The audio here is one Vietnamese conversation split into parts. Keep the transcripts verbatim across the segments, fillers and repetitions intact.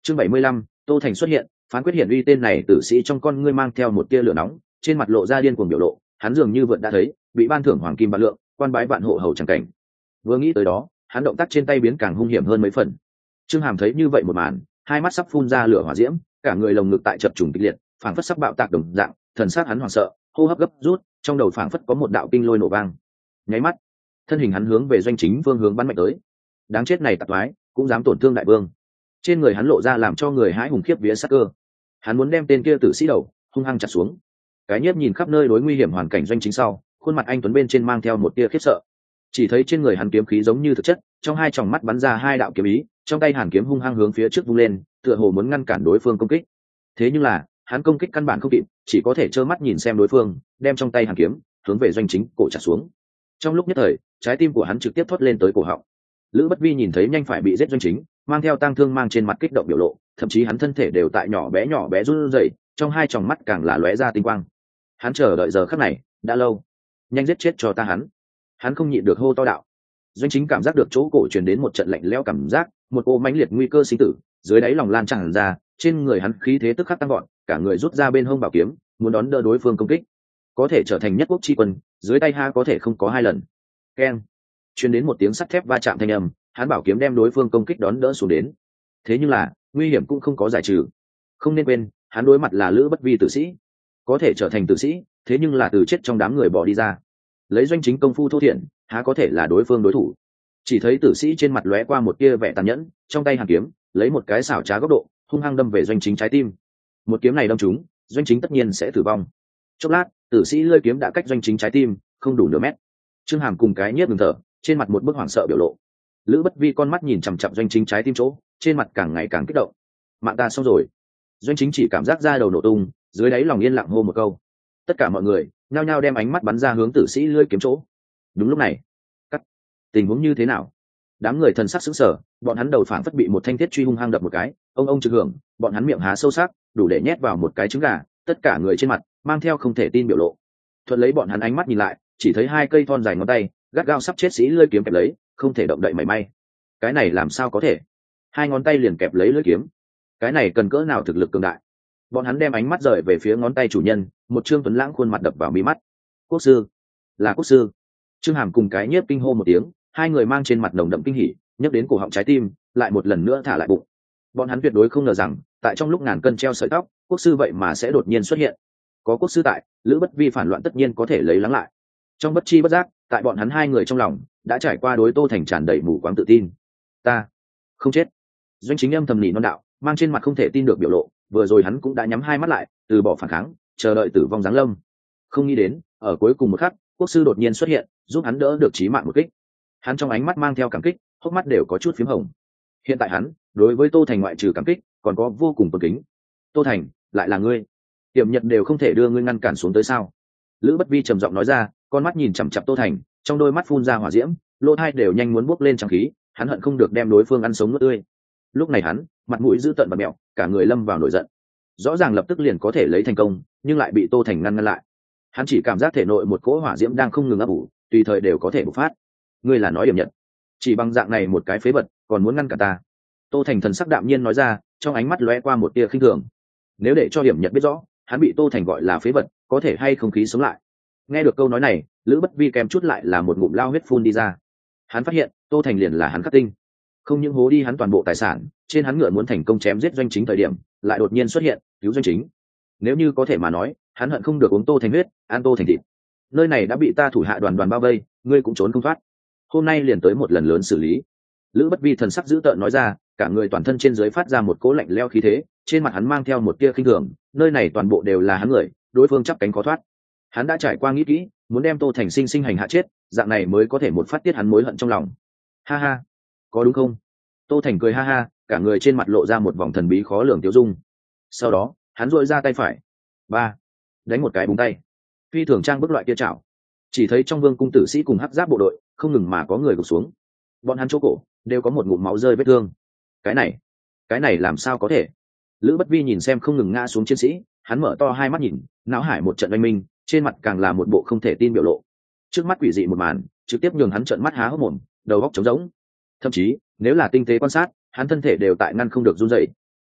Chương bảy mươi lăm, Tô Thành xuất hiện, phán quyết hiển uy. Tên này tử sĩ trong con ngươi mang theo một tia lửa nóng, trên mặt lộ ra điên cuồng biểu lộ, hắn dường như vượt đã thấy bị ban thưởng hoàng kim vạn lượng, quan bái vạn hộ hầu chẳng cảnh. Vừa nghĩ tới đó, hắn động tác trên tay biến càng hung hiểm hơn mấy phần. Trương Hàm thấy như vậy một màn, hai mắt sắp phun ra lửa hỏa diễm, cả người lồng ngực tại chập trùng kịch liệt, phảng phất sắp bạo tạc đồng dạng, thần sắc hắn hoảng sợ, hô hấp gấp rút, trong đầu phảng phất có một đạo kinh lôi nổ vang. Nháy mắt, thân hình hắn hướng về doanh chính phương hướng bắn mạnh tới. Đáng chết này tặc toái, cũng dám tổn thương đại vương. Trên người hắn lộ ra làm cho người hãi hùng khiếp vía sắc cơ. Hắn muốn đem tên kia tử sĩ đầu hung hăng chặt xuống. Cái nhiếp nhìn khắp nơi đối nguy hiểm hoàn cảnh doanh chính sau, khuôn mặt anh tuấn bên trên mang theo một tia khiếp sợ. Chỉ thấy trên người hắn kiếm khí giống như thực chất, trong hai tròng mắt bắn ra hai đạo kiếm ý, trong tay hàn kiếm hung hăng hướng phía trước vung lên, tựa hồ muốn ngăn cản đối phương công kích. Thế nhưng là, hắn công kích căn bản không kịp, chỉ có thể trơ mắt nhìn xem đối phương đem trong tay hàn kiếm hướng về doanh chính cổ chặt xuống. Trong lúc nhất thời, trái tim của hắn trực tiếp thoát lên tới cổ họng. Lữ Bất Vi nhìn thấy nhanh phải bị giết doanh chính, mang theo tang thương mang trên mặt kích động biểu lộ, thậm chí hắn thân thể đều tại nhỏ bé nhỏ bé run rẩy, trong hai tròng mắt càng là lóe ra tinh quang. Hắn chờ đợi giờ khắc này đã lâu, nhanh giết chết cho ta hắn. Hắn không nhịn được hô to đạo. Doanh chính cảm giác được chỗ cổ truyền đến một trận lạnh lẽo cảm giác, một cô mãnh liệt nguy cơ sinh tử dưới đáy lòng lan tràn ra, trên người hắn khí thế tức khắc tăng gọn, cả người rút ra bên hông bảo kiếm, muốn đón đỡ đối phương công kích. Có thể trở thành nhất quốc chi quân, dưới tay ha có thể không có hai lần. Keng, truyền đến một tiếng sắt thép va chạm thanh âm, hắn bảo kiếm đem đối phương công kích đón đỡ xuống đến. Thế nhưng là, nguy hiểm cũng không có giải trừ. Không nên quên, hắn đối mặt là Lữ Bất Vi tử sĩ, có thể trở thành tử sĩ, thế nhưng là từ chết trong đám người bỏ đi ra. Lấy doanh chính công phu thô thiển, há có thể là đối phương đối thủ. Chỉ thấy tử sĩ trên mặt lóe qua một tia vẻ tàn nhẫn, trong tay hàn kiếm lấy một cái xảo trá góc độ hung hăng đâm về doanh chính trái tim. Một kiếm này đâm trúng, doanh chính tất nhiên sẽ tử vong. Chốc lát, tử sĩ lơi kiếm đã cách doanh chính trái tim không đủ nửa mét. Trương Hàm cùng cái nhiếp ngừng thở, trên mặt một bức hoảng sợ biểu lộ. Lữ Bất Vi con mắt nhìn chằm chằm doanh chính trái tim chỗ, trên mặt càng ngày càng kích động. Mạng ta xong rồi. Doanh chính chỉ cảm giác da đầu nổ tung, dưới đáy lòng yên lặng hô một câu. Tất cả mọi người nhao nhao đem ánh mắt bắn ra hướng tử sĩ lưỡi kiếm chỗ. Đúng lúc này, cắt. Tình huống như thế nào? Đám người thần sắc sững sờ, bọn hắn đầu phản phất bị một thanh thiết truy hung hăng đập một cái, ông ông trực hưởng, bọn hắn miệng há sâu sắc, đủ để nhét vào một cái trứng gà, tất cả người trên mặt mang theo không thể tin biểu lộ. Thuận lấy bọn hắn ánh mắt nhìn lại, chỉ thấy hai cây thon dài ngón tay gắt gao sắp chết sĩ lưỡi kiếm kẹp lấy, không thể động đậy mảy may. Cái này làm sao có thể? Hai ngón tay liền kẹp lấy lưỡi kiếm, cái này cần cỡ nào thực lực cường đại? Bọn hắn đem ánh mắt rời về phía ngón tay chủ nhân, một trương tuấn lãng khuôn mặt đập vào mí mắt. Quốc sư, là quốc sư. Trương Hàm cùng cái nhiếp kinh hô một tiếng, hai người mang trên mặt nồng đậm kinh hỉ, nhấc đến cổ họng trái tim lại một lần nữa thả lại bụng. Bọn hắn tuyệt đối không ngờ rằng, tại trong lúc ngàn cân treo sợi tóc, quốc sư vậy mà sẽ đột nhiên xuất hiện. Có quốc sư tại, Lữ Bất Vi phản loạn tất nhiên có thể lấy lắng lại. Trong bất chi bất giác, tại bọn hắn hai người trong lòng đã trải qua đối Tô Thành tràn đầy mù quáng tự tin. Ta không chết. Doanh chính âm thầm nỉ non đạo, mang trên mặt không thể tin được biểu lộ, vừa rồi hắn cũng đã nhắm hai mắt lại, từ bỏ phản kháng, chờ đợi tử vong giáng lâm. Không nghĩ đến, ở cuối cùng một khắc, quốc sư đột nhiên xuất hiện, giúp hắn đỡ được chí mạng một kích. Hắn trong ánh mắt mang theo cảm kích, hốc mắt đều có chút phím hồng. Hiện tại hắn, đối với Tô Thành ngoại trừ cảm kích, còn có vô cùng tôn kính. Tô Thành, lại là ngươi? Tiệm Nhật đều không thể đưa ngươi ngăn cản xuống tới sao? Lữ Bất Vi trầm giọng nói ra, con mắt nhìn chằm chằm Tô Thành, trong đôi mắt phun ra hỏa diễm, lỗ tai đều nhanh muốn bốc lên trắng khí, hắn hận không được đem đối phương ăn sống nuốt tươi. Lúc này hắn, mặt mũi dữ tợn và mẹo, cả người lâm vào nổi giận. Rõ ràng lập tức liền có thể lấy thành công, nhưng lại bị Tô Thành ngăn ngăn lại. Hắn chỉ cảm giác thể nội một cỗ hỏa diễm đang không ngừng ấp ủ, tùy thời đều có thể bộc phát. Ngươi là nói Điểm Nhật? Chỉ bằng dạng này một cái phế vật, còn muốn ngăn cả ta? Tô Thành thần sắc đạm nhiên nói ra, trong ánh mắt lóe qua một tia khinh thường. Nếu để cho Điểm Nhật biết rõ, hắn bị Tô Thành gọi là phế vật, có thể hay không khí sống lại. Nghe được câu nói này, Lữ Bất Vi kèm chút lại là một ngụm lao huyết phun đi ra. Hắn phát hiện, Tô Thành liền là hắn khắc tinh. Không những hố đi hắn toàn bộ tài sản, trên hắn ngựa muốn thành công chém giết doanh chính thời điểm, lại đột nhiên xuất hiện, cứu doanh chính. Nếu như có thể mà nói, hắn hận không được uống Tô Thành huyết, ăn Tô Thành thịt. Nơi này đã bị ta thủ hạ đoàn đoàn bao vây, ngươi cũng trốn không thoát. Hôm nay liền tới một lần lớn xử lý. Lữ Bất Vi thần sắc dữ tợn nói ra, cả người toàn thân trên dưới phát ra một cỗ lạnh lẽo khí thế, trên mặt hắn mang theo một tia khinh thường, nơi này toàn bộ đều là hắn người, đối phương chắp cánh khó thoát. Hắn đã trải qua nghĩ kỹ, muốn đem Tô Thành sinh sinh hành hạ chết, dạng này mới có thể một phát tiết hắn mối hận trong lòng. Ha ha, có đúng không? Tô Thành cười ha ha, cả người trên mặt lộ ra một vòng thần bí khó lường tiêu dung. Sau đó, hắn duỗi ra tay phải, ba, đánh một cái búng tay, phi thường trang bức loại kia chảo. Chỉ thấy trong vương cung tử sĩ cùng hắc giáp bộ đội, không ngừng mà có người gục xuống. Bọn hắn chỗ cổ đều có một ngụm máu rơi vết thương. Cái này, cái này làm sao có thể? Lữ Bất Vi nhìn xem không ngừng ngã xuống chiến sĩ, hắn mở to hai mắt nhìn, não hải một trận oanh minh, trên mặt càng là một bộ không thể tin biểu lộ. Trước mắt quỷ dị một màn, trực tiếp nhường hắn trợn mắt há hốc mồm, đầu óc trống rỗng. Thậm chí, nếu là tinh tế quan sát, hắn thân thể đều tại ngăn không được run rẩy.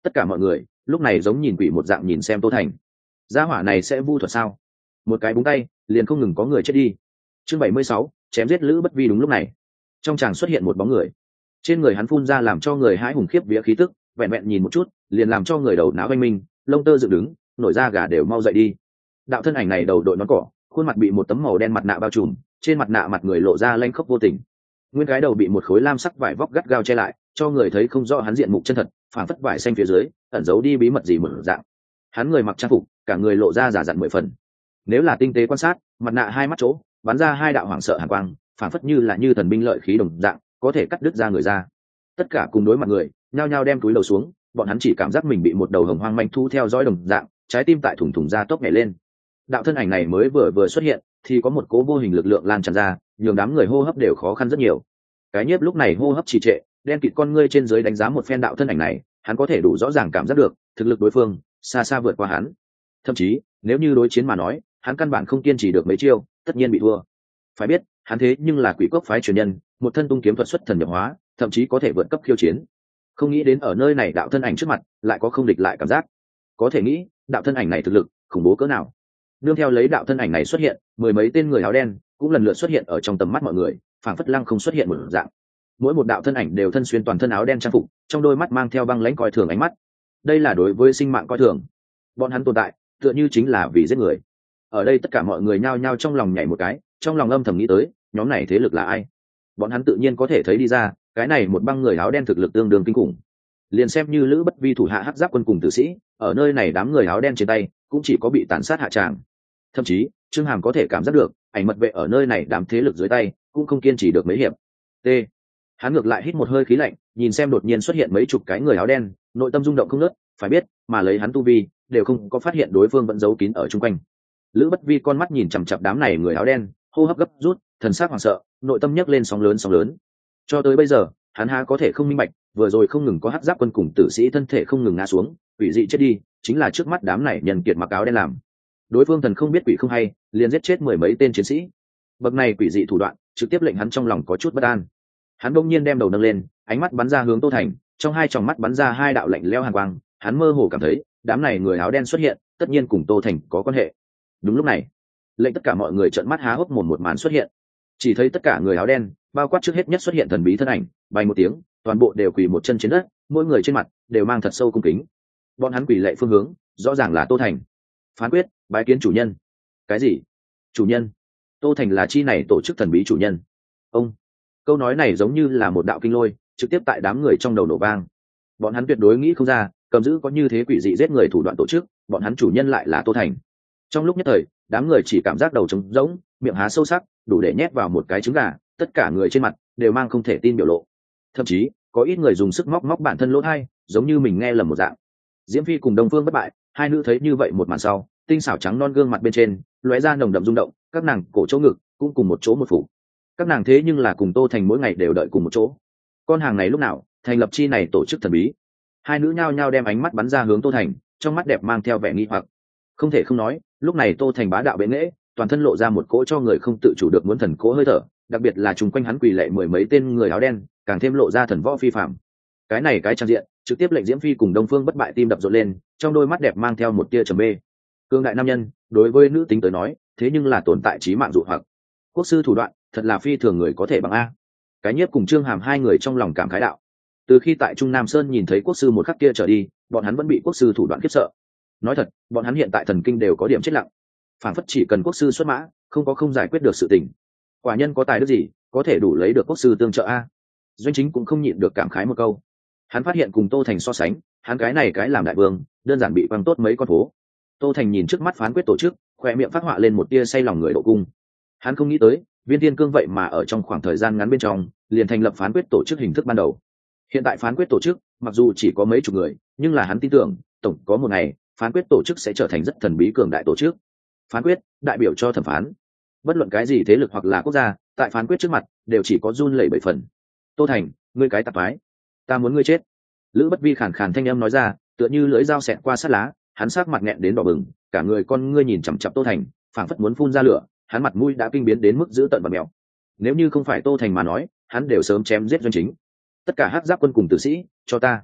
tất cả mọi người lúc này giống nhìn quỷ một dạng nhìn xem Tô Thành. Gia hỏa này sẽ vu thuật sao? Một cái búng tay liền không ngừng có người chết đi. Chương bảy mươi sáu, chém giết Lữ Bất Vi. Đúng lúc này trong tràng xuất hiện một bóng người, trên người hắn phun ra làm cho người hãi hùng khiếp vía khí tức, vẹn vẹn nhìn một chút liền làm cho người đầu não oanh minh, lông tơ dựng đứng, nổi da gà đều mau dậy đi. Đạo thân ảnh này đầu đội nón cỏ, khuôn mặt bị một tấm màu đen mặt nạ bao trùm, trên mặt nạ mặt người lộ ra lanh khốc vô tình, nguyên cái đầu bị một khối lam sắc vải vóc gắt gao che lại, cho người thấy không rõ hắn diện mục chân thật, phản phất vải xanh phía dưới ẩn giấu đi bí mật gì một dạng. Hắn người mặc trang phục, cả người lộ ra giả dặn mười phần. Nếu là tinh tế quan sát, mặt nạ hai mắt chỗ bắn ra hai đạo hoảng sợ hàn quang, phản phất như là như thần binh lợi khí đồng dạng, có thể cắt đứt ra người ra. Tất cả cùng đối mặt người nhao nhao đem túi đầu xuống, bọn hắn chỉ cảm giác mình bị một đầu hồng hoang manh thu theo dõi đồng dạng, trái tim tại thủng thủng ra tốc nhảy lên. Đạo thân ảnh này mới vừa vừa xuất hiện thì có một cố vô hình lực lượng lan tràn ra, nhường đám người hô hấp đều khó khăn rất nhiều. Cái nhiếp lúc này hô hấp trì trệ, đen kịt con ngươi trên dưới đánh giá một phen đạo thân ảnh này, hắn có thể đủ rõ ràng cảm giác được thực lực đối phương xa xa vượt qua hắn. Thậm chí nếu như đối chiến mà nói, hắn căn bản không kiên trì được mấy chiêu, tất nhiên bị thua. Phải biết hắn thế nhưng là Quỷ Cốc phái truyền nhân, một thân tung kiếm thuật xuất thần nhập hóa, thậm chí có thể vượt cấp khiêu chiến. Không nghĩ đến ở nơi này đạo thân ảnh trước mặt lại có không địch lại cảm giác. Có thể nghĩ đạo thân ảnh này thực lực khủng bố cỡ nào. Nương theo lấy đạo thân ảnh này xuất hiện, mười mấy tên người áo đen cũng lần lượt xuất hiện ở trong tầm mắt mọi người, phảng phất lăng không xuất hiện một dạng. Mỗi một đạo thân ảnh đều thân xuyên toàn thân áo đen trang phục, trong đôi mắt mang theo băng lãnh coi thường ánh mắt. Đây là đối với sinh mạng coi thường. Bọn hắn tồn tại tựa như chính là vì giết người. Ở đây tất cả mọi người nhao nhao trong lòng nhảy một cái, trong lòng âm thầm nghĩ tới, nhóm này thế lực là ai? Bọn hắn tự nhiên có thể thấy đi ra, cái này một băng người áo đen thực lực tương đương kinh khủng. Liền xem như Lữ Bất Vi thủ hạ hắc giáp quân cùng tử sĩ, ở nơi này đám người áo đen trên tay cũng chỉ có bị tàn sát hạ tràng. Thậm chí Trương Hàm có thể cảm giác được, ảnh mật vệ ở nơi này đám thế lực dưới tay cũng không kiên trì được mấy hiệp. T. Hắn ngược lại hít một hơi khí lạnh, nhìn xem đột nhiên xuất hiện mấy chục cái người áo đen, nội tâm rung động không ngớt. Phải biết, mà lấy hắn tu vi, đều không có phát hiện đối phương vẫn giấu kín ở chung quanh. Lữ Bất Vi con mắt nhìn chằm chằm đám này người áo đen, hô hấp gấp rút, thần sắc hoảng sợ, nội tâm nhấc lên sóng lớn sóng lớn. Cho tới bây giờ, hắn há có thể không minh bạch, vừa rồi không ngừng có hắc giáp quân cùng tử sĩ thân thể không ngừng ngã xuống, quỷ dị chết đi, chính là trước mắt đám này nhân kiệt mặc áo đen làm. Đối phương thần không biết quỷ không hay, liền giết chết mười mấy tên chiến sĩ. Bậc này quỷ dị thủ đoạn, trực tiếp lệnh hắn trong lòng có chút bất an. Hắn đột nhiên đem đầu nâng lên, ánh mắt bắn ra hướng Tô Thành, trong hai tròng mắt bắn ra hai đạo lạnh lẽo hàn quang, hắn mơ hồ cảm thấy, đám này người áo đen xuất hiện, tất nhiên cùng Tô Thành có quan hệ. Đúng lúc này, lệnh tất cả mọi người trợn mắt há hốc mồm một màn xuất hiện. Chỉ thấy tất cả người áo đen, bao quát trước hết nhất xuất hiện thần bí thân ảnh, bay một tiếng, toàn bộ đều quỳ một chân trên đất, mỗi người trên mặt đều mang thật sâu cung kính. Bọn hắn quỳ lạy phương hướng, rõ ràng là Tô Thành. Phán quyết, bái kiến chủ nhân. Cái gì? Chủ nhân? Tô Thành là chi này tổ chức thần bí chủ nhân? Ông. Câu nói này giống như là một đạo kinh lôi, trực tiếp tại đám người trong đầu nổ vang. Bọn hắn tuyệt đối nghĩ không ra, cầm giữ có như thế quỷ dị giết người thủ đoạn tổ chức, bọn hắn chủ nhân lại là Tô Thành. Trong lúc nhất thời, đám người chỉ cảm giác đầu trống rỗng, miệng há sâu sắc, đủ để nhét vào một cái trứng gà, tất cả người trên mặt đều mang không thể tin biểu lộ. Thậm chí có ít người dùng sức móc móc bản thân lỗ tai, giống như mình nghe lầm một dạng. Diễm Phi cùng Đông Phương Bất Bại, hai nữ thấy như vậy một màn sau, tinh xảo trắng non gương mặt bên trên lóe ra nồng đậm rung động, các nàng cổ chỗ ngực cũng cùng một chỗ một phủ. Các nàng thế nhưng là cùng Tô Thành mỗi ngày đều đợi cùng một chỗ. Con hàng này lúc nào thành lập chi này tổ chức thần bí? Hai nữ nhao nhao đem ánh mắt bắn ra hướng Tô Thành, trong mắt đẹp mang theo vẻ nghi hoặc. Không thể không nói, lúc này Tô Thành bá đạo bệ nghệ, toàn thân lộ ra một cỗ cho người không tự chủ được muốn thần cỗ hơi thở, đặc biệt là chung quanh hắn quỳ lệ mười mấy tên người áo đen, càng thêm lộ ra thần võ phi phàm. Cái này cái trang diện, trực tiếp lệnh Diễm Phi cùng Đông Phương Bất Bại tim đập rộn lên, trong đôi mắt đẹp mang theo một tia trầm mê. Cương đại nam nhân, đối với nữ tính tới nói, thế nhưng là tồn tại chí mạng dụ hoặc. Quốc sư thủ đoạn, thật là phi thường người có thể bằng a. Cái Nhiếp cùng Trương Hàm hai người trong lòng cảm khái đạo. Từ khi tại Trung Nam Sơn nhìn thấy quốc sư một khắc kia trở đi, bọn hắn vẫn bị quốc sư thủ đoạn khiếp sợ. Nói thật, bọn hắn hiện tại thần kinh đều có điểm chết lặng. Phản phất chỉ cần quốc sư xuất mã, không có không giải quyết được sự tình. Quả nhân có tài đức gì, có thể đủ lấy được quốc sư tương trợ a. Doanh Chính cũng không nhịn được cảm khái một câu. Hắn phát hiện cùng Tô Thành so sánh, hắn cái này cái làm đại vương, đơn giản bị quăng tốt mấy con phố. Tô Thành nhìn trước mắt phán quyết tổ chức, khoe miệng phát họa lên một tia say lòng người độ cung. Hắn không nghĩ tới, Viên Thiên Cương vậy mà ở trong khoảng thời gian ngắn bên trong, liền thành lập phán quyết tổ chức hình thức ban đầu. Hiện tại phán quyết tổ chức, mặc dù chỉ có mấy chục người, nhưng là hắn tin tưởng, tổng có một ngày, phán quyết tổ chức sẽ trở thành rất thần bí cường đại tổ chức. Phán quyết, đại biểu cho thẩm phán. Bất luận cái gì thế lực hoặc là quốc gia, tại phán quyết trước mặt, đều chỉ có run lẩy bẩy phần. Tô Thành, ngươi cái tạp thoái, ta muốn ngươi chết. Lữ Bất Vi khàn khàn thanh âm nói ra, tựa như lưỡi dao xẹt qua sát lá, hắn sát mặt nghẹn đến đỏ bừng, cả người con ngươi nhìn chằm chằm Tô Thành, phảng phất muốn phun ra lửa, hắn mặt mũi đã kinh biến đến mức dữ tợn và mèo. Nếu như không phải Tô Thành mà nói, hắn đều sớm chém giết Doanh Chính. Tất cả hắc giáp quân cùng tử sĩ, cho ta.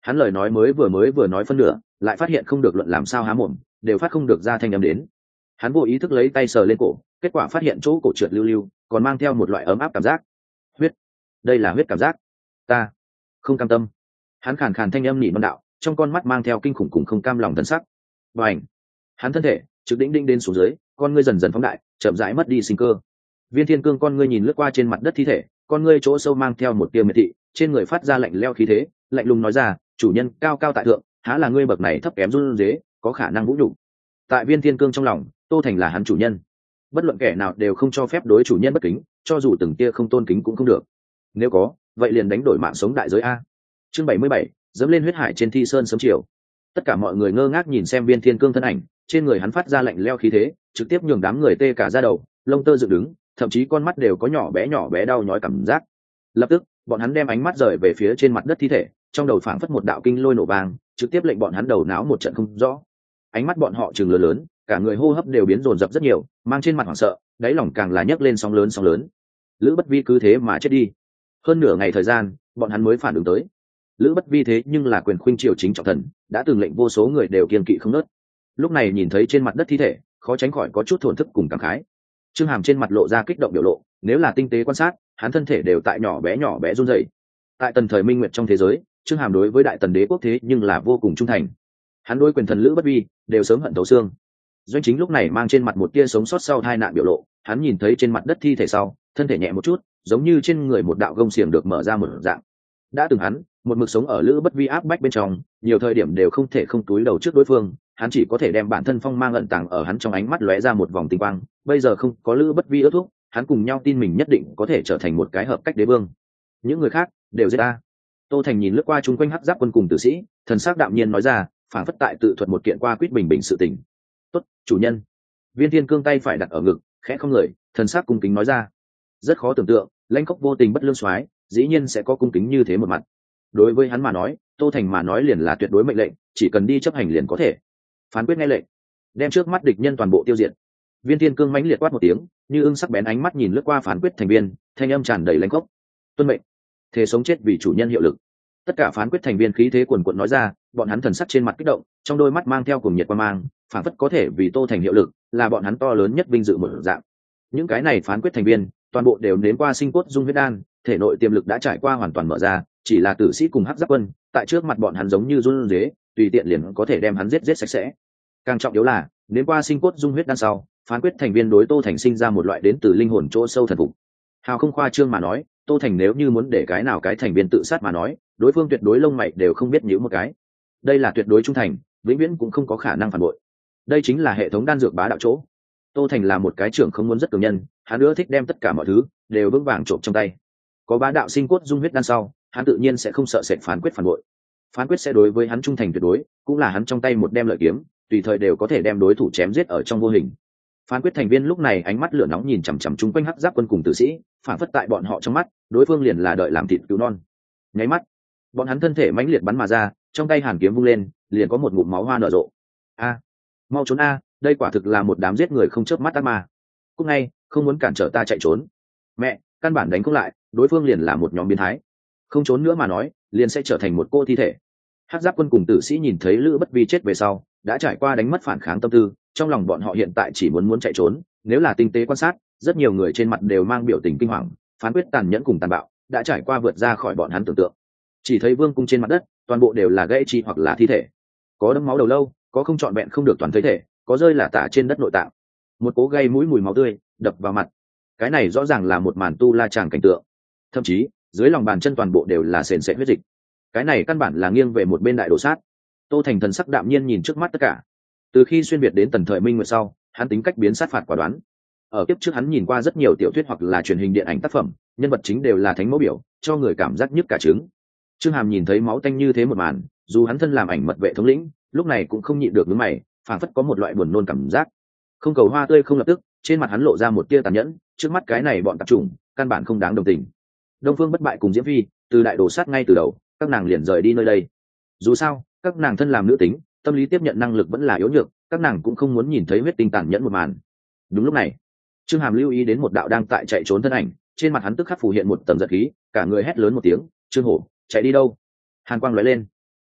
Hắn lời nói mới vừa mới vừa nói phân nửa, lại phát hiện không được luận làm sao há mồm, đều phát không được ra thanh âm đến. Hắn vô ý thức lấy tay sờ lên cổ, kết quả phát hiện chỗ cổ trượt lưu lưu, còn mang theo một loại ấm áp cảm giác. Huyết, đây là huyết cảm giác. Ta không cam tâm. Hắn khàn khàn thanh âm nỉ non đạo, trong con mắt mang theo kinh khủng cùng không cam lòng thần sắc. Bành, hắn thân thể trực đỉnh đinh đến xuống dưới, con ngươi dần dần phóng đại, chậm rãi mất đi sinh cơ. Viên Thiên Cương con ngươi nhìn lướt qua trên mặt đất thi thể, con ngươi chỗ sâu mang theo một tia miệt thị, trên người phát ra lạnh lẽo khí thế, lạnh lùng nói ra, chủ nhân cao cao tại thượng, há là ngươi bậc này thấp kém run rế, có khả năng vũ nhục. Tại Viên Thiên Cương trong lòng, Tô Thành là hắn chủ nhân, bất luận kẻ nào đều không cho phép đối chủ nhân bất kính, cho dù từng tia không tôn kính cũng không được. Nếu có, vậy liền đánh đổi mạng sống đại giới a. Chương bảy mươi bảy, dẫm lên huyết hải trên thi sơn sớm chiều. Tất cả mọi người ngơ ngác nhìn xem Viên Thiên Cương thân ảnh, trên người hắn phát ra lạnh lẽo khí thế, trực tiếp nhường đám người tê cả da đầu, lông tơ dựng đứng, thậm chí con mắt đều có nhỏ bé nhỏ bé đau nhói cảm giác. Lập tức, bọn hắn đem ánh mắt rời về phía trên mặt đất thi thể, trong đầu phảng phất một đạo kinh lôi nổ vang, trực tiếp lệnh bọn hắn đầu não một trận không rõ. Ánh mắt bọn họ trừng lớn lớn, cả người hô hấp đều biến dồn dập rất nhiều, mang trên mặt hoảng sợ, đáy lòng càng là nhấc lên sóng lớn sóng lớn. Lữ Bất Vi cứ thế mà chết đi. Hơn nửa ngày thời gian, bọn hắn mới phản ứng tới. Lữ Bất Vi thế nhưng là quyền khuynh triều chính trọng thần, đã từng lệnh vô số người đều kiên kỵ không nớt. Lúc này nhìn thấy trên mặt đất thi thể, khó tránh khỏi có chút thổn thức cùng cảm khái. Trương Hàm trên mặt lộ ra kích động biểu lộ, nếu là tinh tế quan sát, hắn thân thể đều tại nhỏ bé nhỏ bé run rẩy. Tại tần thời Minh Nguyệt trong thế giới, Trương Hàm đối với đại tần đế quốc thế nhưng là vô cùng trung thành. Hắn đối quyền thần Lữ Bất Vi đều sớm hận thấu xương. Doanh Chính lúc này mang trên mặt một tia sống sót sau tai nạn biểu lộ, hắn nhìn thấy trên mặt đất thi thể sau, thân thể nhẹ một chút, giống như trên người một đạo gông xiềng được mở ra một dạng. Đã từng hắn, một mực sống ở Lữ Bất Vi áp bách bên trong, nhiều thời điểm đều không thể không túi đầu trước đối phương, hắn chỉ có thể đem bản thân phong mang ẩn tàng ở hắn trong ánh mắt lóe ra một vòng tinh quang. Bây giờ không có Lữ Bất Vi ước thúc, hắn cùng nhau tin mình nhất định có thể trở thành một cái hợp cách đế vương. Những người khác đều giết ta. Tô Thành nhìn lướt qua chung quanh hắc giáp quân cùng tử sĩ, thần sắc đạm nhiên nói ra, phản phất tại tự thuật một kiện qua quyết bình bình sự tình. Tốt, chủ nhân. Viên Thiên Cương tay phải đặt ở ngực, khẽ không người, thần sắc cung kính nói ra. Rất khó tưởng tượng, lãnh cốc vô tình bất lương soái, dĩ nhiên sẽ có cung kính như thế một mặt. Đối với hắn mà nói, Tô Thành mà nói liền là tuyệt đối mệnh lệnh, chỉ cần đi chấp hành liền có thể. Phán quyết nghe lệnh, đem trước mắt địch nhân toàn bộ tiêu diệt. Viên Thiên Cương mãnh liệt quát một tiếng, như ưng sắc bén ánh mắt nhìn lướt qua phán quyết thành viên, thanh âm tràn đầy lãnh cốc. Tuân mệnh. Thế sống chết vì chủ nhân hiệu lực. Tất cả phán quyết thành viên khí thế quần quận nói ra, bọn hắn thần sắc trên mặt kích động, trong đôi mắt mang theo cùng nhiệt quan mang, phản phất có thể vì Tô Thành hiệu lực, là bọn hắn to lớn nhất vinh dự một dạng. Những cái này phán quyết thành viên, toàn bộ đều nếm qua sinh cốt dung huyết đan, thể nội tiềm lực đã trải qua hoàn toàn mở ra, chỉ là tử sĩ cùng hắc giáp quân, tại trước mặt bọn hắn giống như run rế, tùy tiện liền có thể đem hắn giết giết sạch sẽ. Càng trọng yếu là, nếm qua sinh cốt dung huyết đan sau, phán quyết thành viên đối Tô Thành sinh ra một loại đến từ linh hồn chỗ sâu thần phục. Hào không khoa trương mà nói, Tô Thành nếu như muốn để cái nào cái thành viên tự sát mà nói, đối phương tuyệt đối lông mày đều không biết nhíu một cái. Đây là tuyệt đối trung thành, vĩnh viễn cũng không có khả năng phản bội. Đây chính là hệ thống đan dược bá đạo chỗ. Tô Thành là một cái trưởng không muốn rất cường nhân, hắn ưa thích đem tất cả mọi thứ đều vững vàng trộm trong tay. Có bá đạo sinh cốt dung huyết đan sau, hắn tự nhiên sẽ không sợ sệt phán quyết phản bội. Phán quyết sẽ đối với hắn trung thành tuyệt đối, cũng là hắn trong tay một đem lợi kiếm, tùy thời đều có thể đem đối thủ chém giết ở trong vô hình. Phán quyết thành viên lúc này ánh mắt lửa nóng nhìn chằm chằm chung quanh hắc giáp quân cùng tử sĩ, phản phất tại bọn họ trong mắt, đối phương liền là đợi làm thịt cứu non. Nháy mắt, bọn hắn thân thể mãnh liệt bắn mà ra, trong tay hàn kiếm vung lên, liền có một ngụm máu hoa nở rộ. A, mau trốn a, đây quả thực là một đám giết người không chớp mắt ác ma. Cúc ngay, không muốn cản trở ta chạy trốn. Mẹ, căn bản đánh không lại, đối phương liền là một nhóm biến thái. Không trốn nữa mà nói, liền sẽ trở thành một cô thi thể. Hắc giáp quân cùng tử sĩ nhìn thấy Lữ Bất Vi chết về sau, đã trải qua đánh mất phản kháng tâm tư, trong lòng bọn họ hiện tại chỉ muốn muốn chạy trốn. Nếu là tinh tế quan sát, rất nhiều người trên mặt đều mang biểu tình kinh hoàng, phán quyết tàn nhẫn cùng tàn bạo, đã trải qua vượt ra khỏi bọn hắn tưởng tượng. Chỉ thấy vương cung trên mặt đất, toàn bộ đều là gãy chi hoặc là thi thể, có đấm máu đầu lâu, có không trọn vẹn không được toàn thấy thể, có rơi là tả trên đất nội tạng. Một cố gây mũi mùi máu tươi đập vào mặt, cái này rõ ràng là một màn tu la tràng cảnh tượng. Thậm chí dưới lòng bàn chân toàn bộ đều là sền sệt huyết dịch, cái này căn bản là nghiêng về một bên đại đồ sát. Tô Thành thần sắc đạm nhiên nhìn trước mắt tất cả. Từ khi xuyên việt đến tần thời Minh Nguyệt sau, hắn tính cách biến sát phạt quả đoán. Ở kiếp trước hắn nhìn qua rất nhiều tiểu thuyết hoặc là truyền hình điện ảnh tác phẩm, nhân vật chính đều là thánh mẫu biểu, cho người cảm giác nhức cả trứng. Trương Hàm nhìn thấy máu tanh như thế một màn, dù hắn thân làm ảnh mật vệ thống lĩnh, lúc này cũng không nhịn được nhướng mày, phảng phất có một loại buồn nôn cảm giác. Không cầu hoa tươi không lập tức, trên mặt hắn lộ ra một tia tàn nhẫn, trước mắt cái này bọn tạp chủng, căn bản không đáng đồng tình. Đông Phương Bất Bại cùng Diễm Phi, từ đại đồ sát ngay từ đầu, các nàng liền rời đi nơi đây. Dù sao, các nàng thân làm nữ tính, tâm lý tiếp nhận năng lực vẫn là yếu nhược, các nàng cũng không muốn nhìn thấy huyết tinh tàn nhẫn một màn. Đúng lúc này, Trương Hàm lưu ý đến một đạo đang tại chạy trốn thân ảnh, trên mặt hắn tức khắc phù hiện một tầng giật khí, cả người hét lớn một tiếng, "Trương Hổ, chạy đi đâu?" Hàn quang lóe lên,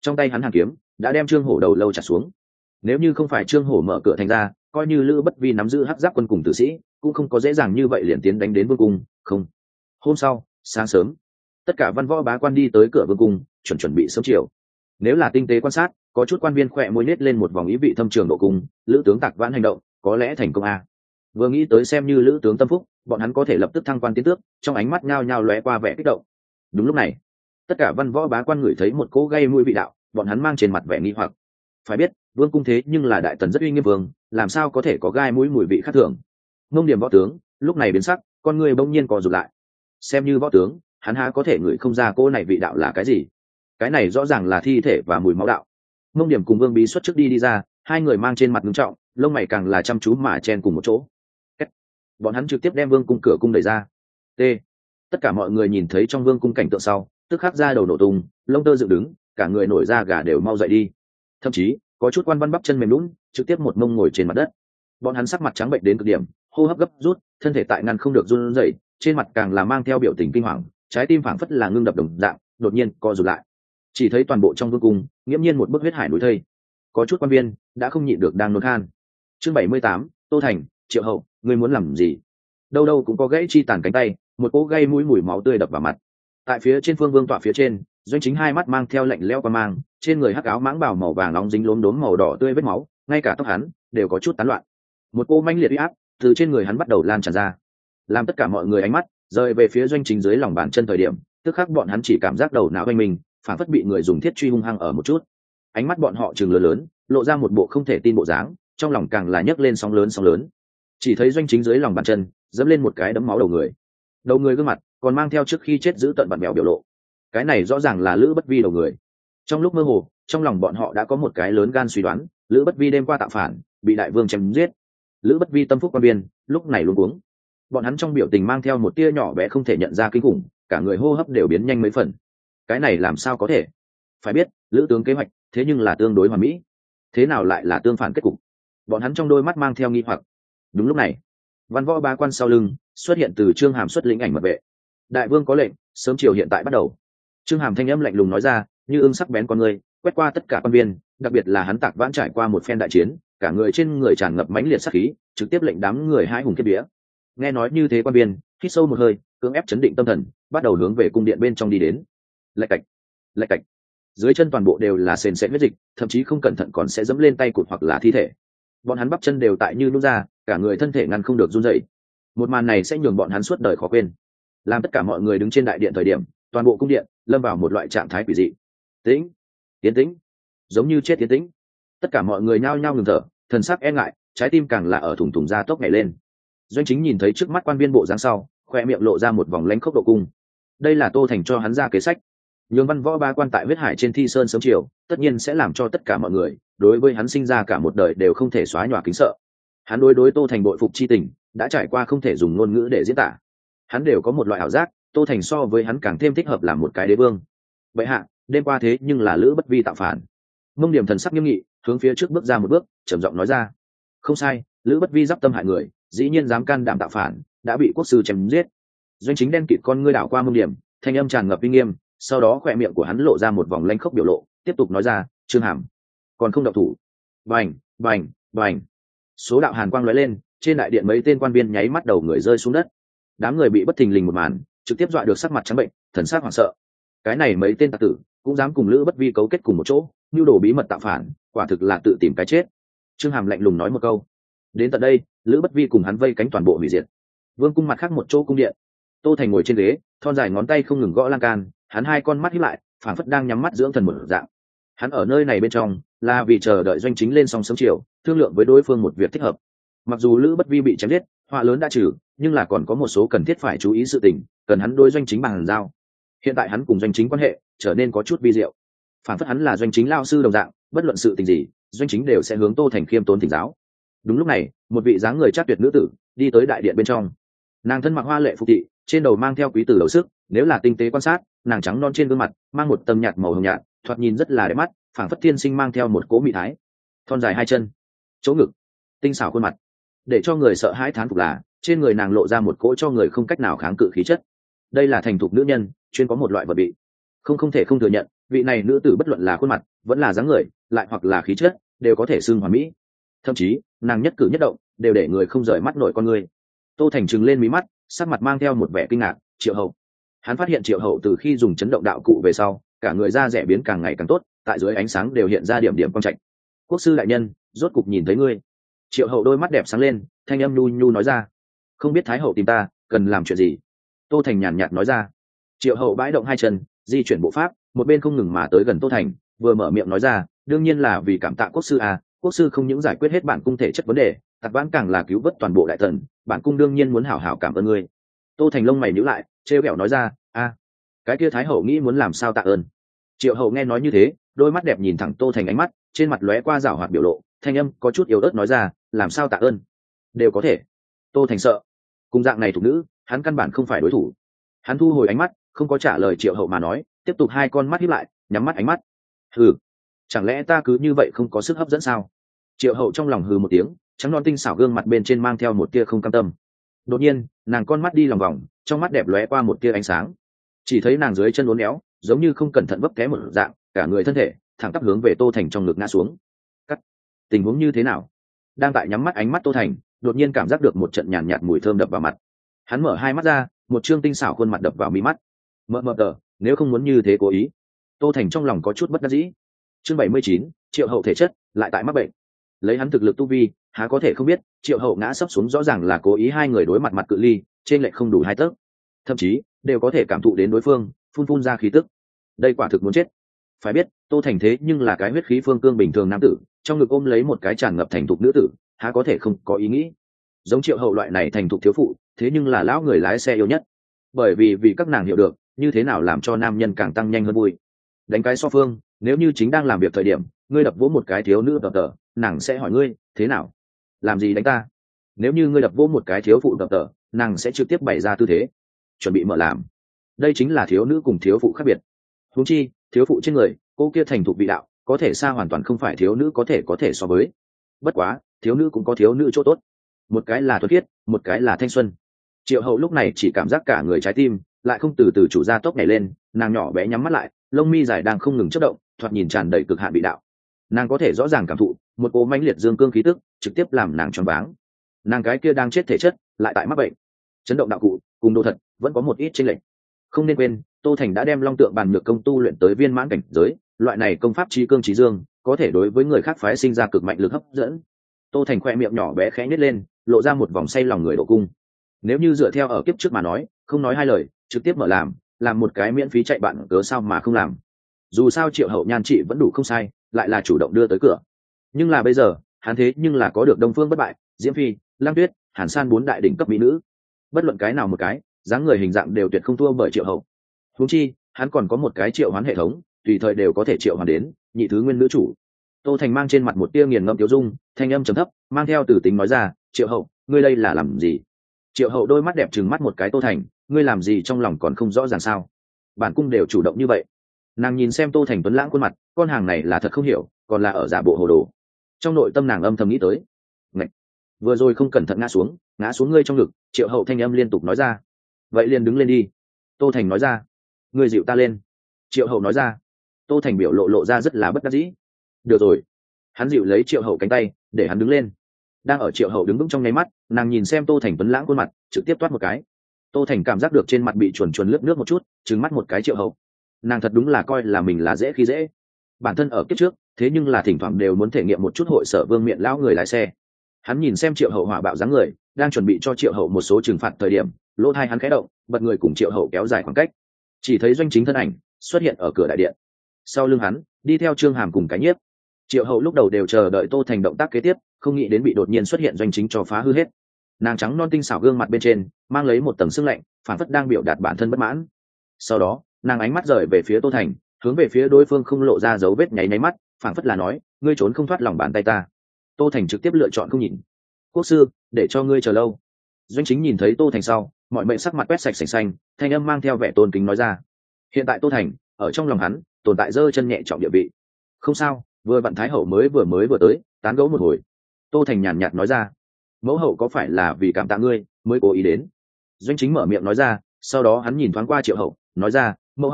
trong tay hắn hàng kiếm đã đem trương hổ đầu lâu trả xuống. Nếu như không phải trương hổ mở cửa thành ra, coi như lữ bất vi nắm giữ hắc giáp quân cùng tử sĩ cũng không có dễ dàng như vậy liền tiến đánh đến vương cung. Không, hôm sau sáng sớm, tất cả văn võ bá quan đi tới cửa vương cung, chuẩn chuẩn bị sớm chiều. Nếu là tinh tế quan sát, có chút quan viên khỏe môi nết lên một vòng ý vị thâm trường độ cung, lữ tướng Tạc Vãn hành động có lẽ thành công a. Vừa nghĩ tới xem như lữ tướng tâm phúc, bọn hắn có thể lập tức thăng quan tiến tước, trong ánh mắt nhao nhao lóe qua vẻ kích động. Đúng lúc này, tất cả văn võ bá quan ngửi thấy một cỗ gây mũi vị đạo, bọn hắn mang trên mặt vẻ nghi hoặc. Phải biết, vương cung thế nhưng là đại tần rất uy nghiêm vương, làm sao có thể có gai mũi mùi vị khác thường. Mông Điểm võ tướng lúc này biến sắc, con người bỗng nhiên co rụt lại. Xem như võ tướng, hắn há có thể ngửi không ra cỗ này vị đạo là cái gì? Cái này rõ ràng là thi thể và mùi máu đạo. Mông Điểm cùng Vương Bí xuất trước đi đi ra, hai người mang trên mặt nghiêm trọng, lông mày càng là chăm chú mà chen cùng một chỗ. Bọn hắn trực tiếp đem vương cung cửa cung đẩy ra. T. Tất cả mọi người nhìn thấy trong vương cung cảnh tượng sau, tức khắc ra đầu nổ tung, lông tơ dựng đứng, cả người nổi da gà đều mau dậy đi. Thậm chí có chút quan văn bắp chân mềm lún, trực tiếp một mông ngồi trên mặt đất. Bọn hắn sắc mặt trắng bệnh đến cực điểm, hô hấp gấp rút, thân thể tại ngăn không được run rẩy, trên mặt càng là mang theo biểu tình kinh hoàng, trái tim phảng phất là ngưng đập đồng dạng, đột nhiên co rụt lại. Chỉ thấy toàn bộ trong vương cung nghiễm nhiên một bức huyết hải núi thây. Có chút quan viên đã không nhịn được đang nôn khan. Chương bảy mươi tám, Tô Thành, Triệu Hậu, ngươi muốn làm gì? Đâu đâu cũng có gãy chi tàn cánh tay, một cỗ gây mũi mùi máu tươi đập vào mặt. Tại phía trên phương vương tọa phía trên, Doanh Chính hai mắt mang theo lạnh lẽo qua mang, trên người hắc áo mãng bào màu vàng nóng dính lốm đốm màu đỏ tươi vết máu, ngay cả tóc hắn đều có chút tán loạn. Một cỗ manh liệt uy áp từ trên người hắn bắt đầu lan tràn ra, làm tất cả mọi người ánh mắt rời về phía Doanh Chính dưới lòng bàn chân thời điểm, tức khắc bọn hắn chỉ cảm giác đầu não quanh mình phản phất bị người dùng thiết truy hung hăng ở một chút. Ánh mắt bọn họ trừng lớn lớn, lộ ra một bộ không thể tin bộ dáng, trong lòng càng là nhấc lên sóng lớn sóng lớn. Chỉ thấy Doanh Chính dưới lòng bàn chân dẫm lên một cái đấm máu đầu người, đầu người gương mặt còn mang theo trước khi chết giữ tận bặm bèo biểu lộ. Cái này rõ ràng là Lữ Bất Vi đầu người. Trong lúc mơ hồ, trong lòng bọn họ đã có một cái lớn gan suy đoán, Lữ Bất Vi đêm qua tạo phản, bị đại vương chém giết. Lữ Bất Vi tâm phúc quan biên, lúc này luống cuống. Bọn hắn trong biểu tình mang theo một tia nhỏ bé không thể nhận ra kinh khủng, cả người hô hấp đều biến nhanh mấy phần. Cái này làm sao có thể? Phải biết, Lữ tướng kế hoạch, thế nhưng là tương đối hoàn mỹ, thế nào lại là tương phản kết cục? Bọn hắn trong đôi mắt mang theo nghi hoặc. Đúng lúc này, văn võ bá quan sau lưng xuất hiện từ Trương Hàm xuất lĩnh ảnh mật vệ. Đại vương có lệnh, sớm chiều hiện tại bắt đầu. Trương Hàm thanh âm lạnh lùng nói ra, như ưng sắc bén con người quét qua tất cả quan viên, đặc biệt là hắn Tạc Vãn trải qua một phen đại chiến, cả người trên người tràn ngập mãnh liệt sát khí, trực tiếp lệnh đám người hai hùng kết vía. Nghe nói như thế, quan viên hít sâu một hơi, cưỡng ép chấn định tâm thần, bắt đầu hướng về cung điện bên trong đi đến. Lạch cạch, lạch cạch, dưới chân toàn bộ đều là sền sệt huyết dịch, thậm chí không cẩn thận còn sẽ dẫm lên tay cụt hoặc là thi thể. Bọn hắn bắp chân đều tại như nút ra, cả người thân thể ngăn không được run rẩy. Một màn này sẽ nhường bọn hắn suốt đời khó quên. Làm tất cả mọi người đứng trên đại điện thời điểm, toàn bộ cung điện lâm vào một loại trạng thái quỷ dị. Tĩnh, tiến tĩnh, giống như chết tiến tĩnh. Tất cả mọi người nhao nhao ngừng thở, thần sắc e ngại, trái tim càng là ở thủng thủng ra tốc nhảy lên. Doanh Chính nhìn thấy trước mắt quan viên bộ dáng sau, khoe miệng lộ ra một vòng lánh khốc độ cung. Đây là Tô Thành cho hắn ra kế sách. Nhường văn võ ba quan tại huyết hải trên thi sơn sớm chiều, tất nhiên sẽ làm cho tất cả mọi người đối với hắn sinh ra cả một đời đều không thể xóa nhòa kính sợ. Hắn đối đối Tô Thành bội phục chi tình đã trải qua không thể dùng ngôn ngữ để diễn tả. Hắn đều có một loại ảo giác, Tô Thành so với hắn càng thêm thích hợp làm một cái đế vương. Vậy hạ, đêm qua thế nhưng là Lữ Bất Vi tạo phản. Mông Điểm thần sắc nghiêm nghị, hướng phía trước bước ra một bước, trầm giọng nói ra. Không sai, Lữ Bất Vi giáp tâm hại người, dĩ nhiên dám can đảm tạo phản, đã bị quốc sư chém giết. Doanh Chính đen kịt con ngươi đảo qua Mông Điểm, thanh âm tràn ngập uy nghiêm, sau đó khỏe miệng của hắn lộ ra một vòng lanh khốc biểu lộ, tiếp tục nói ra, Trương Hàm, còn không động thủ. Bành, bành, bành. Số đạo hàn quang lóe lên, trên đại điện mấy tên quan viên nháy mắt đầu người rơi xuống đất. Đám người bị bất thình lình một màn trực tiếp dọa được sắc mặt trắng bệnh, thần sắc hoảng sợ. Cái này mấy tên tặc tử cũng dám cùng Lữ Bất Vi cấu kết cùng một chỗ, nhu đồ bí mật tạo phản, quả thực là tự tìm cái chết. Trương Hàm lạnh lùng nói một câu. Đến tận đây, Lữ Bất Vi cùng hắn vây cánh toàn bộ hủy diệt. Vương cung mặt khác một chỗ cung điện, Tô Thành ngồi trên ghế, thon dài ngón tay không ngừng gõ lan can, hắn hai con mắt híp lại, phảng phất đang nhắm mắt dưỡng thần một dạng. Hắn ở nơi này bên trong là vì chờ đợi Doanh Chính lên song sớm chiều, thương lượng với đối phương một việc thích hợp. Mặc dù Lữ Bất Vi bị chém giết, họa lớn đã trừ, nhưng là còn có một số cần thiết phải chú ý sự tình, cần hắn đối Doanh Chính bằng giao. Hiện tại hắn cùng Doanh Chính quan hệ trở nên có chút vi diệu, phản phất hắn là Doanh Chính lao sư đồng dạng, bất luận sự tình gì, Doanh Chính đều sẽ hướng Tô Thành khiêm tốn thỉnh giáo. Đúng lúc này, một vị dáng người chắc tuyệt nữ tử đi tới đại điện bên trong. Nàng thân mặc hoa lệ phục thị, trên đầu mang theo quý tử đầu sức, nếu là tinh tế quan sát, nàng trắng non trên gương mặt mang một tầm nhạt màu hồng nhạt, thoạt nhìn rất là đẹp mắt, phảng phất thiên sinh mang theo một cỗ mỹ thái. Thon dài hai chân, chỗ ngực, tinh xảo khuôn mặt, để cho người sợ hãi thán phục là trên người nàng lộ ra một cỗ cho người không cách nào kháng cự khí chất. Đây là thành thục nữ nhân, chuyên có một loại vật bị. Không không thể không thừa nhận, vị này nữ tử bất luận là khuôn mặt vẫn là dáng người lại hoặc là khí chất đều có thể xưng hoàn mỹ, thậm chí nàng nhất cử nhất động đều để người không rời mắt nổi con người. Tô Thành trừng lên mí mắt, sắc mặt mang theo một vẻ kinh ngạc. Triệu Hậu. Hắn phát hiện Triệu Hậu từ khi dùng chấn động đạo cụ về sau, cả người da rẻ biến càng ngày càng tốt, tại dưới ánh sáng đều hiện ra điểm điểm quang trạch. Quốc sư đại nhân, rốt cục nhìn thấy ngươi. Triệu Hậu đôi mắt đẹp sáng lên, thanh âm nhu nhu nói ra. Không biết Thái Hậu tìm ta cần làm chuyện gì? Tô Thành nhàn nhạt nói ra. Triệu Hậu bãi động hai chân, di chuyển bộ pháp, một bên không ngừng mà tới gần Tô Thành, vừa mở miệng nói ra, đương nhiên là vì cảm tạ quốc sư à, quốc sư không những giải quyết hết bản cung thể chất vấn đề, tặc vãn càng là cứu vớt toàn bộ đại thần, bản cung đương nhiên muốn hảo hảo cảm ơn ngươi. Tô Thành lông mày nhíu lại, trêu ghẹo nói ra, a, cái kia Thái Hậu nghĩ muốn làm sao tạ ơn? Triệu Hậu nghe nói như thế, đôi mắt đẹp nhìn thẳng Tô Thành, ánh mắt trên mặt lóe qua giảo hoạt biểu lộ, thanh âm có chút yếu ớt nói ra, làm sao tạ ơn? Đều có thể. Tô Thành sợ, cùng dạng này thuộc nữ, hắn căn bản không phải đối thủ. Hắn thu hồi ánh mắt, không có trả lời Triệu Hậu mà nói, tiếp tục hai con mắt híp lại, nhắm mắt ánh mắt. Hừ, chẳng lẽ ta cứ như vậy không có sức hấp dẫn sao? Triệu Hậu trong lòng hừ một tiếng, trắng non tinh xảo gương mặt bên trên mang theo một tia không cam tâm. Đột nhiên, nàng con mắt đi lòng vòng, trong mắt đẹp lóe qua một tia ánh sáng. Chỉ thấy nàng dưới chân uốn éo, giống như không cẩn thận vấp té một dạng, cả người thân thể thẳng tắp hướng về Tô Thành trong ngực ngã xuống. Cắt. Tình huống như thế nào? Đang tại nhắm mắt ánh mắt Tô Thành, đột nhiên cảm giác được một trận nhàn nhạt mùi thơm đập vào mặt. Hắn mở hai mắt ra, một trương tinh xảo khuôn mặt đập vào mi mắt. Mờ mờ tờ, nếu không muốn như thế cố ý. Tô Thành trong lòng có chút bất đắc dĩ. Chương bảy mươi chín, Triệu Hậu thể chất lại tại mắc bệnh. Lấy hắn thực lực tu vi, há có thể không biết, Triệu Hậu ngã sấp xuống rõ ràng là cố ý, hai người đối mặt mặt cự ly, trên lệch không đủ hai tấc, thậm chí đều có thể cảm thụ đến đối phương phun phun ra khí tức. Đây quả thực muốn chết. Phải biết, Tô Thành thế nhưng là cái huyết khí phương cương bình thường nam tử, trong ngực ôm lấy một cái tràn ngập thành thục nữ tử, há có thể không có ý nghĩ. Giống Triệu Hậu loại này thành thục thiếu phụ, thế nhưng là lão người lái xe yêu nhất. Bởi vì vì các nàng hiểu được, như thế nào làm cho nam nhân càng tăng nhanh hơn vui. Đánh cái so phương, nếu như chính đang làm việc thời điểm, ngươi đập vỗ một cái thiếu nữ tập tờ, nàng sẽ hỏi ngươi, thế nào? Làm gì đánh ta? Nếu như ngươi đập vỗ một cái thiếu phụ tập tờ, nàng sẽ trực tiếp bày ra tư thế, chuẩn bị mở làm. Đây chính là thiếu nữ cùng thiếu phụ khác biệt. Huống chi, thiếu phụ trên người, cô kia thành thục vị đạo, có thể xa hoàn toàn không phải thiếu nữ có thể có thể so với. Bất quá, thiếu nữ cũng có thiếu nữ chỗ tốt. Một cái là thuần khiết, một cái là thanh xuân. Triệu Hậu lúc này chỉ cảm giác cả người trái tim lại không từ từ chủ ra tốc nhảy lên, nàng nhỏ bé nhắm mắt lại, lông mi dài đang không ngừng chớp động, thoạt nhìn tràn đầy cực hạn vị đạo. Nàng có thể rõ ràng cảm thụ một cỗ mãnh liệt dương cương khí tức, trực tiếp làm nàng choáng váng. Nàng cái kia đang chết thể chất, lại tại mắc bệnh. Chấn động đạo cụ cùng đồ thật vẫn có một ít chênh lệch. Không nên quên, Tô Thành đã đem Long Tượng Bàn Nhược công tu luyện tới viên mãn cảnh giới, loại này công pháp chí cương chí dương, có thể đối với người khác phái sinh ra cực mạnh lực hấp dẫn. Tô Thành khoe miệng nhỏ bé khẽ nhếch lên, lộ ra một vòng say lòng người độ cung. Nếu như dựa theo ở kiếp trước mà nói, không nói hai lời, trực tiếp mở làm, làm một cái miễn phí chạy bạn cớ sao mà không làm. Dù sao Triệu Hậu nhan trị vẫn đủ không sai, lại là chủ động đưa tới cửa. Nhưng là bây giờ, hắn thế nhưng là có được Đông Phương Bất Bại, Diễm Phi, Lang Tuyết, Hàn San bốn đại đỉnh cấp mỹ nữ. Bất luận cái nào một cái, dáng người hình dạng đều tuyệt không thua bởi Triệu Hậu. Huống chi, hắn còn có một cái triệu hoán hệ thống, tùy thời đều có thể triệu hoán đến nhị thứ nguyên nữ chủ. Tô Thành mang trên mặt một tia nghiền ngẫm tiêu dung, thanh âm trầm thấp, mang theo từ tính nói ra, Triệu Hậu, ngươi đây là làm gì? Triệu Hậu đôi mắt đẹp trừng mắt một cái Tô Thành, ngươi làm gì trong lòng còn không rõ ràng sao? Bản cung đều chủ động như vậy. Nàng nhìn xem Tô Thành tuấn lãng khuôn mặt, con hàng này là thật không hiểu, còn là ở giả bộ hồ đồ. Trong nội tâm nàng âm thầm nghĩ tới, Ngậy! Vừa rồi không cẩn thận ngã xuống, ngã xuống ngươi trong ngực. Triệu Hậu thanh âm liên tục nói ra, vậy liền đứng lên đi. Tô Thành nói ra, ngươi dịu ta lên. Triệu Hậu nói ra. Tô Thành biểu lộ lộ ra rất là bất đắc dĩ. Được rồi. Hắn dịu lấy Triệu Hậu cánh tay, để hắn đứng lên. Đang ở Triệu Hậu đứng vững trong nháy mắt, nàng nhìn xem Tô Thành tuấn lãng khuôn mặt, trực tiếp toát một cái. Tô Thành cảm giác được trên mặt bị chuồn chuồn lướt nước một chút, trừng mắt một cái Triệu Hậu. Nàng thật đúng là coi là mình là dễ khi dễ. Bản thân ở kiếp trước, thế nhưng là thỉnh thoảng đều muốn thể nghiệm một chút hội sở vương miện lão người lái xe. Hắn nhìn xem Triệu Hậu hỏa bạo dáng người, đang chuẩn bị cho Triệu Hậu một số trừng phạt thời điểm, lỗ tai hắn khẽ động, bật người cùng Triệu Hậu kéo dài khoảng cách. Chỉ thấy Doanh Chính thân ảnh xuất hiện ở cửa đại điện. Sau lưng hắn, đi theo Trương Hàm cùng cái nhiếp. Triệu Hậu lúc đầu đều chờ đợi Tô Thành động tác kế tiếp, không nghĩ đến bị đột nhiên xuất hiện Doanh Chính cho phá hư hết. Nàng trắng non tinh xảo gương mặt bên trên mang lấy một tầng sương lạnh, phản phất đang biểu đạt bản thân bất mãn. Sau đó, nàng ánh mắt rời về phía Tô Thành, hướng về phía đối phương không lộ ra dấu vết nháy nháy mắt, phản phất là nói, ngươi trốn không thoát lòng bàn tay ta. Tô Thành trực tiếp lựa chọn không nhìn. Quốc sư, để cho ngươi chờ lâu. Doanh Chính nhìn thấy Tô Thành sau, mọi mệnh sắc mặt quét sạch sành xanh, thanh âm mang theo vẻ tôn kính nói ra, hiện tại Tô Thành ở trong lòng hắn tồn tại dơ chân nhẹ trọng địa vị. Không sao, vừa vặn Thái Hậu mới vừa mới vừa tới, tán gẫu một hồi. Tô Thành nhàn nhạt nói ra, mẫu hậu có phải là vì cảm tạ ngươi mới cố ý đến? Doanh Chính mở miệng nói ra, sau đó hắn nhìn thoáng qua Triệu Hậu, nói ra, mẫu hậu,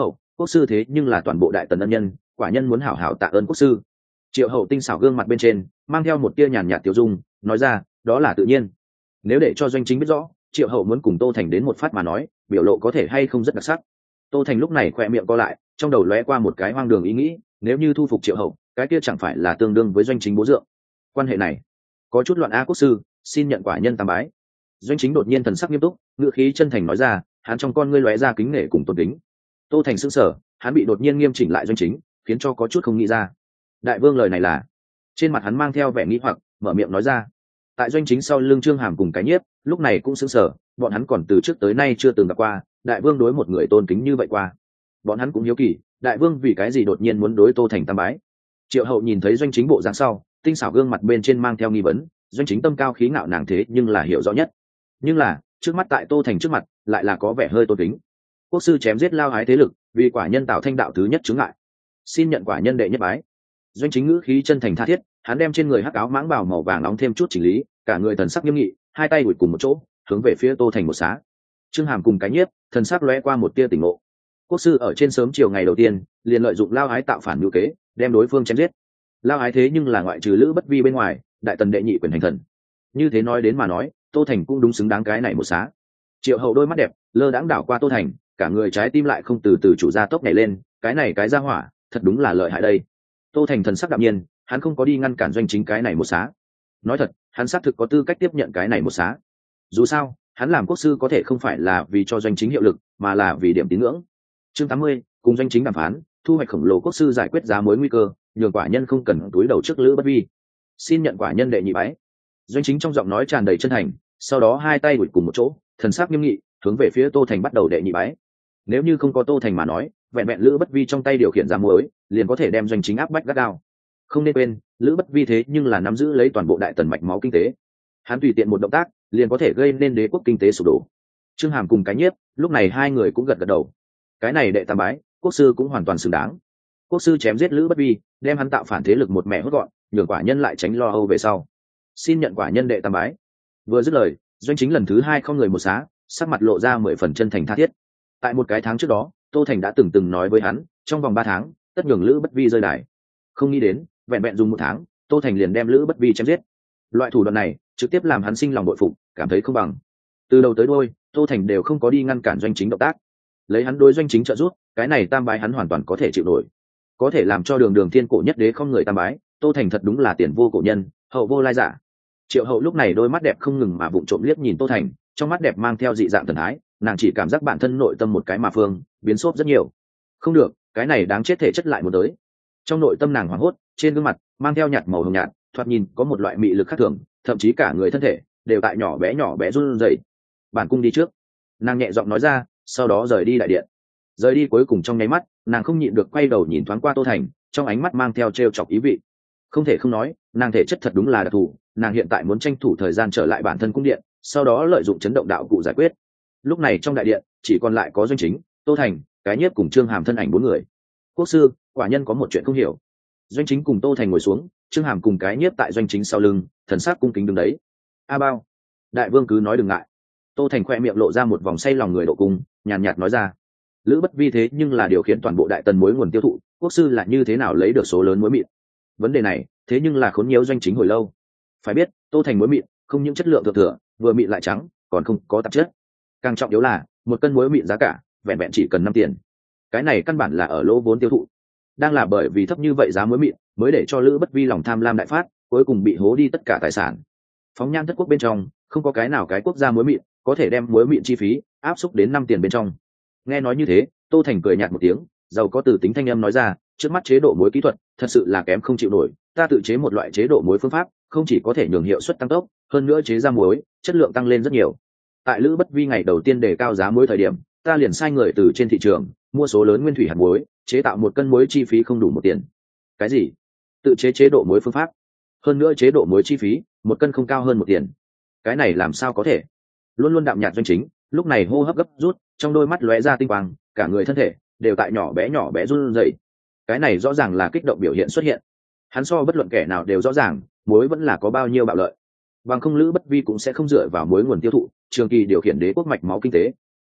quốc sư thế nhưng là toàn bộ đại tần ân nhân, quả nhân muốn hảo hảo tạ ơn quốc sư. Triệu hậu tinh xảo gương mặt bên trên mang theo một tia nhàn nhạt tiêu dung, nói ra đó là tự nhiên. Nếu để cho doanh chính biết rõ triệu hậu muốn cùng Tô Thành đến một phát mà nói, biểu lộ có thể hay không rất đặc sắc. Tô Thành lúc này khoe miệng co lại, trong đầu lóe qua một cái hoang đường ý nghĩ, nếu như thu phục triệu hậu, cái kia chẳng phải là tương đương với doanh chính bố dượng. Quan hệ này có chút loạn. A quốc sư, xin nhận quả nhân tam bái. Doanh chính đột nhiên thần sắc nghiêm túc, ngữ khí chân thành nói ra, hắn trong con ngươi lóe ra kính nể cùng tôn kính. Tô Thành sững sờ, hắn bị đột nhiên nghiêm chỉnh lại doanh chính, khiến cho có chút không nghĩ ra. Đại vương lời này là? Trên mặt hắn mang theo vẻ nghi hoặc, mở miệng nói ra. Tại doanh chính sau lưng Trương Hàm cùng cái nhiếp, lúc này cũng sững sờ, bọn hắn còn từ trước tới nay chưa từng gặp qua đại vương đối một người tôn kính như vậy qua. Bọn hắn cũng hiếu kỳ, đại vương vì cái gì đột nhiên muốn đối Tô Thành tam bái. Triệu hậu nhìn thấy doanh chính bộ dáng sau, tinh xảo gương mặt bên trên mang theo nghi vấn, doanh chính tâm cao khí ngạo nàng thế nhưng là hiểu rõ nhất. Nhưng là trước mắt tại Tô Thành trước mặt lại là có vẻ hơi tôn kính. Quốc sư chém giết lao hái thế lực, vì quả nhân tạo thanh đạo thứ nhất chứng ngại, xin nhận quả nhân đệ nhất bái. Doanh chính ngữ khí chân thành tha thiết, hắn đem trên người hắc áo mãng bào màu vàng nóng thêm chút chỉnh lý, cả người thần sắc nghiêm nghị, hai tay gùi cùng một chỗ hướng về phía Tô Thành một xá. Trương Hàm cùng cái nhiếp thần sắc lóe qua một tia tỉnh ngộ. Quốc sư ở trên sớm chiều ngày đầu tiên liền lợi dụng lao ái tạo phản ngữ kế, đem đối phương chém giết. Lao ái thế nhưng là ngoại trừ Lữ Bất Vi bên ngoài đại tần đệ nhị quyền hành thần, như thế nói đến mà nói Tô Thành cũng đúng xứng đáng cái này một xá. Triệu hậu đôi mắt đẹp lơ đãng đảo qua Tô Thành, cả người trái tim lại không từ từ chủ ra tốc nhảy lên, cái này cái ra hỏa thật đúng là lợi hại đây. Tô Thành thần sắc đạm nhiên, hắn không có đi ngăn cản doanh chính cái này một xá. Nói thật, hắn xác thực có tư cách tiếp nhận cái này một xá. Dù sao hắn làm quốc sư có thể không phải là vì cho doanh chính hiệu lực, mà là vì điểm tín ngưỡng. Chương tám mươi, cùng doanh chính đàm phán, thu hoạch khổng lồ quốc sư giải quyết giá mối nguy cơ, nhường quả nhân không cần túi đầu trước Lữ Bất Vi. Xin nhận quả nhân đệ nhị bái. Doanh chính trong giọng nói tràn đầy chân thành, sau đó hai tay gùi cùng một chỗ, thần sắc nghiêm nghị hướng về phía Tô Thành bắt đầu đệ nhị bái. Nếu như không có Tô Thành mà nói, vẹn vẹn Lữ Bất Vi trong tay điều khiển giá muối liền có thể đem doanh chính áp bách gắt gao. Không nên quên, Lữ Bất Vi thế nhưng là nắm giữ lấy toàn bộ đại tần mạch máu kinh tế, hắn tùy tiện một động tác liền có thể gây nên đế quốc kinh tế sụp đổ. Trương Hàm cùng cái nhiếp lúc này hai người cũng gật gật đầu. Cái này đệ tam bái, quốc sư cũng hoàn toàn xứng đáng. Quốc sư chém giết Lữ Bất Vi, đem hắn tạo phản thế lực một mẹ hốt gọn, nhường quả nhân lại tránh lo âu về sau. Xin nhận quả nhân đệ tam bái. Vừa dứt lời, doanh chính lần thứ hai không người một xá, sắc mặt lộ ra mười phần chân thành tha thiết. Tại một cái tháng trước đó, Tô Thành đã từng từng nói với hắn, trong vòng ba tháng tất nhường Lữ Bất Vi rơi đài. Không nghĩ đến vẹn vẹn dùng một tháng, Tô Thành liền đem Lữ Bất Vi chém giết. Loại thủ đoạn này trực tiếp làm hắn sinh lòng bội phục, cảm thấy không bằng. Từ đầu tới đuôi, Tô Thành đều không có đi ngăn cản doanh chính động tác, lấy hắn đối doanh chính trợ giúp, cái này tam bái hắn hoàn toàn có thể chịu nổi. Có thể làm cho đường đường thiên cổ nhất đế không người tam bái, Tô Thành thật đúng là tiền vô cổ nhân, hậu vô lai giả. Triệu hậu lúc này đôi mắt đẹp không ngừng mà vụng trộm liếc nhìn Tô Thành, trong mắt đẹp mang theo dị dạng thần thái, nàng chỉ cảm giác bản thân nội tâm một cái mà phương biến xốp rất nhiều. Không được, cái này đáng chết thể chất lại một tới. Trong nội tâm nàng hoảng hốt, trên gương mặt mang theo nhạt màu hồng nhạt, thoạt nhìn có một loại mị lực khác thường, thậm chí cả người thân thể đều tại nhỏ bé nhỏ bé run rẩy. Bản cung đi trước, nàng nhẹ giọng nói ra, sau đó rời đi đại điện. Rời đi cuối cùng trong nháy mắt, nàng không nhịn được quay đầu nhìn thoáng qua Tô Thành, trong ánh mắt mang theo trêu chọc ý vị. Không thể không nói, nàng thể chất thật đúng là đặc thù, nàng hiện tại muốn tranh thủ thời gian trở lại bản thân cung điện, sau đó lợi dụng chấn động đạo cụ giải quyết. Lúc này trong đại điện chỉ còn lại có doanh chính, Tô Thành, cái nhiếp cùng Trương Hàm thân ảnh bốn người. Quốc sư, quả nhân có một chuyện không hiểu. Doanh chính cùng Tô Thành ngồi xuống, Trương Hàm cùng cái nhiếp tại doanh chính sau lưng, thần sắc cung kính đứng đấy. A bao, đại vương cứ nói đừng ngại. Tô Thành khoe miệng lộ ra một vòng say lòng người độ cung, nhàn nhạt nói ra. Lữ Bất Vi thế nhưng là điều khiển toàn bộ đại tần muối nguồn tiêu thụ, quốc sư là như thế nào lấy được số lớn muối mịn? Vấn đề này thế nhưng là khốn nhiễu doanh chính hồi lâu. Phải biết, Tô Thành muối mịn không những chất lượng thượng thừa, vừa mịn lại trắng, còn không có tạp chất. Càng trọng yếu là, một cân muối mịn giá cả vẹn vẹn chỉ cần năm tiền. Cái này căn bản là ở lỗ vốn tiêu thụ. Đang là bởi vì thấp như vậy giá muối mịn, mới để cho Lữ Bất Vi lòng tham lam đại phát, cuối cùng bị hố đi tất cả tài sản. Phóng nhãn thất quốc bên trong, không có cái nào cái quốc gia muối mịn có thể đem muối mịn chi phí áp xúc đến năm tiền bên trong. Nghe nói như thế, Tô Thành cười nhạt một tiếng, giàu có từ tính thanh âm nói ra, trước mắt chế độ muối kỹ thuật thật sự là kém không chịu nổi, ta tự chế một loại chế độ muối phương pháp, không chỉ có thể nhường hiệu suất tăng tốc, hơn nữa chế ra muối chất lượng tăng lên rất nhiều. Tại Lữ Bất Vi ngày đầu tiên đề cao giá muối thời điểm, ta liền sai người từ trên thị trường mua số lớn nguyên thủy hạt muối, chế tạo một cân muối chi phí không đủ một tiền. Cái gì? Tự chế chế độ muối phương pháp? Hơn nữa chế độ muối chi phí một cân không cao hơn một tiền? Cái này làm sao có thể? Luôn luôn đạm nhạt doanh chính, lúc này hô hấp gấp rút, trong đôi mắt lóe ra tinh quang, cả người thân thể đều tại nhỏ bé nhỏ bé run rẩy. Cái này rõ ràng là kích động biểu hiện xuất hiện. Hắn so bất luận kẻ nào đều rõ ràng, muối vẫn là có bao nhiêu bạo lợi. Bằng không Lữ Bất Vi cũng sẽ không dựa vào muối nguồn tiêu thụ, trường kỳ điều khiển đế quốc mạch máu kinh tế.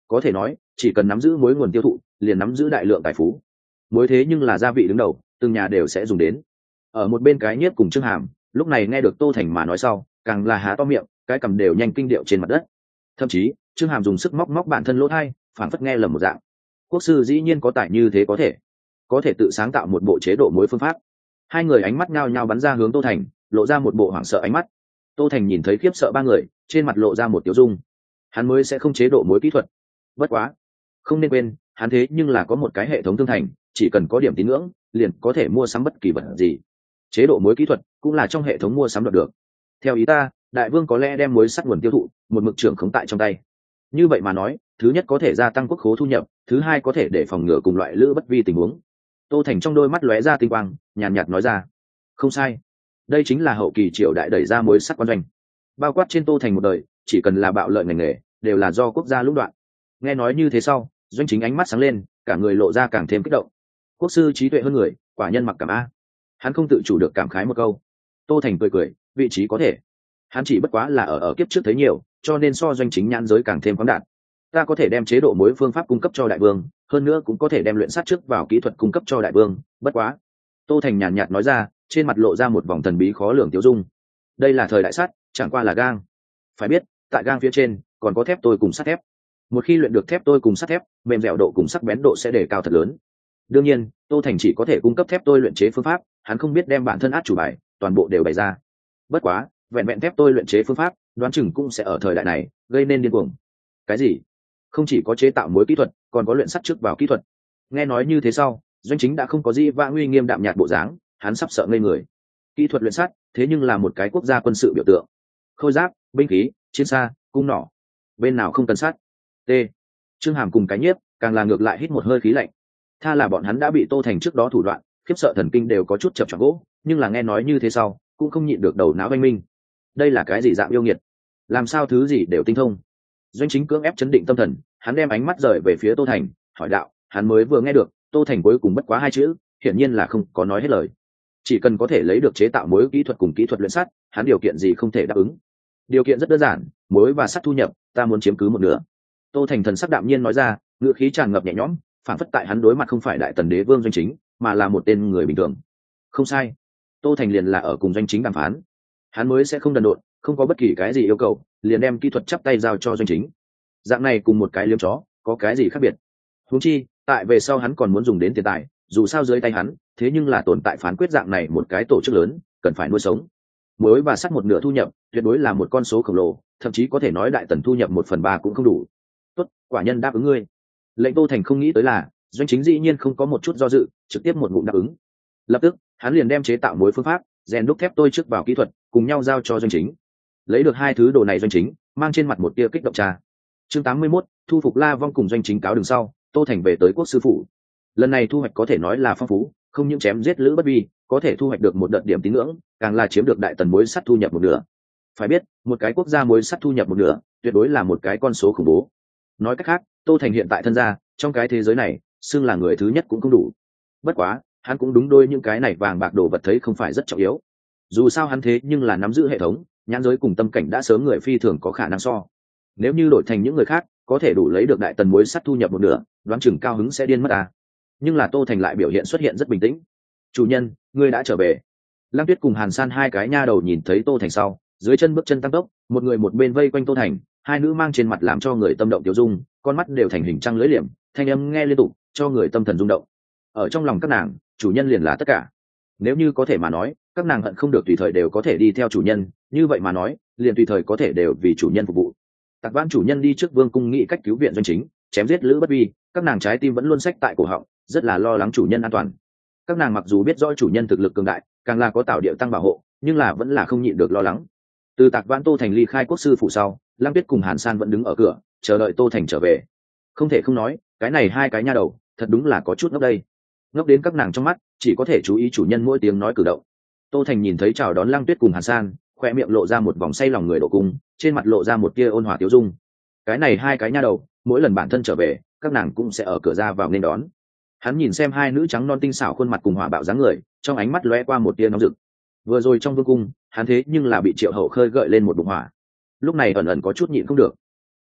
có thể nói chỉ cần nắm giữ mối nguồn tiêu thụ liền nắm giữ đại lượng tài phú. Muối thế nhưng là gia vị đứng đầu, từng nhà đều sẽ dùng đến. Ở một bên cái nhiếp cùng Trương Hàm lúc này nghe được Tô Thành mà nói sau, càng là há to miệng, cái cầm đều nhanh kinh điệu trên mặt đất. Thậm chí Trương Hàm dùng sức móc móc bản thân lỗ tai, phảng phất nghe lầm một dạng. Quốc sư dĩ nhiên có tài như thế, có thể có thể tự sáng tạo một bộ chế độ muối phương pháp. Hai người ánh mắt nhao nhao bắn ra hướng Tô Thành, lộ ra một bộ hoảng sợ ánh mắt. Tô Thành nhìn thấy khiếp sợ ba người, trên mặt lộ ra một tiểu dung. Hắn mới sẽ không chế độ muối kỹ thuật. Bất quá, không nên quên, hắn thế nhưng là có một cái hệ thống thương thành, chỉ cần có điểm tín ngưỡng, liền có thể mua sắm bất kỳ vật gì. Chế độ muối kỹ thuật cũng là trong hệ thống mua sắm được được. Theo ý ta, đại vương có lẽ đem muối sắt nguồn tiêu thụ, một mực trưởng khống tại trong tay. Như vậy mà nói, thứ nhất có thể gia tăng quốc khố thu nhập, thứ hai có thể để phòng ngừa cùng loại lữ bất vi tình huống. Tô Thành trong đôi mắt lóe ra tinh quang, nhàn nhạt nói ra. Không sai, đây chính là hậu kỳ triều đại đẩy ra muối sắt quan doanh. Bao quát trên Tô Thành một đời, chỉ cần là bạo lợi ngành nghề, đều là do quốc gia lũng đoạn. Nghe nói như thế sau, Doanh Chính ánh mắt sáng lên, cả người lộ ra càng thêm kích động. Quốc sư trí tuệ hơn người, quả nhân mặc cảm a. Hắn không tự chủ được cảm khái một câu. Tô Thành cười cười, vị trí có thể. Hắn chỉ bất quá là ở ở kiếp trước thấy nhiều, cho nên so Doanh Chính nhãn giới càng thêm khoáng đạt. Ta có thể đem chế độ muối phương pháp cung cấp cho đại vương, hơn nữa cũng có thể đem luyện sắt trước vào kỹ thuật cung cấp cho đại vương, bất quá. Tô Thành nhàn nhạt nói ra, trên mặt lộ ra một vòng thần bí khó lường tiêu dung. Đây là thời đại sắt, chẳng qua là gang. Phải biết, tại gang phía trên còn có thép tôi cùng sắt thép. Một khi luyện được thép tôi cùng sắt thép, mềm dẻo độ cùng sắc bén độ sẽ đề cao thật lớn. Đương nhiên, Tô Thành chỉ có thể cung cấp thép tôi luyện chế phương pháp, hắn không biết đem bản thân át chủ bài toàn bộ đều bày ra. Bất quá, vẹn vẹn thép tôi luyện chế phương pháp, đoán chừng cũng sẽ ở thời đại này gây nên điên cuồng. Cái gì? Không chỉ có chế tạo muối kỹ thuật, còn có luyện sắt trước vào kỹ thuật. Nghe nói như thế sau, Doanh Chính đã không có gì vã uy nghiêm đạm nhạt bộ dáng, hắn sắp sợ ngây người. Kỹ thuật luyện sắt, thế nhưng là một cái quốc gia quân sự biểu tượng. Khôi giáp, binh khí, chiến xa, cung nỏ, bên nào không cần sắt? T. Trương Hàm cùng cái nhiếp càng là ngược lại hít một hơi khí lạnh. Tha là bọn hắn đã bị Tô Thành trước đó thủ đoạn khiếp sợ thần kinh đều có chút chập choạng gỗ, nhưng là nghe nói như thế sau cũng không nhịn được đầu não oanh minh. Đây là cái gì dạng yêu nghiệt, làm sao thứ gì đều tinh thông? Doanh Chính cưỡng ép chấn định tâm thần, hắn đem ánh mắt rời về phía Tô Thành, hỏi đạo. Hắn mới vừa nghe được Tô Thành cuối cùng bất quá hai chữ, hiển nhiên là không có nói hết lời. Chỉ cần có thể lấy được chế tạo muối kỹ thuật cùng kỹ thuật luyện sắt, hắn điều kiện gì không thể đáp ứng? Điều kiện rất đơn giản, muối và sắt thu nhập, ta muốn chiếm cứ một nửa. Tô Thành thần sắc đạm nhiên nói ra, ngữ khí tràn ngập nhẹ nhõm, phản phất tại hắn đối mặt không phải đại tần đế vương Doanh Chính, mà là một tên người bình thường. Không sai, Tô Thành liền là ở cùng Doanh Chính đàm phán, hắn mới sẽ không đần độn, không có bất kỳ cái gì yêu cầu, liền đem kỹ thuật chắp tay giao cho Doanh Chính. Dạng này cùng một cái liếm chó, có cái gì khác biệt? Huống chi, tại về sau hắn còn muốn dùng đến tiền tài, dù sao dưới tay hắn, thế nhưng là tồn tại phán quyết dạng này một cái tổ chức lớn, cần phải nuôi sống. Muối và sắt một nửa thu nhập, tuyệt đối là một con số khổng lồ, thậm chí có thể nói đại tần thu nhập một phần ba cũng không đủ. Tốt, quả nhân đáp ứng ngươi. Lệnh Tô Thành không nghĩ tới là, Doanh Chính dĩ nhiên không có một chút do dự, trực tiếp một ngụm đáp ứng. Lập tức, hắn liền đem chế tạo muối phương pháp, rèn đúc thép tôi trước vào kỹ thuật, cùng nhau giao cho Doanh Chính. Lấy được hai thứ đồ này, Doanh Chính mang trên mặt một tia kích động trà. Chương tám mươi mốt, thu phục La Vong cùng Doanh Chính cáo đường sau, Tô Thành về tới quốc sư phủ. Lần này thu hoạch có thể nói là phong phú, không những chém giết lữ bất vi, có thể thu hoạch được một đợt điểm tín ngưỡng, càng là chiếm được đại tần muối sắt thu nhập một nửa. Phải biết, một cái quốc gia muối sắt thu nhập một nửa, tuyệt đối là một cái con số khủng bố. Nói cách khác, Tô Thành hiện tại thân gia, trong cái thế giới này, xưng là người thứ nhất cũng không đủ. Bất quá, hắn cũng đúng đôi những cái này vàng bạc đồ vật thấy không phải rất trọng yếu. Dù sao hắn thế nhưng là nắm giữ hệ thống, nhãn giới cùng tâm cảnh đã sớm người phi thường có khả năng so. Nếu như đổi thành những người khác, có thể đủ lấy được đại tần muối sắt thu nhập một nửa, đoán chừng cao hứng sẽ điên mất à. Nhưng là Tô Thành lại biểu hiện xuất hiện rất bình tĩnh. Chủ nhân, ngươi đã trở về. Lăng Tuyết cùng Hàn San hai cái nha đầu nhìn thấy Tô Thành sau, dưới chân bước chân tăng tốc, một người một bên vây quanh Tô Thành, hai nữ mang trên mặt làm cho người tâm động tiêu dung, con mắt đều thành hình trăng lưỡi liềm, thanh âm nghe liên tục, cho người tâm thần rung động. Ở trong lòng các nàng, chủ nhân liền là tất cả. Nếu như có thể mà nói, các nàng hận không được tùy thời đều có thể đi theo chủ nhân, như vậy mà nói, liền tùy thời có thể đều vì chủ nhân phục vụ. Tạc Vãn chủ nhân đi trước vương cung nghĩ cách cứu viện Doanh Chính, chém giết lữ bất vi, các nàng trái tim vẫn luôn xách tại cổ họng, rất là lo lắng chủ nhân an toàn. Các nàng mặc dù biết rõ chủ nhân thực lực cường đại, càng là có tạo điệu tăng bảo hộ, nhưng là vẫn là không nhịn được lo lắng. Từ Tạc Vãn Tô Thành ly khai quốc sư phủ sau, Lăng Tuyết cùng Hàn San vẫn đứng ở cửa, chờ đợi Tô Thành trở về. Không thể không nói, cái này hai cái nha đầu, thật đúng là có chút ngốc đây. Ngốc đến các nàng trong mắt, chỉ có thể chú ý chủ nhân mỗi tiếng nói cử động. Tô Thành nhìn thấy chào đón Lăng Tuyết cùng Hàn San, khoe miệng lộ ra một vòng say lòng người độ cung, trên mặt lộ ra một tia ôn hòa tiêu dung. Cái này hai cái nha đầu, mỗi lần bản thân trở về, các nàng cũng sẽ ở cửa ra vào nên đón. Hắn nhìn xem hai nữ trắng non tinh xảo khuôn mặt cùng hỏa bạo dáng người, trong ánh mắt lóe qua một tia nóng rực. Vừa rồi trong vương cung, hắn thế nhưng là bị Triệu Hậu khơi gợi lên một bụng hỏa. Lúc này ẩn ẩn có chút nhịn không được.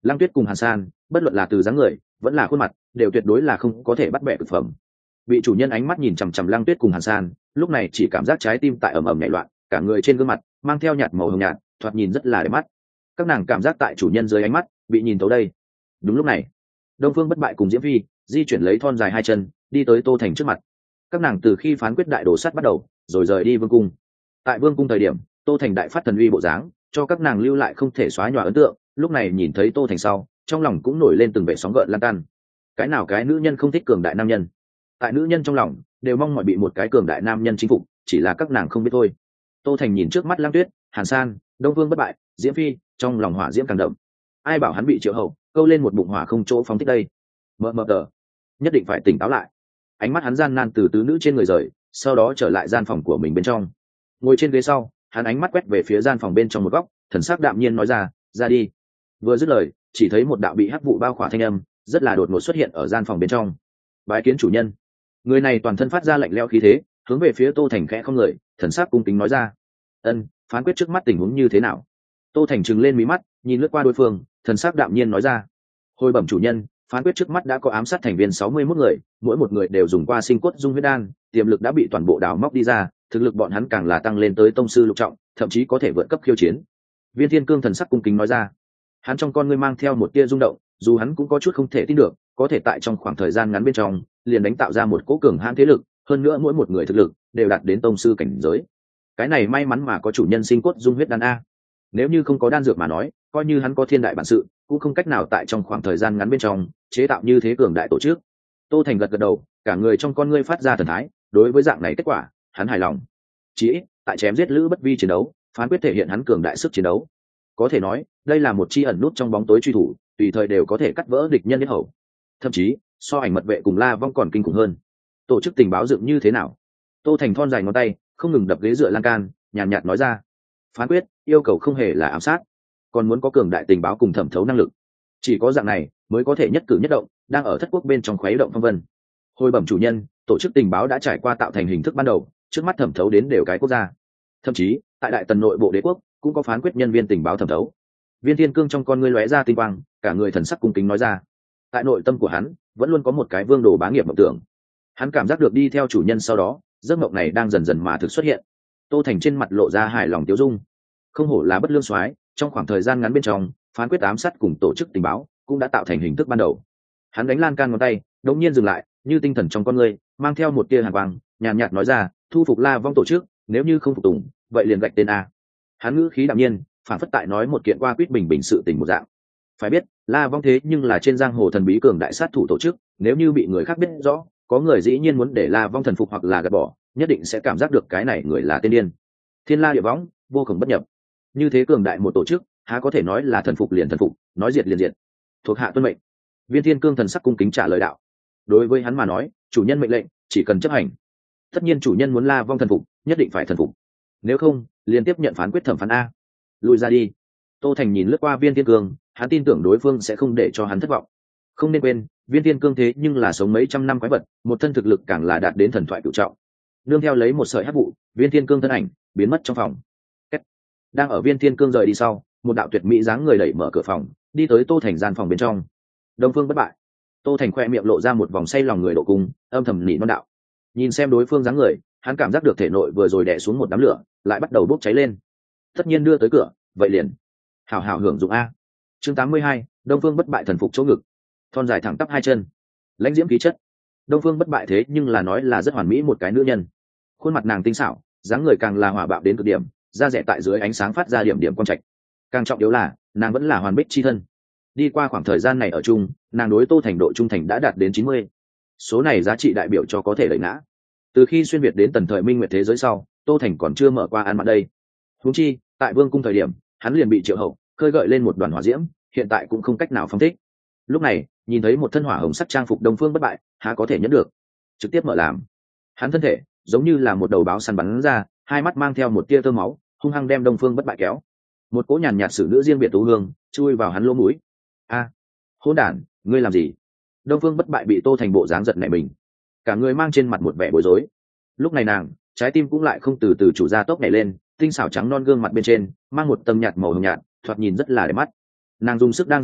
Lăng Tuyết cùng Hàn San, bất luận là từ dáng người vẫn là khuôn mặt, đều tuyệt đối là không có thể bắt bẻ cực phẩm. Bị chủ nhân ánh mắt nhìn chằm chằm Lăng Tuyết cùng Hàn San, lúc này chỉ cảm giác trái tim tại ầm ầm nhảy loạn, cả người trên gương mặt mang theo nhạt màu hồng nhạt, thoạt nhìn rất là đẹp mắt. Các nàng cảm giác tại chủ nhân dưới ánh mắt bị nhìn thấu đây. Đúng lúc này, Đông Phương Bất Bại cùng Diễm Phi di chuyển lấy thon dài hai chân, đi tới Tô Thành trước mặt. Các nàng từ khi phán quyết đại đồ sắt bắt đầu, rồi rời đi vương cung. Tại vương cung thời điểm, Tô Thành đại phát thần uy bộ dáng, cho các nàng lưu lại không thể xóa nhòa ấn tượng. Lúc này nhìn thấy Tô Thành sau, trong lòng cũng nổi lên từng vẻ sóng gợn lan tan. Cái nào cái nữ nhân không thích cường đại nam nhân? Tại nữ nhân trong lòng đều mong mọi bị một cái cường đại nam nhân chinh phục, chỉ là các nàng không biết thôi. Tô Thành nhìn trước mắt Lăng Tuyết, Hàn San, Đông Vương Bất Bại, Diễm Phi, trong lòng hỏa diễm càng đậm. Ai bảo hắn bị Triệu Hậu câu lên một bụng hỏa không chỗ phóng thích đây? Mờ mờ tờ, nhất định phải tỉnh táo lại. Ánh mắt hắn gian nan từ tứ nữ trên người rời, sau đó trở lại gian phòng của mình bên trong. Ngồi trên ghế sau, hắn ánh mắt quét về phía gian phòng bên trong một góc, thần sắc đạm nhiên nói ra, ra đi. Vừa dứt lời, chỉ thấy một đạo bị hắc vụ bao khỏa thanh âm rất là đột ngột xuất hiện ở gian phòng bên trong. Bái kiến chủ nhân. Người này toàn thân phát ra lạnh lẽo khí thế, hướng về phía Tô Thành khẽ không người, thần sắc cung kính nói ra, ân, phán quyết trước mắt tình huống như thế nào? Tô Thành trừng lên mí mắt, nhìn lướt qua đối phương, thần sắc đạm nhiên nói ra, hồi bẩm chủ nhân, phán quyết trước mắt đã có ám sát thành viên sáu mươi mốt người, mỗi một người đều dùng qua sinh cốt dung huyết đan, tiềm lực đã bị toàn bộ đào móc đi ra, thực lực bọn hắn càng là tăng lên tới tông sư lục trọng, thậm chí có thể vượt cấp khiêu chiến. Viên Thiên Cương thần sắc cung kính nói ra, hắn trong con ngươi mang theo một tia rung động, dù hắn cũng có chút không thể tin được, có thể tại trong khoảng thời gian ngắn bên trong liền đánh tạo ra một cỗ cường hãn thế lực, hơn nữa mỗi một người thực lực đều đạt đến tông sư cảnh giới. Cái này may mắn mà có chủ nhân sinh cốt dung huyết đan a. Nếu như không có đan dược mà nói, coi như hắn có thiên đại bản sự, cũng không cách nào tại trong khoảng thời gian ngắn bên trong chế tạo như thế cường đại tổ chức. Tô Thành gật gật đầu, cả người trong con ngươi phát ra thần thái, đối với dạng này kết quả, hắn hài lòng. Chỉ ít, tại chém giết Lữ Bất Vi chiến đấu, phán quyết thể hiện hắn cường đại sức chiến đấu. Có thể nói, đây là một chi ẩn nút trong bóng tối truy thủ, tùy thời đều có thể cắt vỡ địch nhân nhất hầu. Thậm chí, so ảnh mật vệ cùng La Vong còn kinh khủng hơn. Tổ chức tình báo dựng như thế nào? Tô Thành thon dài ngón tay, không ngừng đập ghế dựa lan can, nhàn nhạt nói ra, phán quyết yêu cầu không hề là ám sát, còn muốn có cường đại tình báo cùng thẩm thấu năng lực. Chỉ có dạng này mới có thể nhất cử nhất động, đang ở thất quốc bên trong khuấy động phong vân. Hồi bẩm chủ nhân, tổ chức tình báo đã trải qua tạo thành hình thức ban đầu, trước mắt thẩm thấu đến đều cái quốc gia. Thậm chí, tại đại tần nội bộ đế quốc cũng có phán quyết nhân viên tình báo thẩm thấu. Viên Thiên Cương trong con ngươi lóe ra tinh quang, cả người thần sắc cung kính nói ra, tại nội tâm của hắn vẫn luôn có một cái vương đồ bá nghiệp mộng tưởng. Hắn cảm giác được đi theo chủ nhân sau đó, giấc mộng này đang dần dần mà thực xuất hiện. Tô Thành trên mặt lộ ra hài lòng tiêu dung. Không hổ là bất lương soái, trong khoảng thời gian ngắn bên trong, phán quyết ám sát cùng tổ chức tình báo cũng đã tạo thành hình thức ban đầu. Hắn đánh lan can ngón tay, đột nhiên dừng lại, như tinh thần trong con người mang theo một tia hàn quang, nhàn nhạt nói ra, thu phục La Vong tổ chức, nếu như không phục tùng, vậy liền gạch tên a. Hắn ngữ khí đạm nhiên, phản phất tại nói một kiện qua quýt bình bình sự tình một dạng. Phải biết, La Vong thế nhưng là trên giang hồ thần bí cường đại sát thủ tổ chức, nếu như bị người khác biết rõ, có người dĩ nhiên muốn để La Vong thần phục hoặc là gạt bỏ, nhất định sẽ cảm giác được cái này người là tên điên. Thiên la địa võng, vô cùng bất nhập. Như thế cường đại một tổ chức, há có thể nói là thần phục liền thần phục, nói diệt liền diệt. Thuộc hạ tuân mệnh. Viên Thiên Cương thần sắc cung kính trả lời đạo. Đối với hắn mà nói, chủ nhân mệnh lệnh chỉ cần chấp hành. Tất nhiên chủ nhân muốn La Vong thần phục, nhất định phải thần phục. Nếu không, liền tiếp nhận phán quyết thẩm phán a. Lùi ra đi. Tô Thành nhìn lướt qua Viên Thiên Cương, hắn tin tưởng đối phương sẽ không để cho hắn thất vọng. Không nên quên, Viên Thiên Cương thế nhưng là sống mấy trăm năm quái vật, một thân thực lực càng là đạt đến thần thoại cửu trọng. Nương theo lấy một sợi hắc vụ, Viên Thiên Cương thân ảnh biến mất trong phòng. Kết. Đang ở Viên Thiên Cương rời đi sau, một đạo tuyệt mỹ dáng người đẩy mở cửa phòng, đi tới Tô Thành gian phòng bên trong. Đông Phương Bất Bại. Tô Thành khoe miệng lộ ra một vòng say lòng người độ cung, âm thầm nỉ non đạo. Nhìn xem đối phương dáng người, hắn cảm giác được thể nội vừa rồi đè xuống một đám lửa, lại bắt đầu bốc cháy lên. Tất nhiên đưa tới cửa, vậy liền hảo hảo hưởng dụng a. Chương tám mươi hai, Đông Phương Bất Bại thần phục chỗ ngực, thon dài thẳng tắp hai chân, lãnh diễm khí chất. Đông Phương Bất Bại thế nhưng là nói là rất hoàn mỹ một cái nữ nhân. Khuôn mặt nàng tinh xảo, dáng người càng là hỏa bạo đến cực điểm, da rẻ tại dưới ánh sáng phát ra điểm điểm quang trạch. Càng trọng yếu là, nàng vẫn là hoàn bích chi thân. Đi qua khoảng thời gian này ở chung, nàng đối Tô Thành độ trung thành đã đạt đến chín mươi. Số này giá trị đại biểu cho có thể đẩy ngã. Từ khi xuyên việt đến tần thời minh nguyệt thế giới sau, Tô Thành còn chưa mở qua ăn mặn đây. Huống chi, tại Vương cung thời điểm, hắn liền bị Triệu Hậu khơi gợi lên một đoàn hỏa diễm, hiện tại cũng không cách nào phóng thích. Lúc này, nhìn thấy một thân hỏa hồng sắc trang phục Đông Phương Bất Bại, há có thể nhẫn được, trực tiếp mở làm. Hắn thân thể giống như là một đầu báo săn bắn ra, hai mắt mang theo một tia tơ máu, hung hăng đem Đông Phương Bất Bại kéo. Một cỗ nhàn nhạt sử nữ riêng biệt tú hương chui vào hắn lỗ mũi. A, hỗn đản, ngươi làm gì? Đông Phương Bất Bại bị Tô Thành bộ dáng giật nảy mình, cả người mang trên mặt một vẻ bối rối. Lúc này nàng, trái tim cũng lại không từ từ chủ ra tốc nhảy lên, tinh xảo trắng non gương mặt bên trên mang một tầng nhạt màu hồng nhạt, thoạt nhìn rất là đẹp mắt. Nàng dùng sức đang giãy giụa,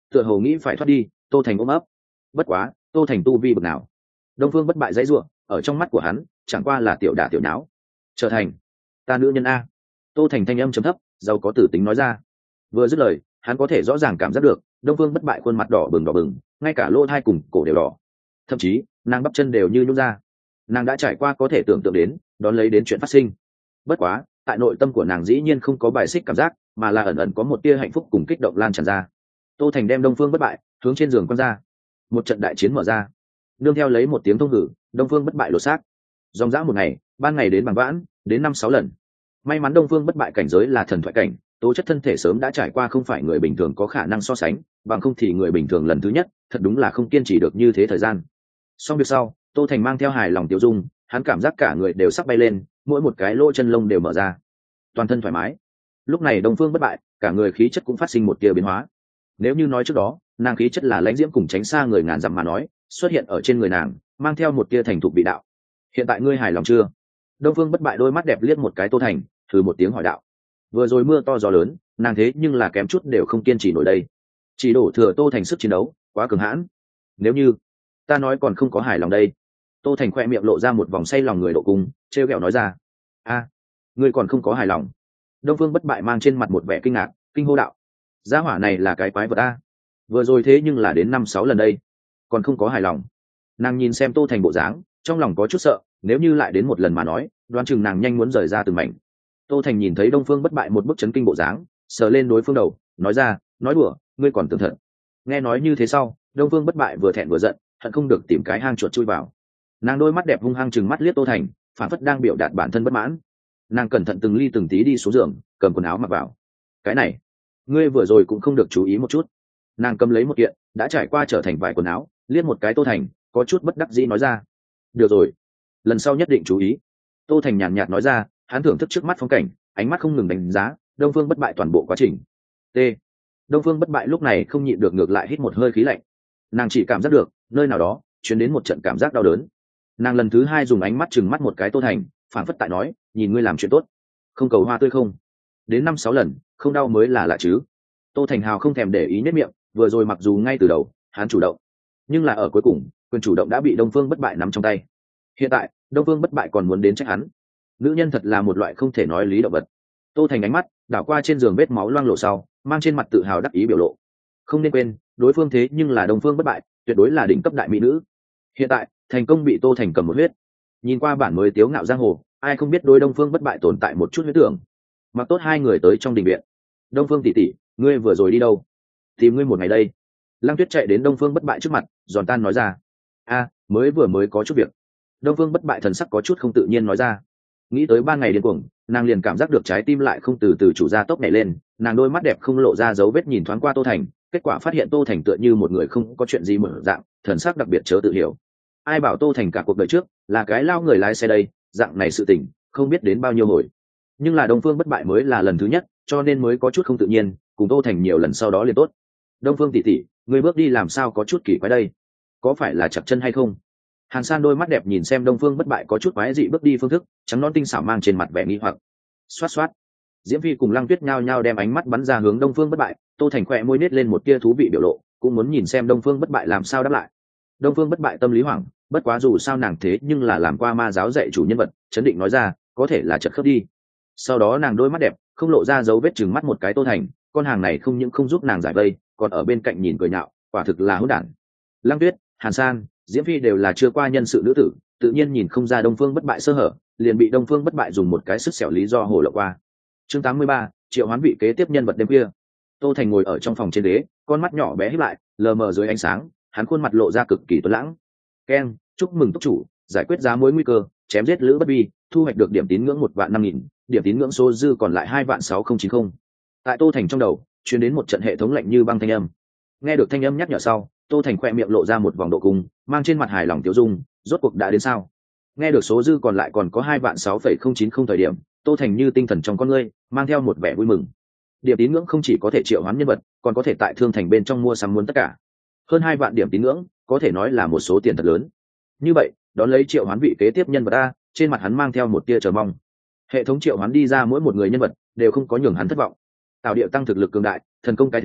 tựa hồ nghĩ phải thoát đi. Tô Thành ôm ấp. Bất quá Tô Thành tu vi bậc nào, Đông Phương Bất Bại dãy ruộng ở trong mắt của hắn chẳng qua là tiểu đả tiểu nháo. Trở thành ta nữ nhân a. Tô Thành thanh âm trầm thấp giàu có tử tính nói ra. Vừa dứt lời hắn có thể rõ ràng cảm giác được Đông Phương Bất Bại khuôn mặt đỏ bừng đỏ bừng, ngay cả lỗ thai cùng cổ đều đỏ, thậm chí nàng bắp chân đều như nhún ra. Nàng đã trải qua có thể tưởng tượng đến đón lấy đến chuyện phát sinh. Bất quá tại nội tâm của nàng dĩ nhiên không có bài xích cảm giác, mà là ẩn ẩn có một tia hạnh phúc cùng kích động lan tràn ra. Tô Thành đem Đông Phương Bất Bại hướng trên giường quăng ra. Một trận đại chiến mở ra, nương theo lấy một tiếng thông hử, Đông Phương Bất Bại lột xác. Dòng dã một ngày, ban ngày đến bằng vãn, đến năm sáu lần. May mắn Đông Phương Bất Bại cảnh giới là thần thoại cảnh, tố chất thân thể sớm đã trải qua không phải người bình thường có khả năng so sánh, bằng không thì người bình thường lần thứ nhất thật đúng là không kiên trì được như thế thời gian. Xong việc sau, Tô Thành mang theo hài lòng tiêu dung, hắn cảm giác cả người đều sắp bay lên, mỗi một cái lỗ chân lông đều mở ra, toàn thân thoải mái. Lúc này Đông Phương Bất Bại cả người khí chất cũng phát sinh một tia biến hóa. Nếu như nói trước đó nàng khí chất là lãnh diễm cùng tránh xa người ngàn dặm mà nói, xuất hiện ở trên người nàng mang theo một tia thành thục vị đạo. Hiện tại ngươi hài lòng chưa? Đông Phương Bất Bại đôi mắt đẹp liếc một cái Tô Thành, thử một tiếng hỏi đạo. Vừa rồi mưa to gió lớn, nàng thế nhưng là kém chút đều không kiên trì nổi đây, chỉ đổ thừa Tô Thành sức chiến đấu quá cường hãn. Nếu như ta nói còn không có hài lòng đây. Tô Thành khoe miệng lộ ra một vòng say lòng người độ cung, trêu ghẹo nói ra. A, ngươi còn không có hài lòng? Đông Phương Bất Bại mang trên mặt một vẻ kinh ngạc, kinh hô đạo. Gia hỏa này là cái quái vật a, vừa rồi thế nhưng là đến năm sáu lần đây, còn không có hài lòng. Nàng nhìn xem Tô Thành bộ dáng, trong lòng có chút sợ, nếu như lại đến một lần mà nói, đoán chừng nàng nhanh muốn rời ra từng mảnh. Tô Thành nhìn thấy Đông Phương Bất Bại một bức chấn kinh bộ dáng, sờ lên đối phương đầu, nói ra, nói đùa, ngươi còn tưởng thật. Nghe nói như thế sau, Đông Phương Bất Bại vừa thẹn vừa giận, hận không được tìm cái hang chuột chui vào. Nàng đôi mắt đẹp hung hăng chừng mắt liếc Tô Thành, phản phất đang biểu đạt bản thân bất mãn. Nàng cẩn thận từng ly từng tí đi xuống giường, cầm quần áo mặc vào. Cái này, ngươi vừa rồi cũng không được chú ý một chút. Nàng cầm lấy một kiện đã trải qua trở thành vải quần áo, liếc một cái Tô Thành, có chút bất đắc dĩ nói ra. Được rồi, lần sau nhất định chú ý. Tô Thành nhàn nhạt nói ra, hắn thưởng thức trước mắt phong cảnh, ánh mắt không ngừng đánh giá Đông Phương Bất Bại toàn bộ quá trình. T. Đông Phương Bất Bại lúc này không nhịn được ngược lại hít một hơi khí lạnh. Nàng chỉ cảm giác được nơi nào đó truyền đến một trận cảm giác đau đớn. Nàng lần thứ hai dùng ánh mắt chừng mắt một cái Tô Thành, phản phất tại nói, nhìn ngươi làm chuyện tốt, không cầu hoa tươi không, đến năm sáu lần không đau mới là lạ chứ. Tô Thành hào không thèm để ý nết miệng, vừa rồi mặc dù ngay từ đầu hắn chủ động, nhưng là ở cuối cùng quyền chủ động đã bị Đông Phương Bất Bại nắm trong tay. Hiện tại Đông Phương Bất Bại còn muốn đến trách hắn. Nữ nhân thật là một loại không thể nói lý động vật. Tô Thành ánh mắt đảo qua trên giường vết máu loang lộ sau, mang trên mặt tự hào đắc ý biểu lộ. Không nên quên, đối phương thế nhưng là Đông Phương Bất Bại, tuyệt đối là đỉnh cấp đại mỹ nữ. Hiện tại thành công bị Tô Thành cầm một huyết. Nhìn qua bản mới tiếu ngạo giang hồ, ai không biết đối Đông Phương Bất Bại tồn tại một chút huyết tưởng. Mặc tốt hai người tới trong đình viện. Đông Phương tỷ tỷ, ngươi vừa rồi đi đâu? Tìm ngươi một ngày đây. Lăng Tuyết chạy đến Đông Phương Bất Bại trước mặt, giòn tan nói ra. A, mới vừa mới có chút việc. Đông Phương Bất Bại thần sắc có chút không tự nhiên nói ra. Nghĩ tới ba ngày điên cuồng, nàng liền cảm giác được trái tim lại không từ từ chủ ra tốc nhảy lên. Nàng đôi mắt đẹp không lộ ra dấu vết nhìn thoáng qua Tô Thành, kết quả phát hiện Tô Thành tựa như một người không có chuyện gì mở dạng, thần sắc đặc biệt chớ tự hiểu. Ai bảo Tô Thành cả cuộc đời trước là cái lao người lái xe đây, dạng này sự tình không biết đến bao nhiêu hồi. Nhưng là Đông Phương Bất Bại mới là lần thứ nhất, cho nên mới có chút không tự nhiên, cùng Tô Thành nhiều lần sau đó liền tốt. Đông Phương tỷ tỷ, người bước đi làm sao có chút kỳ quái đây, có phải là chặt chân hay không? Hàn San đôi mắt đẹp nhìn xem Đông Phương Bất Bại có chút quái dị bước đi phương thức, trắng non tinh xảo mang trên mặt vẻ nghi hoặc. Xoát xoát. Diễm Phi cùng Lăng Tuyết nhao nhao đem ánh mắt bắn ra hướng Đông Phương Bất Bại, Tô Thành khỏe môi nết lên một tia thú vị biểu lộ, cũng muốn nhìn xem Đông Phương Bất Bại làm sao đáp lại. Đông Phương Bất Bại tâm lý hoảng, bất quá dù sao nàng thế nhưng là làm qua ma giáo dạy chủ nhân vật, chấn định nói ra, có thể là chật khớp đi. Sau đó nàng đôi mắt đẹp không lộ ra dấu vết chừng mắt một cái Tô Thành, con hàng này không những không giúp nàng giải vây, còn ở bên cạnh nhìn cười nhạo, quả thực là hỗn đản. Lăng Tuyết, Hàn San, Diễm Phi đều là chưa qua nhân sự nữ tử, tự nhiên nhìn không ra Đông Phương Bất Bại sơ hở, liền bị Đông Phương Bất Bại dùng một cái sức xẻo lý do hồ lộ qua. Chương tám mươi ba, Triệu Hoán vị kế tiếp nhân vật đêm khuya. Tô Thành ngồi ở trong phòng trên ghế, con mắt nhỏ bé híp lại, lờ mờ dưới ánh sáng, hắn khuôn mặt lộ ra cực kỳ tuấn lãng. Keng, chúc mừng túc chủ, giải quyết giá mối nguy cơ, chém giết Lữ Bất Vi, thu hoạch được điểm tín ngưỡng một vạn năm nghìn, điểm tín ngưỡng số dư còn lại hai vạn sáu không chín không. Tại Tô Thành trong đầu, truyền đến một trận hệ thống lạnh như băng thanh âm. Nghe được thanh âm nhắc nhở sau, Tô Thành khoe miệng lộ ra một vòng độ cung, mang trên mặt hài lòng tiêu dung, rốt cuộc đã đến sao? Nghe được số dư còn lại còn có hai vạn sáu phẩy không chín không thời điểm, Tô Thành như tinh thần trong con ngươi, mang theo một vẻ vui mừng. Điểm tín ngưỡng không chỉ có thể triệu hoán nhân vật, còn có thể tại thương thành bên trong mua sắm muốn tất cả. Hơn hai vạn điểm tín ngưỡng, có thể nói là một số tiền thật lớn. Như vậy, đón lấy triệu hoán vị kế tiếp nhân vật a, trên mặt hắn mang theo một tia chờ mong. Hệ thống triệu hoán đi ra mỗi một người nhân vật, đều không có nhường hắn thất vọng. Tạo điệu tăng thực lực cường đại, thần công cái thế,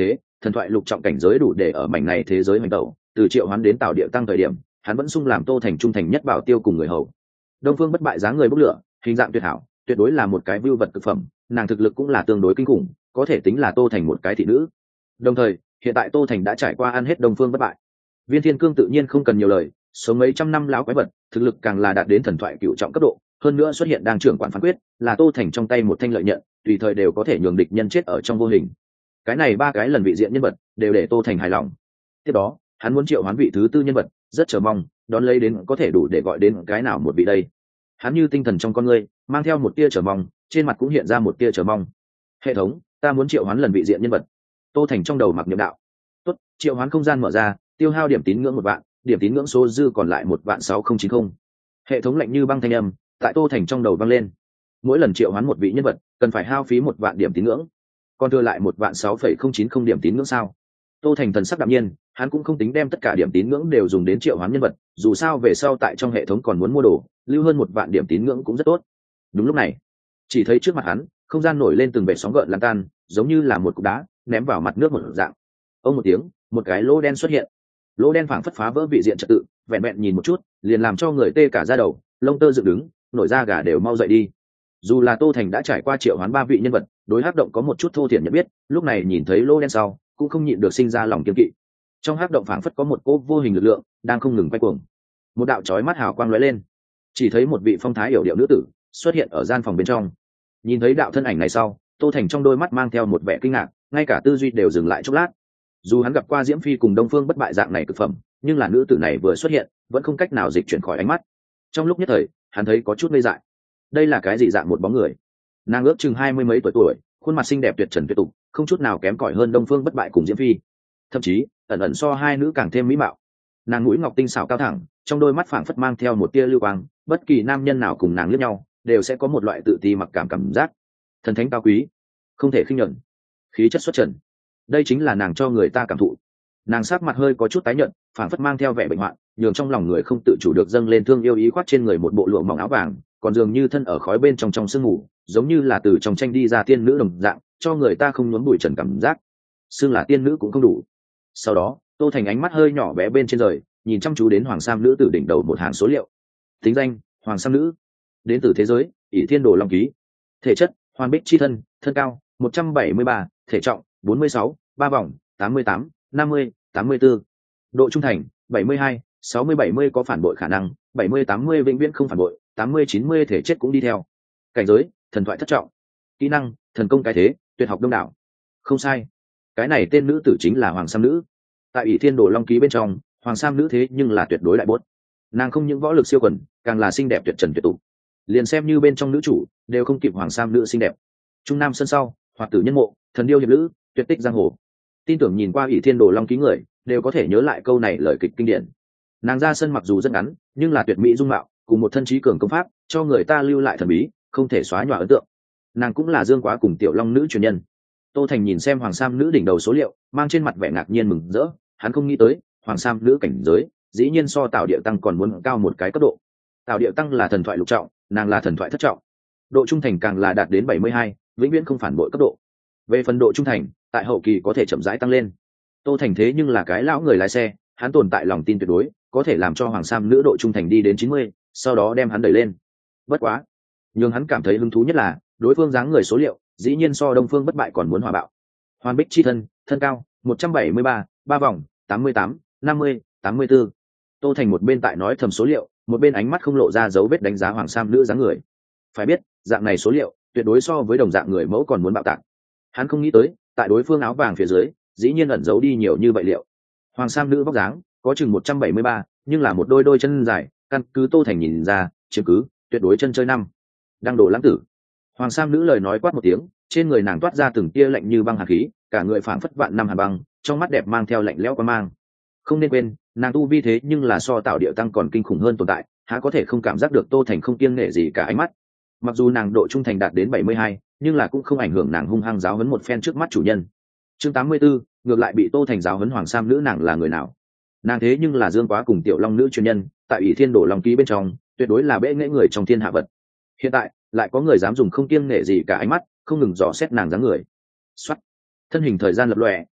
thần thoại lục trọng cảnh giới đủ để ở mảnh này thế giới hành tẩu, từ triệu hoán đến tạo địa tăng thời điểm hắn vẫn sung làm Tô Thành trung thành nhất bảo tiêu cùng người hầu. Đông Phương Bất Bại dáng người bốc lửa, hình dạng tuyệt hảo, tuyệt đối là một cái vưu vật cực phẩm, nàng thực lực cũng là tương đối kinh khủng, có thể tính là Tô Thành một cái thị nữ. Đồng thời hiện tại Tô Thành đã trải qua ăn hết Đông Phương Bất Bại, Viên Thiên Cương tự nhiên không cần nhiều lời, sống mấy trăm năm lão quái vật, thực lực càng là đạt đến thần thoại cựu trọng cấp độ, hơn nữa xuất hiện đang trưởng quản phán quyết, là Tô Thành trong tay một thanh lợi nhận, tùy thời đều có thể nhường địch nhân chết ở trong vô hình. Cái này ba cái lần vị diện nhân vật đều để Tô Thành hài lòng. Tiếp đó hắn muốn triệu hoán vị thứ tư nhân vật, rất chờ mong đón lấy đến có thể đủ để gọi đến cái nào một vị đây. Hắn như tinh thần trong con ngươi mang theo một tia chờ mong, trên mặt cũng hiện ra một tia chờ mong. Hệ thống, ta muốn triệu hoán lần vị diện nhân vật. Tô Thành trong đầu mặc niệm đạo. Tốt, triệu hoán không gian mở ra, tiêu hao điểm tín ngưỡng một vạn, điểm tín ngưỡng số dư còn lại một vạn sáu không chín không. Hệ thống lạnh như băng thanh âm tại Tô Thành trong đầu vang lên. Mỗi lần triệu hoán một vị nhân vật cần phải hao phí một vạn điểm tín ngưỡng, còn thừa lại một vạn sáu phẩy không chín không điểm tín ngưỡng sao? Tô Thành thần sắc đạm nhiên, hắn cũng không tính đem tất cả điểm tín ngưỡng đều dùng đến triệu hoán nhân vật, dù sao về sau tại trong hệ thống còn muốn mua đồ, lưu hơn một vạn điểm tín ngưỡng cũng rất tốt. Đúng lúc này, chỉ thấy trước mặt hắn, không gian nổi lên từng vệt sóng gợn lan tan, giống như là một cục đá ném vào mặt nước một dạng. Ông một tiếng, một cái lỗ đen xuất hiện. Lỗ đen phảng phất phá vỡ vị diện trật tự, vẹn vẹn nhìn một chút, liền làm cho người tê cả da đầu, lông tơ dựng đứng, nổi da gà đều mau dậy đi. Dù là Tô Thành đã trải qua triệu hoán ba vị nhân vật, đối hắc động có một chút thô thiển nhận biết, lúc này nhìn thấy lỗ đen sau, cũng không nhịn được sinh ra lòng kiêng kỵ. Trong hắc động phảng phất có một cỗ vô hình lực lượng đang không ngừng quay cuồng. Một đạo chói mắt hào quang lóe lên, chỉ thấy một vị phong thái yểu điệu nữ tử xuất hiện ở gian phòng bên trong. Nhìn thấy đạo thân ảnh này sau, Tô Thành trong đôi mắt mang theo một vẻ kinh ngạc, ngay cả tư duy đều dừng lại chốc lát. Dù hắn gặp qua Diễm Phi cùng Đông Phương Bất Bại dạng này cực phẩm, nhưng là nữ tử này vừa xuất hiện, vẫn không cách nào dịch chuyển khỏi ánh mắt. Trong lúc nhất thời, hắn thấy có chút ngây dại. Đây là cái gì dạng một bóng người? Nàng ước chừng hai mươi mấy tuổi tuổi, khuôn mặt xinh đẹp tuyệt trần tuyệt tục, không chút nào kém cỏi hơn Đông Phương Bất Bại cùng Diễm Phi, thậm chí ẩn ẩn so hai nữ càng thêm mỹ mạo. Nàng mũi ngọc tinh xảo cao thẳng, trong đôi mắt phảng phất mang theo một tia lưu quang, bất kỳ nam nhân nào cùng nàng liếc nhau đều sẽ có một loại tự ti mặc cảm cảm giác. Thần thánh cao quý, không thể khinh nhẫn, khí chất xuất trần, đây chính là nàng cho người ta cảm thụ. Nàng sắc mặt hơi có chút tái nhợt, phảng phất mang theo vẻ bệnh hoạn, nhường trong lòng người không tự chủ được dâng lên thương yêu ý khoác trên người một bộ lụa mỏng áo vàng, còn dường như thân ở khói bên trong trong sương mù, giống như là từ trong tranh đi ra tiên nữ đồng dạng, cho người ta không muốn bụi trần cảm giác. Xưng là tiên nữ cũng không đủ. Sau đó, Tô Thành ánh mắt hơi nhỏ bé bên trên rời, nhìn chăm chú đến Hoàng Sam nữ tử đỉnh đầu một hàng số liệu. Tính danh: Hoàng Sam nữ, đến từ thế giới ỷ Thiên Đồ Long Ký, thể chất: Hoàn Bích chi thân, thân cao một trăm bảy mươi ba, thể trọng bốn mươi sáu, ba vòng tám mươi tám, năm mươi, tám mươi tư, độ trung thành bảy mươi hai, sáu mươi bảy mươi có phản bội khả năng, bảy mươi tám mươi vĩnh viễn không phản bội, tám mươi chín mươi thể chất cũng đi theo. Cảnh giới: thần thoại thất trọng. Kỹ năng: thần công cái thế, tuyệt học đông đảo. Không sai, cái này tên nữ tử chính là Hoàng Sam nữ. Tại ỷ Thiên Đồ Long Ký bên trong, Hoàng Sam nữ thế nhưng là tuyệt đối đại bốt. Nàng không những võ lực siêu quần, càng là xinh đẹp tuyệt trần tuyệt tục, liền xem như bên trong nữ chủ đều không kịp Hoàng Sam nữ xinh đẹp. Trung nam sân sau, hoặc tử nhân mộ, thần điêu hiệp lữ, tuyệt tích giang hồ. Tin tưởng nhìn qua ỷ Thiên Đồ Long Ký người đều có thể nhớ lại câu này lời kịch kinh điển. Nàng ra sân mặc dù rất ngắn, nhưng là tuyệt mỹ dung mạo cùng một thân trí cường công pháp, cho người ta lưu lại thần bí không thể xóa nhòa ấn tượng. Nàng cũng là Dương Quá cùng Tiểu Long nữ truyền nhân. Tô Thành nhìn xem Hoàng Sam nữ đỉnh đầu số liệu, mang trên mặt vẻ ngạc nhiên mừng rỡ. Hắn không nghĩ tới Hoàng Sam nữ cảnh giới dĩ nhiên so Tào Điệu Tăng còn muốn cao một cái cấp độ. Tào Điệu Tăng là thần thoại lục trọng, nàng là thần thoại thất trọng. Độ trung thành càng là đạt đến bảy mươi hai, vĩnh viễn không phản bội cấp độ. Về phần độ trung thành, tại hậu kỳ có thể chậm rãi tăng lên. Tô Thành thế nhưng là cái lão người lái xe, hắn tồn tại lòng tin tuyệt đối, có thể làm cho Hoàng Sam nữ độ trung thành đi đến chín mươi, sau đó đem hắn đẩy lên. Bất quá, nhưng hắn cảm thấy hứng thú nhất là đối phương dáng người số liệu, dĩ nhiên so Đông Phương Bất Bại còn muốn hòa bạo. Hoàn Bích chi thân, thân cao một trăm bảy mươi ba, ba vòng tám mươi tám, năm mươi, tám mươi tư. Tô Thành một bên tại nói thầm số liệu, một bên ánh mắt không lộ ra dấu vết đánh giá Hoàng Sam nữ dáng người. Phải biết, dạng này số liệu tuyệt đối so với đồng dạng người mẫu còn muốn bạo tạc. Hắn không nghĩ tới, tại đối phương áo vàng phía dưới, dĩ nhiên ẩn giấu đi nhiều như vậy liệu. Hoàng Sam nữ vóc dáng có chừng một trăm bảy mươi ba, nhưng là một đôi đôi chân dài, căn cứ Tô Thành nhìn ra, chiếm cứ tuyệt đối chân chơi năm. Đang đổ lãng tử. Hoàng Sam nữ lời nói quát một tiếng, trên người nàng toát ra từng tia lạnh như băng hàn khí, cả người phảng phất vạn năm hàn băng, trong mắt đẹp mang theo lạnh lẽo quan mang. Không nên quên, nàng tu vi thế nhưng là so Tào Điệu Tăng còn kinh khủng hơn tồn tại, há có thể không cảm giác được Tô Thành không kiêng nể gì cả ánh mắt. Mặc dù nàng độ trung thành đạt đến bảy mươi hai, nhưng là cũng không ảnh hưởng nàng hung hăng giáo huấn một phen trước mắt chủ nhân. Chương tám mươi tư, ngược lại bị Tô Thành giáo huấn. Hoàng Sam nữ nàng là người nào? Nàng thế nhưng là Dương Quá cùng Tiểu Long nữ truyền nhân, tại ỷ Thiên Đồ Long Ký bên trong, tuyệt đối là bệ nghệ người trong thiên hạ vật. Hiện tại, lại có người dám dùng không kiêng nể gì cả ánh mắt, không ngừng dò xét nàng dáng người. Soát. Thân hình thời gian lập lòe,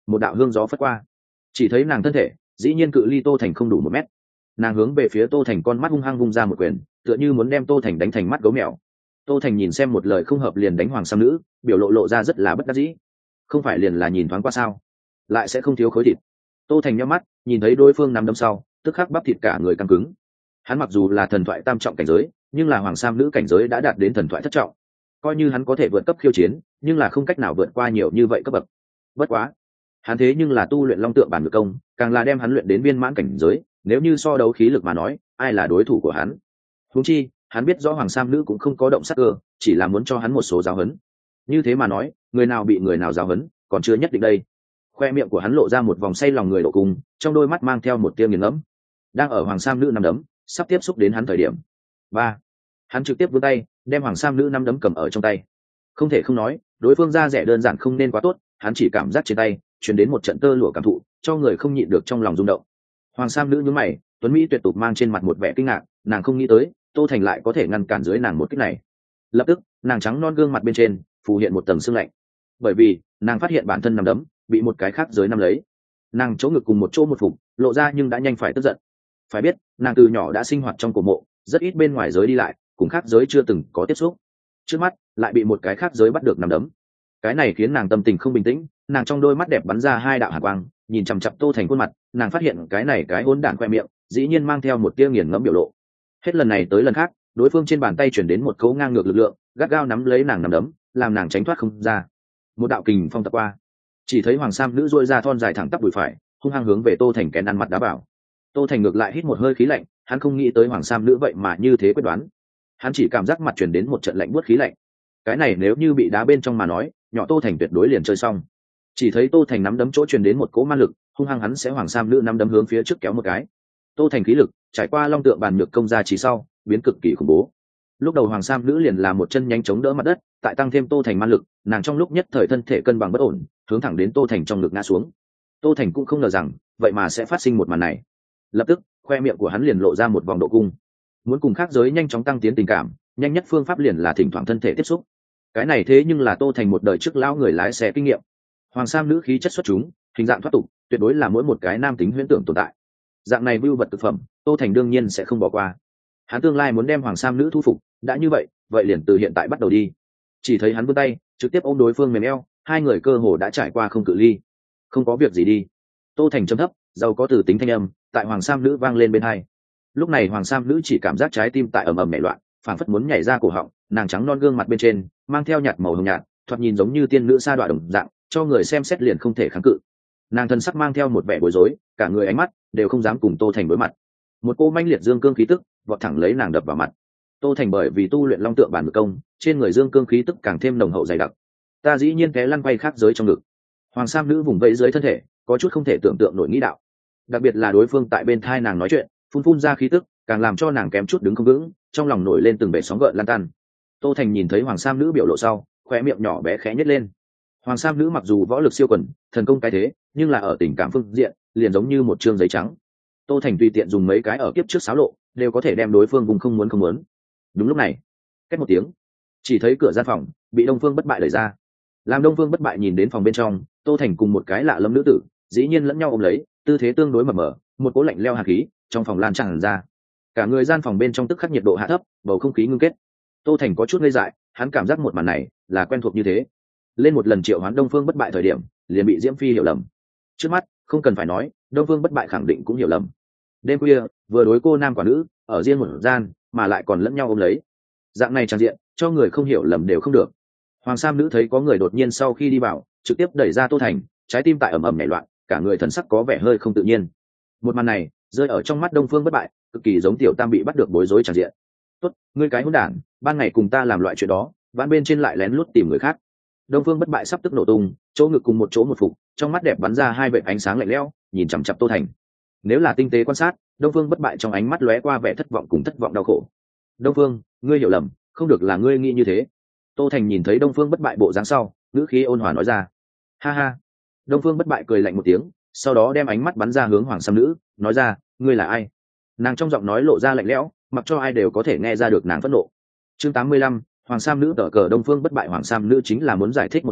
một đạo hương gió phất qua, chỉ thấy nàng thân thể dĩ nhiên cự ly Tô Thành không đủ một mét. Nàng hướng về phía Tô Thành con mắt hung hăng vung ra một quyền, tựa như muốn đem Tô Thành đánh thành mắt gấu mèo. Tô Thành nhìn xem một lời không hợp liền đánh hoàng sam nữ, biểu lộ lộ ra rất là bất đắc dĩ. Không phải liền là nhìn thoáng qua sao, lại sẽ không thiếu khối thịt. Tô Thành nhắm mắt, nhìn thấy đối phương nắm đấm sau, tức khắc bắp thịt cả người căng cứng. Hắn mặc dù là thần thoại tam trọng cảnh giới, nhưng là hoàng sam nữ cảnh giới đã đạt đến thần thoại thất trọng. Coi như hắn có thể vượt cấp khiêu chiến, nhưng là không cách nào vượt qua nhiều như vậy cấp bậc. Bất quá, hắn thế nhưng là tu luyện long tượng bản ngự công, càng là đem hắn luyện đến viên mãn cảnh giới, nếu như so đấu khí lực mà nói, ai là đối thủ của hắn? Huống chi, hắn biết rõ hoàng sam nữ cũng không có động sát cơ, chỉ là muốn cho hắn một số giáo huấn. Như thế mà nói, người nào bị người nào giáo huấn, còn chưa nhất định đây. Khoe miệng của hắn lộ ra một vòng say lòng người độ cùng, trong đôi mắt mang theo một tia nghiền ngẫm. Đang ở hoàng sam nữ nắm đấm sắp tiếp xúc đến hắn thời điểm, ba, hắn trực tiếp vươn tay, đem hoàng sam nữ nắm đấm cầm ở trong tay. Không thể không nói, đối phương ra rẻ đơn giản không nên quá tốt, hắn chỉ cảm giác trên tay truyền đến một trận tơ lụa cảm thụ, cho người không nhịn được trong lòng rung động. Hoàng sam nữ nhướng mày, tuấn mỹ tuyệt tục mang trên mặt một vẻ kinh ngạc, nàng không nghĩ tới Tô Thành lại có thể ngăn cản dưới nàng một kích này. Lập tức, nàng trắng non gương mặt bên trên phù hiện một tầng sương lạnh, bởi vì nàng phát hiện bản thân nắm đấm bị một cái khác giới nắm lấy. Nàng chỗ ngực cùng một chỗ một phục lộ ra, nhưng đã nhanh phải tức giận. Phải biết, nàng từ nhỏ đã sinh hoạt trong cổ mộ, rất ít bên ngoài giới đi lại, cùng khác giới chưa từng có tiếp xúc. Trước mắt lại bị một cái khác giới bắt được nắm đấm, cái này khiến nàng tâm tình không bình tĩnh. Nàng trong đôi mắt đẹp bắn ra hai đạo hàn quang, nhìn chằm chằm Tô Thành khuôn mặt. Nàng phát hiện cái này cái hỗn đản khoe miệng dĩ nhiên mang theo một tia nghiền ngẫm biểu lộ. Hết lần này tới lần khác, đối phương trên bàn tay chuyển đến một cấu ngang ngược lực lượng, gắt gao nắm lấy nàng nắm đấm, làm nàng tránh thoát không ra. Một đạo kình phong tập qua, chỉ thấy hoàng sam nữ duỗi ra thon dài thẳng tắp đùi phải, hung hăng hướng về Tô Thành kén ăn mặt đá vào. Tô Thành ngược lại hít một hơi khí lạnh, hắn không nghĩ tới hoàng sam nữ vậy mà như thế quyết đoán. Hắn chỉ cảm giác mặt chuyển đến một trận lạnh buốt khí lạnh. Cái này nếu như bị đá bên trong mà nói, nhỏ Tô Thành tuyệt đối liền chơi xong. Chỉ thấy Tô Thành nắm đấm chỗ truyền đến một cỗ ma lực, hung hăng hắn sẽ hoàng sam nữ nắm đấm hướng phía trước kéo một cái. Tô Thành khí lực trải qua long tượng bàn nhược công ra chỉ sau, biến cực kỳ khủng bố. Lúc đầu hoàng sam nữ liền là một chân nhanh chống đỡ mặt đất, tại tăng thêm Tô Thành ma lực, nàng trong lúc nhất thời thân thể cân bằng bất ổn, hướng thẳng đến Tô Thành trong ngực ngã xuống. Tô Thành cũng không ngờ rằng vậy mà sẽ phát sinh một màn này. Lập tức, khoe miệng của hắn liền lộ ra một vòng độ cung. Muốn cùng khác giới nhanh chóng tăng tiến tình cảm, nhanh nhất phương pháp liền là thỉnh thoảng thân thể tiếp xúc. Cái này thế nhưng là Tô Thành một đời trước lão người lái xe kinh nghiệm. Hoàng sam nữ khí chất xuất chúng, hình dạng thoát tục, tuyệt đối là mỗi một cái nam tính huyễn tưởng tồn tại. Dạng này vưu vật thực phẩm, Tô Thành đương nhiên sẽ không bỏ qua. Hắn tương lai muốn đem hoàng sam nữ thu phục, đã như vậy, vậy liền từ hiện tại bắt đầu đi. Chỉ thấy hắn vươn tay, trực tiếp ôm đối phương mềm eo, hai người cơ hồ đã trải qua không cự ly. Không có việc gì đi. Tô Thành trầm thấp, giàu có từ tính thanh âm, tại hoàng sam nữ vang lên bên hai. Lúc này hoàng sam nữ chỉ cảm giác trái tim tại ầm ầm nhảy loạn, phảng phất muốn nhảy ra cổ họng. Nàng trắng non gương mặt bên trên mang theo nhạt màu hồng nhạt, thoạt nhìn giống như tiên nữ sa đọa đồng dạng, cho người xem xét liền không thể kháng cự. Nàng thân sắc mang theo một vẻ bối rối, cả người ánh mắt đều không dám cùng Tô Thành đối mặt. Một cô manh liệt dương cương khí tức vọt thẳng lấy nàng đập vào mặt. Tô Thành bởi vì tu luyện long tượng bản ngự công, trên người dương cương khí tức càng thêm nồng hậu dày đặc. Ta dĩ nhiên té lăn quay khác giới trong ngực. Hoàng sam nữ vùng vẫy dưới thân thể, có chút không thể tưởng tượng nổi nghĩ đạo. Đặc biệt là đối phương tại bên thai nàng nói chuyện, phun phun ra khí tức, càng làm cho nàng kém chút đứng không vững, trong lòng nổi lên từng bể sóng gợn lan tan. Tô Thành nhìn thấy hoàng sam nữ biểu lộ sau, khóe miệng nhỏ bé khẽ nhếch lên. Hoàng sam nữ mặc dù võ lực siêu quần, thần công cái thế, nhưng là ở tình cảm phương diện liền giống như một trương giấy trắng. Tô Thành tùy tiện dùng mấy cái ở kiếp trước xáo lộ, đều có thể đem đối phương vùng không muốn không muốn. Đúng lúc này, két một tiếng, chỉ thấy cửa gian phòng bị Đông Phương Bất Bại đẩy ra. Làm Đông Phương Bất Bại nhìn đến phòng bên trong, Tô Thành cùng một cái lạ lẫm nữ tử, dĩ nhiên lẫn nhau ôm lấy, tư thế tương đối mập mờ, một cỗ lạnh leo hàn khí trong phòng lan tràn ra. Cả người gian phòng bên trong tức khắc nhiệt độ hạ thấp, bầu không khí ngưng kết. Tô Thành có chút ngây dại, hắn cảm giác một màn này là quen thuộc như thế. Lên một lần triệu hoán Đông Phương Bất Bại thời điểm, liền bị Diễm Phi hiểu lầm. Trước mắt, không cần phải nói, Đông Phương Bất Bại khẳng định cũng hiểu lầm. Đêm khuya, vừa đối cô nam quả nữ, ở riêng một gian, mà lại còn lẫn nhau ôm lấy. Dạng này trang diện, cho người không hiểu lầm đều không được. Hoàng sam nữ thấy có người đột nhiên sau khi đi vào, trực tiếp đẩy ra Tô Thành, trái tim tại ầm ầm nhảy loạn, cả người thần sắc có vẻ hơi không tự nhiên. Một màn này, rơi ở trong mắt Đông Phương Bất Bại, cực kỳ giống tiểu tam bị bắt được bối rối trang diện. Tốt, ngươi cái hỗn đản, ban ngày cùng ta làm loại chuyện đó, vãn bên trên lại lén lút tìm người khác. Đông Phương Bất Bại sắp tức nổ tung, chỗ ngực cùng một chỗ một phục, trong mắt đẹp bắn ra hai vệt ánh sáng lạnh lẽo, nhìn chằm chằm Tô Thành. Nếu là tinh tế quan sát, Đông Phương Bất Bại trong ánh mắt lóe qua vẻ thất vọng cùng thất vọng đau khổ. Đông Phương, ngươi hiểu lầm, không được là ngươi nghĩ như thế. Tô Thành nhìn thấy Đông Phương Bất Bại bộ dáng sau, ngữ khí ôn hòa nói ra. Ha ha. Đông Phương Bất Bại cười lạnh một tiếng, sau đó đem ánh mắt bắn ra hướng Hoàng Sam nữ, nói ra, ngươi là ai? Nàng trong giọng nói lộ ra lạnh lẽo, mặc cho ai đều có thể nghe ra được nàng phẫn nộ. Chương tám mươi lăm, Hoàng Sam nữ tở cờ. Đông Phương Bất Bại. Hoàng Sam nữ chính là muốn giải thích một phen,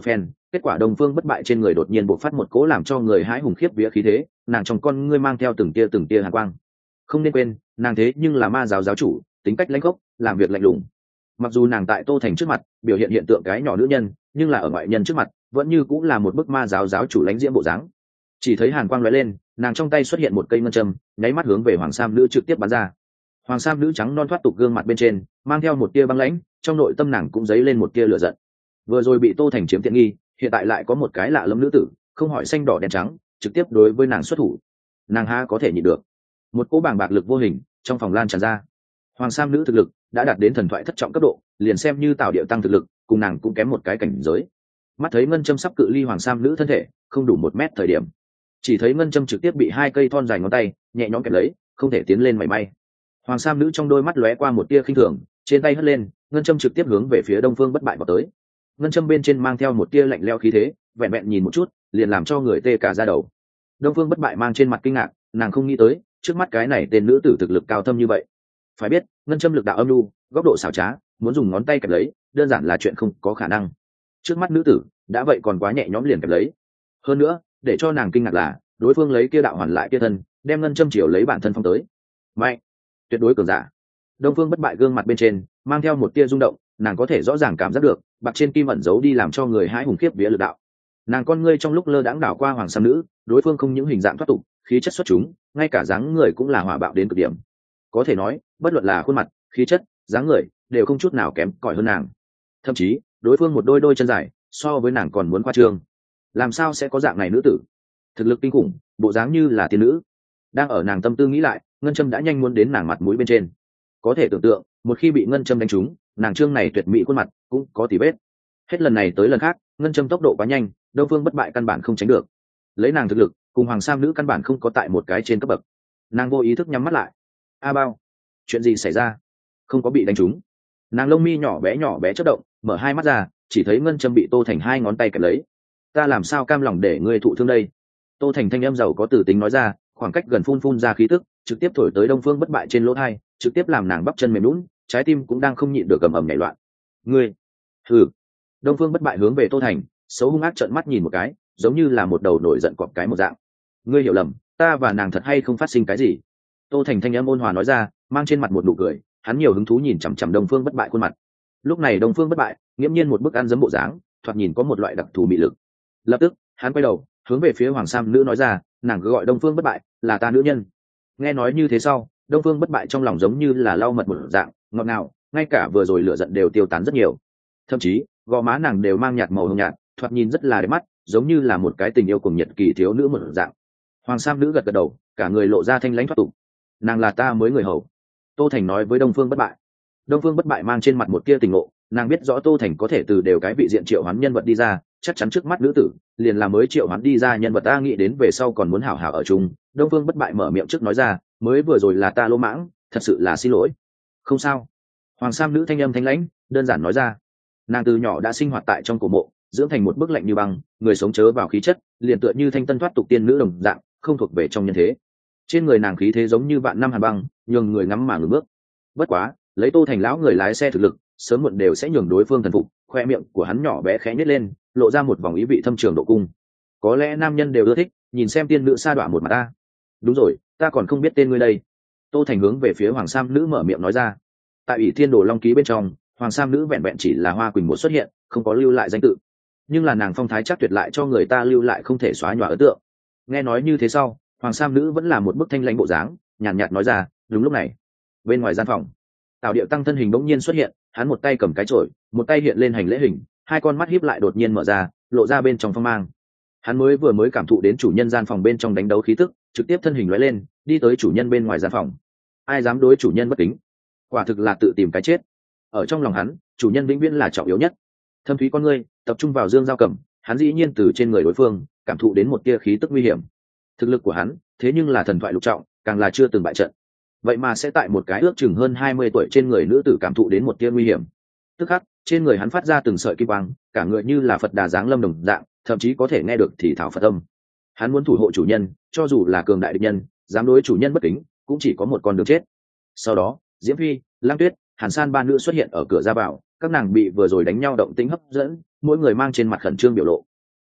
kết quả Đông Phương Bất Bại trên người đột nhiên bộc phát một cỗ làm cho người hãi hùng khiếp vía khí thế, nàng trong con ngươi mang theo từng tia từng tia hàn quang. Không nên quên, nàng thế nhưng là ma giáo giáo chủ, tính cách lãnh khốc, làm việc lạnh lùng. Mặc dù nàng tại Tô Thành trước mặt biểu hiện hiện tượng cái nhỏ nữ nhân, nhưng là ở ngoại nhân trước mặt vẫn như cũng là một bức ma giáo giáo chủ lãnh diễm bộ dáng. Chỉ thấy hàn quang lóe lên, nàng trong tay xuất hiện một cây ngân châm, nháy mắt hướng về Hoàng Sam nữ trực tiếp bắn ra. Hoàng Sam nữ trắng non thoát tục gương mặt bên trên mang theo một tia băng lãnh, trong nội tâm nàng cũng dấy lên một tia lửa giận. Vừa rồi bị Tô Thành chiếm tiện nghi, hiện tại lại có một cái lạ lẫm nữ tử, không hỏi xanh đỏ đen trắng, trực tiếp đối với nàng xuất thủ. Nàng há có thể nhịn được. Một cỗ bàng bạc lực vô hình trong phòng lan tràn ra. Hoàng Sam nữ thực lực đã đạt đến thần thoại thất trọng cấp độ, liền xem như Tào Điệu tăng thực lực, cùng nàng cũng kém một cái cảnh giới. Mắt thấy ngân châm sắp cự ly Hoàng Sam nữ thân thể không đủ một mét thời điểm, chỉ thấy ngân châm trực tiếp bị hai cây thon dài ngón tay nhẹ nhõm kẹp lấy, không thể tiến lên mảy may. Hoàng Sam nữ trong đôi mắt lóe qua một tia khinh thường, trên tay hất lên, ngân châm trực tiếp hướng về phía Đông Phương Bất Bại vào tới. Ngân châm bên trên mang theo một tia lạnh lẽo khí thế, vẹn vẹn nhìn một chút liền làm cho người tê cả da đầu. Đông Phương Bất Bại mang trên mặt kinh ngạc, nàng không nghĩ tới trước mắt cái này tên nữ tử thực lực cao thâm như vậy. Phải biết, ngân châm lực đạo âm nhu, góc độ xảo trá, muốn dùng ngón tay kẹp lấy đơn giản là chuyện không có khả năng. Trước mắt nữ tử đã vậy còn quá nhẹ nhõm liền kẹp lấy. Hơn nữa, để cho nàng kinh ngạc là đối phương lấy kia đạo hoàn lại kia thân, đem ngân châm chiều lấy bản thân phong tới. Mạnh, tuyệt đối cường giả. Đông Phương Bất Bại gương mặt bên trên mang theo một tia rung động, nàng có thể rõ ràng cảm giác được bạc trên kim ẩn giấu đi làm cho người hãi hùng khiếp vía lực đạo. Nàng con ngươi trong lúc lơ đãng đảo qua Hoàng Sam nữ, đối phương không những hình dạng thoát tục, khí chất xuất chúng, ngay cả dáng người cũng là hỏa bạo đến cực điểm. Có thể nói, bất luận là khuôn mặt, khí chất, dáng người đều không chút nào kém cỏi hơn nàng. Thậm chí, đối phương một đôi đôi chân dài, so với nàng còn muốn khoa trương. Làm sao sẽ có dạng này nữ tử? Thực lực kinh khủng, bộ dáng như là tiên nữ. Đang ở nàng tâm tư nghĩ lại, ngân châm đã nhanh muốn đến nàng mặt mũi bên trên. Có thể tưởng tượng, một khi bị ngân châm đánh trúng, nàng trương này tuyệt mỹ khuôn mặt cũng có tỉ vết. Hết lần này tới lần khác, ngân châm tốc độ quá nhanh, Đông Phương Bất Bại căn bản không tránh được. Lấy nàng thực lực, cùng Hoàng Sam nữ căn bản không có tại một cái trên cấp bậc. Nàng vô ý thức nhắm mắt lại. A Bao, chuyện gì xảy ra? Không có bị đánh trúng. Nàng lông mi nhỏ bé nhỏ bé chớp động, mở hai mắt ra, chỉ thấy ngân châm bị Tô Thành hai ngón tay kẹp lấy. Ta làm sao cam lòng để ngươi thụ thương đây? Tô Thành thanh âm giàu có từ tính nói ra, khoảng cách gần phun phun ra khí tức, trực tiếp thổi tới Đông Phương Bất Bại trên lỗ tai, trực tiếp làm nàng bắp chân mềm nhũn, trái tim cũng đang không nhịn được ầm ầm nhảy loạn. Ngươi, hừ. Đông Phương Bất Bại hướng về Tô Thành, xấu hung ác trợn mắt nhìn một cái, giống như là một đầu nổi giận cọp cái một dạng. Ngươi hiểu lầm, ta và nàng thật hay không phát sinh cái gì? Tô Thành thanh âm ôn hòa nói ra, mang trên mặt một nụ cười, hắn nhiều hứng thú nhìn chằm chằm Đông Phương Bất Bại khuôn mặt. Lúc này Đông Phương Bất Bại nghiễm nhiên một bức ăn dấm bộ dáng, thoạt nhìn có một loại đặc thù mị lực. Lập tức, hắn quay đầu, hướng về phía Hoàng Sam nữ nói ra, nàng cứ gọi Đông Phương Bất Bại là ta nữ nhân. Nghe nói như thế sau, Đông Phương Bất Bại trong lòng giống như là lau mật một dạng, ngọt ngào, ngay cả vừa rồi lửa giận đều tiêu tán rất nhiều. Thậm chí, gò má nàng đều mang nhạt màu hồng nhạt, thoạt nhìn rất là đẹp mắt, giống như là một cái tình yêu cùng nhật kỳ thiếu nữ một dạng. Hoàng Sam nữ gật gật đầu, cả người lộ ra thanh lãnh thoát tục. Nàng là ta mới người hầu. Tô Thành nói với Đông Phương Bất Bại. Đông Phương Bất Bại mang trên mặt một tia tình ngộ, nàng biết rõ Tô Thành có thể từ đều cái vị diện triệu hoán nhân vật đi ra, chắc chắn trước mắt nữ tử liền là mới triệu hoán đi ra nhân vật, ta nghĩ đến về sau còn muốn hảo hảo ở chung. Đông Phương Bất Bại mở miệng trước nói ra, mới vừa rồi là ta lỗ mãng, thật sự là xin lỗi. Không sao. Hoàng Sam nữ thanh âm thanh lãnh, đơn giản nói ra. Nàng từ nhỏ đã sinh hoạt tại trong cổ mộ, dưỡng thành một bức lạnh như băng, người sống chớ vào khí chất, liền tựa như thanh tân thoát tục tiên nữ đồng dạng, không thuộc về trong nhân thế. Trên người nàng khí thế giống như vạn năm hàn băng, nhường người ngắm mà ngửa bước. Bất quá, lấy Tô Thành lão người lái xe thực lực, sớm muộn đều sẽ nhường đối phương thần phục. Khoe miệng của hắn nhỏ bé khẽ nhếch lên, lộ ra một vòng ý vị thâm trường độ cung. Có lẽ nam nhân đều ưa thích nhìn xem tiên nữ sa đọa một mặt ta. Đúng rồi, ta còn không biết tên ngươi đây. Tô Thành hướng về phía Hoàng Sam nữ mở miệng nói ra. Tại ủy thiên đồ long ký bên trong, Hoàng Sam nữ vẹn vẹn chỉ là Hoa Quỳnh một xuất hiện, không có lưu lại danh tự. Nhưng là nàng phong thái chắc tuyệt lại cho người ta lưu lại không thể xóa nhòa ấn tượng. Nghe nói như thế sau, Hoàng Sam nữ vẫn là một bức thanh lãnh bộ dáng, nhàn nhạt, nhạt nói ra. Đúng lúc này, bên ngoài gian phòng, Tào Điệu tăng thân hình bỗng nhiên xuất hiện, hắn một tay cầm cái chổi, một tay hiện lên hành lễ hình, hai con mắt híp lại đột nhiên mở ra, lộ ra bên trong phong mang. Hắn mới vừa mới cảm thụ đến chủ nhân gian phòng bên trong đánh đấu khí tức, trực tiếp thân hình lóe lên, đi tới chủ nhân bên ngoài gian phòng. Ai dám đối chủ nhân bất kính, quả thực là tự tìm cái chết. Ở trong lòng hắn, chủ nhân vĩnh viễn là trọng yếu nhất. Thâm thúy con ngươi tập trung vào Dương Giao Cẩm, hắn dĩ nhiên từ trên người đối phương cảm thụ đến một tia khí tức nguy hiểm. Thực lực của hắn, thế nhưng là thần thoại lục trọng, càng là chưa từng bại trận. Vậy mà sẽ tại một cái ước chừng hơn hai mươi tuổi trên người nữ tử cảm thụ đến một tia nguy hiểm. Tức khắc, trên người hắn phát ra từng sợi kim quang, cả người như là Phật Đà giáng lâm đồng dạng, thậm chí có thể nghe được thì thảo Phật âm. Hắn muốn thủ hộ chủ nhân, cho dù là cường đại địch nhân, dám đối chủ nhân bất kính, cũng chỉ có một con đường chết. Sau đó, Diễm Phi, Lăng Tuyết, Hàn San ba nữ xuất hiện ở cửa ra vào, các nàng bị vừa rồi đánh nhau động tĩnh hấp dẫn, mỗi người mang trên mặt khẩn trương biểu lộ.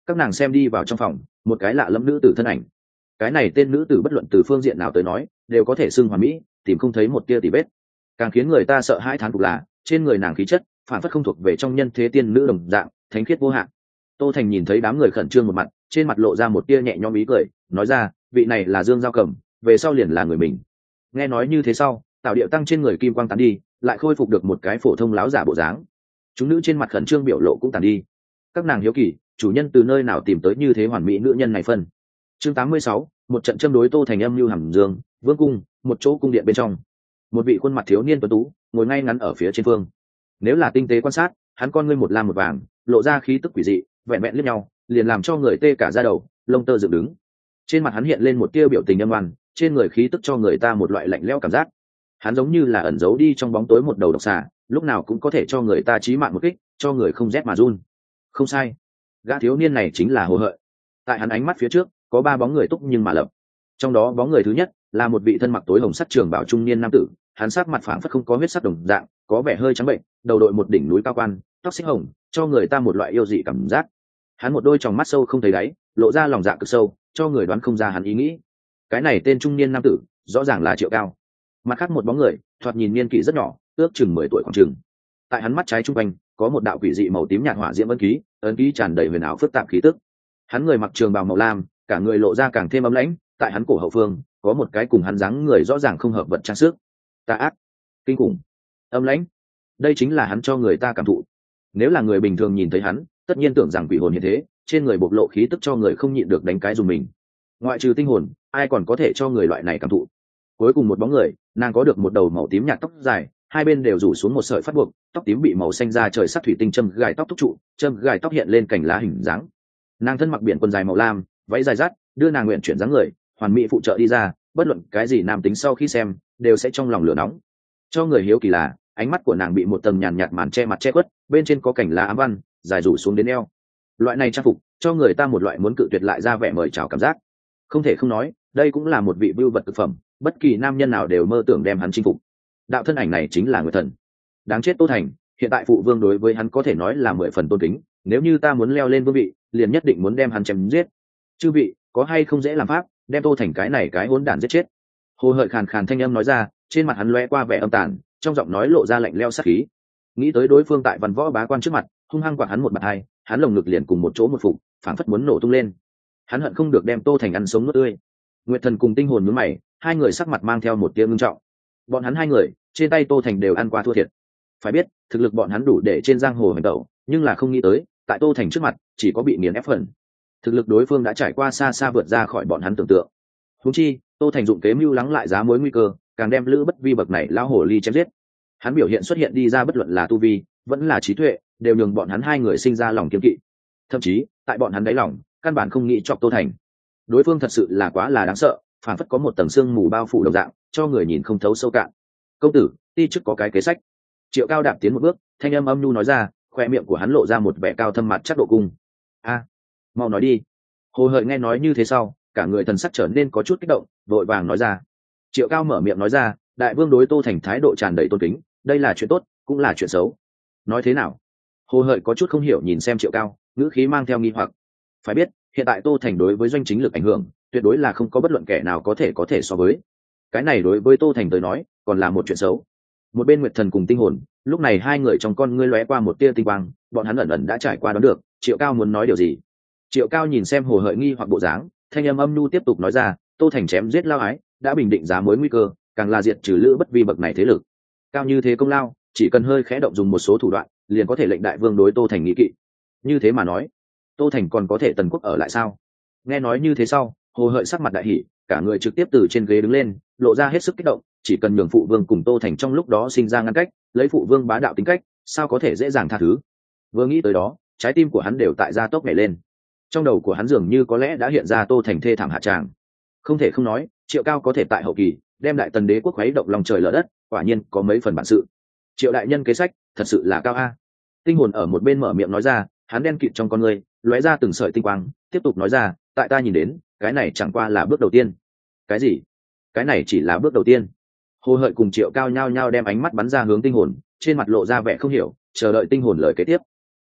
các nàng xem đi vào trong phòng, một cái lạ lẫm nữ tử thân ảnh. Cái này tên nữ tử bất luận từ phương diện nào tới nói đều có thể xưng hoàn mỹ, tìm không thấy một tia tì vết. Càng khiến người ta sợ hãi thán phục là trên người nàng khí chất phản phất không thuộc về trong nhân thế tiên nữ đồng dạng, thánh khiết vô hạn. Tô Thành nhìn thấy đám người khẩn trương một mặt, trên mặt lộ ra một tia nhẹ nhõm ý cười, nói ra, vị này là Dương Giao Cầm, về sau liền là người mình. Nghe nói như thế sau, tạo điệu tăng trên người kim quang tán đi, lại khôi phục được một cái phổ thông láo giả bộ dáng. Chúng nữ trên mặt khẩn trương biểu lộ cũng tàn đi. Các nàng hiếu kỳ, chủ nhân từ nơi nào tìm tới như thế hoàn mỹ nữ nhân này phân. Chương tám mươi sáu, một trận châm đối Tô Thành âm lưu hàm dương, vương cung, một chỗ cung điện bên trong. Một vị khuôn mặt thiếu niên tuấn tú, ngồi ngay ngắn ở phía trên phương. Nếu là tinh tế quan sát, hắn con ngươi một lam một vàng, lộ ra khí tức quỷ dị, vẹn vẹn liếc nhau, liền làm cho người tê cả da đầu, lông tơ dựng đứng. Trên mặt hắn hiện lên một tia biểu tình âm ngoan, trên người khí tức cho người ta một loại lạnh lẽo cảm giác. Hắn giống như là ẩn giấu đi trong bóng tối một đầu độc xà, lúc nào cũng có thể cho người ta chí mạng một kích, cho người không rét mà run. Không sai, gã thiếu niên này chính là Hồ Hợi. Tại hắn ánh mắt phía trước có ba bóng người túc nhưng mà lập. Trong đó bóng người thứ nhất là một vị thân mặc tối hồng sắt trường bảo trung niên nam tử, hắn sắc mặt phảng phất không có huyết sắc đồng dạng, có vẻ hơi trắng bệnh, đầu đội một đỉnh núi cao quan, tóc xích hồng, cho người ta một loại yêu dị cảm giác. Hắn một đôi tròng mắt sâu không thấy đáy, lộ ra lòng dạ cực sâu, cho người đoán không ra hắn ý nghĩ. Cái này tên trung niên nam tử rõ ràng là Triệu Cao. Mặt khác một bóng người thoạt nhìn niên kỷ rất nhỏ, ước chừng mười tuổi khoảng chừng. Tại hắn mắt trái trung quanh có một đạo quỷ dị màu tím nhạt hỏa diễm ấn ký, ấn ký tràn đầy huyền ảo phức tạp khí tức. Hắn người mặc trường bào màu lam, cả người lộ ra càng thêm ấm lãnh, tại hắn cổ hậu phương có một cái cùng hắn dáng người rõ ràng không hợp vật trang sức. Tà ác, kinh khủng, âm lãnh, đây chính là hắn cho người ta cảm thụ. Nếu là người bình thường nhìn thấy hắn, tất nhiên tưởng rằng quỷ hồn như thế, trên người bộc lộ khí tức cho người không nhịn được đánh cái dùng mình. Ngoại trừ tinh hồn, ai còn có thể cho người loại này cảm thụ. Cuối cùng một bóng người, nàng có được một đầu màu tím nhạt tóc dài, hai bên đều rủ xuống một sợi phát buộc, tóc tím bị màu xanh da trời sắc thủy tinh châm gài tóc thúc trụ, châm gài tóc hiện lên cành lá hình dáng. Nàng thân mặc biển quần dài màu lam, váy dài rát, đưa nàng nguyện chuyển dáng người, hoàn mỹ phụ trợ đi ra, bất luận cái gì nam tính sau khi xem đều sẽ trong lòng lửa nóng. Cho người hiếu kỳ là ánh mắt của nàng bị một tầng nhàn nhạt màn che mặt che khuất, bên trên có cành lá ám văn dài rủ xuống đến eo. Loại này trang phục cho người ta một loại muốn cự tuyệt lại ra vẻ mời chào cảm giác. Không thể không nói, đây cũng là một vị vưu vật thực phẩm, bất kỳ nam nhân nào đều mơ tưởng đem hắn chinh phục. Đạo thân ảnh này chính là Nguyệt Thần. Đáng chết Tô Thành, hiện tại phụ vương đối với hắn có thể nói là mười phần tôn kính, nếu như ta muốn leo lên vương vị, liền nhất định muốn đem hắn chém giết. Chư vị, có hay không dễ làm pháp, đem Tô Thành cái này cái hỗn đản giết chết. Hồ Hợi khàn khàn thanh âm nói ra, trên mặt hắn lóe qua vẻ âm tàn, trong giọng nói lộ ra lạnh lẽo sát khí. Nghĩ tới đối phương tại văn võ bá quan trước mặt hung hăng quạt hắn một bạt hai, hắn lồng ngực liền cùng một chỗ một phục, phảng phất muốn nổ tung lên. Hắn hận không được đem Tô Thành ăn sống nuốt tươi. Nguyệt Thần cùng Tinh Hồn nhướng mày, hai người sắc mặt mang theo một tia ngưng trọng. Bọn hắn hai người trên tay Tô Thành đều ăn qua thua thiệt. Phải biết thực lực bọn hắn đủ để trên giang hồ hành tẩu, nhưng là không nghĩ tới tại Tô Thành trước mặt chỉ có bị nghiền ép phần. Thực lực đối phương đã trải qua xa xa vượt ra khỏi bọn hắn tưởng tượng. Huống chi Tô Thành dụng kế mưu lắng lại giá mối nguy cơ, càng đem Lữ Bất Vi bậc này lao hổ ly chém giết. Hắn biểu hiện xuất hiện đi ra bất luận là tu vi vẫn là trí tuệ, đều nhường bọn hắn hai người sinh ra lòng kiêng kỵ. Thậm chí tại bọn hắn đáy lòng căn bản không nghĩ chọc Tô Thành. Đối phương thật sự là quá là đáng sợ, phản phất có một tầng xương mù bao phủ đồng dạng, cho người nhìn không thấu sâu cạn. Công tử, ti chức có cái kế sách. Triệu Cao đạp tiến một bước, thanh âm âm nhu nói ra, khoe miệng của hắn lộ ra một vẻ cao thâm mặt chắc độ cung. A, mau nói đi. Hồ Hợi nghe nói như thế sau, cả người thần sắc trở nên có chút kích động, vội vàng nói ra. Triệu Cao mở miệng nói ra, đại vương đối Tô Thành thái độ tràn đầy tôn kính, đây là chuyện tốt cũng là chuyện xấu. Nói thế nào? Hồ Hợi có chút không hiểu nhìn xem Triệu Cao, ngữ khí mang theo nghi hoặc. Phải biết hiện tại Tô Thành đối với doanh chính lực ảnh hưởng tuyệt đối là không có bất luận kẻ nào có thể có thể so với. Cái này đối với Tô Thành tới nói còn là một chuyện xấu. Một bên Nguyệt Thần cùng Tinh Hồn lúc này hai người trong con ngươi lóe qua một tia tinh quang, bọn hắn ẩn ẩn đã trải qua đoán được Triệu Cao muốn nói điều gì. Triệu Cao nhìn xem Hồ Hợi nghi hoặc bộ dáng, thanh âm âm nhu tiếp tục nói ra, Tô Thành chém giết lao ái đã bình định giá mối nguy cơ, càng là diệt trừ Lữ Bất Vi bậc này thế lực cao như thế công lao, chỉ cần hơi khẽ động dùng một số thủ đoạn liền có thể lệnh đại vương đối Tô Thành nghĩ kỵ. Như thế mà nói, Tô Thành còn có thể tần quốc ở lại sao? Nghe nói như thế sau, Hồ Hợi sắc mặt đại hỉ, cả người trực tiếp từ trên ghế đứng lên, lộ ra hết sức kích động, chỉ cần nhường phụ vương cùng Tô Thành trong lúc đó sinh ra ngăn cách, lấy phụ vương bá đạo tính cách, sao có thể dễ dàng tha thứ. Vừa nghĩ tới đó, trái tim của hắn đều tại gia tốc nhảy lên. Trong đầu của hắn dường như có lẽ đã hiện ra Tô Thành thê thảm hạ tràng. Không thể không nói, Triệu Cao có thể tại hậu kỳ đem đại tần đế quốc khuấy động lòng trời lở đất, quả nhiên có mấy phần bản sự. Triệu đại nhân kế sách thật sự là cao a. Tinh Hồn ở một bên mở miệng nói ra, hắn đen kịt trong con người lóe ra từng sợi tinh quang, tiếp tục nói ra, tại ta nhìn đến cái này chẳng qua là bước đầu tiên. Cái gì? Cái này chỉ là bước đầu tiên? Hồ Hợi cùng Triệu Cao nhao nhao đem ánh mắt bắn ra hướng Tinh Hồn, trên mặt lộ ra vẻ không hiểu, chờ đợi Tinh Hồn lời kế tiếp.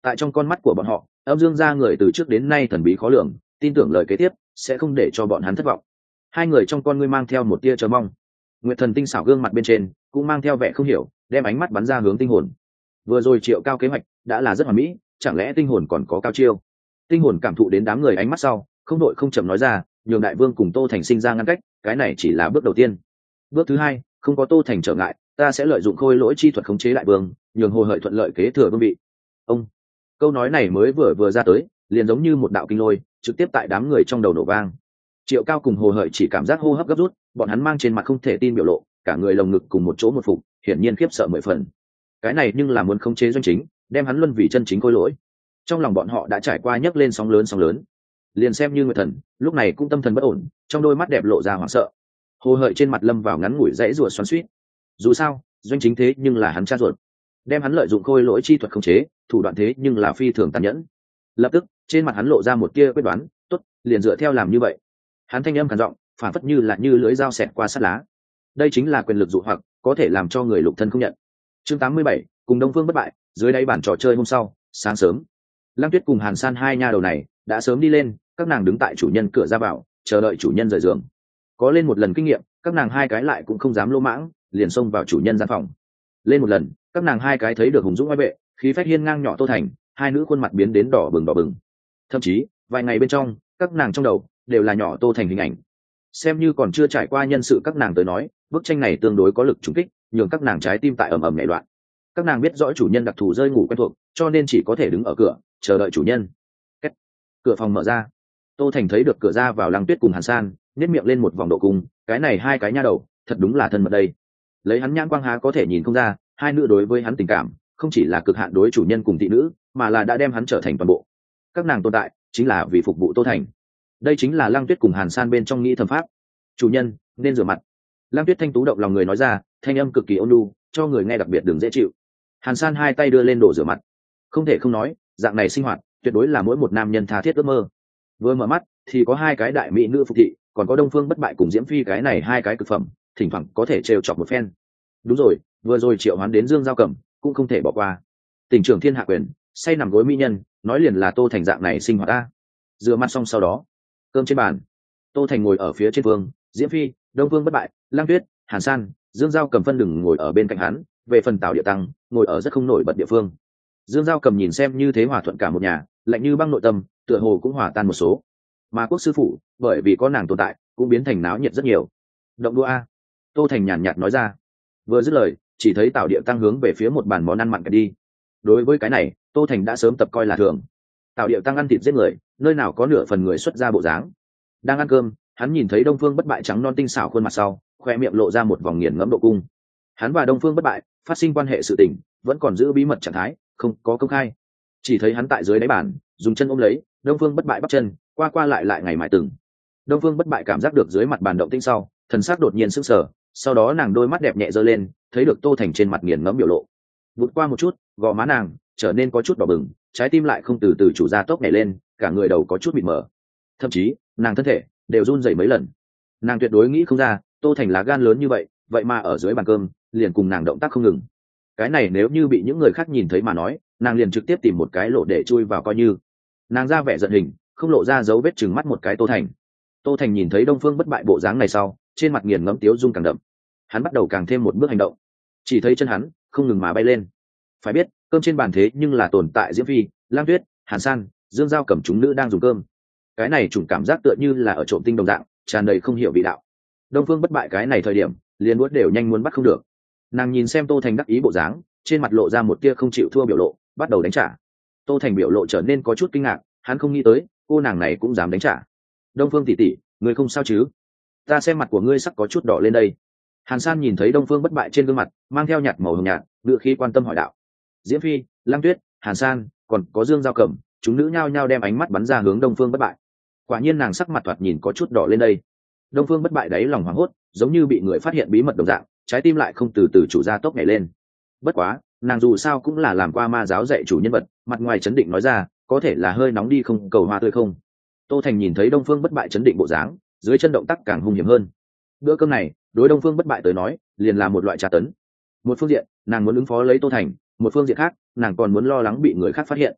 Tại trong con mắt của bọn họ, âm dương gia người từ trước đến nay thần bí khó lường, tin tưởng lời kế tiếp sẽ không để cho bọn hắn thất vọng. Hai người trong con ngươi mang theo một tia chờ mong. Nguyệt Thần tinh xảo gương mặt bên trên cũng mang theo vẻ không hiểu, đem ánh mắt bắn ra hướng tinh hồn. Vừa rồi Triệu Cao kế hoạch đã là rất hoàn mỹ, chẳng lẽ tinh hồn còn có cao chiêu? Tinh hồn cảm thụ đến đám người ánh mắt sau, không đội không chậm nói ra, nhường đại vương cùng Tô Thành sinh ra ngăn cách, cái này chỉ là bước đầu tiên. Bước thứ hai, không có Tô Thành trở ngại, ta sẽ lợi dụng khôi lỗi chi thuật khống chế đại vương, nhường Hồ Hợi thuận lợi kế thừa vương vị. Ông, câu nói này mới vừa vừa ra tới, liền giống như một đạo kinh lôi, trực tiếp tại đám người trong đầu nổ vang. Triệu Cao cùng Hồ Hợi chỉ cảm giác hô hấp gấp rút, bọn hắn mang trên mặt không thể tin biểu lộ, cả người lồng ngực cùng một chỗ một phục, hiển nhiên khiếp sợ mười phần. Cái này nhưng là muốn khống chế doanh chính, đem hắn luân vì chân chính khôi lỗi. Trong lòng bọn họ đã trải qua nhấc lên sóng lớn sóng lớn. Liền xem như Nguyệt Thần, lúc này cũng tâm thần bất ổn, trong đôi mắt đẹp lộ ra hoảng sợ. Hồ Hợi trên mặt lâm vào ngắn ngủi dãy rủa xoắn xuýt. Dù sao, doanh chính thế nhưng là hắn cha ruột, đem hắn lợi dụng khôi lỗi chi thuật khống chế, thủ đoạn thế nhưng là phi thường tàn nhẫn. Lập tức, trên mặt hắn lộ ra một tia quyết đoán, tốt, liền dựa theo làm như vậy. Hắn thanh âm khàn giọng, phản phất như là như lưới dao xẹt qua sắt lá. Đây chính là quyền lực dụ hoặc, có thể làm cho người lục thân không nhận. Chương tám mươi bảy, cùng Đông Phương bất bại, dưới đáy bản trò chơi hôm sau, sáng sớm, Lăng Tuyết cùng Hàn San hai nha đầu này đã sớm đi lên, các nàng đứng tại chủ nhân cửa ra vào, chờ đợi chủ nhân rời giường. Có lên một lần kinh nghiệm, các nàng hai cái lại cũng không dám lỗ mãng, liền xông vào chủ nhân gian phòng. Lên một lần, các nàng hai cái thấy được hùng dũng oai vệ, khí phách hiên ngang nhỏ Tô Thành, hai nữ khuôn mặt biến đến đỏ bừng đỏ bừng. Thậm chí, vài ngày bên trong, các nàng trong đầu đều là nhỏ Tô Thành hình ảnh. Xem như còn chưa trải qua nhân sự các nàng tới nói, bức tranh này tương đối có lực trùng kích, nhường các nàng trái tim tại ầm ầm nhảy loạn. Các nàng biết rõ chủ nhân đặc thù rơi ngủ quen thuộc, cho nên chỉ có thể đứng ở cửa chờ đợi chủ nhân. Kết. Cửa phòng mở ra, Tô Thành thấy được cửa ra vào Lăng Tuyết cùng Hàn San, nhếch miệng lên một vòng độ cung, cái này hai cái nha đầu thật đúng là thân mật đây. Lấy hắn nhãn quang há có thể nhìn không ra, hai nữ đối với hắn tình cảm không chỉ là cực hạn đối chủ nhân cùng thị nữ, mà là đã đem hắn trở thành toàn bộ. Các nàng tồn tại chính là vì phục vụ Tô Thành. Đây chính là Lăng Tuyết cùng Hàn San bên trong nghĩ thầm pháp. Chủ nhân nên rửa mặt. Lăng Tuyết thanh tú động lòng người nói ra, thanh âm cực kỳ ôn nhu, cho người nghe đặc biệt đường dễ chịu. Hàn San hai tay đưa lên đổ rửa mặt. Không thể không nói, dạng này sinh hoạt tuyệt đối là mỗi một nam nhân tha thiết ước mơ. Vừa mở mắt thì có hai cái đại mỹ nữ phục thị, còn có Đông Phương bất bại cùng Diễm Phi, cái này hai cái cực phẩm, thỉnh thoảng có thể trêu chọc một phen. Đúng rồi, vừa rồi triệu hoán đến Dương Giao Cẩm cũng không thể bỏ qua. Tỉnh trưởng thiên hạ quyền, say nằm gối mỹ nhân, nói liền là Tô Thành dạng này sinh hoạt ta. Rửa mặt xong sau đó, cơm trên bàn, Tô Thành ngồi ở phía trên phương, Diễm Phi, Đông Phương bất bại, Lăng Tuyết, Hàn San, Dương Giao Cầm phân đừng ngồi ở bên cạnh hắn, về phần Tào Địa Tăng ngồi ở rất không nổi bật địa phương. Dương Giao Cầm nhìn xem như thế hòa thuận cả một nhà, lạnh như băng nội tâm, tựa hồ cũng hòa tan một số. Mà Quốc sư phụ, bởi vì có nàng tồn tại, cũng biến thành náo nhiệt rất nhiều. Động đũa a. Tô Thành nhàn nhạt nói ra. Vừa dứt lời, chỉ thấy Tào Địa Tăng hướng về phía một bàn món ăn mặn cả đi. Đối với cái này, Tô Thành đã sớm tập coi là thường. Tào Địa Tăng ăn thịt giết người, nơi nào có nửa phần người xuất ra bộ dáng. Đang ăn cơm, hắn nhìn thấy Đông Phương bất bại trắng non tinh xảo khuôn mặt sau, khoe miệng lộ ra một vòng nghiền ngẫm độ cung. Hắn và Đông Phương bất bại phát sinh quan hệ sự tình, vẫn còn giữ bí mật trạng thái, không có công khai. Chỉ thấy hắn tại dưới đáy bàn, dùng chân ôm lấy Đông Phương bất bại bắp chân, qua qua lại lại ngày mãi từng. Đông Phương bất bại cảm giác được dưới mặt bàn động tĩnh sau, thần sắc đột nhiên sững sờ, sau đó nàng đôi mắt đẹp nhẹ giơ lên, thấy được Tô Thành trên mặt nghiền ngẫm biểu lộ. Vụt qua một chút, gò má nàng trở nên có chút đỏ bừng, trái tim lại không từ từ chủ ra tốc nhảy lên, cả người đầu có chút mịt mờ. Thậm chí, nàng thân thể đều run rẩy mấy lần. Nàng tuyệt đối nghĩ không ra, Tô Thành lá gan lớn như vậy, vậy mà ở dưới bàn cơm liền cùng nàng động tác không ngừng. Cái này nếu như bị những người khác nhìn thấy mà nói, nàng liền trực tiếp tìm một cái lỗ để chui vào coi như. Nàng ra vẻ giận hình, không lộ ra dấu vết chừng mắt một cái Tô Thành. Tô Thành nhìn thấy Đông Phương bất bại bộ dáng này sau, trên mặt nghiền ngẫm tiếu dung càng đậm. Hắn bắt đầu càng thêm một bước hành động. Chỉ thấy chân hắn không ngừng mà bay lên. Phải biết, cơm trên bàn thế nhưng là tồn tại Diễm Phi, Lam Tuyết, Hàn San, Dương Giao Cẩm chúng nữ đang dùng cơm. Cái này chủng cảm giác tựa như là ở trộm tinh đồng dạng, tràn đầy không hiểu vị đạo. Đông Phương bất bại cái này thời điểm, liền nuốt đều nhanh muốn bắt không được. Nàng nhìn xem Tô Thành đắc ý bộ dáng, trên mặt lộ ra một tia không chịu thua biểu lộ, bắt đầu đánh trả. Tô Thành biểu lộ trở nên có chút kinh ngạc, hắn không nghĩ tới cô nàng này cũng dám đánh trả. Đông Phương tỷ tỷ, ngươi không sao chứ? Ta xem mặt của ngươi sắc có chút đỏ lên đây. Hàn San nhìn thấy Đông Phương bất bại trên gương mặt mang theo nhạt màu hồng nhạt, ngựa khí quan tâm hỏi đạo. Diễm Phi, Lăng Tuyết, Hàn San, còn có Dương Giao Cẩm, chúng nữ nhao nhao đem ánh mắt bắn ra hướng Đông Phương bất bại. Quả nhiên nàng sắc mặt thoạt nhìn có chút đỏ lên đây. Đông Phương bất bại đáy lòng hoảng hốt, giống như bị người phát hiện bí mật đồng dạng, trái tim lại không từ từ chủ ra tốc nhảy lên. Bất quá, nàng dù sao cũng là làm qua ma giáo dạy chủ nhân vật, mặt ngoài chấn định nói ra, có thể là hơi nóng đi không, cầu hoa tươi không. Tô Thành nhìn thấy Đông Phương bất bại chấn định bộ dáng, dưới chân động tác càng hung hiểm hơn. Bữa cơm này, đối Đông Phương bất bại tới nói, liền là một loại tra tấn. Một phương diện, nàng muốn ứng phó lấy Tô Thành, một phương diện khác, nàng còn muốn lo lắng bị người khác phát hiện.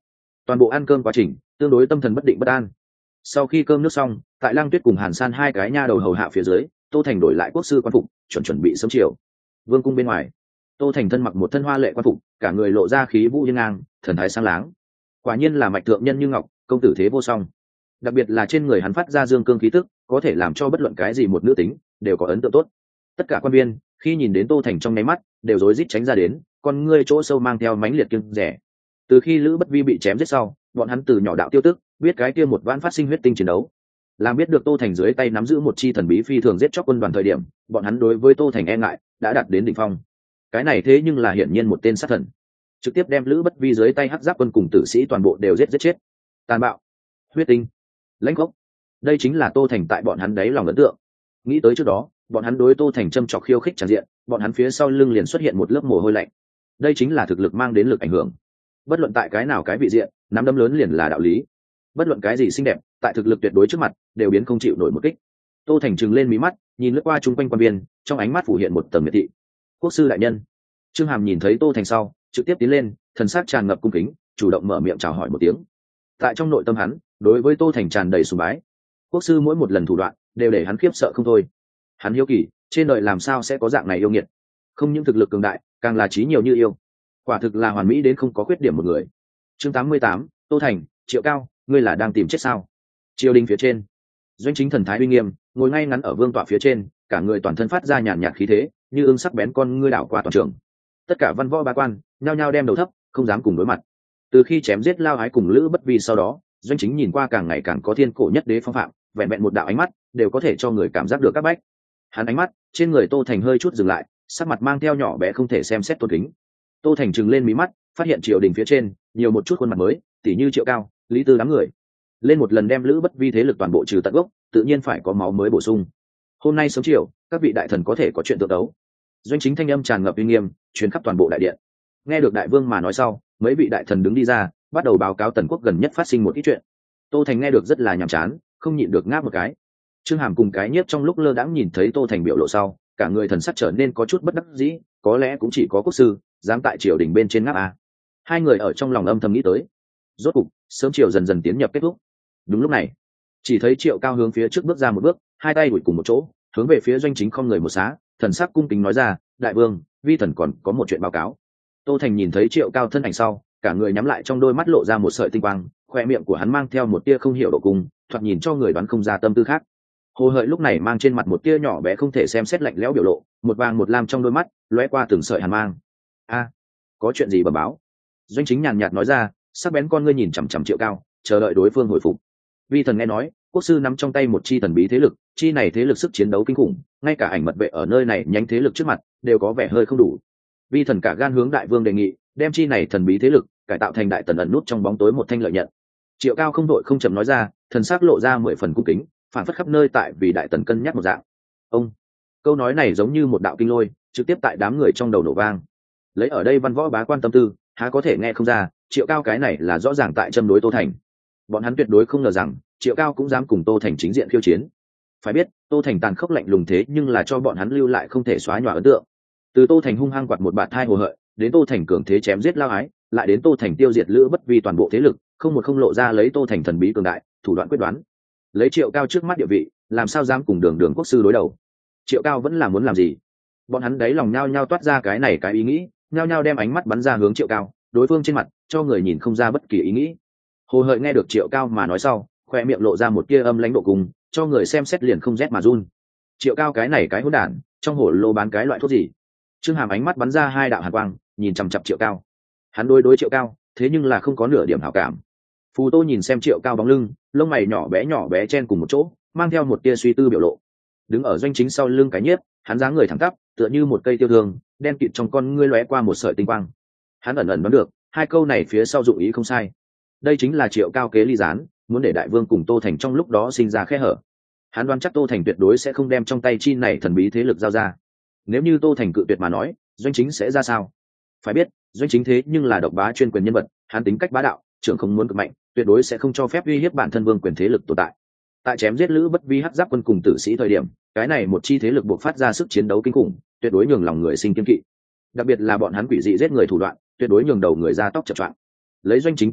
toàn bộ ăn cơm quá trình tương đối tâm thần bất định bất an. Sau khi cơm nước xong, tại Lang Tuyết cùng Hàn San hai cái nha đầu hầu hạ phía dưới, Tô Thành đổi lại quốc sư quan phục, chuẩn chuẩn bị sớm chiều. Vương cung bên ngoài, Tô Thành thân mặc một thân hoa lệ quan phục, cả người lộ ra khí vũ hiên ngang, thần thái sáng láng. Quả nhiên là mạch thượng nhân như ngọc, công tử thế vô song. Đặc biệt là trên người hắn phát ra dương cương khí tức, có thể làm cho bất luận cái gì một nữ tính đều có ấn tượng tốt. Tất cả quan viên khi nhìn đến Tô Thành trong nháy mắt, đều rối rít tránh ra đến, con ngươi chỗ sâu mang theo mãnh liệt kiêng rẻ. Từ khi Lữ Bất Vi bị chém giết sau, bọn hắn từ nhỏ đạo tiêu tức, biết cái kia một ván phát sinh huyết tinh chiến đấu. Làm biết được Tô Thành dưới tay nắm giữ một chi thần bí phi thường giết chóc quân đoàn thời điểm, bọn hắn đối với Tô Thành e ngại đã đạt đến đỉnh phong. Cái này thế nhưng là hiển nhiên một tên sát thần, trực tiếp đem Lữ Bất Vi dưới tay hắc giáp quân cùng tử sĩ toàn bộ đều giết giết chết. Tàn bạo, huyết tinh, lãnh gốc, đây chính là Tô Thành tại bọn hắn đấy lòng ấn tượng. Nghĩ tới trước đó, bọn hắn đối Tô Thành châm chọc khiêu khích tràn diện, bọn hắn phía sau lưng liền xuất hiện một lớp mồ hôi lạnh. Đây chính là thực lực mang đến lực ảnh hưởng. Bất luận tại cái nào cái vị diện, nắm đấm lớn liền là đạo lý. Bất luận cái gì xinh đẹp, tại thực lực tuyệt đối trước mặt, đều biến không chịu nổi một kích. Tô Thành trừng lên mí mắt, nhìn lướt qua chung quanh quan viên, trong ánh mắt phủ hiện một tầng miệt thị. Quốc sư đại nhân. Trương Hàm nhìn thấy Tô Thành sau, trực tiếp tiến lên, thần sắc tràn ngập cung kính, chủ động mở miệng chào hỏi một tiếng. Tại trong nội tâm hắn, đối với Tô Thành tràn đầy sùng bái. Quốc sư mỗi một lần thủ đoạn, đều để hắn khiếp sợ không thôi. Hắn hiếu kỳ, trên đời làm sao sẽ có dạng này yêu nghiệt? Không những thực lực cường đại, càng là trí nhiều như yêu. Quả thực là hoàn mỹ đến không có khuyết điểm một người. Chương tám mươi tám, Tô Thành, Triệu Cao, ngươi là đang tìm chết sao? Triều đình phía trên, Doanh Chính thần thái uy nghiêm, ngồi ngay ngắn ở vương tọa phía trên, cả người toàn thân phát ra nhàn nhạt khí thế, như ương sắc bén con ngươi đảo qua toàn trường. Tất cả văn võ bá quan, nhao nhao đem đầu thấp, không dám cùng đối mặt. Từ khi chém giết Lao Ái cùng Lữ Bất Vi sau đó, Doanh Chính nhìn qua càng ngày càng có thiên cổ nhất đế phong phạm, vẹn vẹn một đạo ánh mắt, đều có thể cho người cảm giác được các bách. Hắn ánh mắt trên người Tô Thành hơi chút dừng lại, sắc mặt mang theo nhỏ bé không thể xem xét tôn kính. Tô Thành trừng lên mí mắt, phát hiện triều đình phía trên nhiều một chút khuôn mặt mới, tỉ như Triệu Cao, Lý Tư đám người. Lên một lần đem Lữ Bất Vi thế lực toàn bộ trừ tận gốc, tự nhiên phải có máu mới bổ sung. Hôm nay sớm chiều, các vị đại thần có thể có chuyện tượng đấu. Doanh Chính thanh âm tràn ngập uy nghiêm, truyền khắp toàn bộ đại điện. Nghe được đại vương mà nói sau, mấy vị đại thần đứng đi ra, bắt đầu báo cáo tần quốc gần nhất phát sinh một ít chuyện. Tô Thành nghe được rất là nhàm chán, không nhịn được ngáp một cái. Trương Hàm cùng cái nhiếp trong lúc lơ đãng nhìn thấy Tô Thành biểu lộ sau, cả người thần sắc trở nên có chút bất đắc dĩ, có lẽ cũng chỉ có quốc sư dám tại triều đình bên trên ngáp à. Hai người ở trong lòng âm thầm nghĩ tới. Rốt cục, sớm chiều dần dần tiến nhập kết thúc. Đúng lúc này, chỉ thấy Triệu Cao hướng phía trước bước ra một bước, hai tay đuổi cùng một chỗ, hướng về phía Doanh Chính không người một xá, thần sắc cung kính nói ra, đại vương, vi thần còn có một chuyện báo cáo. Tô Thành nhìn thấy Triệu Cao thân ảnh sau, cả người nhắm lại, trong đôi mắt lộ ra một sợi tinh quang, khoe miệng của hắn mang theo một tia không hiểu độ cùng, thoạt nhìn cho người đoán không ra tâm tư khác. Hồ Hợi lúc này mang trên mặt một tia nhỏ bé không thể xem xét lạnh lẽo biểu lộ, một vàng một lam trong đôi mắt lóe qua từng sợi hàn mang. A, có chuyện gì bẩm báo? Doanh Chính nhàn nhạt nói ra, sắc bén con ngươi nhìn chằm chằm Triệu Cao, chờ đợi đối phương hồi phục. Vi thần nghe nói, quốc sư nắm trong tay một chi thần bí thế lực, chi này thế lực sức chiến đấu kinh khủng, ngay cả ảnh mật vệ ở nơi này nhánh thế lực trước mặt đều có vẻ hơi không đủ. Vi thần cả gan hướng đại vương đề nghị, đem chi này thần bí thế lực cải tạo thành đại tần ẩn nút trong bóng tối một thanh lợi nhận. Triệu Cao không đội không chậm nói ra, thần sắc lộ ra mười phần cung kính, phản phất khắp nơi tại vì đại tần cân nhắc một dạng. Ông, câu nói này giống như một đạo kinh lôi, trực tiếp tại đám người trong đầu nổ vang. Lấy ở đây văn võ bá quan tâm tư, há có thể nghe không ra, Triệu Cao cái này là rõ ràng tại châm đối Tô Thành. Bọn hắn tuyệt đối không ngờ rằng Triệu Cao cũng dám cùng Tô Thành chính diện khiêu chiến. Phải biết, Tô Thành tàn khốc lạnh lùng thế nhưng là cho bọn hắn lưu lại không thể xóa nhòa ấn tượng. Từ Tô Thành hung hăng quạt một bạt thai Hồ Hợi, đến Tô Thành cường thế chém giết Lao Ái, lại đến Tô Thành tiêu diệt Lữ Bất Vi toàn bộ thế lực, không một không lộ ra lấy Tô Thành thần bí cường đại, thủ đoạn quyết đoán. Lấy Triệu Cao trước mắt địa vị, làm sao dám cùng Đường Đường quốc sư đối đầu? Triệu Cao vẫn là muốn làm gì? Bọn hắn đấy lòng nhao nhao toát ra cái này cái ý nghĩ, nhao nhao đem ánh mắt bắn ra hướng Triệu Cao, đối phương trên mặt cho người nhìn không ra bất kỳ ý nghĩ. Hồ Hợi nghe được Triệu Cao mà nói sau, khoe miệng lộ ra một tia âm lãnh độ cùng, cho người xem xét liền không rét mà run. Triệu Cao cái này cái hỗn đản, trong hổ lô bán cái loại thuốc gì? Trương Hàm ánh mắt bắn ra hai đạo hàn quang, nhìn chằm chằm Triệu Cao. Hắn đối đối Triệu Cao, thế nhưng là không có nửa điểm hảo cảm. Phù Tô nhìn xem Triệu Cao bóng lưng, lông mày nhỏ bé nhỏ bé chen cùng một chỗ, mang theo một tia suy tư biểu lộ. Đứng ở Doanh Chính sau lưng cái nhiếp, hắn dáng người thẳng tắp, tựa như một cây tiêu thương, đen kịt trong con ngươi lóe qua một sợi tinh quang. Hắn ẩn ẩn đoán được, hai câu này phía sau dụng ý không sai. Đây chính là Triệu Cao kế ly gián, muốn để đại vương cùng Tô Thành trong lúc đó sinh ra khe hở. Hắn đoán chắc Tô Thành tuyệt đối sẽ không đem trong tay chi này thần bí thế lực giao ra. Nếu như Tô Thành cự tuyệt mà nói, Doanh Chính sẽ ra sao? Phải biết, Doanh Chính thế nhưng là độc bá chuyên quyền nhân vật, hắn tính cách bá đạo, trưởng không muốn cực mạnh, tuyệt đối sẽ không cho phép uy hiếp bản thân vương quyền thế lực tồn tại. Tại chém giết Lữ Bất Vi hắc giáp quân cùng tử sĩ thời điểm, cái này một chi thế lực buộc phát ra sức chiến đấu kinh khủng, tuyệt đối nhường lòng người sinh kiên kỵ. Đặc biệt là bọn hắn quỷ dị giết người thủ đoạn, tuyệt đối nhường đầu người ra tóc chập choạng. Lấy Doanh Chính tính cách,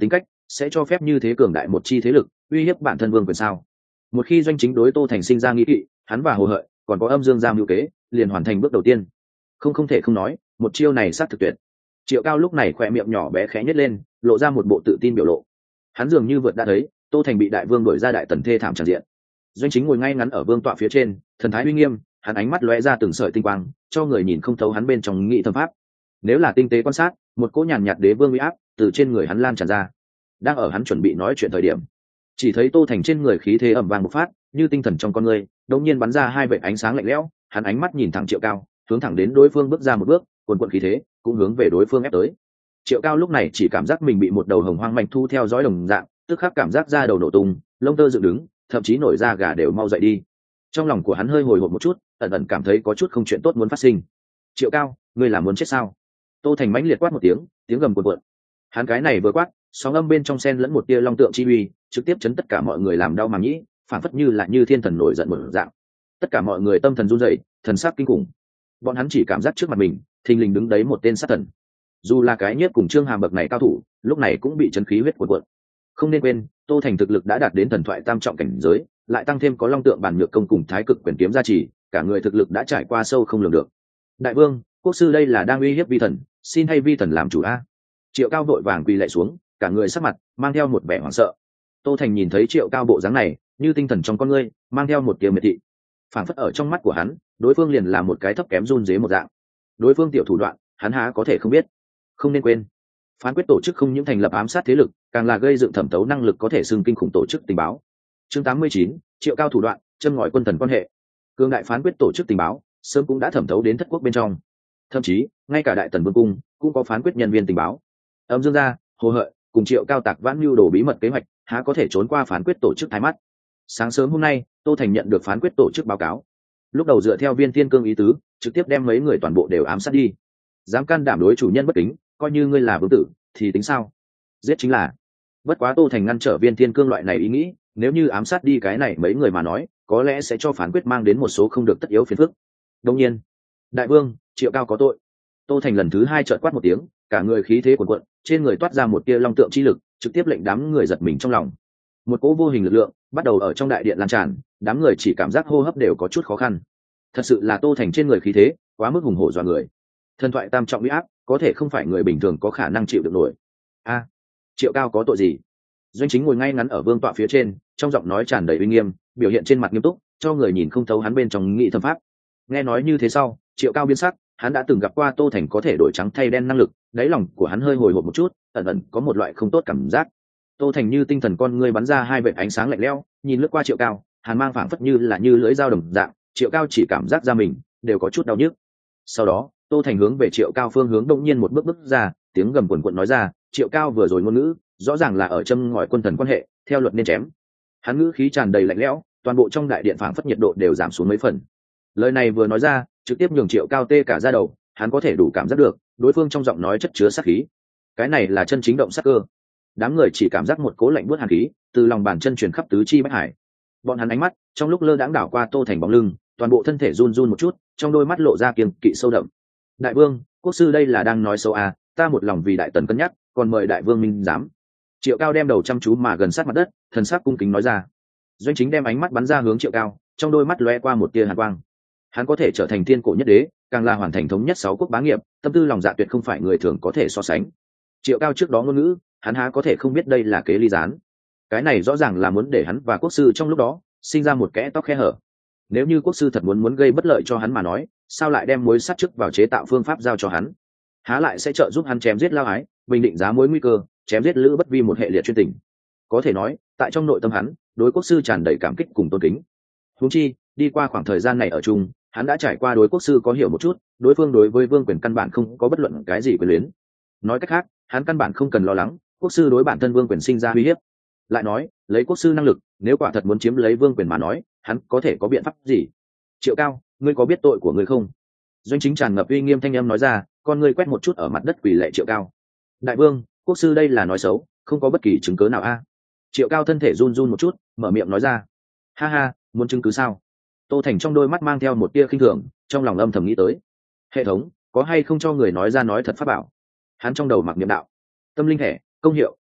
sẽ cho phép như thế cường đại một chi thế lực uy hiếp bản thân vương quyền sao? Một khi Doanh Chính đối Tô Thành sinh ra nghi kỵ, hắn và Hồ Hợi còn có âm dương gia mưu kế liền hoàn thành bước đầu tiên. Không không thể không nói, một chiêu này sát thực tuyệt. Triệu Cao lúc này khỏe miệng nhỏ bé khẽ nhếch lên, lộ ra một bộ tự tin biểu lộ. Hắn dường như vượt đã thấy Tô Thành bị đại vương đuổi ra đại tần thê thảm tràn diện. Doanh Chính ngồi ngay ngắn ở vương tọa phía trên, thần thái uy nghiêm, hắn ánh mắt lóe ra từng sợi tinh quang, cho người nhìn không thấu hắn bên trong nghị thâm pháp. Nếu là tinh tế quan sát, một cỗ nhàn nhạt đế vương uy áp từ trên người hắn lan tràn ra. Đang ở hắn chuẩn bị nói chuyện thời điểm, chỉ thấy Tô Thành trên người khí thế ầm vang bộc phát, như tinh thần trong con người, đột nhiên bắn ra hai vệt ánh sáng lạnh lẽo, hắn ánh mắt nhìn thẳng Triệu Cao, hướng thẳng đến đối phương bước ra một bước, cuồn cuộn khí thế cũng hướng về đối phương ép tới. Triệu Cao lúc này chỉ cảm giác mình bị một đầu hồng hoang mạnh thu theo dõi đồng dạng, tức khắc cảm giác da đầu nổ tung, lông tơ dựng đứng, thậm chí nổi da gà đều mau dậy đi. Trong lòng của hắn hơi hồi hộp một chút, ẩn ẩn cảm thấy có chút không chuyện tốt muốn phát sinh. Triệu Cao, ngươi là muốn chết sao? Tô Thành mãnh liệt quát một tiếng, tiếng gầm cuồn cuộn. Hắn cái này vừa quát, sóng âm bên trong sen lẫn một tia long tượng chi uy, trực tiếp chấn tất cả mọi người làm đau màng nhĩ, phản phất như là như thiên thần nổi giận một dạng. Tất cả mọi người tâm thần run rẩy, thần sắc kinh khủng. Bọn hắn chỉ cảm giác trước mặt mình, thình lình đứng đấy một tên sát thần. Dù là cái nhiếp cùng Trương Hàm bậc này cao thủ, lúc này cũng bị chấn khí huyết cuộn cuộn. Không nên quên, Tô Thành thực lực đã đạt đến thần thoại tam trọng cảnh giới, lại tăng thêm có long tượng bản nhược công cùng thái cực quyền kiếm gia trì, cả người thực lực đã trải qua sâu không lường được. Đại vương, quốc sư đây là đang uy hiếp vi thần, xin hay vi thần làm chủ a. Triệu Cao vội vàng quỳ lạy xuống, cả người sắc mặt mang theo một vẻ hoảng sợ. Tô Thành nhìn thấy Triệu Cao bộ dáng này, như tinh thần trong con ngươi, mang theo một tia miệt thị. Phảng phất ở trong mắt của hắn, đối phương liền là một cái thấp kém run rế một dạng. Đối phương tiểu thủ đoạn, hắn há có thể không biết. Không nên quên, phán quyết tổ chức không những thành lập ám sát thế lực, càng là gây dựng thẩm tấu năng lực có thể xưng kinh khủng tổ chức tình báo. Chương tám mươi chín, Triệu Cao thủ đoạn, châm ngòi quân thần quan hệ. Cương đại phán quyết tổ chức tình báo, sớm cũng đã thẩm thấu đến thất quốc bên trong. Thậm chí, ngay cả đại tần vương cung cũng có phán quyết nhân viên tình báo. Âm Dương gia, Hồ Hợi cùng Triệu Cao tạc vãn mưu đồ bí mật kế hoạch, há có thể trốn qua phán quyết tổ chức thái mắt. Sáng sớm hôm nay, Tô Thành nhận được phán quyết tổ chức báo cáo. Lúc đầu dựa theo Viên Thiên Cương ý tứ, trực tiếp đem mấy người toàn bộ đều ám sát đi. Dám can đảm đối chủ nhân bất kính, coi như ngươi là vương tử, thì tính sao? Giết chính là. Bất quá Tô Thành ngăn trở Viên Thiên Cương loại này ý nghĩ, nếu như ám sát đi cái này mấy người mà nói, có lẽ sẽ cho phán quyết mang đến một số không được tất yếu phiền phức. Đương nhiên, đại vương, Triệu Cao có tội. Tô Thành lần thứ hai trợn quát một tiếng, cả người khí thế cuồn cuộn, trên người toát ra một tia long tượng chi lực, trực tiếp lệnh đám người giật mình trong lòng. Một cỗ vô hình lực lượng bắt đầu ở trong đại điện lan tràn, đám người chỉ cảm giác hô hấp đều có chút khó khăn. Thật sự là Tô Thành trên người khí thế quá mức hùng hổ dọa người. Thần thoại tam trọng uy áp, có thể không phải người bình thường có khả năng chịu được nổi. A, Triệu Cao có tội gì? Doanh Chính ngồi ngay ngắn ở vương tọa phía trên, trong giọng nói tràn đầy uy nghiêm, biểu hiện trên mặt nghiêm túc, cho người nhìn không thấu hắn bên trong nghị thâm pháp. Nghe nói như thế sau, Triệu Cao biến sắc, hắn đã từng gặp qua Tô Thành có thể đổi trắng thay đen năng lực, đáy lòng của hắn hơi hồi hộp một chút, ẩn ẩn có một loại không tốt cảm giác. Tô Thành như tinh thần con ngươi bắn ra hai vệt ánh sáng lạnh lẽo, nhìn lướt qua Triệu Cao, hàn mang phảng phất như là như lưỡi dao đồng dạng, Triệu Cao chỉ cảm giác ra mình đều có chút đau nhức. Sau đó, Tô Thành hướng về Triệu Cao phương hướng đông nhiên một bước bước ra, tiếng gầm quần quật nói ra, Triệu Cao vừa rồi ngôn ngữ, rõ ràng là ở châm ngòi quân thần quan hệ, theo luật nên chém. Hắn ngữ khí tràn đầy lạnh lẽo, toàn bộ trong đại điện phảng phất nhiệt độ đều giảm xuống mấy phần. Lời này vừa nói ra, trực tiếp nhường Triệu Cao tê cả da đầu, hắn có thể đủ cảm giác được, đối phương trong giọng nói chất chứa sát khí. Cái này là chân chính động sát cơ. Đám người chỉ cảm giác một cố lạnh buốt hàn khí từ lòng bàn chân truyền khắp tứ chi bách hải. Bọn hắn ánh mắt trong lúc lơ đãng đảo qua Tô Thành bóng lưng, toàn bộ thân thể run run một chút, trong đôi mắt lộ ra kiêng kỵ sâu đậm. Đại vương, quốc sư đây là đang nói xấu à? Ta một lòng vì đại tần cân nhắc, còn mời đại vương minh giám. Triệu Cao đem đầu chăm chú mà gần sát mặt đất, thần sắc cung kính nói ra. Doanh Chính đem ánh mắt bắn ra hướng Triệu Cao, trong đôi mắt lóe qua một tia hàn quang. Hắn có thể trở thành thiên cổ nhất đế, càng là hoàn thành thống nhất sáu quốc bá nghiệp, tâm tư lòng dạ tuyệt không phải người thường có thể so sánh. Triệu Cao trước đó ngôn ngữ, hắn há có thể không biết đây là kế ly gián. Cái này rõ ràng là muốn để hắn và quốc sư trong lúc đó sinh ra một kẽ tóc khe hở. Nếu như quốc sư thật muốn muốn gây bất lợi cho hắn mà nói, sao lại đem mối sát chức vào chế tạo phương pháp giao cho hắn? Há lại sẽ trợ giúp hắn chém giết Lao Ái, bình định giá mối nguy cơ, chém giết Lữ Bất Vi một hệ liệt chuyên tình. Có thể nói, tại trong nội tâm hắn, đối quốc sư tràn đầy cảm kích cùng tôn kính. Huống chi, đi qua khoảng thời gian này ở chung, hắn đã trải qua đối quốc sư có hiểu một chút, đối phương đối với vương quyền căn bản không có bất luận cái gì quyền luyến. Nói cách khác, hắn căn bản không cần lo lắng quốc sư đối bản thân vương quyền sinh ra uy hiếp. Lại nói, lấy quốc sư năng lực, nếu quả thật muốn chiếm lấy vương quyền mà nói, hắn có thể có biện pháp gì? Triệu Cao, ngươi có biết tội của ngươi không? Doanh Chính tràn ngập uy nghiêm thanh âm nói ra, con ngươi quét một chút ở mặt đất quỳ lạy Triệu Cao. Đại vương, quốc sư đây là nói xấu, không có bất kỳ chứng cứ nào a. Triệu Cao thân thể run run một chút, mở miệng nói ra. Ha ha, muốn chứng cứ sao? Tô Thành trong đôi mắt mang theo một tia khinh thường, trong lòng âm thầm nghĩ tới. Hệ thống, có hay không cho người nói ra nói thật pháp bảo? Hắn trong đầu mặc niệm đạo. Tâm linh thẻ, công hiệu,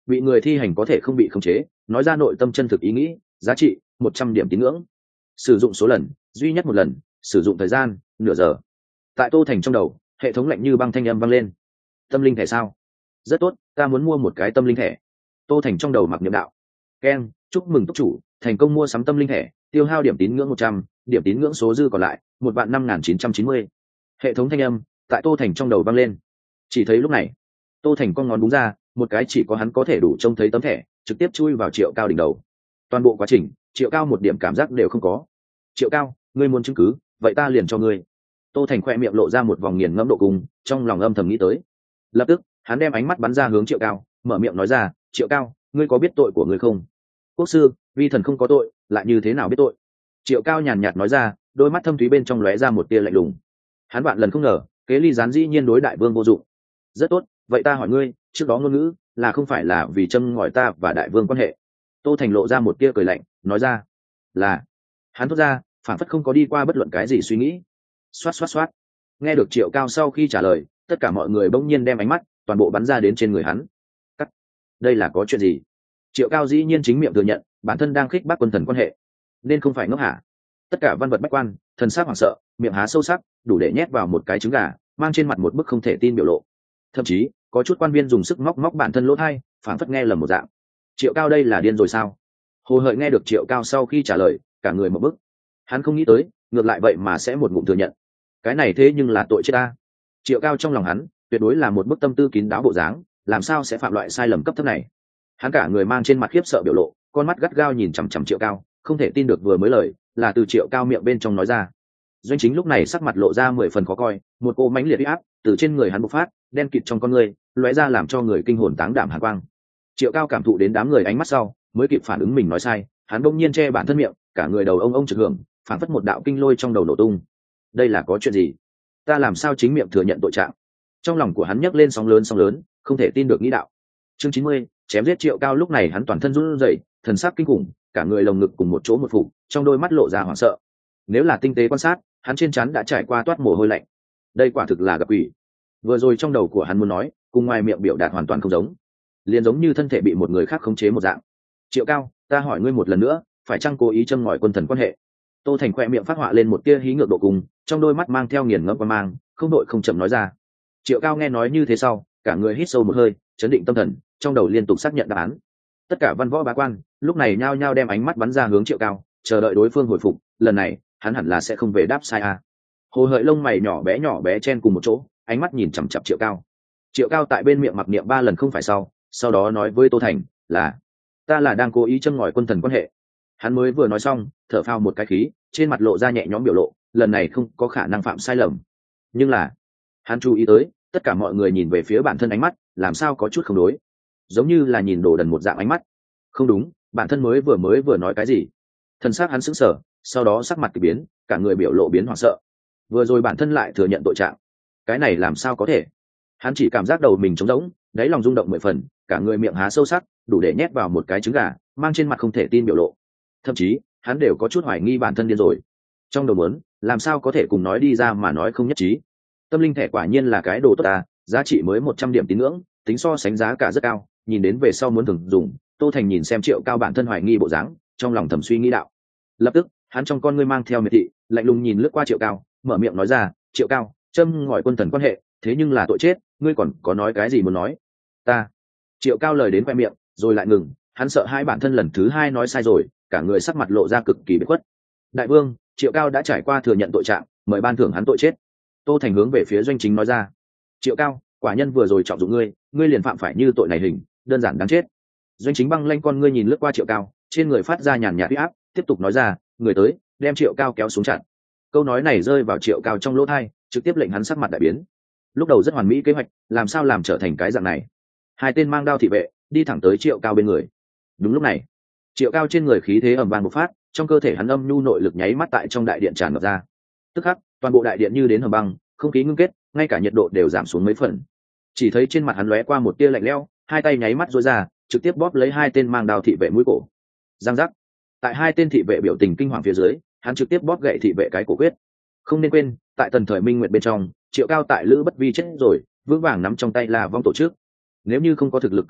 bị người thi hành có thể không bị khống chế nói ra nội tâm chân thực ý nghĩ, giá trị một trăm điểm tín ngưỡng, sử dụng số lần duy nhất một lần, sử dụng thời gian nửa giờ. Tại Tô Thành trong đầu, hệ thống lạnh như băng thanh âm vang lên. Tâm linh thẻ sao? Rất tốt, ta muốn mua một cái tâm linh thẻ. Tô Thành trong đầu mặc niệm đạo. Keng, chúc mừng túc chủ thành công mua sắm tâm linh thẻ, tiêu hao điểm tín ngưỡng một trăm, điểm tín ngưỡng số dư còn lại một vạn năm nghìn chín trăm chín mươi. Hệ thống thanh âm tại Tô Thành trong đầu vang lên. Chỉ thấy lúc này, Tô Thành con ngón đúng ra, một cái chỉ có hắn có thể đủ trông thấy tấm thẻ trực tiếp chui vào Triệu Cao đỉnh đầu. Toàn bộ quá trình, Triệu Cao một điểm cảm giác đều không có. Triệu Cao, ngươi muốn chứng cứ, vậy ta liền cho ngươi. Tô Thành khoe miệng lộ ra một vòng nghiền ngẫm độ cùng, trong lòng âm thầm nghĩ tới. Lập tức, hắn đem ánh mắt bắn ra hướng Triệu Cao, mở miệng nói ra, Triệu Cao, ngươi có biết tội của ngươi không? Quốc sư, vi thần không có tội, lại như thế nào biết tội? Triệu Cao nhàn nhạt nói ra, đôi mắt thâm thúy bên trong lóe ra một tia lạnh lùng. Hắn vạn lần không ngờ, kế ly gián dĩ nhiên đối đại vương vô dụng. Rất tốt, vậy ta hỏi ngươi, trước đó ngôn ngữ là không phải là vì châm ngòi ta và đại vương quan hệ? Tô Thành lộ ra một tia cười lạnh, nói ra, là. Hắn thốt ra, phản phất không có đi qua bất luận cái gì suy nghĩ. Xoát xoát xoát. Nghe được Triệu Cao sau khi trả lời, tất cả mọi người bỗng nhiên đem ánh mắt toàn bộ bắn ra đến trên người hắn. Cắt. Đây là có chuyện gì? Triệu Cao dĩ nhiên chính miệng thừa nhận bản thân đang khích bác quân thần quan hệ, nên không phải ngốc hả? Tất cả văn vật bách quan thần sắc hoảng sợ, miệng há sâu sắc, đủ để nhét vào một cái trứng gà, mang trên mặt một bức không thể tin biểu lộ. Thậm chí có chút quan viên dùng sức móc móc bản thân lỗ tai, phảng phất nghe lầm một dạng. Triệu Cao đây là điên rồi sao? Hồ Hợi nghe được Triệu Cao sau khi trả lời, cả người một bức. Hắn không nghĩ tới, ngược lại vậy mà sẽ một ngụm thừa nhận. Cái này thế nhưng là tội chết ta. Triệu Cao trong lòng hắn tuyệt đối là một bức tâm tư kín đáo bộ dáng, làm sao sẽ phạm loại sai lầm cấp thấp này? Hắn cả người mang trên mặt khiếp sợ biểu lộ, con mắt gắt gao nhìn chằm chằm Triệu Cao, không thể tin được vừa mới lời là từ Triệu Cao miệng bên trong nói ra. Doanh Chính lúc này sắc mặt lộ ra mười phần khó coi, một cô mãnh liệt uy áp từ trên người hắn bộc phát, đen kịt trong con người lóe ra làm cho người kinh hồn táng đảm hàn quang. Triệu Cao cảm thụ đến đám người ánh mắt sau, mới kịp phản ứng mình nói sai, hắn bỗng nhiên che bản thân miệng, cả người đầu ông ông trực hưởng, phản phất một đạo kinh lôi trong đầu nổ tung. Đây là có chuyện gì? Ta làm sao chính miệng thừa nhận tội trạng? Trong lòng của hắn nhấc lên sóng lớn sóng lớn, không thể tin được nghĩ đạo. Chương chín mươi, chém giết Triệu Cao. Lúc này hắn toàn thân run rẩy, thần sắc kinh khủng, cả người lồng ngực cùng một chỗ một phủ, trong đôi mắt lộ ra hoảng sợ. Nếu là tinh tế quan sát, hắn trên trán đã trải qua toát mồ hôi lạnh. Đây quả thực là gặp quỷ. Vừa rồi trong đầu của hắn muốn nói, cùng ngoài miệng biểu đạt hoàn toàn không giống, liền giống như thân thể bị một người khác khống chế một dạng. Triệu Cao, ta hỏi ngươi một lần nữa, phải chăng cố ý châm ngòi quân thần quan hệ? Tô Thành khoe miệng phát họa lên một tia hí ngược độ cùng, trong đôi mắt mang theo nghiền ngẫm quan mang, không đội không chậm nói ra. Triệu Cao nghe nói như thế sau, cả người hít sâu một hơi, chấn định tâm thần, trong đầu liên tục xác nhận đáp án. Tất cả văn võ bá quan lúc này nhao nhao đem ánh mắt bắn ra hướng Triệu Cao, chờ đợi đối phương hồi phục. Lần này hắn hẳn là sẽ không về đáp sai a. Hồ Hợi lông mày nhỏ bé nhỏ bé chen cùng một chỗ, ánh mắt nhìn chằm chằm Triệu Cao. Triệu Cao tại bên miệng mặc niệm ba lần không phải sau, sau đó nói với Tô Thành là, ta là đang cố ý châm ngòi quân thần quan hệ. Hắn mới vừa nói xong, thở phào một cái khí, trên mặt lộ ra nhẹ nhõm biểu lộ, lần này không có khả năng phạm sai lầm. Nhưng là, hắn chú ý tới, tất cả mọi người nhìn về phía bản thân ánh mắt, làm sao có chút không đối, giống như là nhìn đồ đần một dạng ánh mắt. Không đúng, bản thân mới vừa mới vừa nói cái gì? Thần sắc hắn sững sờ, sau đó sắc mặt kỳ biến, cả người biểu lộ biến hoảng sợ. Vừa rồi bản thân lại thừa nhận tội trạng, cái này làm sao có thể? Hắn chỉ cảm giác đầu mình trống rỗng, đáy lòng rung động mười phần, cả người miệng há sâu sắc, đủ để nhét vào một cái trứng gà, mang trên mặt không thể tin biểu lộ. Thậm chí hắn đều có chút hoài nghi bản thân điên rồi. Trong đầu muốn, làm sao có thể cùng nói đi ra mà nói không nhất trí? Tâm linh thẻ quả nhiên là cái đồ tốt à, giá trị mới một trăm điểm tín ngưỡng, tính so sánh giá cả rất cao, nhìn đến về sau muốn thường dùng. Tô Thành nhìn xem Triệu Cao bản thân hoài nghi bộ dáng, trong lòng thầm suy nghĩ đạo. Lập tức hắn trong con ngươi mang theo miệt thị, lạnh lùng nhìn lướt qua Triệu Cao, mở miệng nói ra, Triệu Cao, châm ngòi quân thần quan hệ, thế nhưng là tội chết, ngươi còn có nói cái gì muốn nói? Ta. Triệu Cao lời đến khoe miệng, rồi lại ngừng, hắn sợ hai bản thân lần thứ hai nói sai rồi, cả người sắc mặt lộ ra cực kỳ bất khuất. Đại vương, Triệu Cao đã trải qua thừa nhận tội trạng, mời ban thưởng hắn tội chết. Tô Thành hướng về phía Doanh Chính nói ra. Triệu Cao, quả nhân vừa rồi trọng dụng ngươi, ngươi liền phạm phải như tội này hình, đơn giản đáng chết. Doanh Chính băng lanh con ngươi nhìn lướt qua Triệu Cao, trên người phát ra nhàn nhạt uy áp, tiếp tục nói ra, người tới, đem Triệu Cao kéo xuống chặn. Câu nói này rơi vào Triệu Cao trong lỗ tai, trực tiếp lệnh hắn sắc mặt đại biến. Lúc đầu rất hoàn mỹ kế hoạch, làm sao làm trở thành cái dạng này? Hai tên mang đao thị vệ đi thẳng tới Triệu Cao bên người. Đúng lúc này, Triệu Cao trên người khí thế ầm vang bộc phát, trong cơ thể hắn âm nhu nội lực nháy mắt tại trong đại điện tràn ngập ra. Tức khắc, toàn bộ đại điện như đến hầm băng, không khí ngưng kết, ngay cả nhiệt độ đều giảm xuống mấy phần. Chỉ thấy trên mặt hắn lóe qua một tia lạnh lẽo, hai tay nháy mắt duỗi ra, trực tiếp bóp lấy hai tên mang đao thị vệ mũi cổ. Giang giác. Tại hai tên thị vệ biểu tình kinh hoàng phía dưới, hắn trực tiếp bóp gãy thị vệ cái cổ quyết. Không nên quên, tại tần thời Minh Nguyệt bên trong, Triệu Cao tại Lữ Bất Vi chết rồi, vững vàng nắm trong tay là vong tổ chức. Nếu như không có thực lực cường đại,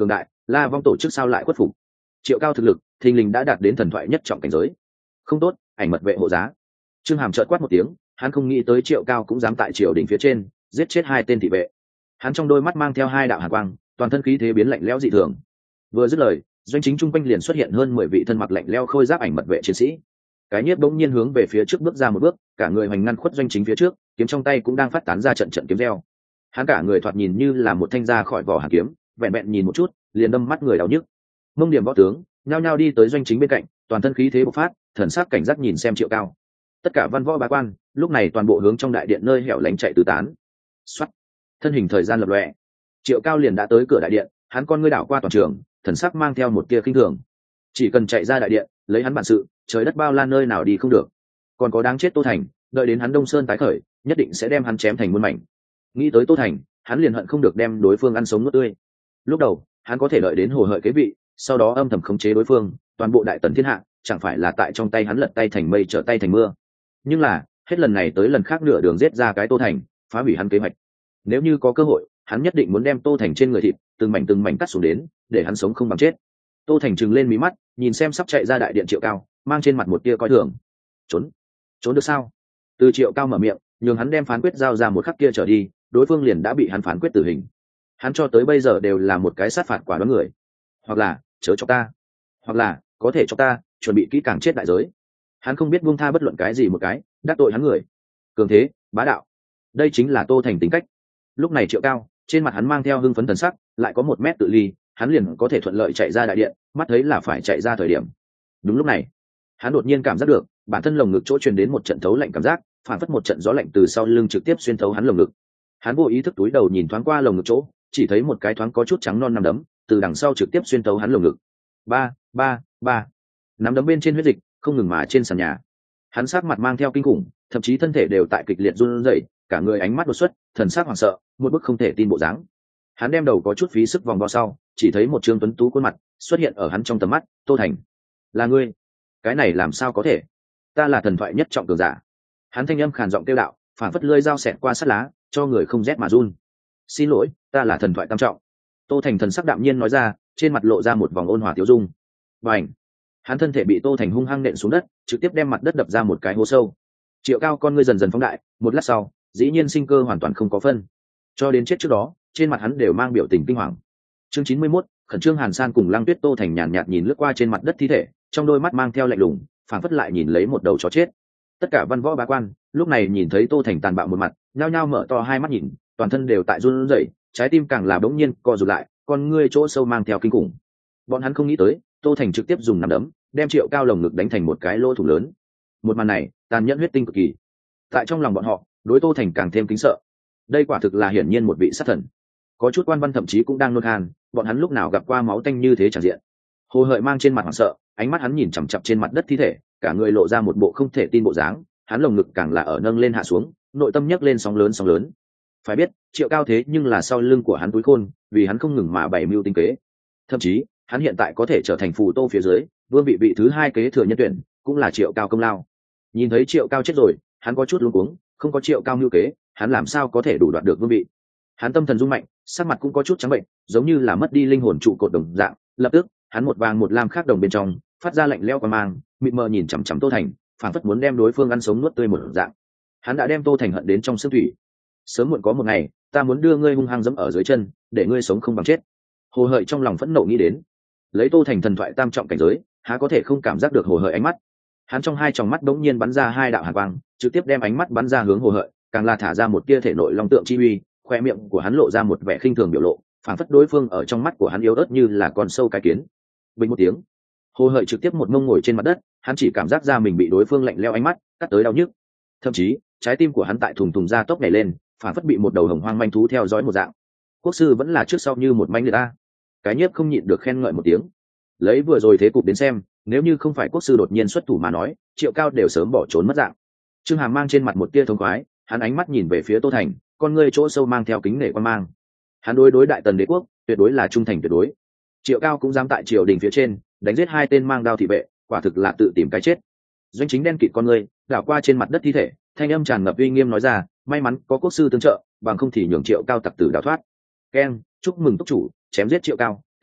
La Vong tổ chức sao lại khuất phục? Triệu Cao thực lực thình lình đã đạt đến thần thoại nhất trọng cảnh giới. Không tốt, ảnh mật vệ hộ giá. Trương Hàm chợt quát một tiếng, hắn không nghĩ tới Triệu Cao cũng dám tại triều đình phía trên giết chết hai tên thị vệ. Hắn trong đôi mắt mang theo hai đạo hàn quang, toàn thân khí thế biến lạnh lẽo dị thường. Vừa dứt lời, doanh chính trung quanh liền xuất hiện hơn mười vị thân mặc lạnh lẽo khôi giáp ảnh mật vệ chiến sĩ. Cái nhiếp bỗng nhiên hướng về phía trước bước ra một bước, cả người hoành ngăn khuất doanh chính phía trước, kiếm trong tay cũng đang phát tán ra trận trận kiếm reo. Hắn cả người thoạt nhìn như là một thanh ra khỏi vỏ hàn kiếm, vẹn vẹn nhìn một chút liền đâm mắt người đau nhức. Mông điểm võ tướng nhao nhao đi tới doanh chính bên cạnh, toàn thân khí thế bộc phát, thần sắc cảnh giác nhìn xem Triệu Cao. Tất cả văn võ bá quan lúc này toàn bộ hướng trong đại điện nơi hẻo lánh chạy tứ tán. Soát, thân hình thời gian lập lòe, Triệu Cao liền đã tới cửa đại điện. Hắn con ngươi đảo qua toàn trường, thần sắc mang theo một tia khinh thường. Chỉ cần chạy ra đại điện, lấy hắn bản sự, trời đất bao la nơi nào đi không được. Còn có đáng chết Tô Thành, đợi đến hắn Đông Sơn tái khởi, nhất định sẽ đem hắn chém thành muôn mảnh. Nghĩ tới Tô Thành, hắn liền hận không được đem đối phương ăn sống nuốt tươi. Lúc đầu hắn có thể đợi đến hồ hợi kế vị, sau đó âm thầm khống chế đối phương, toàn bộ đại tần thiên hạ chẳng phải là tại trong tay hắn lật tay thành mây trở tay thành mưa. Nhưng là hết lần này tới lần khác nửa đường giết ra cái Tô Thành, phá hủy hắn kế hoạch. Nếu như có cơ hội, hắn nhất định muốn đem Tô Thành trên người thịt từng mảnh từng mảnh cắt xuống đến, để hắn sống không bằng chết. Tô Thành trừng lên mí mắt, nhìn xem sắp chạy ra đại điện Triệu Cao, mang trên mặt một tia coi thường. Trốn, trốn được sao? Từ Triệu Cao mở miệng, nhường hắn đem phán quyết giao ra một khắc kia trở đi, đối phương liền đã bị hắn phán quyết tử hình. Hắn cho tới bây giờ đều là một cái sát phạt quả đoán người. Hoặc là chớ cho ta, hoặc là có thể cho ta chuẩn bị kỹ càng chết đại giới. Hắn không biết buông tha bất luận cái gì một cái đắc tội hắn người. Cường thế, bá đạo, đây chính là Tô Thành tính cách. Lúc này Triệu Cao trên mặt hắn mang theo hưng phấn thần sắc, lại có một mét tự ly, hắn liền có thể thuận lợi chạy ra đại điện, mắt thấy là phải chạy ra thời điểm. Đúng lúc này, hắn đột nhiên cảm giác được bản thân lồng ngực chỗ truyền đến một trận thấu lạnh cảm giác, phản phất một trận gió lạnh từ sau lưng trực tiếp xuyên thấu hắn lồng ngực. Hắn vô ý thức túi đầu nhìn thoáng qua lồng ngực chỗ, chỉ thấy một cái thoáng có chút trắng non nắm đấm từ đằng sau trực tiếp xuyên thấu hắn lồng ngực. Ba, ba, ba. Nắm đấm bên trên huyết dịch không ngừng mà trên sàn nhà. Hắn sát mặt mang theo kinh khủng, thậm chí thân thể đều tại kịch liệt run rẩy, cả người ánh mắt đột xuất, thần sắc hoảng sợ, một bức không thể tin bộ dáng. Hắn đem đầu có chút phí sức vòng vo sau, chỉ thấy một trương tuấn tú khuôn mặt xuất hiện ở hắn trong tầm mắt. Tô Thành, là ngươi? Cái này làm sao có thể? Ta là thần thoại nhất trọng cường giả. Hắn thanh âm khàn giọng kêu đạo, phản phất lưỡi dao xẹt qua sắt lá, cho người không rét mà run. Xin lỗi, ta là thần thoại tam trọng. Tô Thành thần sắc đạm nhiên nói ra, trên mặt lộ ra một vòng ôn hòa tiêu dung. Bành! Hắn thân thể bị Tô Thành hung hăng nện xuống đất, trực tiếp đem mặt đất đập ra một cái hố sâu. Triệu Cao con ngươi dần dần phóng đại, một lát sau, dĩ nhiên sinh cơ hoàn toàn không có phân. Cho đến chết trước đó, trên mặt hắn đều mang biểu tình kinh hoàng. Chương chín mươi mốt, khẩn trương Hàn San cùng Lăng Tuyết. Tô Thành nhàn nhạt nhìn lướt qua trên mặt đất thi thể, trong đôi mắt mang theo lạnh lùng, phảng phất lại nhìn lấy một đầu chó chết. Tất cả văn võ bá quan lúc này nhìn thấy Tô Thành tàn bạo một mặt, nhao nhao mở to hai mắt nhìn, toàn thân đều tại run rẩy, trái tim càng là bỗng nhiên co rụt lại, con ngươi chỗ sâu mang theo kinh khủng. Bọn hắn không nghĩ tới, Tô Thành trực tiếp dùng nắm đấm đem Triệu Cao lồng ngực đánh thành một cái lỗ thủng lớn. Một màn này tàn nhẫn huyết tinh cực kỳ. Tại trong lòng bọn họ, đối Tô Thành càng thêm kính sợ. Đây quả thực là hiển nhiên một vị sát thần. Có chút quan văn thậm chí cũng đang nôn khan, bọn hắn lúc nào gặp qua máu tanh như thế tràn diện. Hồ Hợi mang trên mặt hoảng sợ, ánh mắt hắn nhìn chằm chằm trên mặt đất thi thể, cả người lộ ra một bộ không thể tin bộ dáng, hắn lồng ngực càng là ở nâng lên hạ xuống, nội tâm nhấc lên sóng lớn sóng lớn. Phải biết, Triệu Cao thế nhưng là sau lưng của hắn túi khôn, vì hắn không ngừng mà bày mưu tinh kế. Thậm chí, hắn hiện tại có thể trở thành phù tô phía dưới, vương vị vị thứ hai kế thừa nhân tuyển, cũng là Triệu Cao công lao. Nhìn thấy Triệu Cao chết rồi, hắn có chút luống cuống, không có Triệu Cao mưu kế, hắn làm sao có thể đủ đoạt được vương vị. Hắn tâm thần rung mạnh, sắc mặt cũng có chút trắng bệnh, giống như là mất đi linh hồn trụ cột đồng dạng. Lập tức, hắn một vàng một lam khác đồng bên trong, phát ra lạnh lẽo qua mang, mịt mờ nhìn chằm chằm Tô Thành, phảng phất muốn đem đối phương ăn sống nuốt tươi một dạng. Hắn đã đem Tô Thành hận đến trong xương thủy. Sớm muộn có một ngày, ta muốn đưa ngươi hung hăng dẫm ở dưới chân, để ngươi sống không bằng chết. Hồ Hợi trong lòng phẫn nộ nghĩ đến, lấy Tô Thành thần thoại tam trọng cảnh giới, há có thể không cảm giác được Hồ Hợi ánh mắt. Hắn trong hai tròng mắt đống nhiên bắn ra hai đạo hàn quang, trực tiếp đem ánh mắt bắn ra hướng Hồ Hợi, càng là thả ra một tia thể nội long tượng chi uy, khoe miệng của hắn lộ ra một vẻ khinh thường biểu lộ, phảng phất đối phương ở trong mắt của hắn yếu ớt như là con sâu cái kiến. Bình một tiếng, Hồ Hợi trực tiếp một mông ngồi trên mặt đất, hắn chỉ cảm giác ra mình bị đối phương lạnh lẽo ánh mắt cắt tới đau nhức, thậm chí trái tim của hắn tại thùng thùng ra tốc nhảy lên, phảng phất bị một đầu hồng hoang manh thú theo dõi một dạng. Quốc sư vẫn là trước sau như một manh người ta. Cái nhiếp không nhịn được khen ngợi một tiếng. Lấy vừa rồi thế cục đến xem, nếu như không phải quốc sư đột nhiên xuất thủ mà nói, Triệu Cao đều sớm bỏ trốn mất dạng. Trương Hàm mang trên mặt một tia thống khoái, hắn ánh mắt nhìn về phía Tô Thành, con ngươi chỗ sâu mang theo kính nể quan mang. Hắn đối đối đại tần đế quốc tuyệt đối là trung thành tuyệt đối. Triệu Cao cũng dám tại triều đình phía trên đánh giết hai tên mang đao thị vệ, quả thực là tự tìm cái chết. Doanh chính đen kịt con ngươi đảo qua trên mặt đất thi thể, thanh âm tràn ngập uy nghiêm nói ra, may mắn có quốc sư tương trợ, bằng không thì nhường Triệu Cao tặc tử đào thoát. Keng, chúc mừng túc chủ chém giết Triệu Cao,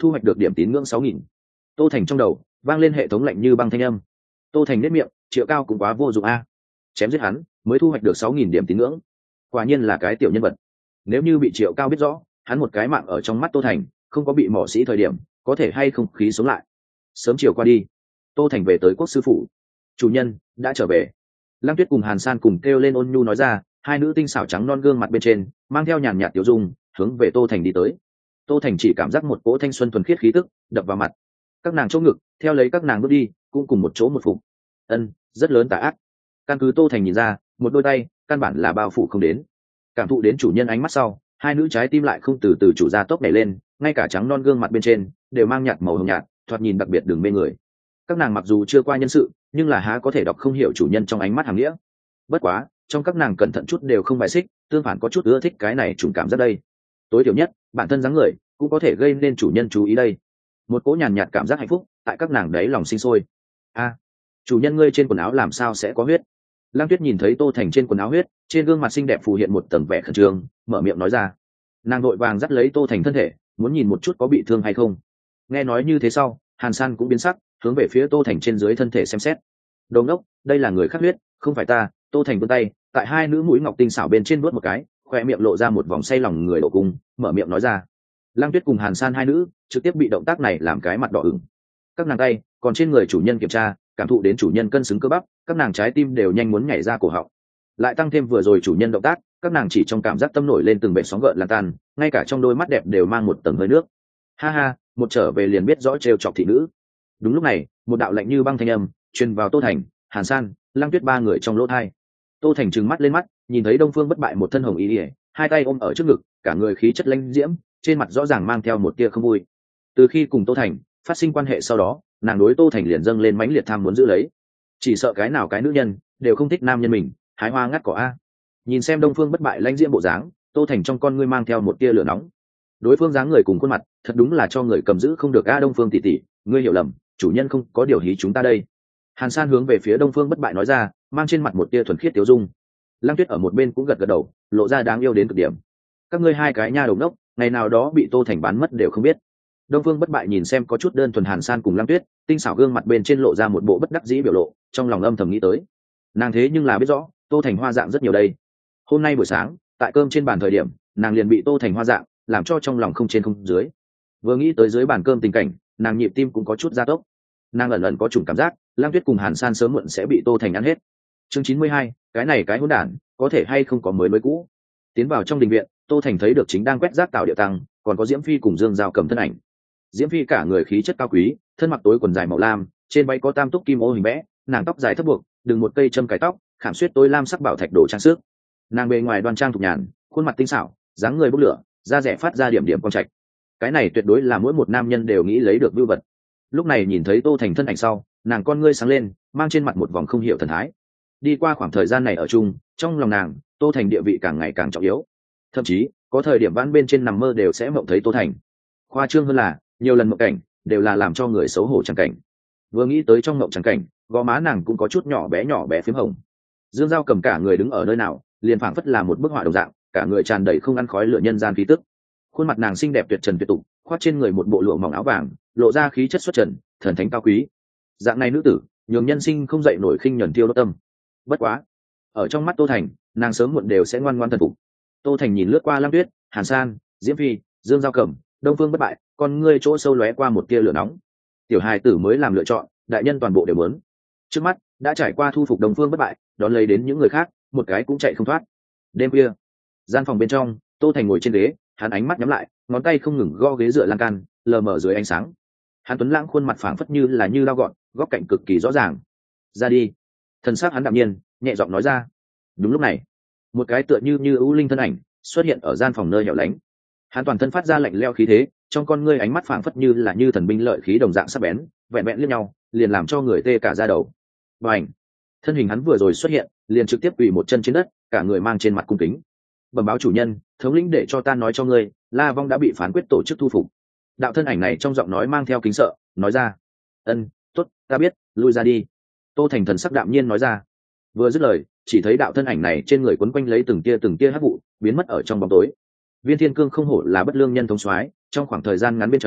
thu hoạch được điểm tín ngưỡng sáu nghìn. Tô Thành trong đầu vang lên hệ thống lạnh như băng thanh âm. Tô Thành nết miệng, Triệu Cao cũng quá vô dụng a, chém giết hắn mới thu hoạch được sáu nghìn điểm tín ngưỡng, quả nhiên là cái tiểu nhân vật. Nếu như bị Triệu Cao biết rõ hắn một cái mạng ở trong mắt Tô Thành không có bị mỏ sĩ thời điểm, có thể hay không khí sống lại. Sớm chiều qua đi, Tô Thành về tới quốc sư phủ. Chủ nhân đã trở về. Lăng Tuyết cùng Hàn San cùng kêu lên ôn nhu nói ra, hai nữ tinh xảo trắng non gương mặt bên trên mang theo nhàn nhạt tiểu dung hướng về Tô Thành đi tới. Tô Thành chỉ cảm giác một cỗ thanh xuân thuần khiết khí tức đập vào mặt. Các nàng chỗ ngực theo lấy các nàng bước đi cũng cùng một chỗ một phục. Ân, rất lớn tà ác. Căn cứ Tô Thành nhìn ra, một đôi tay căn bản là bao phủ không đến. Cảm thụ đến chủ nhân ánh mắt sau, hai nữ trái tim lại không từ từ chủ ra tốc nhảy lên, ngay cả trắng non gương mặt bên trên đều mang nhạt màu hồng nhạt, thoạt nhìn đặc biệt đường mê người. Các nàng mặc dù chưa qua nhân sự, nhưng là há có thể đọc không hiểu chủ nhân trong ánh mắt hàm nghĩa. Bất quá trong các nàng cẩn thận chút đều không bài xích, tương phản có chút ưa thích cái này trùng cảm giác đây. Tối thiểu nhất bản thân dáng người cũng có thể gây nên chủ nhân chú ý đây. Một cỗ nhàn nhạt cảm giác hạnh phúc tại các nàng đấy lòng sinh sôi. A, chủ nhân ngươi trên quần áo làm sao sẽ có huyết? Lăng Tuyết nhìn thấy Tô Thành trên quần áo huyết, trên gương mặt xinh đẹp phù hiện một tầng vẻ khẩn trương, mở miệng nói ra. Nàng đội vàng dắt lấy Tô Thành thân thể, muốn nhìn một chút có bị thương hay không. Nghe nói như thế sau, Hàn San cũng biến sắc, hướng về phía Tô Thành trên dưới thân thể xem xét. Đồ ngốc, đây là người khác huyết, không phải ta. Tô Thành vươn tay, tại hai nữ mũi ngọc tinh xảo bên trên vuốt một cái, khoe miệng lộ ra một vòng say lòng người độ cung, mở miệng nói ra. Lăng Tuyết cùng Hàn San hai nữ trực tiếp bị động tác này làm cái mặt đỏ ửng. Các nàng tay còn trên người chủ nhân kiểm tra, cảm thụ đến chủ nhân cân xứng cơ bắp, các nàng trái tim đều nhanh muốn nhảy ra cổ họng. Lại tăng thêm vừa rồi chủ nhân động tác, các nàng chỉ trong cảm giác tâm nổi lên từng bệ sóng gợn lan tan, ngay cả trong đôi mắt đẹp đều mang một tầng hơi nước. Ha ha, một trở về liền biết rõ trêu chọc thị nữ. Đúng lúc này, một đạo lạnh như băng thanh âm truyền vào Tô Thành, Hàn San, Lăng Tuyết ba người trong lỗ tai. Tô Thành trừng mắt lên mắt, nhìn thấy Đông Phương Bất Bại một thân hồng y liễu, hai tay ôm ở trước ngực, cả người khí chất lãnh diễm, trên mặt rõ ràng mang theo một tia không vui. Từ khi cùng Tô Thành phát sinh quan hệ sau đó, nàng đối Tô Thành liền dâng lên mãnh liệt tham muốn giữ lấy. Chỉ sợ cái nào cái nữ nhân đều không thích nam nhân mình, hái hoa ngắt cỏ a. Nhìn xem Đông Phương Bất Bại lãnh diễm bộ dáng, Tô Thành trong con ngươi mang theo một tia lửa nóng. Đối phương dáng người cùng khuôn mặt, thật đúng là cho người cầm giữ không được a. Đông Phương tỷ tỷ, ngươi hiểu lầm, chủ nhân không có điều hí chúng ta đây. Hàn San hướng về phía Đông Phương Bất Bại nói ra, mang trên mặt một tia thuần khiết tiêu dung. Lăng Tuyết ở một bên cũng gật gật đầu, lộ ra đáng yêu đến cực điểm. Các ngươi hai cái nha đầu đốc, ngày nào đó bị Tô Thành bán mất đều không biết. Đông Phương Bất Bại nhìn xem có chút đơn thuần Hàn San cùng Lăng Tuyết, tinh xảo gương mặt bên trên lộ ra một bộ bất đắc dĩ biểu lộ, trong lòng âm thầm nghĩ tới. Nàng thế nhưng là biết rõ, Tô Thành hoa dạng rất nhiều đây. Hôm nay buổi sáng, tại cơm trên bàn thời điểm, nàng liền bị Tô Thành hoa dạng làm cho trong lòng không trên không dưới. Vừa nghĩ tới dưới bàn cơm tình cảnh, nàng nhịp tim cũng có chút gia tốc. Nàng ẩn ẩn có chủng cảm giác, Lăng Tuyết cùng Hàn San sớm muộn sẽ bị Tô Thành ăn hết. Chương chín mươi hai, cái này cái hỗn đản, có thể hay không có mới mới cũ. Tiến vào trong đình viện, Tô Thành thấy được chính đang quét rác Tào Điệu Tăng, còn có Diễm Phi cùng Dương Giao cầm thân ảnh. Diễm Phi cả người khí chất cao quý, thân mặc tối quần dài màu lam, trên váy có tam túc kim ô hình vẽ, nàng tóc dài thấp buộc, đừng một cây châm cài tóc, khảm xuyết tối lam sắc bảo thạch đồ trang sức. Nàng bề ngoài đoan trang thục nhàn, khuôn mặt tinh xảo, dáng người bốc lửa, da rẻ phát ra điểm điểm quang trạch. Cái này tuyệt đối là mỗi một nam nhân đều nghĩ lấy được vưu vật. Lúc này nhìn thấy Tô Thành thân ảnh sau, nàng con ngươi sáng lên, mang trên mặt một vòng không hiểu thần thái. Đi qua khoảng thời gian này ở chung, trong lòng nàng, Tô Thành địa vị càng ngày càng trọng yếu. Thậm chí, có thời điểm vãn bên trên nằm mơ đều sẽ mộng thấy Tô Thành. Khoa trương hơn là, nhiều lần mộng cảnh đều là làm cho người xấu hổ chẳng cảnh. Vừa nghĩ tới trong mộng chẳng cảnh, gò má nàng cũng có chút nhỏ bé nhỏ bé phím hồng. Dương Giao cầm cả người đứng ở nơi nào, liền phảng phất là một bức họa đồng dạng, cả người tràn đầy không ăn khói lửa nhân gian khí tức. Khuôn mặt nàng xinh đẹp tuyệt trần tuyệt tục, khoác trên người một bộ lụa mỏng áo vàng, lộ ra khí chất xuất trần, thần thánh cao quý. Dạng này nữ tử, nhường nhân sinh không dậy nổi khinh nhẫn tiêu đốt tâm. Bất quá, ở trong mắt Tô Thành, nàng sớm muộn đều sẽ ngoan ngoãn thần phục. Tô Thành nhìn lướt qua Lăng Tuyết, Hàn San, Diễm Phi, Dương Giao Cẩm, Đông Phương Bất Bại, con ngươi chỗ sâu lóe qua một tia lửa nóng. Tiểu hài tử mới làm lựa chọn, đại nhân toàn bộ đều muốn. Trước mắt đã trải qua thu phục Đông Phương Bất Bại, đón lấy đến những người khác, một cái cũng chạy không thoát. Đêm khuya, gian phòng bên trong, Tô Thành ngồi trên ghế, hắn ánh mắt nhắm lại, ngón tay không ngừng gõ ghế dựa lan can, lờ mờ dưới ánh sáng. Hắn tuấn lãng khuôn mặt phảng phất như là như lao gọn, góc cạnh cực kỳ rõ ràng. Ra đi. Thần sắc hắn đạm nhiên, nhẹ giọng nói ra. Đúng lúc này, một cái tựa như như ưu linh thân ảnh xuất hiện ở gian phòng nơi hẻo lánh. Hắn toàn thân phát ra lạnh lẽo khí thế, trong con ngươi ánh mắt phảng phất như là như thần binh lợi khí đồng dạng sắc bén, vẹn vẹn liếc nhau, liền làm cho người tê cả da đầu. Bành! Thân hình hắn vừa rồi xuất hiện, liền trực tiếp quỳ một chân trên đất, cả người mang trên mặt cung kính. Bẩm báo chủ nhân, thống lĩnh để cho ta nói cho ngươi, La Vong đã bị phán quyết tổ chức thu phục. Đạo thân ảnh này trong giọng nói mang theo kính sợ, nói ra. Ân, tốt, ta biết, lui ra đi. Tô Thành thần sắc đạm nhiên nói ra. Vừa dứt lời, chỉ thấy đạo thân ảnh này trên người quấn quanh lấy từng tia từng tia hắc vụ, biến mất ở trong bóng tối. Viên Thiên Cương không hổ là bất lương nhân thống soái, trong khoảng thời gian ngắn bên trong,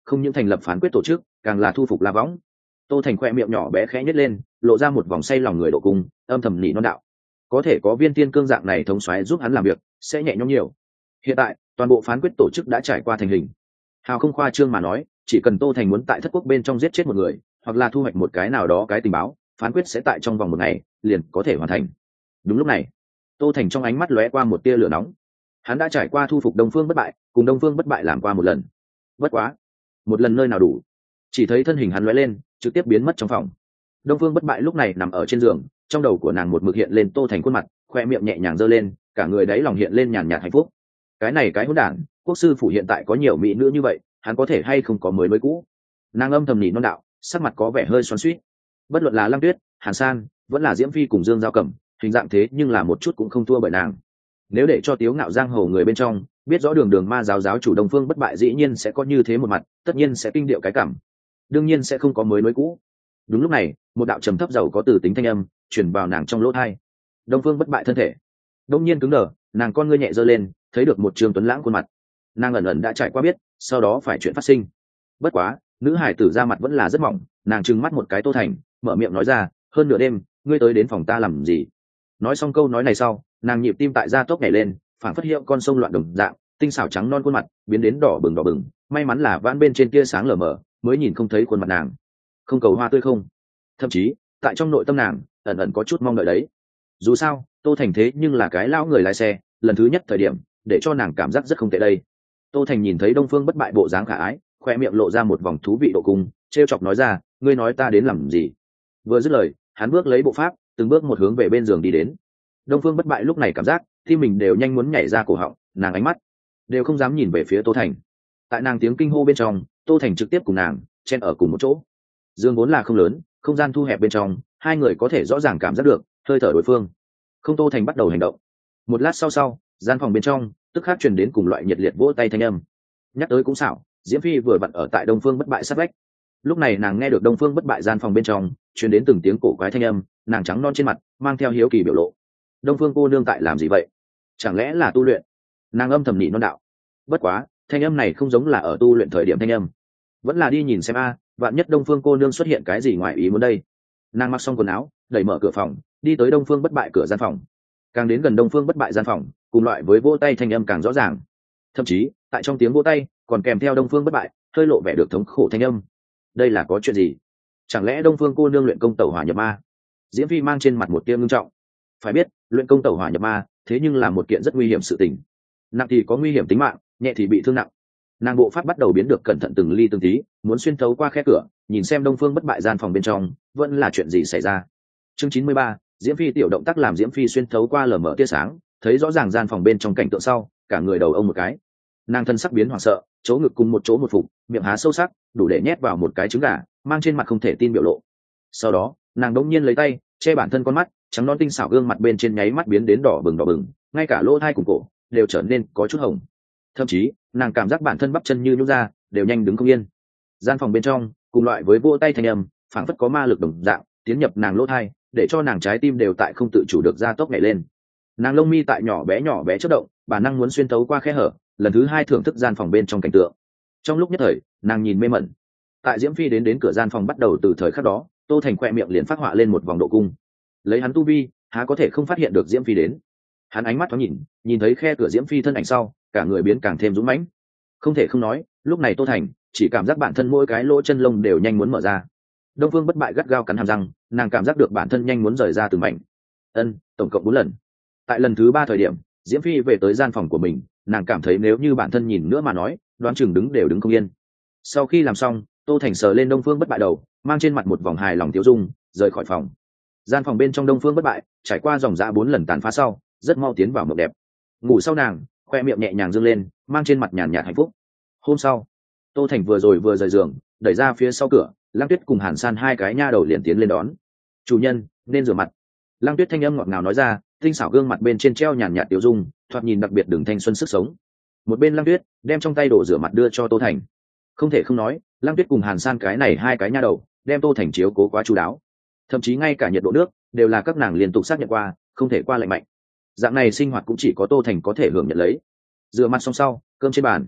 không những thành lập phán quyết tổ chức, càng là thu phục La Võng. Tô Thành khoe miệng nhỏ bé khẽ nhếch lên, lộ ra một vòng say lòng người độ cung, âm thầm nỉ non đạo: có thể có Viên Tiên Cương dạng này thống soái giúp hắn làm việc, sẽ nhẹ nhõm nhiều. Hiện tại, toàn bộ phán quyết tổ chức đã trải qua thành hình. Hào không khoa trương mà nói, chỉ cần Tô Thành muốn tại thất quốc bên trong giết chết một người, hoặc là thu hoạch một cái nào đó cái tình báo, phán quyết sẽ tại trong vòng một ngày liền có thể hoàn thành. Đúng lúc này, Tô Thành trong ánh mắt lóe qua một tia lửa nóng. Hắn đã trải qua thu phục Đông Phương Bất Bại, cùng Đông Phương Bất Bại làm qua một lần. Bất quá, một lần nơi nào đủ? Chỉ thấy thân hình hắn lóe lên, trực tiếp biến mất trong phòng. Đông Phương Bất Bại lúc này nằm ở trên giường, trong đầu của nàng một mực hiện lên Tô Thành khuôn mặt, khoe miệng nhẹ nhàng giơ lên, cả người đáy lòng hiện lên nhàn nhạt hạnh phúc. Cái này cái hỗn đản, quốc sư phủ hiện tại có nhiều mỹ nữ như vậy, hắn có thể hay không có mới mới cũ? Nàng âm thầm nhỉ non đạo, sắc mặt có vẻ hơi xoắn xuýt. Bất luận là Lăng Tuyết, Hàn San, vẫn là Diễm Phi cùng Dương Giao Cẩm, hình dạng thế nhưng là một chút cũng không thua bởi nàng. Nếu để cho Tiếu Ngạo giang hồ người bên trong biết rõ đường đường ma giáo giáo chủ Đông Phương Bất Bại dĩ nhiên sẽ có như thế một mặt, tất nhiên sẽ kinh điệu cái cảm, đương nhiên sẽ không có mới nối cũ. Đúng lúc này, một đạo trầm thấp giàu có từ tính thanh âm truyền vào nàng trong lỗ tai. Đông Phương Bất Bại thân thể đông nhiên cứng đờ, nàng con ngươi nhẹ giơ lên, thấy được một trường tuấn lãng khuôn mặt. Nàng ẩn ẩn đã trải qua biết, sau đó phải chuyện phát sinh. Bất quá, nữ hải tử ra mặt vẫn là rất mỏng, nàng trừng mắt một cái Tô Thành, mở miệng nói ra: hơn nửa đêm, ngươi tới đến phòng ta làm gì? Nói xong câu nói này sau, nàng nhịp tim tại da tốc nhảy lên, phảng phất hiệu con sông loạn đồng dạng, tinh xảo trắng non khuôn mặt biến đến đỏ bừng đỏ bừng. May mắn là vãn bên trên tia sáng lờ mờ, mới nhìn không thấy khuôn mặt nàng. Không cầu hoa tươi không, thậm chí tại trong nội tâm nàng ẩn ẩn có chút mong đợi đấy. Dù sao, Tô Thành thế nhưng là cái lão người lái xe, lần thứ nhất thời điểm để cho nàng cảm giác rất không tệ đây. Tô Thành nhìn thấy Đông Phương Bất Bại bộ dáng khả ái, khoe miệng lộ ra một vòng thú vị độ cung, trêu chọc nói ra: ngươi nói ta đến làm gì? Vừa dứt lời, hắn bước lấy bộ pháp, từng bước một hướng về bên giường đi đến. Đông Phương Bất Bại lúc này cảm giác tim mình đều nhanh muốn nhảy ra cổ họng, nàng ánh mắt đều không dám nhìn về phía Tô Thành. Tại nàng tiếng kinh hô bên trong, Tô Thành trực tiếp cùng nàng chen ở cùng một chỗ. Giường vốn là không lớn, không gian thu hẹp bên trong, hai người có thể rõ ràng cảm giác được hơi thở đối phương. Không, Tô Thành bắt đầu hành động. Một lát sau sau, gian phòng bên trong tức khắc truyền đến cùng loại nhiệt liệt vỗ tay thanh âm. Nhắc tới cũng xảo, Diễm Phi vừa vặn ở tại Đông Phương Bất Bại sát vách. Lúc này nàng nghe được Đông Phương Bất Bại gian phòng bên trong truyền đến từng tiếng cổ quái thanh âm, nàng trắng non trên mặt mang theo hiếu kỳ biểu lộ. Đông Phương cô nương tại làm gì vậy? Chẳng lẽ là tu luyện? Nàng âm thầm nhị non đạo. Bất quá, thanh âm này không giống là ở tu luyện thời điểm thanh âm, vẫn là đi nhìn xem a, vạn nhất Đông Phương cô nương xuất hiện cái gì ngoài ý muốn đây. Nàng mặc xong quần áo, đẩy mở cửa phòng, đi tới Đông Phương Bất Bại cửa gian phòng. Càng đến gần Đông Phương Bất Bại gian phòng, cùng loại với vỗ tay thanh âm càng rõ ràng. Thậm chí, tại trong tiếng vỗ tay, còn kèm theo Đông Phương Bất Bại hơi lộ vẻ được thống khổ thanh âm. Đây là có chuyện gì? Chẳng lẽ Đông Phương cô nương luyện công tẩu hỏa nhập ma? Diễm Phi mang trên mặt một tia ngưng trọng. Phải biết, luyện công tẩu hỏa nhập ma, thế nhưng là một kiện rất nguy hiểm sự tình. Nặng thì có nguy hiểm tính mạng, nhẹ thì bị thương nặng. Nàng bộ pháp bắt đầu biến được cẩn thận từng ly từng tí, muốn xuyên thấu qua khe cửa, nhìn xem Đông Phương Bất Bại gian phòng bên trong vẫn là chuyện gì xảy ra. Chương chín mươi ba, Diễm Phi tiểu động tác làm Diễm Phi xuyên thấu qua lờ mờ tia sáng, thấy rõ ràng gian phòng bên trong cảnh tượng sau, cả người đầu ông một cái. Nàng thân sắc biến hoảng sợ, chỗ ngực cùng một chỗ một phục, miệng há sâu sắc, đủ để nhét vào một cái trứng gà, mang trên mặt không thể tin biểu lộ. Sau đó, nàng đống nhiên lấy tay che bản thân con mắt, trắng non tinh xảo gương mặt bên trên nháy mắt biến đến đỏ bừng đỏ bừng, ngay cả lỗ tai cùng cổ đều trở nên có chút hồng. Thậm chí, nàng cảm giác bản thân bắp chân như nhũn ra, đều nhanh đứng không yên. Gian phòng bên trong, cùng loại với vỗ tay thanh âm, phảng phất có ma lực đồng dạng, tiến nhập nàng lỗ tai, để cho nàng trái tim đều tại không tự chủ được gia tốc nhảy lên. Nàng lông mi tại nhỏ bé nhỏ bé chớp động, bản năng muốn xuyên thấu qua khe hở, lần thứ hai thưởng thức gian phòng bên trong cảnh tượng. Trong lúc nhất thời, nàng nhìn mê mẩn. Tại Diễm Phi đến đến cửa gian phòng bắt đầu từ thời khắc đó, Tô Thành khoe miệng liền phát họa lên một vòng độ cung. Lấy hắn tu vi, há có thể không phát hiện được Diễm Phi đến. Hắn ánh mắt thoáng nhìn, nhìn thấy khe cửa Diễm Phi thân ảnh sau, cả người biến càng thêm dũng mãnh. Không thể không nói, lúc này Tô Thành chỉ cảm giác bản thân mỗi cái lỗ chân lông đều nhanh muốn mở ra. Đông Phương Bất Bại gắt gao cắn hàm răng, nàng cảm giác được bản thân nhanh muốn rời ra từng mảnh. Ân, tổng cộng bốn lần. Tại lần thứ ba thời điểm, Diễm Phi về tới gian phòng của mình, nàng cảm thấy nếu như bản thân nhìn nữa mà nói, đoán chừng đứng đều đứng không yên. Sau khi làm xong, Tô Thành sờ lên Đông Phương Bất Bại đầu, mang trên mặt một vòng hài lòng tiêu dung, rời khỏi phòng. Gian phòng bên trong Đông Phương Bất Bại trải qua dòng dã bốn lần tàn phá sau, rất mau tiến vào mộng đẹp. Ngủ sau nàng, khoe miệng nhẹ nhàng dương lên, mang trên mặt nhàn nhạt hạnh phúc. Hôm sau, Tô Thành vừa rồi vừa rời giường, đẩy ra phía sau cửa, Lăng Tuyết cùng Hàn San hai cái nha đầu liền tiến lên đón. "Chủ nhân, nên rửa mặt." Lăng Tuyết thanh âm ngọt ngào nói ra, tinh xảo gương mặt bên trên treo nhàn nhạt tiêu dung, thoạt nhìn đặc biệt đường thanh xuân sức sống. Một bên Lăng Tuyết đem trong tay đồ rửa mặt đưa cho Tô Thành. Không thể không nói, Lăng Tuyết cùng Hàn San cái này hai cái nha đầu, đem Tô Thành chiếu cố quá chu đáo. Thậm chí ngay cả nhiệt độ nước đều là các nàng liên tục xác nhận qua, không thể qua lạnh mạnh. Dạng này sinh hoạt cũng chỉ có Tô Thành có thể hưởng nhận lấy. Rửa mặt xong sau, cơm trên bàn.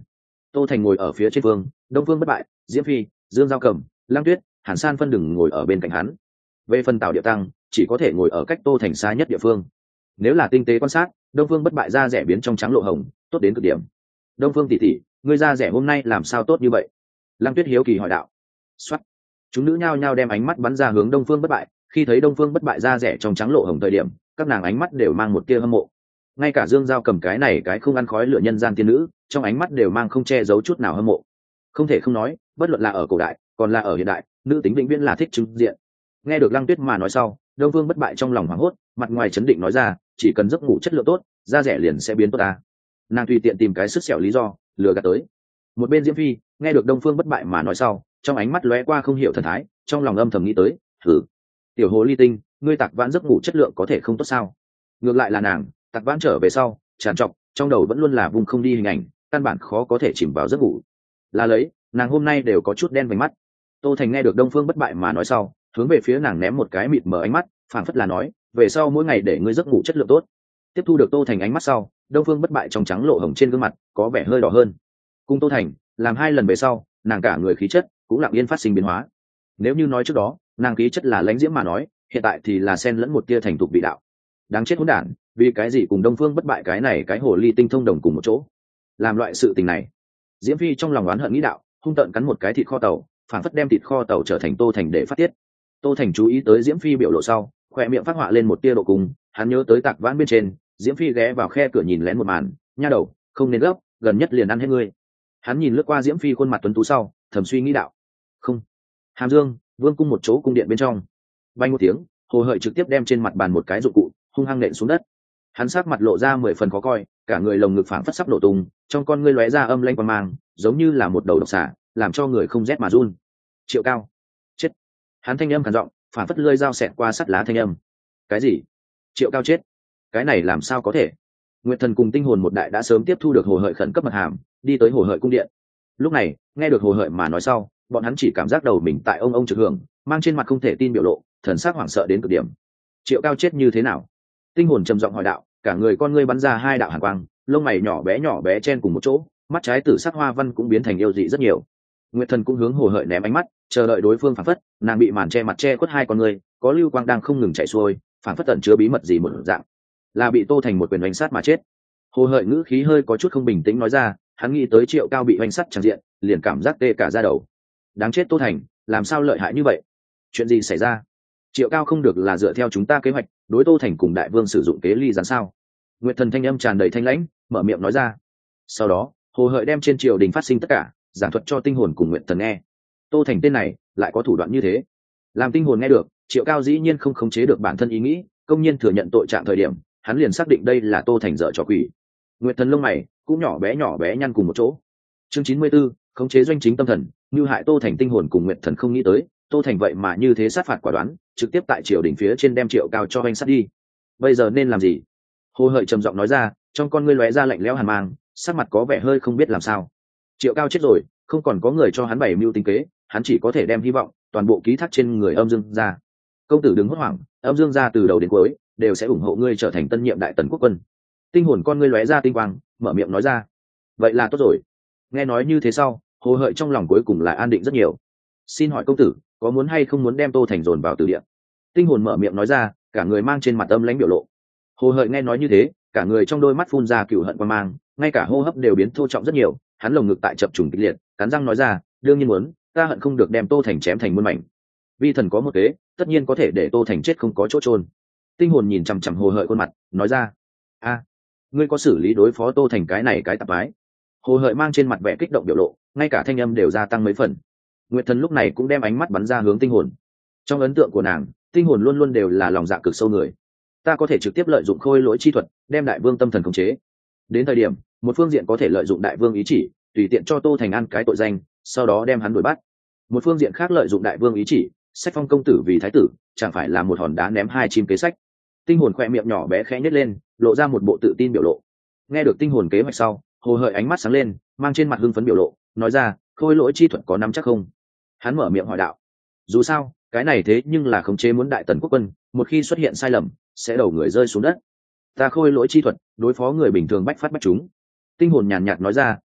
Tô Thành ngồi ở phía trên phương, Đông Phương Bất Bại, Diễm Phi, Dương Giao Cầm, Lăng Tuyết, Hàn San phân đừng ngồi ở bên cạnh hắn. Về phần Tào Điệu Tăng, chỉ có thể ngồi ở cách Tô Thành xa nhất địa phương. Nếu là tinh tế quan sát, Đông Phương Bất Bại da rẻ biến trong trắng lộ hồng, tốt đến cực điểm. Đông Phương tỷ tỷ, ngươi da rẻ hôm nay làm sao tốt như vậy? Lăng Tuyết hiếu kỳ hỏi đạo. Soát. Chúng nữ nhao nhao đem ánh mắt bắn ra hướng Đông Phương Bất Bại, khi thấy Đông Phương Bất Bại da rẻ trong trắng lộ hồng thời điểm, các nàng ánh mắt đều mang một tia hâm mộ. Ngay cả Dương Giao Cầm cái này cái không ăn khói lửa nhân gian tiên nữ, trong ánh mắt đều mang không che giấu chút nào hâm mộ. Không thể không nói, bất luận là ở cổ đại, còn là ở hiện đại, nữ tính vĩnh viễn là thích trưng diện. Nghe được Lăng Tuyết mà nói sau, Đông Phương Bất Bại trong lòng hoảng hốt, mặt ngoài chấn định nói ra, chỉ cần giấc ngủ chất lượng tốt, da rẻ liền sẽ biến tốt ta. Nàng tùy tiện tìm cái sức xẻo lý do, lừa gạt tới. Một bên Diễm Phi, nghe được Đông Phương Bất Bại mà nói sau, trong ánh mắt lóe qua không hiểu thần thái, trong lòng âm thầm nghĩ tới, thử. Tiểu hồ ly tinh, ngươi tạc vãn giấc ngủ chất lượng có thể không tốt sao? Ngược lại là nàng, tạc vãn trở về sau, tràn trọc, trong đầu vẫn luôn là vùng không đi hình ảnh, căn bản khó có thể chìm vào giấc ngủ. Là lấy, nàng hôm nay đều có chút đen vành mắt. Tô Thành nghe được Đông Phương Bất Bại mà nói sau, hướng về phía nàng ném một cái mịt mờ ánh mắt, phảng phất là nói, về sau mỗi ngày để ngươi giấc ngủ chất lượng tốt. Tiếp thu được Tô Thành ánh mắt sau, Đông Phương Bất Bại trong trắng lộ hồng trên gương mặt có vẻ hơi đỏ hơn. Cùng Tô Thành làm hai lần về sau, nàng cả người khí chất cũng lặng yên phát sinh biến hóa. Nếu như nói trước đó, nàng khí chất là lãnh diễm mà nói, hiện tại thì là xen lẫn một tia thành thục vị đạo. Đáng chết hỗn đản, vì cái gì cùng Đông Phương Bất Bại cái này cái hồ ly tinh thông đồng cùng một chỗ, làm loại sự tình này. Diễm Phi trong lòng oán hận nghĩ đạo, hung tợn cắn một cái thịt kho tàu, phản phất đem thịt kho tàu trở thành Tô Thành để phát tiết. Tô Thành chú ý tới Diễm Phi biểu lộ sau, khỏe miệng phát họa lên một tia độ cùng, hắn nhớ tới tạc vãn bên trên, Diễm Phi ghé vào khe cửa nhìn lén một màn, nha đầu, không nên gấp, gần nhất liền ăn hết ngươi. Hắn nhìn lướt qua Diễm Phi khuôn mặt tuấn tú sau, thầm suy nghĩ đạo, không. Hàm Dương, Vương cung một chỗ cung điện bên trong. Vang một tiếng, Hồ Hợi trực tiếp đem trên mặt bàn một cái dụng cụ hung hăng nện xuống đất. Hắn sắc mặt lộ ra mười phần khó coi, cả người lồng ngực phảng phất sắp nổ tung, trong con ngươi lóe ra âm lãnh quang mang, giống như là một đầu độc xà, làm cho người không rét mà run. Triệu Cao, chết. Hắn thanh âm khàn giọng, phảng phất lưỡi dao xẹt qua sắt lá thanh âm. Cái gì? Triệu Cao chết? Cái này làm sao có thể? Nguyệt Thần cùng Tinh Hồn một đại đã sớm tiếp thu được Hồ Hợi khẩn cấp mật hàm, đi tới Hồ Hợi cung điện. Lúc này, nghe được Hồ Hợi mà nói sau, bọn hắn chỉ cảm giác đầu mình tại ông ông trực hưởng, mang trên mặt không thể tin biểu lộ, thần sắc hoảng sợ đến cực điểm. Triệu Cao chết như thế nào? Tinh Hồn trầm giọng hỏi đạo, cả người con ngươi bắn ra hai đạo hàn quang, lông mày nhỏ bé nhỏ bé chen cùng một chỗ, mắt trái tử sắc hoa văn cũng biến thành yêu dị rất nhiều. Nguyệt Thần cũng hướng Hồ Hợi ném ánh mắt, chờ đợi đối phương phản phất, nàng bị màn che mặt che khuất hai con ngươi, có lưu quang đang không ngừng chảy xuôi, phản phất tẩn chứa bí mật gì một dạng, là bị Tô Thành một quyền đánh sát mà chết. Hồ Hợi ngữ khí hơi có chút không bình tĩnh nói ra, hắn nghĩ tới Triệu Cao bị oanh sắt chẳng diện, liền cảm giác tê cả da đầu. Đáng chết Tô Thành, làm sao lợi hại như vậy? Chuyện gì xảy ra? Triệu Cao không được là dựa theo chúng ta kế hoạch, đối Tô Thành cùng Đại Vương sử dụng kế ly gián sao? Nguyệt Thần thanh âm tràn đầy thanh lãnh, mở miệng nói ra. Sau đó, Hồ Hợi đem trên triều đình phát sinh tất cả, giảng thuật cho Tinh Hồn cùng Nguyệt Thần nghe. Tô Thành tên này lại có thủ đoạn như thế. Làm Tinh Hồn nghe được, Triệu Cao dĩ nhiên không khống chế được bản thân ý nghĩ, công nhiên thừa nhận tội trạng thời điểm, hắn liền xác định đây là Tô Thành dở trò quỷ. Nguyệt Thần lông mày cũng nhỏ bé nhỏ bé nhăn cùng một chỗ. Chương chín mươi 94, khống chế doanh chính tâm thần, như hại Tô Thành. Tinh Hồn cùng Nguyệt Thần không nghĩ tới, Tô Thành vậy mà như thế sát phạt quả đoán, trực tiếp tại triều đình phía trên đem Triệu Cao cho anh sát đi. Bây giờ nên làm gì? Hồ Hợi trầm giọng nói ra, trong con ngươi lóe ra lạnh lẽo hàn mang, sắc mặt có vẻ hơi không biết làm sao. Triệu Cao chết rồi, không còn có người cho hắn bày mưu tính kế, hắn chỉ có thể đem hy vọng toàn bộ ký thác trên người Âm Dương gia. Công tử đừng hốt hoảng, Âm Dương gia từ đầu đến cuối đều sẽ ủng hộ ngươi trở thành tân nhiệm đại tần quốc quân. Tinh Hồn con ngươi lóe ra tinh quang, mở miệng nói ra. Vậy là tốt rồi. Nghe nói như thế sau, Hồ Hợi trong lòng cuối cùng là an định rất nhiều. Xin hỏi công tử, có muốn hay không muốn đem Tô Thành dồn vào từ địa? Tinh Hồn mở miệng nói ra, cả người mang trên mặt âm lãnh biểu lộ. Hồ Hợi nghe nói như thế, cả người trong đôi mắt phun ra cừu hận quang mang, ngay cả hô hấp đều biến thô trọng rất nhiều, hắn lồng ngực tại chập trùng kịch liệt, cắn răng nói ra, đương nhiên muốn, ta hận không được đem Tô Thành chém thành muôn mảnh. Vi thần có một kế, tất nhiên có thể để Tô Thành chết không có chỗ chôn. Tinh Hồn nhìn chằm chằm Hồ Hợi khuôn mặt, nói ra, a, ngươi có xử lý đối phó Tô Thành cái này cái tạp ái? Hồ Hợi mang trên mặt vẻ kích động biểu lộ, ngay cả thanh âm đều gia tăng mấy phần. Nguyệt Thần lúc này cũng đem ánh mắt bắn ra hướng Tinh Hồn. Trong ấn tượng của nàng, Tinh Hồn luôn luôn đều là lòng dạ cực sâu người. Ta có thể trực tiếp lợi dụng khôi lỗi chi thuật, đem Đại Vương tâm thần khống chế. Đến thời điểm, một phương diện có thể lợi dụng Đại Vương ý chỉ, tùy tiện cho Tô Thành ăn cái tội danh, sau đó đem hắn đuổi bắt. Một phương diện khác lợi dụng Đại Vương ý chỉ, sách phong công tử vì thái tử, chẳng phải là một hòn đá ném hai chim kế sách. Tinh Hồn khỏe miệng nhỏ bé khẽ nhếch lên, lộ ra một bộ tự tin biểu lộ. Nghe được Tinh Hồn kế hoạch sau, Hồ Hợi ánh mắt sáng lên, mang trên mặt hưng phấn biểu lộ, nói ra, khôi lỗi chi thuật có nắm chắc không? Hắn mở miệng hỏi đạo. Dù sao, cái này thế nhưng là khống chế muốn đại tần quốc quân, một khi xuất hiện sai lầm, sẽ đầu người rơi xuống đất. Ta khôi lỗi chi thuật, đối phó người bình thường bách phát bách chúng. Tinh Hồn nhàn nhạt nói ra,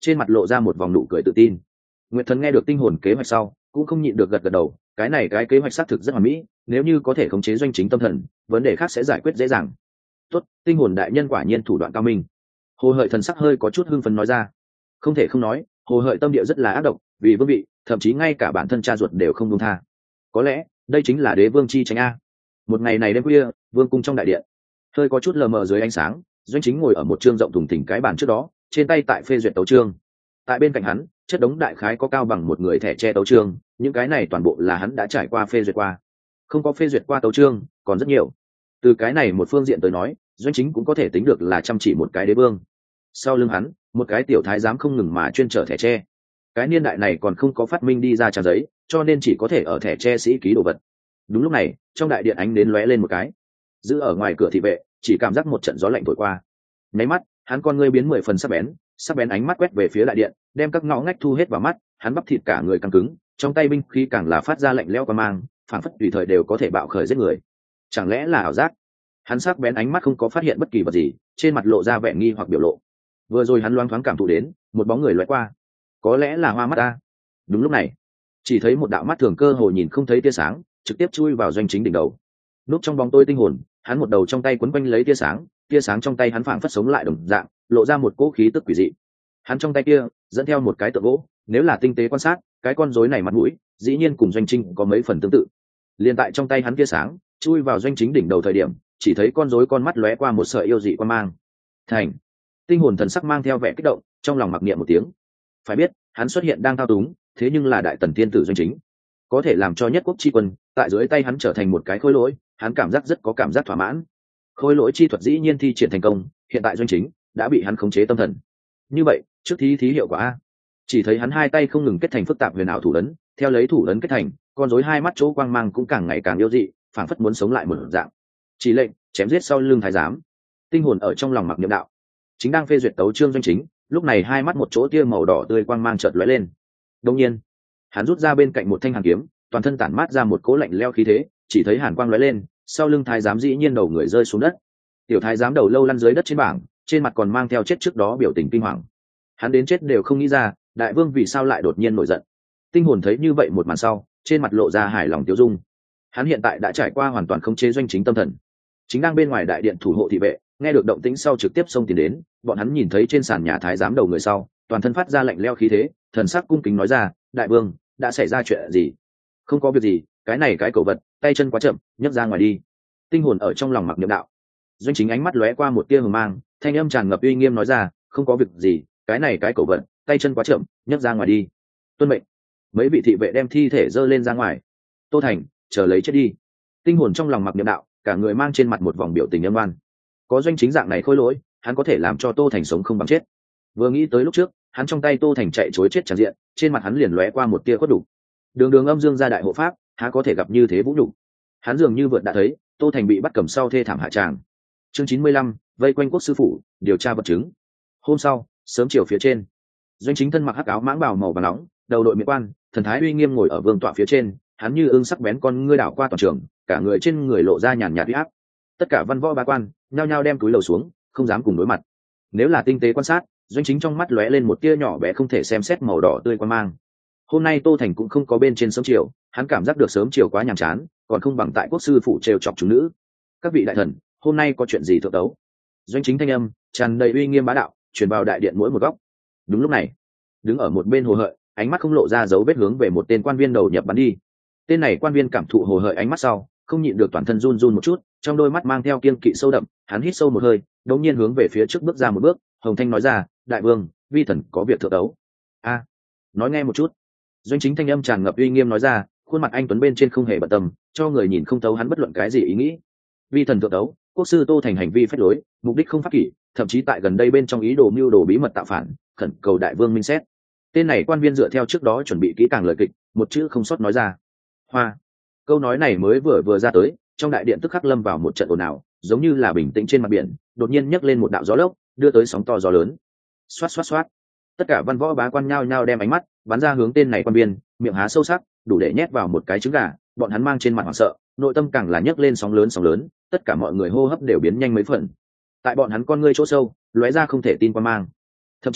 trên mặt lộ ra một vòng nụ cười tự tin. Nguyệt Thần nghe được tinh hồn kế hoạch sau cũng không nhịn được gật gật đầu, cái này cái kế hoạch xác thực rất hoàn mỹ, nếu như có thể khống chế doanh chính tâm thần, vấn đề khác sẽ giải quyết dễ dàng. Tốt, tinh hồn đại nhân quả nhiên thủ đoạn cao minh. Hồ Hợi thần sắc hơi có chút hưng phấn nói ra. Không thể không nói, Hồ Hợi tâm địa rất là ác độc, vì vương vị, thậm chí ngay cả bản thân cha ruột đều không buông tha. Có lẽ đây chính là đế vương chi tránh a. Một ngày này đêm khuya, vương cung trong đại điện, hơi có chút lờ mờ dưới ánh sáng, doanh chính ngồi ở một trương rộng thùng thình cái bàn trước đó, trên tay tại phê duyệt tấu chương. Tại bên cạnh hắn, chất đống đại khái có cao bằng một người thẻ che tấu chương, những cái này toàn bộ là hắn đã trải qua phê duyệt qua. Không có phê duyệt qua tấu chương, còn rất nhiều. Từ cái này một phương diện tới nói, doanh chính cũng có thể tính được là chăm chỉ một cái đế vương. Sau lưng hắn, một cái tiểu thái giám không ngừng mà chuyên trở thẻ tre. Cái niên đại này còn không có phát minh đi ra trang giấy, cho nên chỉ có thể ở thẻ tre sĩ ký đồ vật. Đúng lúc này, trong đại điện ánh đến lóe lên một cái. Giữ ở ngoài cửa thị vệ, chỉ cảm giác một trận gió lạnh thổi qua. Nháy mắt, hắn con ngươi biến mười phần sắc bén, sắc bén ánh mắt quét về phía đại điện, đem các ngõ ngách thu hết vào mắt, hắn bắp thịt cả người căng cứng, trong tay binh khí càng là phát ra lạnh lẽo qua mang, phản phất tùy thời đều có thể bạo khởi giết người. Chẳng lẽ là ảo giác? Hắn sắc bén ánh mắt không có phát hiện bất kỳ vật gì, trên mặt lộ ra vẻ nghi hoặc biểu lộ. Vừa rồi hắn loáng thoáng cảm thụ đến một bóng người lóe qua, có lẽ là hoa mắt ta. Đúng lúc này, chỉ thấy một đạo mắt thường cơ hồ nhìn không thấy tia sáng, trực tiếp chui vào doanh chính đỉnh đầu. Núp trong bóng tối tinh hồn, hắn một đầu trong tay quấn quanh lấy tia sáng, tia sáng trong tay hắn phảng phất sống lại đồng dạng, lộ ra một cỗ khí tức quỷ dị. Hắn trong tay kia dẫn theo một cái tượng gỗ, nếu là tinh tế quan sát, cái con rối này mặt mũi, dĩ nhiên cùng doanh chính có mấy phần tương tự. Liên tại trong tay hắn tia sáng chui vào doanh chính đỉnh đầu thời điểm, chỉ thấy con rối con mắt lóe qua một sợi yêu dị quan mang. Thành. Tinh hồn thần sắc mang theo vẻ kích động, trong lòng mặc niệm một tiếng. Phải biết, hắn xuất hiện đang thao túng, thế nhưng là đại tần tiên tử doanh chính, có thể làm cho nhất quốc chi quân tại dưới tay hắn trở thành một cái khối lỗi, hắn cảm giác rất có cảm giác thỏa mãn. Khối lỗi chi thuật dĩ nhiên thi triển thành công, hiện tại doanh chính đã bị hắn khống chế tâm thần. Như vậy, trước thí thí hiệu quả a. Chỉ thấy hắn hai tay không ngừng kết thành phức tạp huyền ảo thủ ấn, theo lấy thủ ấn kết thành, con rối hai mắt chỗ quang mang cũng càng ngày càng yêu dị, phảng phất muốn sống lại một dạng. Chỉ lệnh chém giết sau lưng thái giám. Tinh hồn ở trong lòng mặc niệm đạo, chính đang phê duyệt tấu chương doanh chính, lúc này hai mắt một chỗ tia màu đỏ tươi quang mang chợt lóe lên. Đột nhiên, hắn rút ra bên cạnh một thanh hàn kiếm, toàn thân tản mát ra một cỗ lạnh lẽo khí thế, chỉ thấy hàn quang lóe lên, sau lưng thái giám dĩ nhiên đầu người rơi xuống đất. Tiểu thái giám đầu lâu lăn dưới đất trên bảng, trên mặt còn mang theo chết trước đó biểu tình kinh hoàng. Hắn đến chết đều không nghĩ ra, đại vương vì sao lại đột nhiên nổi giận. Tinh hồn thấy như vậy một màn sau, trên mặt lộ ra hài lòng tiêu dung. Hắn hiện tại đã trải qua hoàn toàn khống chế doanh chính tâm thần. Chính đang bên ngoài đại điện thủ hộ thị vệ, nghe được động tĩnh sau trực tiếp xông tiến đến, bọn hắn nhìn thấy trên sàn nhà thái giám đầu người sau, toàn thân phát ra lạnh lẽo khí thế, thần sắc cung kính nói ra, đại vương, đã xảy ra chuyện gì? Không có việc gì, cái này cái cẩu vật, tay chân quá chậm, nhấc ra ngoài đi. Tinh hồn ở trong lòng mặc niệm đạo. Doanh chính ánh mắt lóe qua một tia hờ mang, thanh âm tràn ngập uy nghiêm nói ra, không có việc gì, cái này cái cẩu vật, tay chân quá chậm, nhấc ra ngoài đi. Tuân mệnh. Mấy vị thị vệ đem thi thể dơ lên ra ngoài. Tô Thành, chờ lấy chết đi. Tinh hồn trong lòng mặc niệm đạo, cả người mang trên mặt một vòng biểu tình âm oan. Có doanh chính dạng này khôi lỗi, hắn có thể làm cho Tô Thành sống không bằng chết. Vừa nghĩ tới lúc trước, hắn trong tay Tô Thành chạy chối chết tràn diện, trên mặt hắn liền lóe qua một tia khuất đủ. Đường Đường âm dương gia đại hộ pháp, há có thể gặp như thế vũ nhục. Hắn dường như vượt đã thấy, Tô Thành bị bắt cầm sau thê thảm hạ tràng. Chương chín mươi lăm, vây quanh quốc sư phủ, điều tra vật chứng. Hôm sau, sớm chiều phía trên, doanh chính thân mặc hắc áo mãng bào màu vàng nóng, đầu đội miệng quan, thần thái uy nghiêm ngồi ở vương tọa phía trên, hắn như ương sắc bén con ngươi đảo qua toàn trường, cả người trên người lộ ra nhàn nhạt uy áp. Tất cả văn võ bá quan nhao nhao đem túi lầu xuống, không dám cùng đối mặt. Nếu là tinh tế quan sát, doanh chính trong mắt lóe lên một tia nhỏ bé không thể xem xét màu đỏ tươi quan mang. Hôm nay Tô Thành cũng không có bên trên sớm chiều, hắn cảm giác được sớm chiều quá nhàm chán, còn không bằng tại quốc sư phủ trêu chọc chúng nữ. Các vị đại thần, hôm nay có chuyện gì thượng đấu? Doanh chính thanh âm tràn đầy uy nghiêm bá đạo, truyền vào đại điện mỗi một góc. Đúng lúc này, đứng ở một bên Hồ Hợi, ánh mắt không lộ ra dấu vết hướng về một tên quan viên đầu nhập bắn đi. Tên này quan viên cảm thụ Hồ Hợi ánh mắt sau, không nhịn được toàn thân run run một chút, trong đôi mắt mang theo kiêng kỵ sâu đậm, hắn hít sâu một hơi, đột nhiên hướng về phía trước bước ra một bước, hồng thanh nói ra, đại vương, vi thần có việc thượng đấu. A, nói nghe một chút. Doanh chính thanh âm tràn ngập uy nghiêm nói ra, khuôn mặt anh tuấn bên trên không hề bận tâm, cho người nhìn không thấu hắn bất luận cái gì ý nghĩ. Vi thần thượng đấu, quốc sư Tô Thành hành vi phách lối, mục đích không pháp kỷ, thậm chí tại gần đây bên trong ý đồ mưu đồ bí mật tạo phản, khẩn cầu đại vương minh xét. Tên này quan viên dựa theo trước đó chuẩn bị kỹ càng lời kịch, một chữ không sót nói ra. Hoa. Câu nói này mới vừa vừa ra tới, trong đại điện tức khắc lâm vào một trận ồn ào, giống như là bình tĩnh trên mặt biển, đột nhiên nhấc lên một đạo gió lốc, đưa tới sóng to gió lớn. Xoát xoát xoát. Tất cả văn võ bá quan nhao nhao đem ánh mắt bắn ra hướng tên này quan viên, miệng há sâu sắc, đủ để nhét vào một cái trứng gà, bọn hắn mang trên mặt hoảng sợ, nội tâm càng là nhấc lên sóng lớn sóng lớn, tất cả mọi người hô hấp đều biến nhanh mấy phần. Tại bọn hắn con ngươi chỗ sâu, lóe ra không thể tin qua mang. Thậm chí,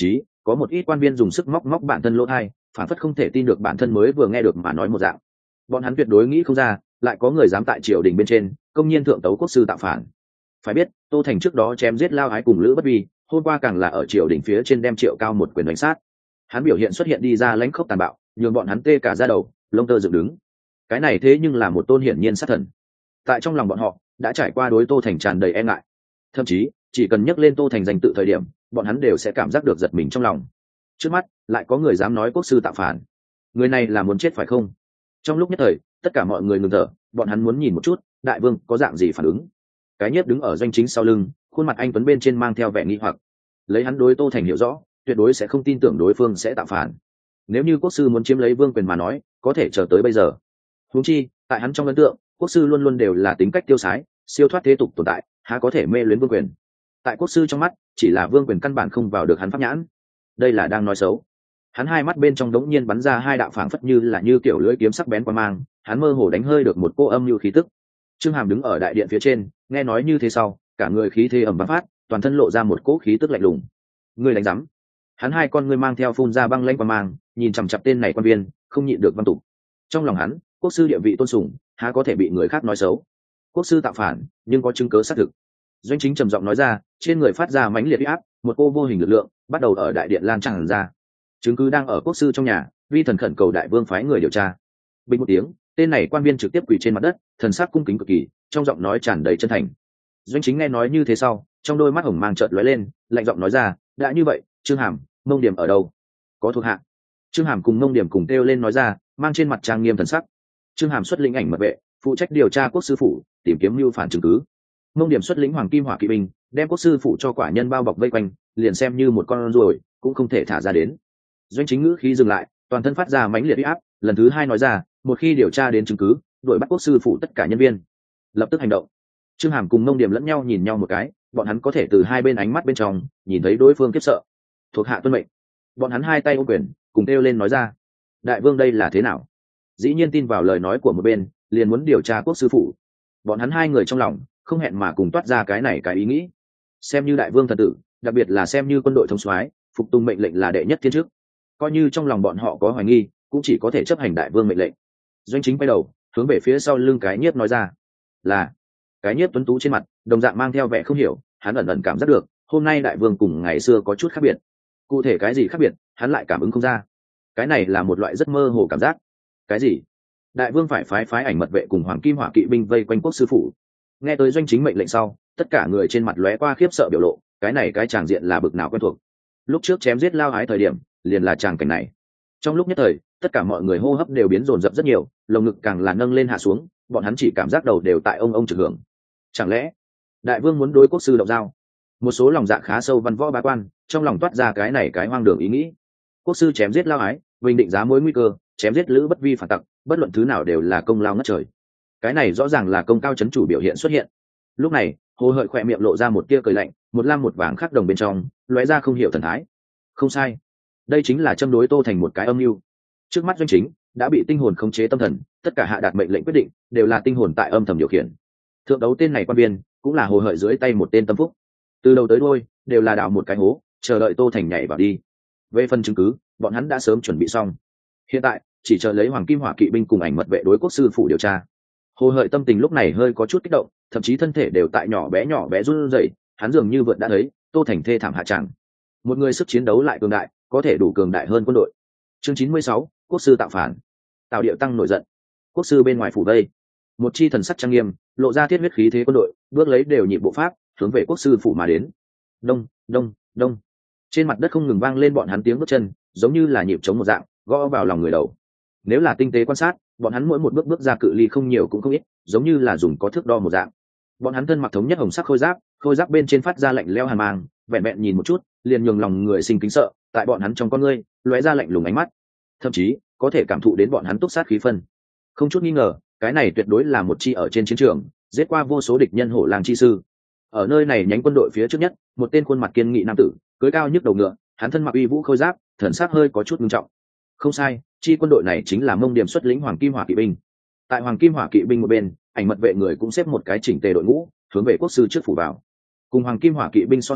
có một ít quan viên dùng sức móc móc bản thân lỗ thai, phản phất không thể tin được bản thân mới vừa nghe được mà nói một dạng. Bọn hắn tuyệt đối nghĩ không ra lại có người dám tại triều đình bên trên công nhiên thượng tấu quốc sư tạo phản. Phải biết Tô Thành trước đó chém giết Lao Ái cùng Lữ Bất Vi, hôm qua càng là ở triều đình phía trên đem Triệu Cao một quyền đánh sát. Hắn biểu hiện xuất hiện đi ra lãnh khốc tàn bạo, nhường bọn hắn tê cả da đầu, lông tơ dựng đứng. Cái này thế nhưng là một tôn hiển nhiên sát thần. Tại trong lòng bọn họ đã trải qua đối Tô Thành tràn đầy e ngại, thậm chí chỉ cần nhắc lên Tô Thành danh tự thời điểm, bọn hắn đều sẽ cảm giác được giật mình trong lòng. Trước mắt lại có người dám nói quốc sư tạo phản, người này là muốn chết phải không? Trong lúc nhất thời tất cả mọi người ngừng thở, bọn hắn muốn nhìn một chút đại vương có dạng gì phản ứng. Cái Nhiếp đứng ở doanh chính sau lưng, khuôn mặt anh tuấn bên trên mang theo vẻ nghi hoặc. Lấy hắn đối Tô Thành hiểu rõ, tuyệt đối sẽ không tin tưởng đối phương sẽ tạo phản. Nếu như quốc sư muốn chiếm lấy vương quyền mà nói, có thể chờ tới bây giờ. Huống chi tại hắn trong ấn tượng, quốc sư luôn luôn đều là tính cách tiêu sái, siêu thoát thế tục tồn tại, há có thể mê luyến vương quyền. Tại quốc sư trong mắt, chỉ là vương quyền căn bản không vào được hắn pháp nhãn. Đây là đang nói xấu. Hắn hai mắt bên trong đống nhiên bắn ra hai đạo phảng phất như là như kiểu lưỡi kiếm sắc bén qua mang, hắn mơ hồ đánh hơi được một cô âm lưu khí tức. Trương Hàm đứng ở đại điện phía trên, nghe nói như thế sau, cả người khí thế ầm vang phát, toàn thân lộ ra một cỗ khí tức lạnh lùng. Ngươi đánh rắm? Hắn hai con ngươi mang theo phun ra băng lãnh qua mang, nhìn chằm chằm tên này quan viên, không nhịn được văn tục. Trong lòng hắn, quốc sư địa vị tôn sùng, há có thể bị người khác nói xấu. Quốc sư tạo phản, nhưng có chứng cứ xác thực. Doanh chính trầm giọng nói ra, trên người phát ra mãnh liệt uy áp, một cô vô hình lực lượng bắt đầu ở đại điện lan tràn ra. Chứng cứ đang ở quốc sư trong nhà, vi thần khẩn cầu đại vương phái người điều tra. Bình một tiếng, tên này quan viên trực tiếp quỳ trên mặt đất, thần sắc cung kính cực kỳ, trong giọng nói tràn đầy chân thành. Doanh chính nghe nói như thế sau, trong đôi mắt hồng mang chợt lóe lên, lạnh giọng nói ra, đã như vậy, Trương Hàm, Mông Điểm ở đâu? Có thuộc hạ. Trương Hàm cùng Mông Điểm cùng kêu lên nói ra, mang trên mặt trang nghiêm thần sắc. Trương Hàm xuất lĩnh ảnh mật vệ, phụ trách điều tra quốc sư phủ, tìm kiếm mưu phản chứng cứ. Mông Điểm xuất lĩnh hoàng kim hỏa kỵ binh, đem quốc sư phủ cho quả nhân bao bọc vây quanh, liền xem như một con ruồi cũng không thể thả ra đến. Doanh chính ngữ khí dừng lại, toàn thân phát ra mãnh liệt uy áp, lần thứ hai nói ra, một khi điều tra đến chứng cứ, đuổi bắt quốc sư phủ tất cả nhân viên, lập tức hành động. Trương Hàm cùng Mông Điểm lẫn nhau nhìn nhau một cái, bọn hắn có thể từ hai bên ánh mắt bên trong nhìn thấy đối phương khiếp sợ. Thuộc hạ tuân mệnh. Bọn hắn hai tay ôm quyền, cùng kêu lên nói ra, đại vương đây là thế nào? Dĩ nhiên tin vào lời nói của một bên, liền muốn điều tra quốc sư phủ. Bọn hắn hai người trong lòng không hẹn mà cùng toát ra cái này cái ý nghĩ. Xem như đại vương thần tử, đặc biệt là xem như quân đội thống soái, phục tùng mệnh lệnh là đệ nhất thiên chức. Coi như trong lòng bọn họ có hoài nghi, cũng chỉ có thể chấp hành đại vương mệnh lệnh. Doanh chính quay đầu hướng về phía sau lưng cái Nhiếp nói ra, là. Cái Nhiếp tuấn tú trên mặt đồng dạng mang theo vẻ không hiểu, hắn ẩn ẩn cảm giác được hôm nay đại vương cùng ngày xưa có chút khác biệt. Cụ thể cái gì khác biệt, hắn lại cảm ứng không ra. Cái này là một loại rất mơ hồ cảm giác. Cái gì? Đại vương phải phái phái ảnh mật vệ cùng hoàng kim hỏa kỵ binh vây quanh quốc sư phủ. Nghe tới doanh chính mệnh lệnh sau, tất cả người trên mặt lóe qua khiếp sợ biểu lộ, cái này cái tràng diện là bực nào quen thuộc. Lúc trước chém giết Lao Ái thời điểm, liền là tràng cảnh này. Trong lúc nhất thời, tất cả mọi người hô hấp đều biến dồn dập rất nhiều, lồng ngực càng là nâng lên hạ xuống, bọn hắn chỉ cảm giác đầu đều tại ông ông trực hưởng. Chẳng lẽ đại vương muốn đối quốc sư động dao? Một số lòng dạ khá sâu văn võ bá quan trong lòng toát ra cái này cái hoang đường ý nghĩ. Quốc sư chém giết Lao Ái, bình định giá mối nguy cơ, chém giết Lữ Bất Vi phản tặc, bất luận thứ nào đều là công lao ngất trời. Cái này rõ ràng là công cao chấn chủ biểu hiện xuất hiện. Lúc này Hồ Hợi khỏe miệng lộ ra một tia cười lạnh, một lam một vàng khắc đồng bên trong lóe ra không hiểu thần thái. Không sai, đây chính là châm đối Tô Thành một cái âm mưu. Trước mắt doanh chính đã bị tinh hồn khống chế tâm thần, tất cả hạ đạt mệnh lệnh quyết định đều là tinh hồn tại âm thầm điều khiển. Thượng đấu tên này quan viên cũng là Hồ Hợi dưới tay một tên tâm phúc, từ đầu tới đuôi đều là đào một cái hố, chờ đợi Tô Thành nhảy vào đi. Về phần chứng cứ, bọn hắn đã sớm chuẩn bị xong, hiện tại chỉ chờ lấy hoàng kim hỏa kỵ binh cùng ảnh mật vệ đối quốc sư phủ điều tra. Hồ Hợi tâm tình lúc này hơi có chút kích động, thậm chí thân thể đều tại nhỏ bé nhỏ bé run rẩy, hắn dường như vượt đã thấy Tô Thành thê thảm hạ tràng. Một người sức chiến đấu lại cường đại, có thể đủ cường đại hơn quân đội. Chương chín mươi sáu, quốc sư tạo phản. Tào Điệu Tăng nổi giận. Quốc sư bên ngoài phủ vây, một chi thần sắc trang nghiêm, lộ ra thiết huyết khí thế quân đội, bước lấy đều nhịp bộ pháp, hướng về quốc sư phủ mà đến. Đông, đông, đông. Trên mặt đất không ngừng vang lên bọn hắn tiếng bước chân, giống như là nhịp trống một dạng, gõ vào lòng người đầu. Nếu là tinh tế quan sát, bọn hắn mỗi một bước bước ra cự ly không nhiều cũng không ít, giống như là dùng có thước đo một dạng. Bọn hắn thân mặc thống nhất hồng sắc khôi giáp, khôi giáp bên trên phát ra lạnh lẽo hàn mang, vẹn vẹn nhìn một chút, liền nhường lòng người sinh kính sợ, tại bọn hắn trong con ngươi, lóe ra lạnh lùng ánh mắt. Thậm chí, có thể cảm thụ đến bọn hắn túc sát khí phân. Không chút nghi ngờ, cái này tuyệt đối là một chi ở trên chiến trường, giết qua vô số địch nhân hổ lang chi sư. Ở nơi này nhánh quân đội phía trước nhất, một tên khuôn mặt kiên nghị nam tử, cưỡi cao nhức đầu ngựa, hắn thân mặc uy vũ khôi giáp, thần sắc hơi có chút nghiêm trọng. Không sai, chi quân đội này chính là Mông Điểm xuất lĩnh hoàng kim hỏa kỵ binh. Tại hoàng kim hỏa kỵ binh một bên, ảnh mật vệ người cũng xếp một cái chỉnh tề đội ngũ, hướng về quốc sư trước phủ vào. Cùng hoàng kim hỏa kỵ binh so sánh,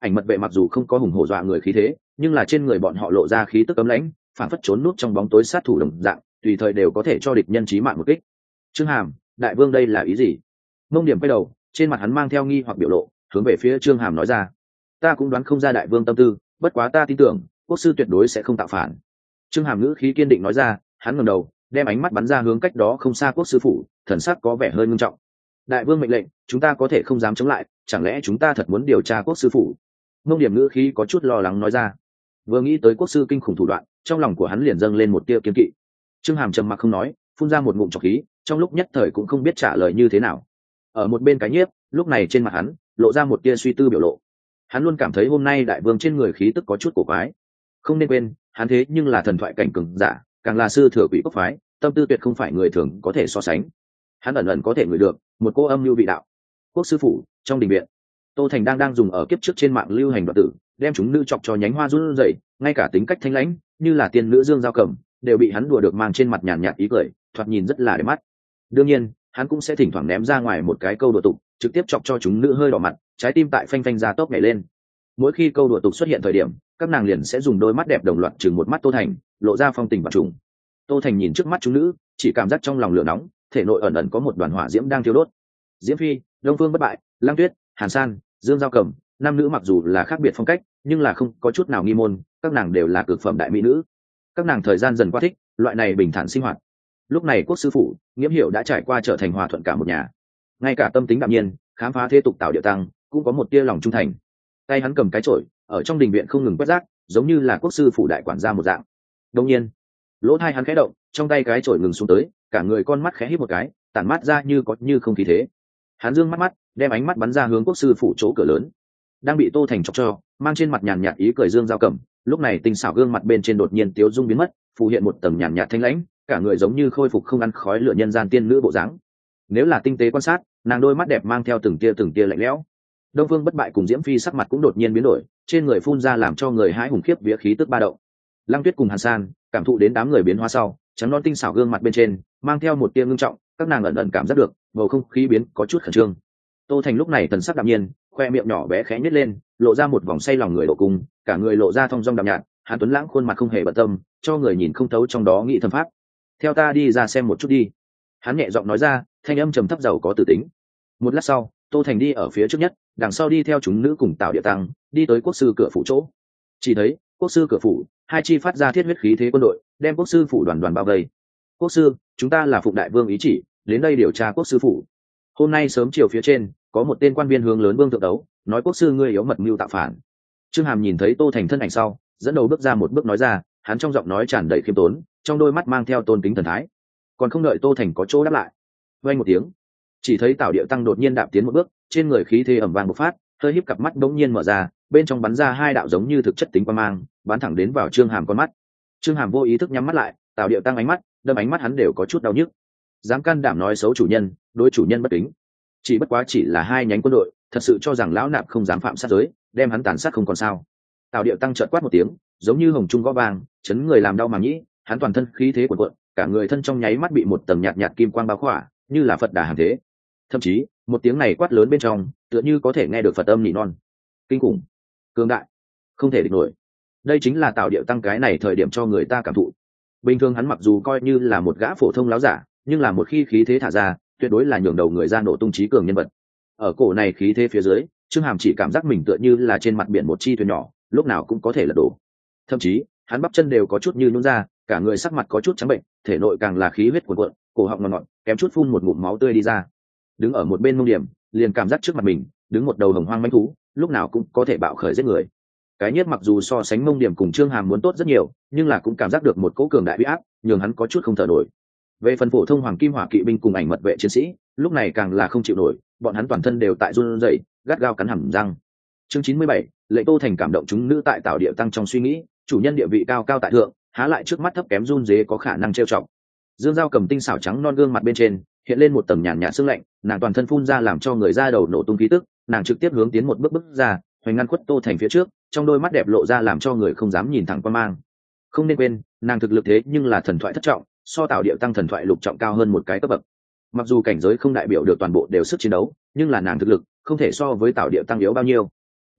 ảnh mật vệ mặc dù không có hùng hổ dọa người khí thế, nhưng là trên người bọn họ lộ ra khí tức cấm lãnh, phản phất trốn núp trong bóng tối sát thủ đồng dạng, tùy thời đều có thể cho địch nhân chí mạng một kích. Trương Hàm, đại vương đây là ý gì? Mông Điểm quay đầu, trên mặt hắn mang theo nghi hoặc biểu lộ, hướng về phía Trương Hàm nói ra: ta cũng đoán không ra đại vương tâm tư, bất quá ta tin tưởng quốc sư tuyệt đối sẽ không tạo phản. Trương Hàm ngữ khí kiên định nói ra, hắn ngẩng đầu, đem ánh mắt bắn ra hướng cách đó không xa quốc sư phủ, thần sắc có vẻ hơi ngưng trọng. Đại vương mệnh lệnh, chúng ta có thể không dám chống lại, chẳng lẽ chúng ta thật muốn điều tra quốc sư phủ? Mông Điểm ngữ khí có chút lo lắng nói ra. Vừa nghĩ tới quốc sư kinh khủng thủ đoạn, trong lòng của hắn liền dâng lên một tia kiên kỵ. Trương Hàm trầm mặc không nói, phun ra một ngụm trọc khí, trong lúc nhất thời cũng không biết trả lời như thế nào. Ở một bên cái nhiếp, lúc này trên mặt hắn lộ ra một tia suy tư biểu lộ. Hắn luôn cảm thấy hôm nay đại vương trên người khí tức có chút cổ quái. Không nên quên, hắn thế nhưng là thần thoại cảnh cường giả, càng là sư thừa quỷ quốc phái, tâm tư tuyệt không phải người thường có thể so sánh. Hắn ẩn ẩn có thể ngửi được một cô âm lưu vị đạo. Quốc sư phủ, trong đình viện, Tô Thành đang đang dùng ở kiếp trước trên mạng lưu hành đoạn tử, đem chúng nữ chọc cho nhánh hoa run rẩy, ngay cả tính cách thanh lãnh, như là tiên nữ Dương Giao Cẩm, đều bị hắn đùa được mang trên mặt nhàn nhạt ý cười, thoạt nhìn rất là đẹp mắt. Đương nhiên, hắn cũng sẽ thỉnh thoảng ném ra ngoài một cái câu đùa tục, trực tiếp chọc cho chúng nữ hơi đỏ mặt, trái tim tại phanh phanh ra tốc nhảy lên. Mỗi khi câu đùa tục xuất hiện thời điểm, các nàng liền sẽ dùng đôi mắt đẹp đồng loạt chừng một mắt Tô Thành, lộ ra phong tình và trùng. Tô Thành nhìn trước mắt chúng nữ, chỉ cảm giác trong lòng lửa nóng, thể nội ẩn ẩn có một đoàn hỏa diễm đang thiêu đốt. Diễm Phi, Đông Phương Bất Bại, Lăng Tuyết, Hàn San, Dương Giao Cẩm, nam nữ mặc dù là khác biệt phong cách, nhưng là không có chút nào nghi môn, các nàng đều là cực phẩm đại mỹ nữ. Các nàng thời gian dần qua thích loại này bình thản sinh hoạt. Lúc này quốc sư phụ Nghiễm Hiểu đã trải qua trở thành hòa thuận cả một nhà, ngay cả tâm tính đạm nhiên, khám phá thế tục tạo điệu tăng, cũng có một tia lòng trung thành. Tay hắn cầm cái chổi, ở trong đình viện không ngừng quét rác, giống như là quốc sư phủ đại quản gia một dạng. Đương nhiên, lỗ tai hắn khẽ động, trong tay cái chổi ngừng xuống tới, cả người con mắt khẽ híp một cái, tản mát ra như có như không khí thế. Hắn dương mắt mắt, đem ánh mắt bắn ra hướng quốc sư phủ chỗ cửa lớn. Đang bị Tô Thành chọc cho, mang trên mặt nhàn nhạt ý cười Dương Giao Cẩm, lúc này tinh xảo gương mặt bên trên đột nhiên tiếu dung biến mất, phù hiện một tầng nhàn nhạt thanh lãnh, cả người giống như khôi phục không ăn khói lửa nhân gian tiên nữ bộ dáng. Nếu là tinh tế quan sát, nàng đôi mắt đẹp mang theo từng tia từng tia lạnh lẽo. Đông Phương Bất Bại cùng Diễm Phi sắc mặt cũng đột nhiên biến đổi, trên người phun ra làm cho người hãi hùng khiếp vía khí tức ba động. Lăng Tuyết cùng Hàn San cảm thụ đến đám người biến hóa sau, trắng non tinh xảo gương mặt bên trên mang theo một tia ngưng trọng, các nàng ẩn ẩn cảm giác được bầu không khí biến có chút khẩn trương. Tô Thành lúc này thần sắc đạm nhiên, khoe miệng nhỏ bé khẽ nhếch lên, lộ ra một vòng say lòng người độ cung, cả người lộ ra thong dong đạm nhạt, Hàn Tuấn Lãng khuôn mặt không hề bận tâm, cho người nhìn không thấu trong đó nghĩ thâm pháp. Theo ta đi ra xem một chút đi. Hắn nhẹ giọng nói ra, thanh âm trầm thấp giàu có tử tính. Một lát sau, Tô Thành đi ở phía trước nhất, đằng sau đi theo chúng nữ cùng Tào Địa Tăng, đi tới quốc sư cửa phủ chỗ. Chỉ thấy, quốc sư cửa phủ, hai chi phát ra thiết huyết khí thế quân đội, đem quốc sư phủ đoàn đoàn bao vây. Quốc sư, chúng ta là phụng đại vương ý chỉ, đến đây điều tra quốc sư phủ. Hôm nay sớm chiều phía trên, có một tên quan viên hướng lớn vương thượng đấu, nói quốc sư ngươi yếu mật mưu tạo phản. Trương Hàm nhìn thấy Tô Thành thân ảnh sau, dẫn đầu bước ra một bước nói ra, hắn trong giọng nói tràn đầy khiêm tốn, trong đôi mắt mang theo tôn kính thần thái. Còn không đợi Tô Thành có chỗ đáp lại, vang một tiếng, chỉ thấy Tào Điệu Tăng đột nhiên đạp tiến một bước, trên người khí thế ầm vang bộc phát, hơi híp cặp mắt đống nhiên mở ra, bên trong bắn ra hai đạo giống như thực chất tính quang mang, bắn thẳng đến vào Trương Hàm con mắt. Trương Hàm vô ý thức nhắm mắt lại, Tào Điệu Tăng ánh mắt, đâm ánh mắt hắn đều có chút đau nhức. Dám can đảm nói xấu chủ nhân, đối chủ nhân bất kính. Chỉ bất quá chỉ là hai nhánh quân đội, thật sự cho rằng lão nạp không dám phạm sát giới, đem hắn tàn sát không còn sao? Tào Điệu Tăng chợt quát một tiếng, giống như hồng trung gõ vàng, chấn người làm đau màng nhĩ, hắn toàn thân khí thế cuồn cuộn, cả người thân trong nháy mắt bị một tầng nhạt nhạt kim quang bao khỏa, như là Phật đà hàng thế. Thậm chí, một tiếng này quát lớn bên trong, tựa như có thể nghe được Phật âm nỉ non. Kinh khủng, cường đại, không thể địch nổi. Đây chính là Tào Điệu Tăng cái này thời điểm cho người ta cảm thụ. Bình thường hắn mặc dù coi như là một gã phổ thông láo giả, nhưng là một khi khí thế thả ra, tuyệt đối là nhường đầu người ra nổ tung trí cường nhân vật. Ở cổ này khí thế phía dưới, Trương Hàm chỉ cảm giác mình tựa như là trên mặt biển một chi thuyền nhỏ, lúc nào cũng có thể lật đổ. Thậm chí, hắn bắp chân đều có chút như nhũn ra, cả người sắc mặt có chút trắng bệnh, thể nội càng là khí huyết cuồn cuộn, cổ họng ngọt ngọt, kém chút phun một ngụm máu tươi đi ra. Đứng ở một bên Mông Điểm, liền cảm giác trước mặt mình, đứng một đầu hồng hoang mãnh thú, lúc nào cũng có thể bạo khởi giết người. Cái nhất mặc dù so sánh Mông Điểm cùng Trương Hàm muốn tốt rất nhiều, nhưng là cũng cảm giác được một cỗ cường đại uy áp, nhường hắn có chút không thở nổi. Về phần phổ thông hoàng kim hỏa kỵ binh cùng ảnh mật vệ chiến sĩ, lúc này càng là không chịu nổi, bọn hắn toàn thân đều tại run rẩy, gắt gao cắn hàm răng. Chương chín mươi bảy, lệnh Tô Thành cảm động chúng nữ tại Tào Điệu Tăng trong suy nghĩ, chủ nhân địa vị cao cao tại thượng, há lại trước mắt thấp kém run rế có khả năng trêu chọc. Dương Giao cầm tinh xảo trắng non gương mặt bên trên, hiện lên một tầng nhàn nhạt sương lạnh, nàng toàn thân phun ra làm cho người da đầu nổ tung khí tức, nàng trực tiếp hướng tiến một bước bước ra, hoành ngăn khuất Tô Thành phía trước, trong đôi mắt đẹp lộ ra làm cho người không dám nhìn thẳng qua mang. Không nên quên, nàng thực lực thế nhưng là thần thoại thất trọng, so Tào Điệu Tăng thần thoại lục trọng cao hơn một cái cấp bậc. Mặc dù cảnh giới không đại biểu được toàn bộ đều sức chiến đấu, nhưng là nàng thực lực không thể so với Tào Điệu Tăng yếu bao nhiêu.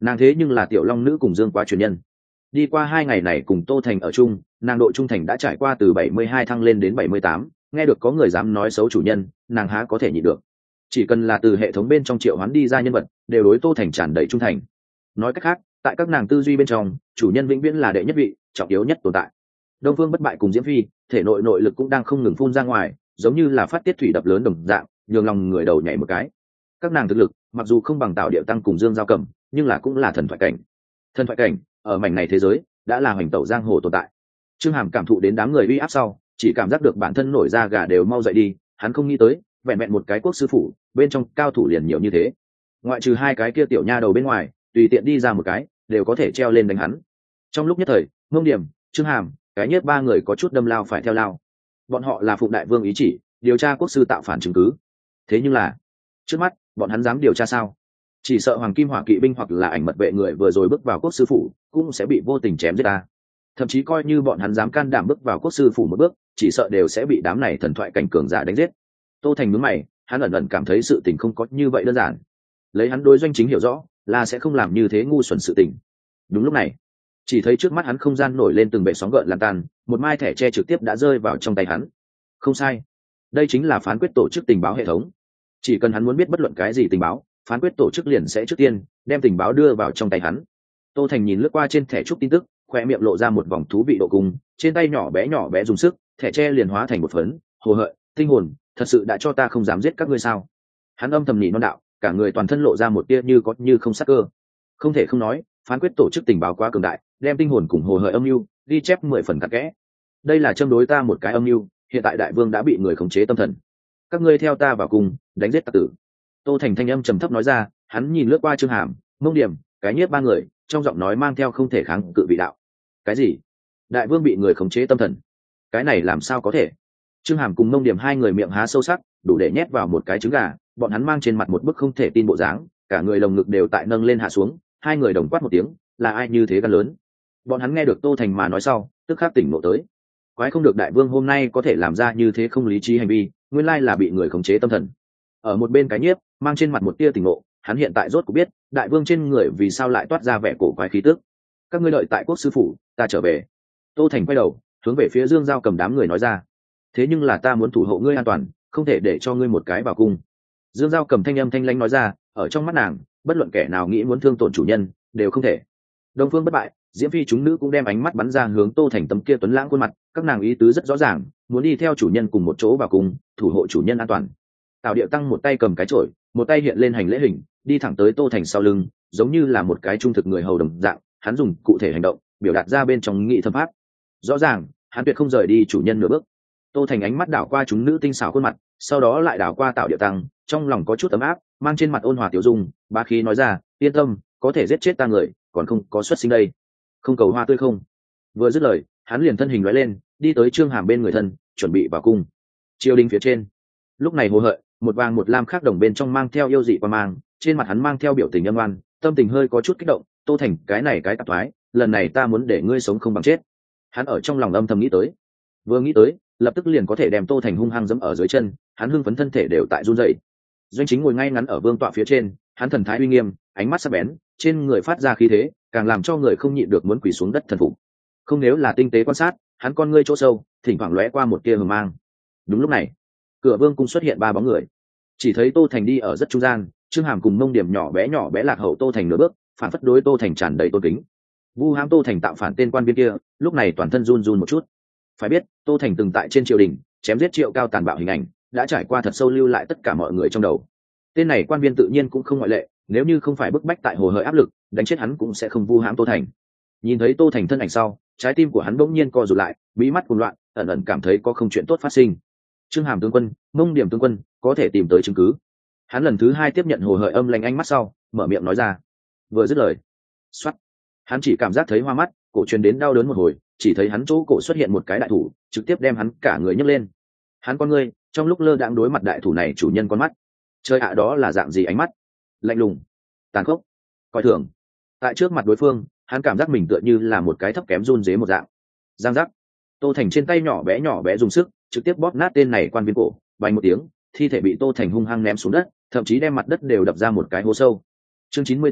nàng thế nhưng là tiểu long nữ cùng dương quá truyền nhân. Đi qua hai ngày này cùng Tô Thành ở chung, nàng độ trung thành đã trải qua từ bảy mươi hai thăng lên đến bảy mươi tám, nghe được có người dám nói xấu chủ nhân, nàng há có thể nhịn được. Chỉ cần là từ hệ thống bên trong triệu hoán đi ra nhân vật, đều đối Tô Thành tràn đầy trung thành. Nói cách khác, tại các nàng tư duy bên trong, chủ nhân vĩnh viễn là đệ nhất vị, trọng yếu nhất tồn tại. Đông Phương Bất Bại cùng Diễm Phi, thể nội nội lực cũng đang không ngừng phun ra ngoài, giống như là phát tiết thủy đập lớn đồng dạng, nhường lòng người đầu nhảy một cái. Các nàng thực lực, mặc dù không bằng Tạo Điệu Tăng cùng Dương Giao Cẩm, nhưng là cũng là thần thoại cảnh. Thần thoại cảnh, ở mảnh này thế giới, đã là hoành tẩu giang hồ tồn tại. Trương Hàm cảm thụ đến đám người uy áp sau, chỉ cảm giác được bản thân nổi da gà đều mau dậy đi, hắn không nghĩ tới, vẹn vẹn một cái quốc sư phủ, bên trong cao thủ liền nhiều như thế. Ngoại trừ hai cái kia tiểu nha đầu bên ngoài, tùy tiện đi ra một cái, đều có thể treo lên đánh hắn. Trong lúc nhất thời, Mông Điểm, Trương Hàm, cái nhất ba người có chút đâm lao phải theo lao. Bọn họ là phụng đại vương ý chỉ, điều tra quốc sư tạo phản chứng cứ. Thế nhưng là, trước mắt, bọn hắn dám điều tra sao? Chỉ sợ Hoàng Kim Hỏa Kỵ binh hoặc là ảnh mật vệ người vừa rồi bước vào quốc sư phủ, cũng sẽ bị vô tình chém giết ta. Thậm chí coi như bọn hắn dám can đảm bước vào quốc sư phủ một bước, chỉ sợ đều sẽ bị đám này thần thoại cảnh cường giả đánh giết. Tô Thành nhướng mày, hắn ẩn ẩn cảm thấy sự tình không có như vậy đơn giản. Lấy hắn đối doanh chính hiểu rõ, là sẽ không làm như thế ngu xuẩn sự tình. Đúng lúc này, chỉ thấy trước mắt hắn không gian nổi lên từng bệ sóng gợn lan tan, một mai thẻ tre trực tiếp đã rơi vào trong tay hắn. Không sai, đây chính là phán quyết tổ chức tình báo hệ thống. Chỉ cần hắn muốn biết bất luận cái gì tình báo, phán quyết tổ chức liền sẽ trước tiên đem tình báo đưa vào trong tay hắn. Tô Thành nhìn lướt qua trên thẻ trúc tin tức, khoe miệng lộ ra một vòng thú vị độ cùng, trên tay nhỏ bé nhỏ bé dùng sức, thẻ tre liền hóa thành một phấn, hồ hợi, tinh hồn, thật sự đã cho ta không dám giết các ngươi sao? Hắn âm thầm nhị non đạo, cả người toàn thân lộ ra một tia như có như không sắc cơ. Không thể không nói, phán quyết tổ chức tình báo quá cường đại, đem tinh hồn cùng hồ hợi âm mưu ghi chép mười phần cặn kẽ. Đây là châm đối ta một cái âm mưu, hiện tại đại vương đã bị người khống chế tâm thần. Các ngươi theo ta vào cùng, đánh giết tặc tử. Tô Thành thanh âm trầm thấp nói ra, hắn nhìn lướt qua Trương Hàm, Mông Điểm, cái nhiếp ba người, trong giọng nói mang theo không thể kháng cự vị đạo. Cái gì? Đại vương bị người khống chế tâm thần? Cái này làm sao có thể? Trương Hàm cùng Mông Điểm hai người miệng há sâu sắc, đủ để nhét vào một cái trứng gà, bọn hắn mang trên mặt một bức không thể tin bộ dáng, cả người lồng ngực đều tại nâng lên hạ xuống, hai người đồng quát một tiếng, là ai như thế gan lớn? Bọn hắn nghe được Tô Thành mà nói sau, tức khắc tỉnh ngộ tới. Quái không được đại vương hôm nay có thể làm ra như thế không lý trí hành vi, nguyên lai là bị người khống chế tâm thần. Ở một bên cái nhiếp, mang trên mặt một tia tỉnh ngộ, hắn hiện tại rốt cuộc biết, đại vương trên người vì sao lại toát ra vẻ cổ quái khí tức. Các ngươi đợi tại quốc sư phủ, ta trở về. Tô Thành quay đầu, hướng về phía Dương Giao Cầm đám người nói ra. Thế nhưng là ta muốn thủ hộ ngươi an toàn, không thể để cho ngươi một cái vào cung. Dương Giao Cầm thanh âm thanh lãnh nói ra, ở trong mắt nàng, bất luận kẻ nào nghĩ muốn thương tổn chủ nhân, đều không thể. Đông Phương Bất Bại, Diễm Phi chúng nữ cũng đem ánh mắt bắn ra hướng Tô Thành tấm kia tuấn lãng khuôn mặt, các nàng ý tứ rất rõ ràng, muốn đi theo chủ nhân cùng một chỗ vào cung, thủ hộ chủ nhân an toàn. Tạo Điệu Tăng một tay cầm cái chổi, một tay hiện lên hành lễ hình, đi thẳng tới Tô Thành sau lưng, giống như là một cái trung thực người hầu đồng dạng, hắn dùng cụ thể hành động biểu đạt ra bên trong nghị thâm pháp. Rõ ràng, hắn tuyệt không rời đi chủ nhân nửa bước. Tô Thành ánh mắt đảo qua chúng nữ tinh xảo khuôn mặt, sau đó lại đảo qua Tạo Điệu Tăng, trong lòng có chút ấm áp, mang trên mặt ôn hòa tiểu dung, bá khí nói ra, yên tâm, có thể giết chết ta người, còn không có xuất sinh đây. Không cầu hoa tươi không. Vừa dứt lời, hắn liền thân hình lóe lên, đi tới Trương Hàm bên người thân, chuẩn bị vào cung. Triều đình phía trên, lúc này hồ hợi, một vàng một lam khác đồng bên trong mang theo yêu dị qua mang, trên mặt hắn mang theo biểu tình âm oan, tâm tình hơi có chút kích động. Tô Thành, cái này cái tạp thoái, lần này ta muốn để ngươi sống không bằng chết. Hắn ở trong lòng âm thầm nghĩ tới, vừa nghĩ tới, lập tức liền có thể đem Tô Thành hung hăng giẫm ở dưới chân, hắn hưng phấn thân thể đều tại run rẩy. Doanh Chính ngồi ngay ngắn ở vương tọa phía trên, hắn thần thái uy nghiêm, ánh mắt sắc bén, trên người phát ra khí thế, càng làm cho người không nhịn được muốn quỳ xuống đất thần phục. Không nếu là tinh tế quan sát, hắn con ngươi chỗ sâu, thỉnh thoảng lóe qua một tia hờ mang. Đúng lúc này, cửa vương cung xuất hiện ba bóng người. Chỉ thấy Tô Thành đi ở rất trung gian, Trương Hàm cùng Mông Điểm nhỏ bé nhỏ bé lạc hậu Tô Thành nửa bước, phản phất đối Tô Thành tràn đầy tôn kính. Vu Hãm Tô Thành tạo phản tên quan viên kia, lúc này toàn thân run run một chút. Phải biết, Tô Thành từng tại trên triều đình chém giết Triệu Cao tàn bạo hình ảnh, đã trải qua thật sâu lưu lại tất cả mọi người trong đầu. Tên này quan viên tự nhiên cũng không ngoại lệ, nếu như không phải bức bách tại hồ hởi áp lực, đánh chết hắn cũng sẽ không vu hãm Tô Thành. Nhìn thấy Tô Thành thân ảnh sau, trái tim của hắn bỗng nhiên co rụt lại, bí mắt cuồng loạn, ẩn ẩn cảm thấy có không chuyện tốt phát sinh. Trương Hàm tướng quân, Mông Điểm tướng quân, có thể tìm tới chứng cứ. Hắn lần thứ hai tiếp nhận hồ hởi âm lanh ánh mắt sau, mở miệng nói ra. Vừa dứt lời, xoắt, hắn chỉ cảm giác thấy hoa mắt, cổ truyền đến đau đớn một hồi, chỉ thấy hắn chỗ cổ xuất hiện một cái đại thủ, trực tiếp đem hắn cả người nhấc lên. Hắn con ngươi, trong lúc lơ đãng đối mặt đại thủ này chủ nhân con mắt. Chơi ạ, đó là dạng gì ánh mắt? Lạnh lùng, tàn khốc, coi thường. Tại trước mặt đối phương, hắn cảm giác mình tựa như là một cái thấp kém run dế một dạng. Giang giác, Tô Thành trên tay nhỏ bé nhỏ bé dùng sức, trực tiếp bóp nát tên này quan viên cổ, vang một tiếng, thi thể bị Tô Thành hung hăng ném xuống đất, thậm chí đem mặt đất đều đập ra một cái hố sâu. Chương chín mươi tám,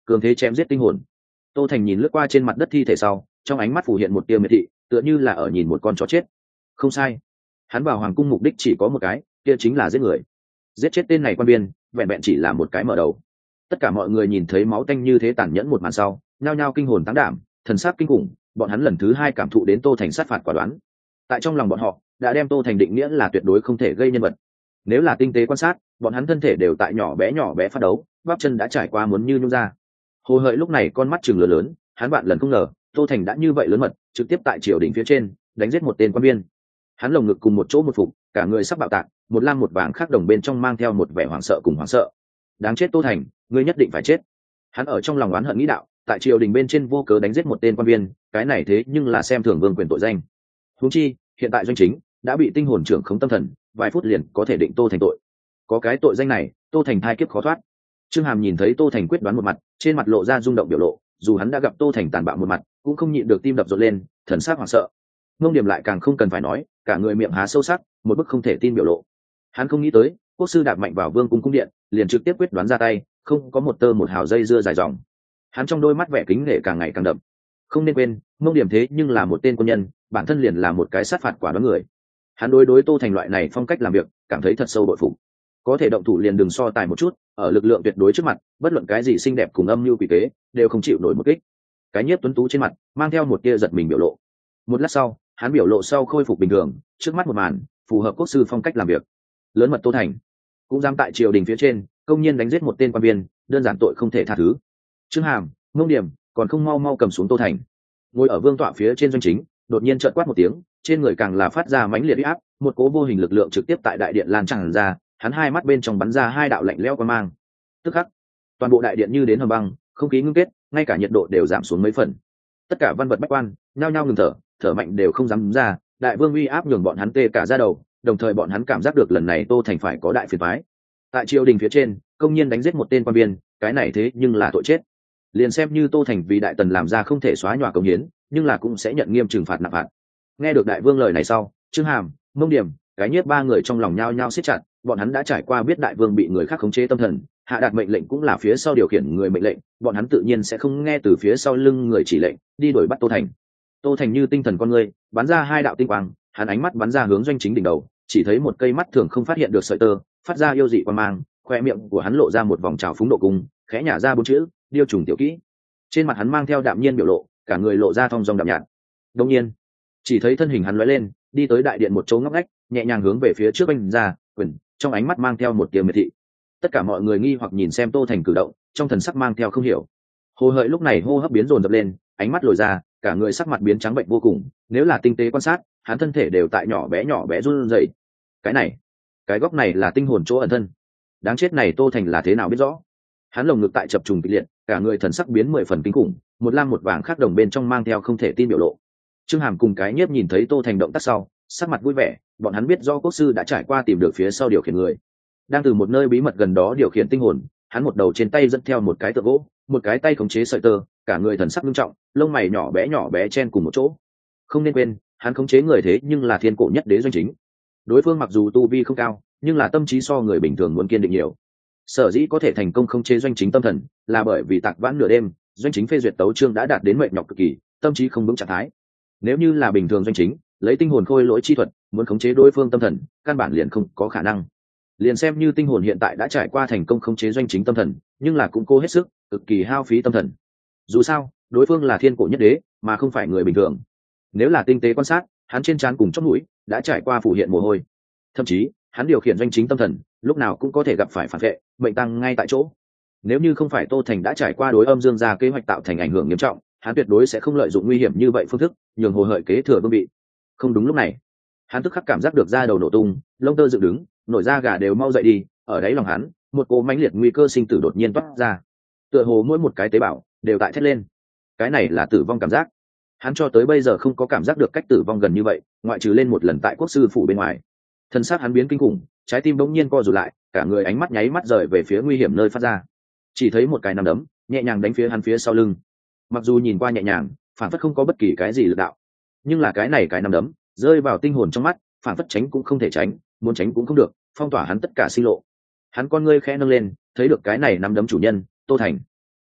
cường thế chém giết tinh hồn. Tô Thành nhìn lướt qua trên mặt đất thi thể sau, trong ánh mắt phủ hiện một tia miệt thị, tựa như là ở nhìn một con chó chết. Không sai, hắn vào hoàng cung mục đích chỉ có một cái, kia chính là giết người. Giết chết tên này quan biên, vẹn vẹn chỉ là một cái mở đầu. Tất cả mọi người nhìn thấy máu tanh như thế tàn nhẫn một màn sau, nhao nhao kinh hồn táng đảm, thần sắc kinh khủng, bọn hắn lần thứ hai cảm thụ đến Tô Thành sát phạt quả đoán. Tại trong lòng bọn họ, đã đem Tô Thành định nghĩa là tuyệt đối không thể gây nhân vật. Nếu là tinh tế quan sát, bọn hắn thân thể đều tại nhỏ bé nhỏ bé phát đấu, bắp chân đã trải qua muốn như nhung ra. Hồ Hợi lúc này con mắt trừng lớn lớn, hắn bạn lần không ngờ, Tô Thành đã như vậy lớn mật, trực tiếp tại triều đình phía trên, đánh giết một tên quan viên. Hắn lồng ngực cùng một chỗ một phục, cả người sắp bạo tạc, một lam một vàng khác đồng bên trong mang theo một vẻ hoảng sợ cùng hoảng sợ. Đáng chết Tô Thành, ngươi nhất định phải chết. Hắn ở trong lòng oán hận nghĩ đạo, tại triều đình bên trên vô cớ đánh giết một tên quan viên, cái này thế nhưng là xem thường vương quyền tội danh. Huống chi, hiện tại doanh chính đã bị tinh hồn trưởng khống tâm thần, vài phút liền có thể định Tô Thành tội. Có cái tội danh này, Tô Thành thai kiếp khó thoát. Trương Hàm nhìn thấy Tô Thành quyết đoán một mặt, trên mặt lộ ra rung động biểu lộ, dù hắn đã gặp Tô Thành tàn bạo một mặt, cũng không nhịn được tim đập rộn lên, thần sắc hoảng sợ. Ngông Điểm lại càng không cần phải nói, cả người miệng há sâu sắc, một bức không thể tin biểu lộ. Hắn không nghĩ tới, quốc sư đạp mạnh vào vương cung cung điện, liền trực tiếp quyết đoán ra tay, không có một tơ một hào dây dưa dài dòng. Hắn trong đôi mắt vẻ kính nể càng ngày càng đậm. Không nên quên, Ngông Điểm thế nhưng là một tên quân nhân, bản thân liền là một cái sát phạt quả đoán người. Hắn đối đối Tô Thành loại này phong cách làm việc, cảm thấy thật sâu bội phục. Có thể động thủ liền đừng so tài một chút, ở lực lượng tuyệt đối trước mặt, bất luận cái gì xinh đẹp cùng âm mưu quỷ kế, đều không chịu nổi một kích. Cái Nhiếp tuấn tú trên mặt mang theo một tia giật mình biểu lộ. Một lát sau, hắn biểu lộ sau khôi phục bình thường, trước mắt một màn phù hợp quốc sư phong cách làm việc. Lớn mật Tô Thành cũng dám tại triều đình phía trên công nhiên đánh giết một tên quan viên, đơn giản tội không thể tha thứ. Trương Hàm, Ngông Điểm còn không mau mau cầm xuống Tô Thành. Ngồi ở vương tọa phía trên doanh chính đột nhiên trợn quát một tiếng, trên người càng là phát ra mãnh liệt uy áp, một cố vô hình lực lượng trực tiếp tại đại điện lan tràn ra, hắn hai mắt bên trong bắn ra hai đạo lạnh lẽo quang mang. Tức khắc, toàn bộ đại điện như đến hầm băng, không khí ngưng kết, ngay cả nhiệt độ đều giảm xuống mấy phần. Tất cả văn vật bách quan nhao nhao ngừng thở, thở mạnh đều không dám ra, đại vương uy áp nhường bọn hắn tê cả da đầu, đồng thời bọn hắn cảm giác được lần này Tô Thành phải có đại phiền toái. Tại triều đình phía trên, công nhiên đánh giết một tên quan viên, cái này thế nhưng là tội chết. Liền xem như Tô Thành vì đại tần làm ra không thể xóa nhòa công hiến, nhưng là cũng sẽ nhận nghiêm trừng phạt nặng phạt. Nghe được đại vương lời này sau, Trương Hàm, Ngông Điểm, cái Nhiếp ba người trong lòng nhao nhao siết chặt, bọn hắn đã trải qua biết đại vương bị người khác khống chế tâm thần, hạ đạt mệnh lệnh cũng là phía sau điều khiển người mệnh lệnh, bọn hắn tự nhiên sẽ không nghe từ phía sau lưng người chỉ lệnh, đi đuổi bắt Tô Thành. Tô Thành như tinh thần con người, bắn ra hai đạo tinh quang, hắn ánh mắt bắn ra hướng doanh chính đỉnh đầu, chỉ thấy một cây mắt thường không phát hiện được sợi tơ, phát ra yêu dị quang mang, khoe miệng của hắn lộ ra một vòng trào phúng độ cung, khẽ nhả ra bốn chữ, điêu trùng tiểu kỹ. Trên mặt hắn mang theo đạm nhiên biểu lộ, cả người lộ ra thong dong đạm nhạt. Đương nhiên, chỉ thấy thân hình hắn lóe lên, đi tới đại điện một chỗ ngóc ngách, nhẹ nhàng hướng về phía trước bên ra, quyền, trong ánh mắt mang theo một tia miệt thị. Tất cả mọi người nghi hoặc nhìn xem Tô Thành cử động, trong thần sắc mang theo không hiểu. Hồ Hợi lúc này hô hấp biến dồn dập lên, ánh mắt lồi ra, cả người sắc mặt biến trắng bệnh vô cùng, nếu là tinh tế quan sát, hắn thân thể đều tại nhỏ bé nhỏ bé run rẩy. Cái này, cái góc này là tinh hồn chỗ ẩn thân. Đáng chết này Tô Thành là thế nào biết rõ. Hắn lồng ngực tại chập trùng kịch liệt, cả người thần sắc biến mười phần kinh khủng, một lam một vàng khác đồng bên trong mang theo không thể tin biểu lộ. Trương Hàm cùng cái Nhiếp nhìn thấy Tô Thành động tác sau, sắc mặt vui vẻ, bọn hắn biết do quốc sư đã trải qua tìm được phía sau điều khiển người, đang từ một nơi bí mật gần đó điều khiển tinh hồn. Hắn một đầu trên tay dẫn theo một cái tượng gỗ, một cái tay khống chế sợi tơ, cả người thần sắc nghiêm trọng, lông mày nhỏ bé nhỏ bé chen cùng một chỗ. Không nên quên, hắn khống chế người thế nhưng là thiên cổ nhất đế doanh chính. Đối phương mặc dù tu vi không cao, nhưng là tâm trí so người bình thường muốn kiên định nhiều. Sở dĩ có thể thành công khống chế doanh chính tâm thần, là bởi vì tạc vãn nửa đêm, doanh chính phê duyệt tấu chương đã đạt đến mệnh nhọc cực kỳ, tâm trí không vững trạng thái. Nếu như là bình thường doanh chính, lấy tinh hồn khôi lỗi chi thuật, muốn khống chế đối phương tâm thần, căn bản liền không có khả năng. Liền xem như tinh hồn hiện tại đã trải qua thành công khống chế doanh chính tâm thần, nhưng là cũng cố hết sức, cực kỳ hao phí tâm thần. Dù sao, đối phương là thiên cổ nhất đế, mà không phải người bình thường. Nếu là tinh tế quan sát, hắn trên trán cùng chóp mũi đã trải qua phủ hiện mồ hôi. Thậm chí, hắn điều khiển doanh chính tâm thần, lúc nào cũng có thể gặp phải phản vệ, mệnh tăng ngay tại chỗ. Nếu như không phải Tô Thành đã trải qua đối âm dương gia kế hoạch tạo thành ảnh hưởng nghiêm trọng, hắn tuyệt đối sẽ không lợi dụng nguy hiểm như vậy phương thức, nhường Hồ Hợi kế thừa vương vị. Không đúng lúc này, hắn tức khắc cảm giác được da đầu nổ tung, lông tơ dựng đứng, nổi da gà đều mau dậy đi, ở đáy lòng hắn, một cỗ mãnh liệt nguy cơ sinh tử đột nhiên toát ra. Tựa hồ mỗi một cái tế bào đều tại thét lên. Cái này là tử vong cảm giác. Hắn cho tới bây giờ không có cảm giác được cách tử vong gần như vậy, ngoại trừ lên một lần tại quốc sư phủ bên ngoài. Thân xác hắn biến kinh khủng, trái tim bỗng nhiên co rụt lại, cả người ánh mắt nháy mắt rời về phía nguy hiểm nơi phát ra. Chỉ thấy một cái nắm đấm nhẹ nhàng đánh phía hắn phía sau lưng. Mặc dù nhìn qua nhẹ nhàng, phản phất không có bất kỳ cái gì lực đạo, nhưng là cái này cái nắm đấm rơi vào tinh hồn trong mắt, phản phất tránh cũng không thể tránh, muốn tránh cũng không được, phong tỏa hắn tất cả sinh lộ. Hắn con ngươi khẽ nâng lên, thấy được cái này nắm đấm chủ nhân, Tô Thành.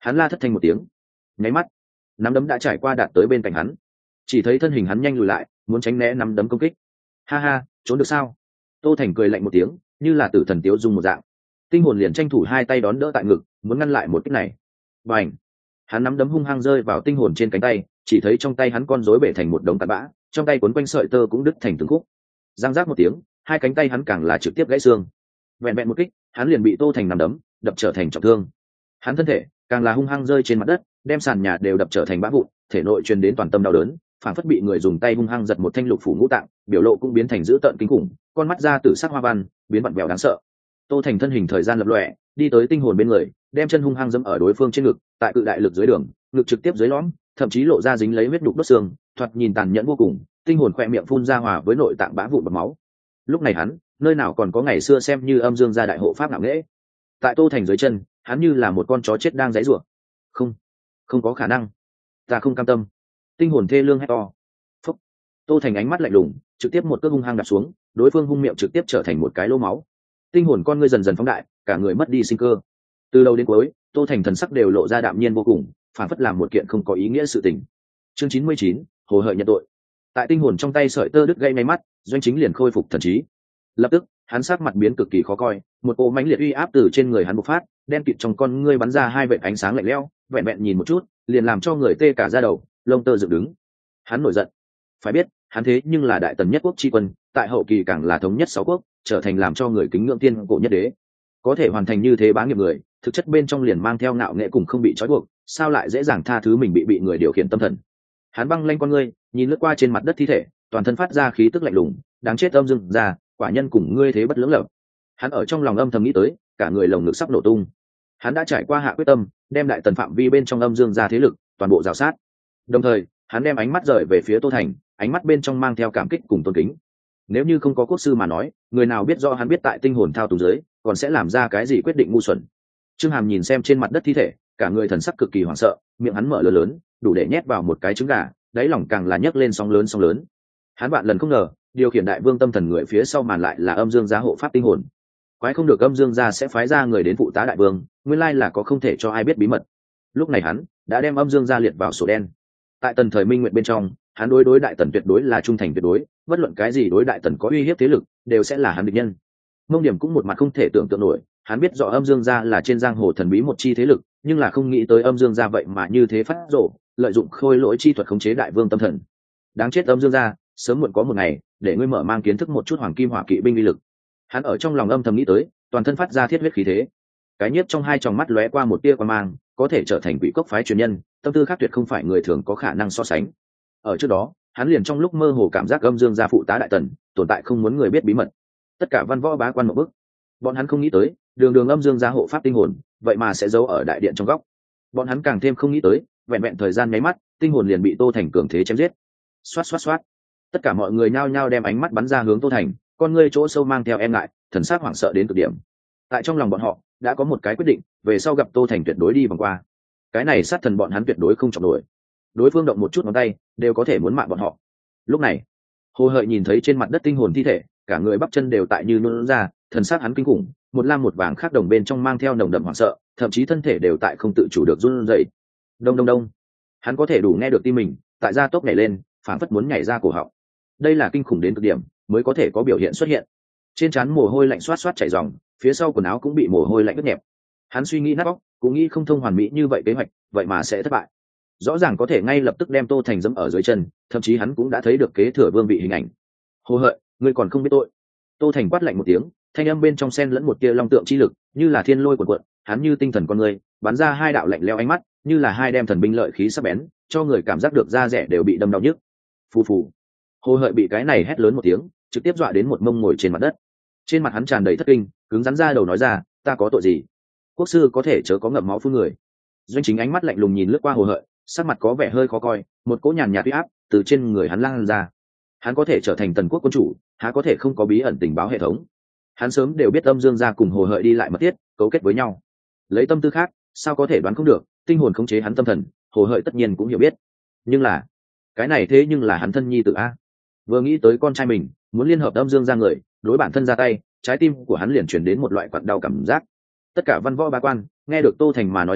Hắn la thất thanh một tiếng, nháy mắt nắm đấm đã trải qua đạt tới bên cạnh hắn, chỉ thấy thân hình hắn nhanh lùi lại, muốn tránh né nắm đấm công kích. Ha ha, trốn được sao? Tô Thành cười lạnh một tiếng, như là tử thần tiếu dung một dạng. Tinh hồn liền tranh thủ hai tay đón đỡ tại ngực, muốn ngăn lại một kích này. Bành! Hắn nắm đấm hung hăng rơi vào tinh hồn trên cánh tay, chỉ thấy trong tay hắn con rối bể thành một đống tạt bã, trong tay cuốn quanh sợi tơ cũng đứt thành từng khúc. Giang giác một tiếng, hai cánh tay hắn càng là trực tiếp gãy xương. Vẹn vẹn một kích, hắn liền bị Tô Thành nắm đấm đập trở thành trọng thương. Hắn thân thể càng là hung hăng rơi trên mặt đất, đem sàn nhà đều đập trở thành bã vụn, thể nội truyền đến toàn tâm đau đớn, phản phất bị người dùng tay hung hăng giật một thanh lục phủ ngũ tạng, biểu lộ cũng biến thành dữ tợn kinh khủng, con mắt ra tử sắc hoa văn, biến vặn vẹo đáng sợ. Tô Thành thân hình thời gian lập lòe, đi tới tinh hồn bên người, đem chân hung hăng dẫm ở đối phương trên ngực, tại cự đại lực dưới đường, ngực trực tiếp dưới lõm, thậm chí lộ ra dính lấy huyết đục đốt xương, thoạt nhìn tàn nhẫn vô cùng. Tinh hồn khỏe miệng phun ra hòa với nội tạng bã vụn bọt máu. Lúc này hắn, nơi nào còn có ngày xưa xem như âm dương gia đại hộ pháp ngạo nghễ. Tại Tô Thành dưới chân, hắn như là một con chó chết đang giãy giụa. Không, không có khả năng, ta không cam tâm. Tinh hồn thê lương hét to. Phúc. Tô Thành ánh mắt lạnh lùng, trực tiếp một cước hung hăng đạp xuống, đối phương hung miệng trực tiếp trở thành một cái lỗ máu. Tinh hồn con ngươi dần dần phóng đại, cả người mất đi sinh cơ. Từ đầu đến cuối, Tô Thành thần sắc đều lộ ra đạm nhiên vô cùng, phản phất làm một kiện không có ý nghĩa sự tình. Chương chín mươi chín, hồ hợi nhận tội. Tại tinh hồn trong tay sợi tơ đứt gây máy mắt, Doanh Chính liền khôi phục thần trí. Lập tức, hắn sắc mặt biến cực kỳ khó coi, một cỗ mãnh liệt uy áp từ trên người hắn bộc phát, đen kịt trong con ngươi bắn ra hai vệt ánh sáng lạnh lẽo, vẹn vẹn nhìn một chút, liền làm cho người tê cả da đầu, lông tơ dựng đứng. Hắn nổi giận. Phải biết, hắn thế nhưng là đại tần nhất quốc chi quân, tại hậu kỳ càng là thống nhất sáu quốc, trở thành làm cho người kính ngưỡng tiên cổ nhất đế. Có thể hoàn thành như thế bá nghiệp người, thực chất bên trong liền mang theo ngạo nghệ cùng không bị trói buộc, sao lại dễ dàng tha thứ mình bị bị người điều khiển tâm thần. Hắn băng lanh con ngươi, nhìn lướt qua trên mặt đất thi thể, toàn thân phát ra khí tức lạnh lùng, đáng chết âm dương ra, quả nhân cùng ngươi thế bất lưỡng lập. Hắn ở trong lòng âm thầm nghĩ tới, cả người lồng ngực sắp nổ tung. Hắn đã trải qua hạ quyết tâm, đem đại tần phạm vi bên trong âm dương ra thế lực toàn bộ rào sát. Đồng thời, hắn đem ánh mắt rời về phía Tô Thành, ánh mắt bên trong mang theo cảm kích cùng tôn kính. Nếu như không có quốc sư mà nói, người nào biết rõ hắn biết tại tinh hồn thao túng dưới, còn sẽ làm ra cái gì quyết định ngu xuẩn. Trương Hàm nhìn xem trên mặt đất thi thể, cả người thần sắc cực kỳ hoảng sợ, miệng hắn mở lớn lớn, đủ để nhét vào một cái trứng gà, đáy lòng càng là nhấc lên sóng lớn sóng lớn. Hắn vạn lần không ngờ, điều khiển đại vương tâm thần người phía sau màn lại là âm dương gia hộ pháp tinh hồn. Quái không được âm dương gia sẽ phái ra người đến phụ tá đại vương, nguyên lai là có không thể cho ai biết bí mật. Lúc này hắn đã đem âm dương gia liệt vào sổ đen. Tại tần thời minh nguyện bên trong, hắn đối đối đại tần tuyệt đối là trung thành tuyệt đối, bất luận cái gì đối đại tần có uy hiếp thế lực, đều sẽ là hắn địch nhân. Mông Điểm cũng một mặt không thể tưởng tượng nổi, hắn biết rõ âm dương gia là trên giang hồ thần bí một chi thế lực, nhưng là không nghĩ tới âm dương gia vậy mà như thế phát rộ, lợi dụng khôi lỗi chi thuật khống chế đại vương tâm thần. Đáng chết âm dương gia, sớm muộn có một ngày, để ngươi mở mang kiến thức một chút hoàng kim hỏa kỵ binh uy lực. Hắn ở trong lòng âm thầm nghĩ tới, toàn thân phát ra thiết huyết khí thế. Cái nhiếp trong hai tròng mắt lóe qua một tia quan mang, có thể trở thành quỷ cốc phái truyền nhân, tâm tư khác tuyệt không phải người thường có khả năng so sánh. Ở trước đó, hắn liền trong lúc mơ hồ cảm giác âm dương gia phụ tá đại tần, tồn tại không muốn người biết bí mật. Tất cả văn võ bá quan một bức, bọn hắn không nghĩ tới, đường đường âm dương gia hộ pháp tinh hồn, vậy mà sẽ giấu ở đại điện trong góc. Bọn hắn càng thêm không nghĩ tới, vẹn vẹn thời gian nháy mắt, tinh hồn liền bị Tô Thành cường thế chém giết. Xoát xoát xoát, tất cả mọi người nhao nhao đem ánh mắt bắn ra hướng Tô Thành, con ngươi chỗ sâu mang theo e ngại, thần sắc hoảng sợ đến cực điểm. Tại trong lòng bọn họ đã có một cái quyết định, về sau gặp Tô Thành tuyệt đối đi vòng qua. Cái này sát thần bọn hắn tuyệt đối không chọc nổi. Đối phương động một chút ngón tay, đều có thể muốn mạng bọn họ. Lúc này, Hồ Hợi nhìn thấy trên mặt đất tinh hồn thi thể, cả người bắp chân đều tại như nôn ra, thần sắc hắn kinh khủng, một lam một vàng khác đồng bên trong mang theo nồng đậm hoảng sợ, thậm chí thân thể đều tại không tự chủ được run rẩy. Đông đông đông, hắn có thể đủ nghe được tim mình tại gia tốc nhảy lên, phảng phất muốn nhảy ra cổ họng. Đây là kinh khủng đến cực điểm, mới có thể có biểu hiện xuất hiện. Trên trán mồ hôi lạnh xoát xoát chảy ròng, phía sau quần áo cũng bị mồ hôi lạnh ướt nhẹp. Hắn suy nghĩ nát óc, cũng nghĩ không thông hoàn mỹ như vậy kế hoạch, vậy mà sẽ thất bại. Rõ ràng có thể ngay lập tức đem Tô Thành dẫm ở dưới chân, thậm chí hắn cũng đã thấy được kế thừa vương vị hình ảnh. Hồ Hợi, ngươi còn không biết tội. Tô Thành quát lạnh một tiếng, thanh âm bên trong xen lẫn một tia long tượng chi lực, như là thiên lôi cuộn cuộn, hắn như tinh thần con người, bắn ra hai đạo lạnh lẽo ánh mắt, như là hai đem thần binh lợi khí sắc bén, cho người cảm giác được da rẻ đều bị đâm đau nhức. Phù phù. Hồ Hợi bị cái này hét lớn một tiếng, trực tiếp dọa đến một mông ngồi trên mặt đất. Trên mặt hắn tràn đầy thất kinh, cứng rắn ra đầu nói ra, ta có tội gì? Quốc sư có thể chớ có ngậm máu phun người. Doanh Chính ánh mắt lạnh lùng nhìn lướt qua Hồ Hợi, sắc mặt có vẻ hơi khó coi, một cỗ nhàn nhạt uy áp từ trên người hắn lan ra. Hắn có thể trở thành tần quốc quân chủ, há có thể không có bí ẩn tình báo hệ thống? Hắn sớm đều biết âm dương gia cùng Hồ Hợi đi lại mật thiết, cấu kết với nhau. Lấy tâm tư khác, sao có thể đoán không được, tinh hồn khống chế hắn tâm thần, Hồ Hợi tất nhiên cũng hiểu biết. Nhưng là, cái này thế nhưng là hắn thân nhi tử a. Vừa nghĩ tới con trai mình muốn liên hợp âm dương gia người, đối bản thân ra tay, trái tim của hắn liền chuyển đến một loại quặn đau cảm giác. Tất cả văn võ bá quan nghe được Tô Thành mà nói sau,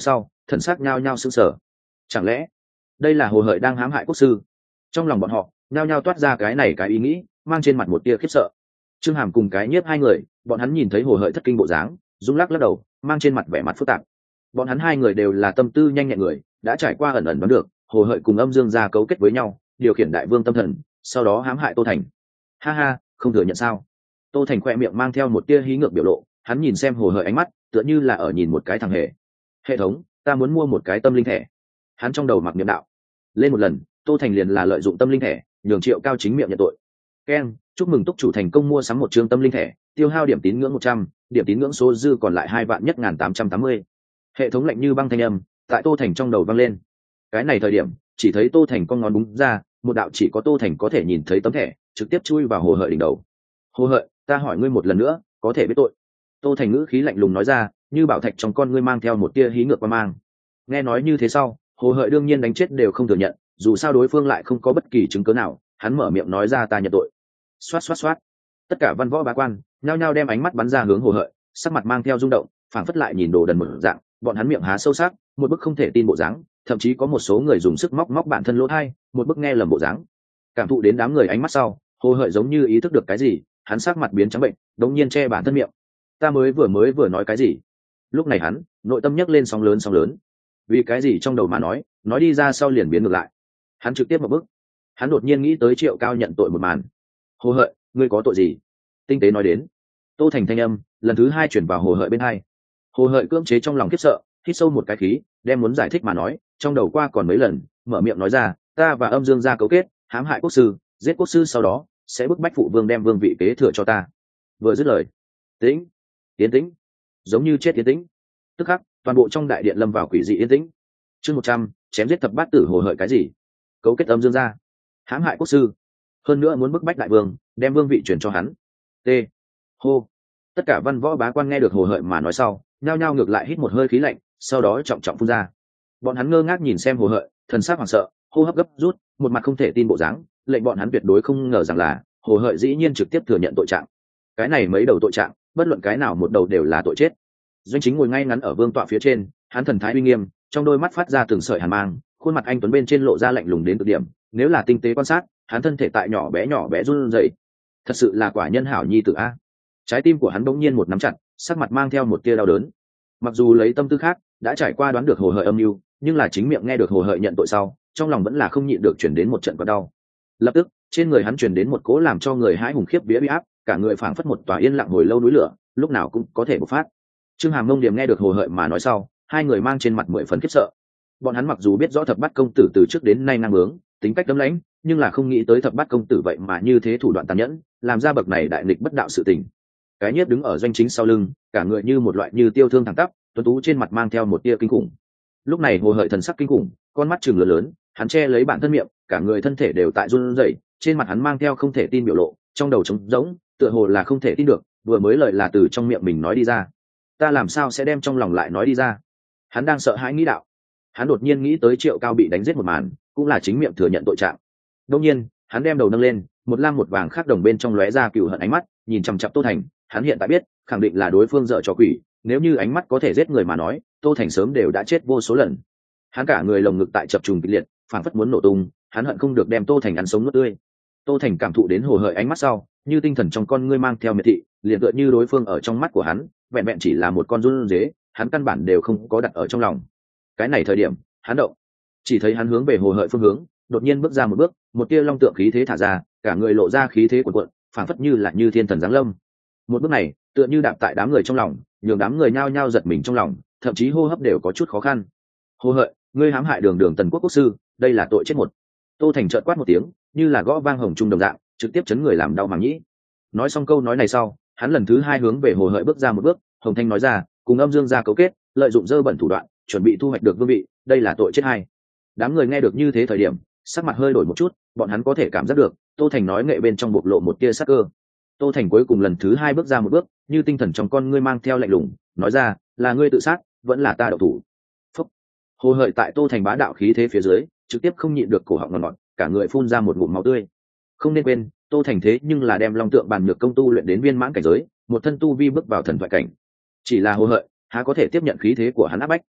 thần sắc nhao nhao sững sờ. Chẳng lẽ đây là Hồ Hợi đang hãm hại quốc sư? Trong lòng bọn họ nhao nhao toát ra cái này cái ý nghĩ, mang trên mặt một tia khiếp sợ. Trương Hàm cùng cái nhiếp hai người, bọn hắn nhìn thấy Hồ Hợi thất kinh bộ dáng, rung lắc lắc đầu, mang trên mặt vẻ mặt phức tạp. Bọn hắn hai người đều là tâm tư nhanh nhẹn người, đã trải qua ẩn ẩn đoán được Hồ Hợi cùng Âm Dương gia cấu kết với nhau, điều khiển đại vương tâm thần, sau đó hãm hại Tô Thành. Ha ha, không thừa nhận sao? Tô Thành khoe miệng mang theo một tia hí ngược biểu lộ, hắn nhìn xem Hồ Hợi ánh mắt tựa như là ở nhìn một cái thằng hề. Hệ thống, ta muốn mua một cái tâm linh thẻ. Hắn trong đầu mặc niệm đạo lên một lần. Tô Thành liền là lợi dụng tâm linh thẻ nhường Triệu Cao chính miệng nhận tội. Ken, chúc mừng túc chủ thành công mua sắm một chương tâm linh thẻ, tiêu hao điểm tín ngưỡng một trăm, điểm tín ngưỡng số dư còn lại hai vạn nhất ngàn tám trăm tám mươi. Hệ thống lạnh như băng thanh âm tại Tô Thành trong đầu vang lên. Cái này thời điểm chỉ thấy Tô Thành con ngón búng ra, một đạo chỉ có Tô Thành có thể nhìn thấy tấm thẻ trực tiếp chui vào Hồ Hợi đỉnh đầu. Hồ Hợi, ta hỏi ngươi một lần nữa, có thể biết tội? Tô Thành ngữ khí lạnh lùng nói ra, như bảo thạch trong con ngươi mang theo một tia hí ngược qua mang. Nghe nói như thế sau, Hồ Hợi đương nhiên đánh chết đều không thừa nhận, dù sao đối phương lại không có bất kỳ chứng cớ nào. Hắn mở miệng nói ra, ta nhận tội. Xoát xoát xoát, tất cả văn võ bá quan nhao nhao đem ánh mắt bắn ra hướng Hồ Hợi, sắc mặt mang theo rung động, phảng phất lại nhìn đồ đần một dạng. Bọn hắn miệng há sâu sắc, một bức không thể tin bộ dáng, thậm chí có một số người dùng sức móc móc bản thân lỗ tai, một bức nghe lầm bộ dáng. Cảm thụ đến đám người ánh mắt sau, Hồ Hợi giống như ý thức được cái gì, hắn sắc mặt biến trắng bệnh, đống nhiên che bản thân miệng. Ta mới vừa mới vừa nói cái gì? Lúc này hắn nội tâm nhấc lên sóng lớn sóng lớn. Vì cái gì trong đầu mà nói, nói đi ra sau liền biến ngược lại. Hắn trực tiếp một bước, hắn đột nhiên nghĩ tới Triệu Cao nhận tội một màn. Hồ Hợi, ngươi có tội gì? Tinh tế nói đến. Tô Thành thanh âm lần thứ hai chuyển vào Hồ Hợi bên hai. Hồ Hợi cưỡng chế trong lòng khiếp sợ, hít sâu một cái khí, đem muốn giải thích mà nói, trong đầu qua còn mấy lần, mở miệng nói ra, ta và Âm Dương gia cấu kết, hãm hại quốc sư, giết quốc sư, sau đó sẽ bức bách phụ vương đem vương vị kế thừa cho ta. Vừa dứt lời, tĩnh, yên tĩnh, giống như chết yên tĩnh. Tức khắc, toàn bộ trong đại điện lâm vào quỷ dị yên tĩnh. Chương một trăm, chém giết thập bát tử. Hồ Hợi cái gì? Cấu kết Âm Dương gia, hãm hại quốc sư, hơn nữa muốn bức bách đại vương đem vương vị chuyển cho hắn. T. Hô. Tất cả văn võ bá quan nghe được Hồ Hợi mà nói sau, nhao nhao ngược lại hít một hơi khí lạnh, sau đó trọng trọng phun ra. Bọn hắn ngơ ngác nhìn xem Hồ Hợi, thần sắc hoảng sợ, hô hấp gấp rút, một mặt không thể tin bộ dáng, lệnh bọn hắn tuyệt đối không ngờ rằng là Hồ Hợi dĩ nhiên trực tiếp thừa nhận tội trạng. Cái này mấy đầu tội trạng, bất luận cái nào một đầu đều là tội chết. Doanh Chính ngồi ngay ngắn ở vương tọa phía trên, hắn thần thái uy nghiêm, trong đôi mắt phát ra từng sợi hàn mang, khuôn mặt anh tuấn bên trên lộ ra lạnh lùng đến cực điểm. Nếu là tinh tế quan sát, hắn thân thể tại nhỏ bé nhỏ bé run rẩy. Thật sự là quả nhân hảo nhi tử a. Trái tim của hắn bỗng nhiên một nắm chặt, sắc mặt mang theo một tia đau đớn. Mặc dù lấy tâm tư khác đã trải qua đoán được Hồ Hợi âm mưu, nhưng là chính miệng nghe được Hồ Hợi nhận tội sau, trong lòng vẫn là không nhịn được chuyển đến một trận quặn đau. Lập tức, trên người hắn truyền đến một cỗ làm cho người hãi hùng khiếp vía uy áp, cả người phảng phất một tòa yên lặng hồi lâu núi lửa, lúc nào cũng có thể bộc phát. Trương Hàm Mông Điểm nghe được Hồ Hợi mà nói sau, hai người mang trên mặt mười phần khiếp sợ. Bọn hắn mặc dù biết rõ Thập Bát công tử từ trước đến nay ngang bướng, tính cách đấm lãnh, nhưng là không nghĩ tới Thập Bát công tử vậy mà như thế thủ đoạn tàn nhẫn, làm ra bậc này đại nghịch bất đạo sự tình. Cái Nhiếp đứng ở Doanh Chính sau lưng, cả người như một loại như tiêu thương thẳng tắp, tuấn tú trên mặt mang theo một tia kinh khủng. Lúc này Hồ Hợi thần sắc kinh khủng, con mắt trừng lớn lớn, hắn che lấy bản thân miệng, cả người thân thể đều tại run rẩy, trên mặt hắn mang theo không thể tin biểu lộ, trong đầu trống rỗng, tựa hồ là không thể tin được, vừa mới lời là từ trong miệng mình nói đi ra, ta làm sao sẽ đem trong lòng lại nói đi ra? Hắn đang sợ hãi nghĩ đạo. Hắn đột nhiên nghĩ tới Triệu Cao bị đánh giết một màn, cũng là chính miệng thừa nhận tội trạng. Đương nhiên, hắn đem đầu nâng lên, một lam một vàng khác đồng bên trong lóe ra cừu hận ánh mắt, nhìn chằm chằm Tô Thành. Hắn hiện tại biết, khẳng định là đối phương dở trò quỷ, nếu như ánh mắt có thể giết người mà nói, Tô Thành sớm đều đã chết vô số lần. Hắn cả người lồng ngực tại chập trùng kịch liệt, phảng phất muốn nổ tung, hắn hận không được đem Tô Thành ăn sống nuốt tươi. Tô Thành cảm thụ đến Hồ Hợi ánh mắt sau, như tinh thần trong con ngươi mang theo miệt thị, liền tựa như đối phương ở trong mắt của hắn, vẹn vẹn chỉ là một con run dế, hắn căn bản đều không có đặt ở trong lòng. Cái này thời điểm, hắn động, chỉ thấy hắn hướng về Hồ Hợi phương hướng, đột nhiên bước ra một bước, một tia long tượng khí thế thả ra, cả người lộ ra khí thế cuồn cuộn, phảng phất như là như thiên thần giáng lâm. Một bước này, tựa như đạp tại đám người trong lòng, nhường đám người nhao nhao giật mình trong lòng, thậm chí hô hấp đều có chút khó khăn. Hồ Hợi, ngươi hãm hại Đường Đường Tần Quốc quốc sư, đây là tội chết một. Tô Thành chợt quát một tiếng, như là gõ vang hồng trung đồng dạng, trực tiếp chấn người làm đau màng nhĩ. Nói xong câu nói này sau, hắn lần thứ hai hướng về Hồ Hợi bước ra một bước, Hồng Thanh nói ra, cùng Âm Dương gia cấu kết, lợi dụng dơ bẩn thủ đoạn, chuẩn bị thu hoạch được vương vị, đây là tội chết hai. Đám người nghe được như thế thời điểm, sắc mặt hơi đổi một chút, bọn hắn có thể cảm giác được, Tô Thành nói nghệ bên trong bộc lộ một tia sắc cơ. Tô Thành cuối cùng lần thứ hai bước ra một bước, như tinh thần trong con ngươi mang theo lạnh lùng, nói ra, là ngươi tự sát, vẫn là ta độc thủ. Phúc. Hồ Hợi tại Tô Thành bá đạo khí thế phía dưới, trực tiếp không nhịn được cổ họng ngọt ngọt, cả người phun ra một ngụm máu tươi. Không nên quên, Tô Thành thế nhưng là đem Long Tượng Bàn Nhược công tu luyện đến viên mãn cảnh giới, một thân tu vi bước vào thần thoại cảnh. Chỉ là Hồ Hợi, há có thể tiếp nhận khí thế của hắn áp bách.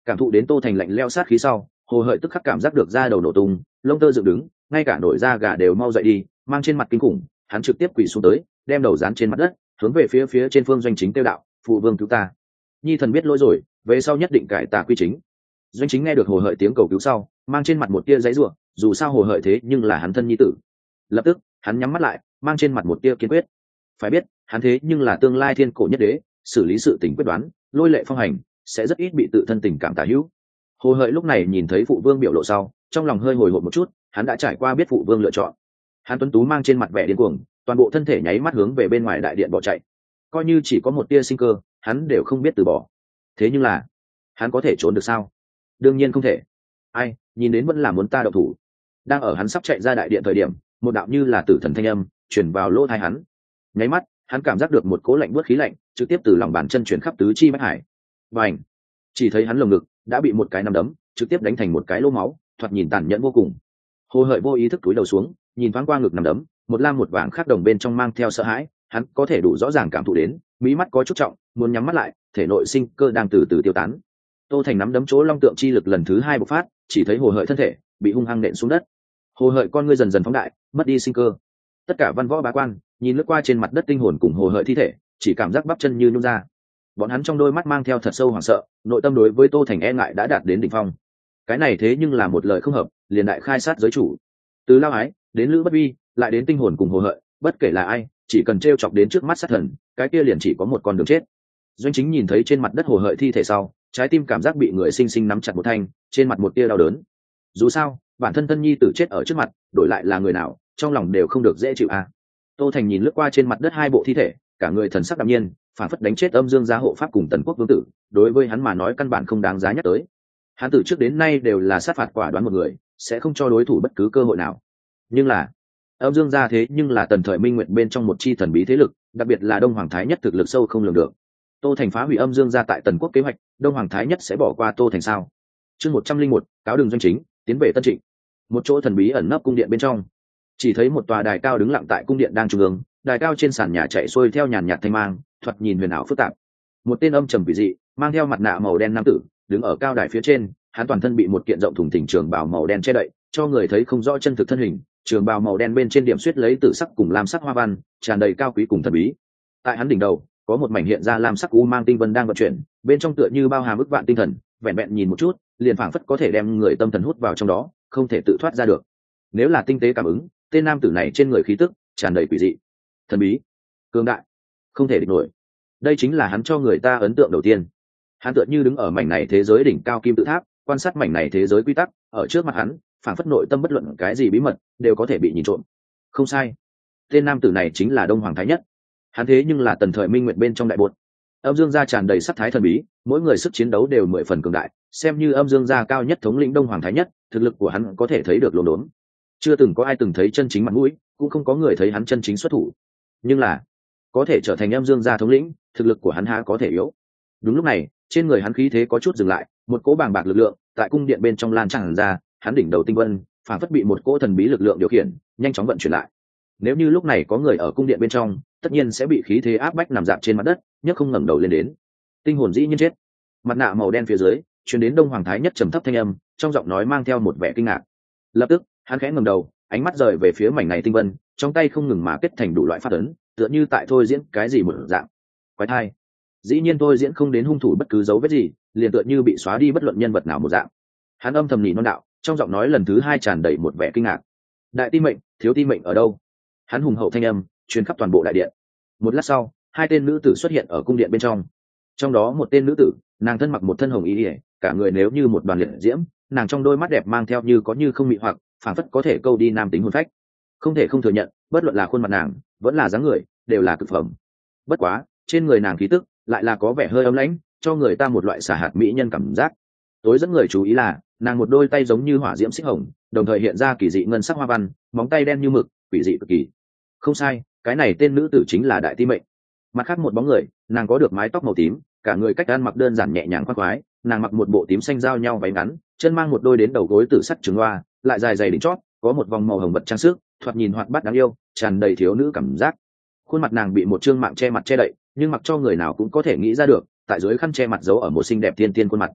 Cảm thụ đến Tô Thành lạnh leo sát khí sau, Hồ Hợi tức khắc cảm giác được da đầu nổ tung, lông tơ dựng đứng, ngay cả nổi da gà đều mau dậy đi, mang trên mặt kinh khủng, hắn trực tiếp quỳ xuống tới, đem đầu dán trên mặt đất, hướng về phía phía trên Phương Doanh Chính tiêu đạo, phụ vương cứu ta. Nhi thần biết lỗi rồi, về sau nhất định cải tà quy chính. Doanh Chính nghe được Hồ Hợi tiếng cầu cứu sau, mang trên mặt một tia giãy giụa, dù sao Hồ Hợi thế nhưng là hắn thân nhi tử. Lập tức, hắn nhắm mắt lại, mang trên mặt một tia kiên quyết. Phải biết, hắn thế nhưng là tương lai thiên cổ nhất đế, xử lý sự tình quyết đoán, lôi lệ phong hành, sẽ rất ít bị tự thân tình cảm tả hữu. Hồ Hợi lúc này nhìn thấy phụ vương biểu lộ sau, trong lòng hơi hồi hộp một chút, hắn đã trải qua biết phụ vương lựa chọn. Hắn tuấn tú mang trên mặt vẻ điên cuồng, toàn bộ thân thể nháy mắt hướng về bên ngoài đại điện bỏ chạy. Coi như chỉ có một tia sinh cơ, hắn đều không biết từ bỏ. Thế nhưng là, hắn có thể trốn được sao? Đương nhiên không thể. Ai, nhìn đến vẫn là muốn ta động thủ. Đang ở hắn sắp chạy ra đại điện thời điểm, một đạo như là tử thần thanh âm truyền vào lỗ tai hắn. Nháy mắt, hắn cảm giác được một cỗ lạnh buốt khí lạnh trực tiếp từ lòng bàn chân truyền khắp tứ chi bách hải. Bành! Chỉ thấy hắn lồng ngực đã bị một cái nắm đấm trực tiếp đánh thành một cái lỗ máu, thoạt nhìn tàn nhẫn vô cùng. Hồ Hợi vô ý thức cúi đầu xuống, nhìn thoáng qua ngực nắm đấm, một lam một vàng khác đồng bên trong mang theo sợ hãi, hắn có thể đủ rõ ràng cảm thụ đến, mí mắt có chút trọng, muốn nhắm mắt lại, thể nội sinh cơ đang từ từ tiêu tán. Tô Thành nắm đấm chỗ long tượng chi lực lần thứ hai bộc phát, chỉ thấy Hồ Hợi thân thể bị hung hăng nện xuống đất. Hồ Hợi con ngươi dần dần phóng đại, mất đi sinh cơ. Tất cả văn võ bá quan nhìn lướt qua trên mặt đất tinh hồn cùng Hồ Hợi thi thể, chỉ cảm giác bắp chân như nhũn ra. Bọn hắn trong đôi mắt mang theo thật sâu hoảng sợ, nội tâm đối với Tô Thành e ngại đã đạt đến đỉnh phong. Cái này thế nhưng là một lời không hợp, liền đại khai sát giới chủ. Từ Lao Ái đến Lữ Bất Vi, lại đến tinh hồn cùng Hồ Hợi, bất kể là ai, chỉ cần trêu chọc đến trước mắt sát thần, cái kia liền chỉ có một con đường chết. Doanh Chính nhìn thấy trên mặt đất Hồ Hợi thi thể sau, trái tim cảm giác bị người sinh sinh nắm chặt một thanh, trên mặt một tia đau đớn. Dù sao, bản thân thân nhi tử chết ở trước mặt, đổi lại là người nào, trong lòng đều không được dễ chịu à. Tô Thành nhìn lướt qua trên mặt đất hai bộ thi thể, cả người thần sắc đạm nhiên, phản phất đánh chết Âm Dương gia hộ pháp cùng Tần Quốc vương tử, đối với hắn mà nói căn bản không đáng giá nhắc tới. Hắn từ trước đến nay đều là sát phạt quả đoán một người, sẽ không cho đối thủ bất cứ cơ hội nào. Nhưng là, Âm Dương gia thế nhưng là Tần thời Minh Nguyệt bên trong một chi thần bí thế lực, đặc biệt là Đông Hoàng Thái Nhất thực lực sâu không lường được. Tô Thành phá hủy Âm Dương gia tại Tần Quốc kế hoạch, Đông Hoàng Thái Nhất sẽ bỏ qua Tô Thành sao? Chương một trăm linh một, cáo đường Doanh Chính, tiến về Tân Trịnh. Một chỗ thần bí ẩn nấp cung điện bên trong, chỉ thấy một tòa đài cao đứng lặng tại cung điện đang trung ương, đài cao trên sàn nhà chạy xuôi theo nhàn nhạt thanh mang, thoạt nhìn huyền ảo phức tạp. Một tên âm trầm quỷ dị, mang theo mặt nạ màu đen nam tử, đứng ở cao đài phía trên, hắn toàn thân bị một kiện rộng thùng thình trường bào màu đen che đậy, cho người thấy không rõ chân thực thân hình. Trường bào màu đen bên trên điểm xuyết lấy tử sắc cùng lam sắc hoa văn, tràn đầy cao quý cùng thần bí. Tại hắn đỉnh đầu, có một mảnh hiện ra lam sắc u mang tinh vân đang vận chuyển, bên trong tựa như bao hàm ức vạn tinh thần, vẹn vẹn nhìn một chút, liền phảng phất có thể đem người tâm thần hút vào trong đó, không thể tự thoát ra được. Nếu là tinh tế cảm ứng, tên nam tử này trên người khí tức tràn đầy quỷ dị, thần bí, cường đại, không thể địch nổi. Đây chính là hắn cho người ta ấn tượng đầu tiên. Hắn tựa như đứng ở mảnh này thế giới đỉnh cao kim tự tháp, quan sát mảnh này thế giới quy tắc, ở trước mặt hắn, phảng phất nội tâm bất luận cái gì bí mật đều có thể bị nhìn trộm. Không sai, tên nam tử này chính là Đông Hoàng Thái Nhất. Hắn thế nhưng là Tần thời Minh Nguyệt bên trong đại bột. Âm Dương gia tràn đầy sắc thái thần bí, mỗi người sức chiến đấu đều mười phần cường đại, xem như Âm Dương gia cao nhất thống lĩnh Đông Hoàng Thái Nhất, thực lực của hắn có thể thấy được lồn đốn. Chưa từng có ai từng thấy chân chính mặt mũi, cũng không có người thấy hắn chân chính xuất thủ. Nhưng là, có thể trở thành Âm Dương gia thống lĩnh, thực lực của hắn há có thể yếu. Đúng lúc này, trên người hắn khí thế có chút dừng lại, một cỗ bàng bạc lực lượng tại cung điện bên trong lan tràn ra, hắn đỉnh đầu tinh vân, phản phất bị một cỗ thần bí lực lượng điều khiển, nhanh chóng vận chuyển lại. Nếu như lúc này có người ở cung điện bên trong, tất nhiên sẽ bị khí thế áp bách nằm dạp trên mặt đất, nhấc không ngẩng đầu lên đến. Tinh hồn dĩ nhiên chết. Mặt nạ màu đen phía dưới, truyền đến Đông Hoàng Thái Nhất trầm thấp thanh âm, trong giọng nói mang theo một vẻ kinh ngạc. Lập tức, hắn khẽ ngẩng đầu, ánh mắt rời về phía mảnh này tinh vân, trong tay không ngừng mà kết thành đủ loại pháp ấn, tựa như tại thôi diễn cái gì một dạng. Quái thai. Dĩ nhiên thôi diễn không đến hung thủ bất cứ dấu vết gì, liền tựa như bị xóa đi bất luận nhân vật nào một dạng. Hắn âm thầm nhỉ non đạo, trong giọng nói lần thứ hai tràn đầy một vẻ kinh ngạc. Đại ti mệnh, thiếu ti mệnh ở đâu? Hắn hùng hậu thanh âm truyền khắp toàn bộ đại điện. Một lát sau, hai tên nữ tử xuất hiện ở cung điện bên trong. Trong đó một tên nữ tử, nàng thân mặc một thân hồng y ỉa, cả người nếu như một đoàn liệt diễm, nàng trong đôi mắt đẹp mang theo như có như không mị hoặc, phảng phất có thể câu đi nam tính hồn phách. Không thể không thừa nhận, bất luận là khuôn mặt nàng, vẫn là dáng người, đều là cực phẩm. Bất quá, trên người nàng khí tức lại là có vẻ hơi ấm lãnh, cho người ta một loại xả hạt mỹ nhân cảm giác. Tối dẫn người chú ý là, nàng một đôi tay giống như hỏa diễm xích hồng, đồng thời hiện ra kỳ dị ngân sắc hoa văn, móng tay đen như mực, quỷ dị cực kỳ. Không sai, cái này tên nữ tử chính là Đại Ti Mệnh. Mặt khác một bóng người, nàng có được mái tóc màu tím, cả người cách ăn mặc đơn giản nhẹ nhàng khoan khoái, nàng mặc một bộ tím xanh giao nhau váy ngắn, chân mang một đôi đến đầu gối tử sắt trứng loa, lại dài dày đỉnh chót, có một vòng màu hồng vật trang sức, thoạt nhìn hoạt bát đáng yêu, tràn đầy thiếu nữ cảm giác. Khuôn mặt nàng bị một trương mạng che mặt che đậy, nhưng mặc cho người nào cũng có thể nghĩ ra được, tại dưới khăn che mặt giấu ở một xinh đẹp tiên tiên khuôn mặt.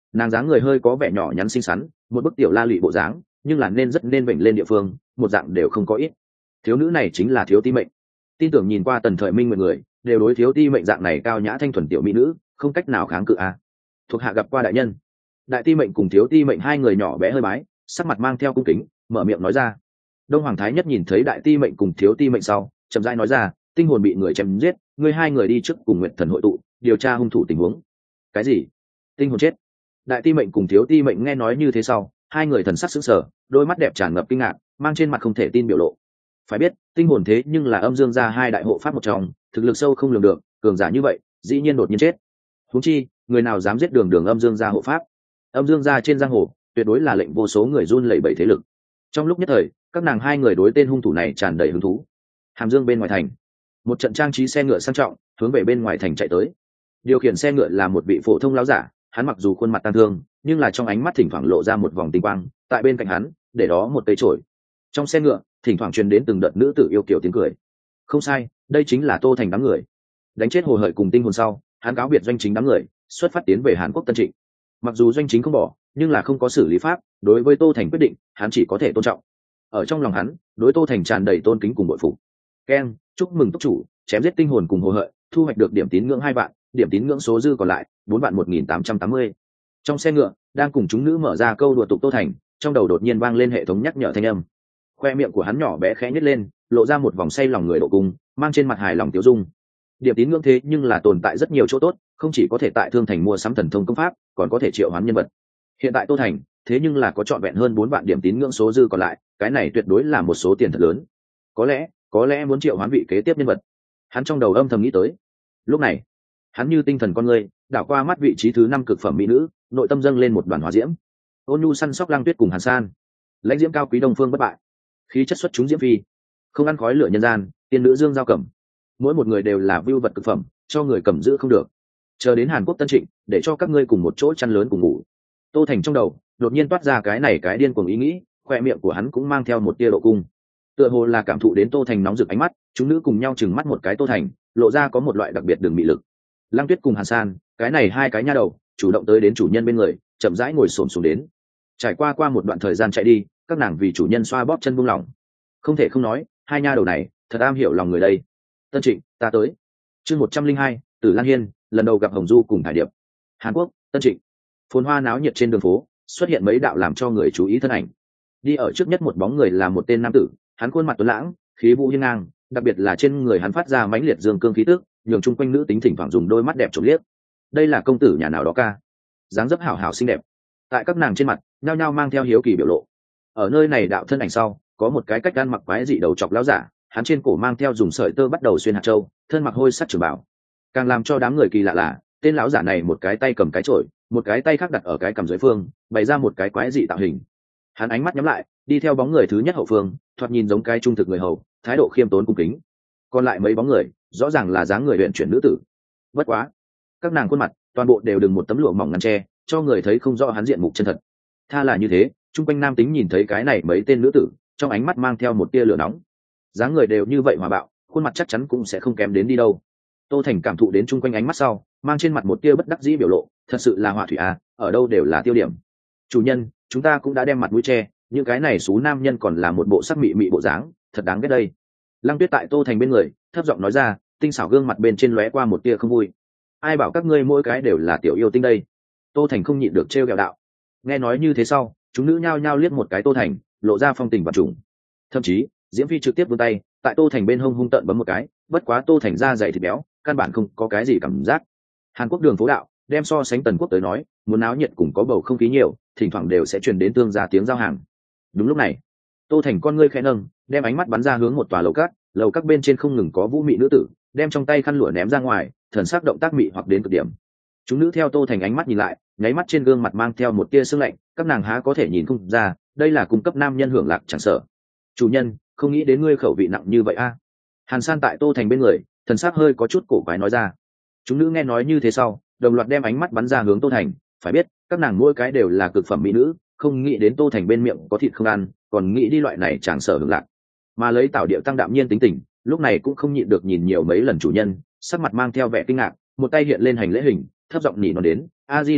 nàng dáng người hơi có vẻ nhỏ nhắn xinh xắn, một bức tiểu la lụy bộ dáng, nhưng là nên rất nên vểnh lên địa phương, một dạng đều không có ít. Thiếu nữ này chính là Thiếu Ti Mệnh. Tin tưởng nhìn qua Tần Thời Minh mọi người đều đối Thiếu Ti Mệnh dạng này cao nhã thanh thuần tiểu mỹ nữ không cách nào kháng cự a. À. Thuộc hạ gặp qua đại nhân. Đại Ti Mệnh cùng Thiếu Ti Mệnh hai người nhỏ bé hơi bái, sắc mặt mang theo cung kính, mở miệng nói ra. Đông Hoàng Thái Nhất nhìn thấy Đại Ti Mệnh cùng Thiếu Ti Mệnh sau, chậm rãi nói ra, tinh hồn bị người chém giết, ngươi hai người đi trước cùng Nguyệt Thần hội tụ, điều tra hung thủ tình huống. Cái gì? Tinh hồn chết? Đại Ti Mệnh cùng Thiếu Ti Mệnh nghe nói như thế sau, hai người thần sắc sững sờ, đôi mắt đẹp tràn ngập kinh ngạc, mang trên mặt không thể tin biểu lộ. Phải biết, tinh hồn thế nhưng là âm dương gia hai đại hộ pháp một trong, thực lực sâu không lường được, cường giả như vậy, dĩ nhiên đột nhiên chết. Huống chi, người nào dám giết đường đường âm dương gia hộ pháp? Âm dương gia trên giang hồ, tuyệt đối là lệnh vô số người run lẩy bẩy thế lực. Trong lúc nhất thời, các nàng hai người đối tên hung thủ này tràn đầy hứng thú. Hàm Dương bên ngoài thành, một trận trang trí xe ngựa sang trọng hướng về bên ngoài thành chạy tới. Điều khiển xe ngựa là một vị phổ thông lão giả, hắn mặc dù khuôn mặt tang thương, nhưng là trong ánh mắt thỉnh thoảng lộ ra một vòng tinh quang. Tại bên cạnh hắn, để đó một cây chổi. Trong xe ngựa, thỉnh thoảng truyền đến từng đợt nữ tử yêu kiều tiếng cười. Không sai, đây chính là Tô Thành đám người. Đánh chết Hồ Hợi cùng tinh hồn sau, hắn cáo biệt doanh chính đám người, xuất phát tiến về Hàn Quốc Tân Trịnh. Mặc dù doanh chính không bỏ, nhưng là không có xử lý pháp, đối với Tô Thành quyết định, hắn chỉ có thể tôn trọng. Ở trong lòng hắn, đối Tô Thành tràn đầy tôn kính cùng bội phục. Ken, chúc mừng túc chủ, chém giết tinh hồn cùng Hồ Hợi, thu hoạch được điểm tín ngưỡng hai vạn, điểm tín ngưỡng số dư còn lại bốn vạn một nghìn tám trăm tám mươi. Trong xe ngựa, đang cùng chúng nữ mở ra câu đùa tục Tô Thành, trong đầu đột nhiên vang lên hệ thống nhắc nhở thanh âm. Khoe miệng của hắn nhỏ bé khẽ nhếch lên, lộ ra một vòng say lòng người độ cung, mang trên mặt hài lòng tiêu dung. Điểm tín ngưỡng thế nhưng là tồn tại rất nhiều chỗ tốt, không chỉ có thể tại Thương Thành mua sắm thần thông công pháp, còn có thể triệu hoán nhân vật. Hiện tại Tô Thành, thế nhưng là có trọn vẹn hơn bốn vạn điểm tín ngưỡng số dư còn lại, cái này tuyệt đối là một số tiền thật lớn. Có lẽ, có lẽ muốn triệu hoán vị kế tiếp nhân vật. Hắn trong đầu âm thầm nghĩ tới. Lúc này, hắn như tinh thần con người, đảo qua mắt vị trí thứ năm cực phẩm mỹ nữ, nội tâm dâng lên một đoàn hỏa diễm. Ôn nhu săn sóc Lăng Tuyết cùng Hàn San, lãnh diễm cao quý Đông Phương bất bại, khí chất xuất chúng diễm phi, không ăn khói lửa nhân gian, tiên nữ Dương Giao Cẩm, mỗi một người đều là vưu vật cực phẩm, cho người cầm giữ không được. Chờ đến Hàn Quốc Tân Trịnh, để cho các ngươi cùng một chỗ chăn lớn cùng ngủ. Tô Thành trong đầu đột nhiên toát ra cái này cái điên cuồng ý nghĩ, khoe miệng của hắn cũng mang theo một tia độ cung. Tựa hồ là cảm thụ đến Tô Thành nóng rực ánh mắt, chúng nữ cùng nhau chừng mắt một cái Tô Thành, lộ ra có một loại đặc biệt đường mị lực. Lăng Tuyết cùng Hàn San, cái này hai cái nha đầu, chủ động tới đến chủ nhân bên người, chậm rãi ngồi xổm xuống đến. Trải qua qua một đoạn thời gian chạy đi, các nàng vì chủ nhân xoa bóp chân buông lỏng. Không thể không nói, hai nha đầu này thật am hiểu lòng người đây. Tân Trịnh, ta tới. Chương một trăm linh hai, Tử Lan Hiên, lần đầu gặp Hồng Du cùng Thải Điệp. Hàn Quốc, Tân Trịnh. Phồn hoa náo nhiệt trên đường phố, xuất hiện mấy đạo làm cho người chú ý thân ảnh. Đi ở trước nhất một bóng người là một tên nam tử, hắn khuôn mặt tuấn lãng, khí vũ hiên ngang, đặc biệt là trên người hắn phát ra mãnh liệt dương cương khí tức, nhường chung quanh nữ tính thỉnh thoảng dùng đôi mắt đẹp trộm liếc. Đây là công tử nhà nào đó ca? Dáng dấp hảo hảo xinh đẹp. Tại các nàng trên mặt, nhao nhao mang theo hiếu kỳ biểu lộ. Ở nơi này đạo thân ảnh sau, có một cái cách ăn mặc quái dị đầu chọc lão giả, hắn trên cổ mang theo dùng sợi tơ bắt đầu xuyên hạt châu, thân mặc hôi sắt trường bảo. Càng làm cho đám người kỳ lạ là, tên lão giả này một cái tay cầm cái chổi, một cái tay khác đặt ở cái cằm dưới phương, bày ra một cái quái dị tạo hình. Hắn ánh mắt nhắm lại, đi theo bóng người thứ nhất hậu phương, thoạt nhìn giống cái trung thực người hầu, thái độ khiêm tốn cung kính. Còn lại mấy bóng người, rõ ràng là dáng người luyện chuyển nữ tử. Bất quá, các nàng khuôn mặt, toàn bộ đều đừng một tấm lụa mỏng ngăn che, cho người thấy không rõ hắn diện mục chân thật. Tha là như thế, chung quanh nam tính nhìn thấy cái này mấy tên nữ tử, trong ánh mắt mang theo một tia lửa nóng. Dáng người đều như vậy hòa bạo, khuôn mặt chắc chắn cũng sẽ không kém đến đi đâu. Tô Thành cảm thụ đến chung quanh ánh mắt sau, mang trên mặt một tia bất đắc dĩ biểu lộ, thật sự là họa thủy à, ở đâu đều là tiêu điểm. Chủ nhân, chúng ta cũng đã đem mặt mũi che, những cái này xú nam nhân còn là một bộ sắc mị mị bộ dáng, thật đáng ghét đây. Lăng Tuyết tại Tô Thành bên người, thấp giọng nói ra, tinh xảo gương mặt bên trên lóe qua một tia không vui. Ai bảo các ngươi mỗi cái đều là tiểu yêu tinh đây? Tô Thành không nhịn được trêu ghẹo đạo. Nghe nói như thế sau, chúng nữ nhao nhao liếc một cái Tô Thành, lộ ra phong tình và trùng. Thậm chí, Diễm Phi trực tiếp vươn tay, tại Tô Thành bên hông hung tợn bấm một cái, bất quá Tô Thành da dày thịt béo, căn bản không có cái gì cảm giác. Hàn Quốc đường phố đạo, đem so sánh Tần Quốc tới nói, muốn náo nhiệt cùng có bầu không khí nhiều, thỉnh thoảng đều sẽ truyền đến tương gia tiếng giao hàng. Đúng lúc này, Tô Thành con ngươi khẽ nâng, đem ánh mắt bắn ra hướng một tòa lầu các, lầu các bên trên không ngừng có vũ mị nữ tử, đem trong tay khăn lụa ném ra ngoài, thần sắc động tác mị hoặc đến cực điểm. Chúng nữ theo Tô Thành ánh mắt nhìn lại, nháy mắt trên gương mặt mang theo một tia sương lạnh, các nàng há có thể nhìn không ra, đây là cung cấp nam nhân hưởng lạc chẳng sợ. Chủ nhân, không nghĩ đến ngươi khẩu vị nặng như vậy a. Hàn San tại Tô Thành bên người, thần sắc hơi có chút cổ quái nói ra. Chúng nữ nghe nói như thế sau, đồng loạt đem ánh mắt bắn ra hướng Tô Thành, phải biết, các nàng mỗi cái đều là cực phẩm mỹ nữ, không nghĩ đến Tô Thành bên miệng có thịt không ăn, còn nghĩ đi loại này chẳng sợ hưởng lạc. Mà lấy Tảo Điệu tăng đạm nhiên tính tình, lúc này cũng không nhịn được nhìn nhiều mấy lần chủ nhân, sắc mặt mang theo vẻ kinh ngạc, một tay hiện lên hành lễ hình, thấp giọng nhỉ nó đến, A Di Đà Phật,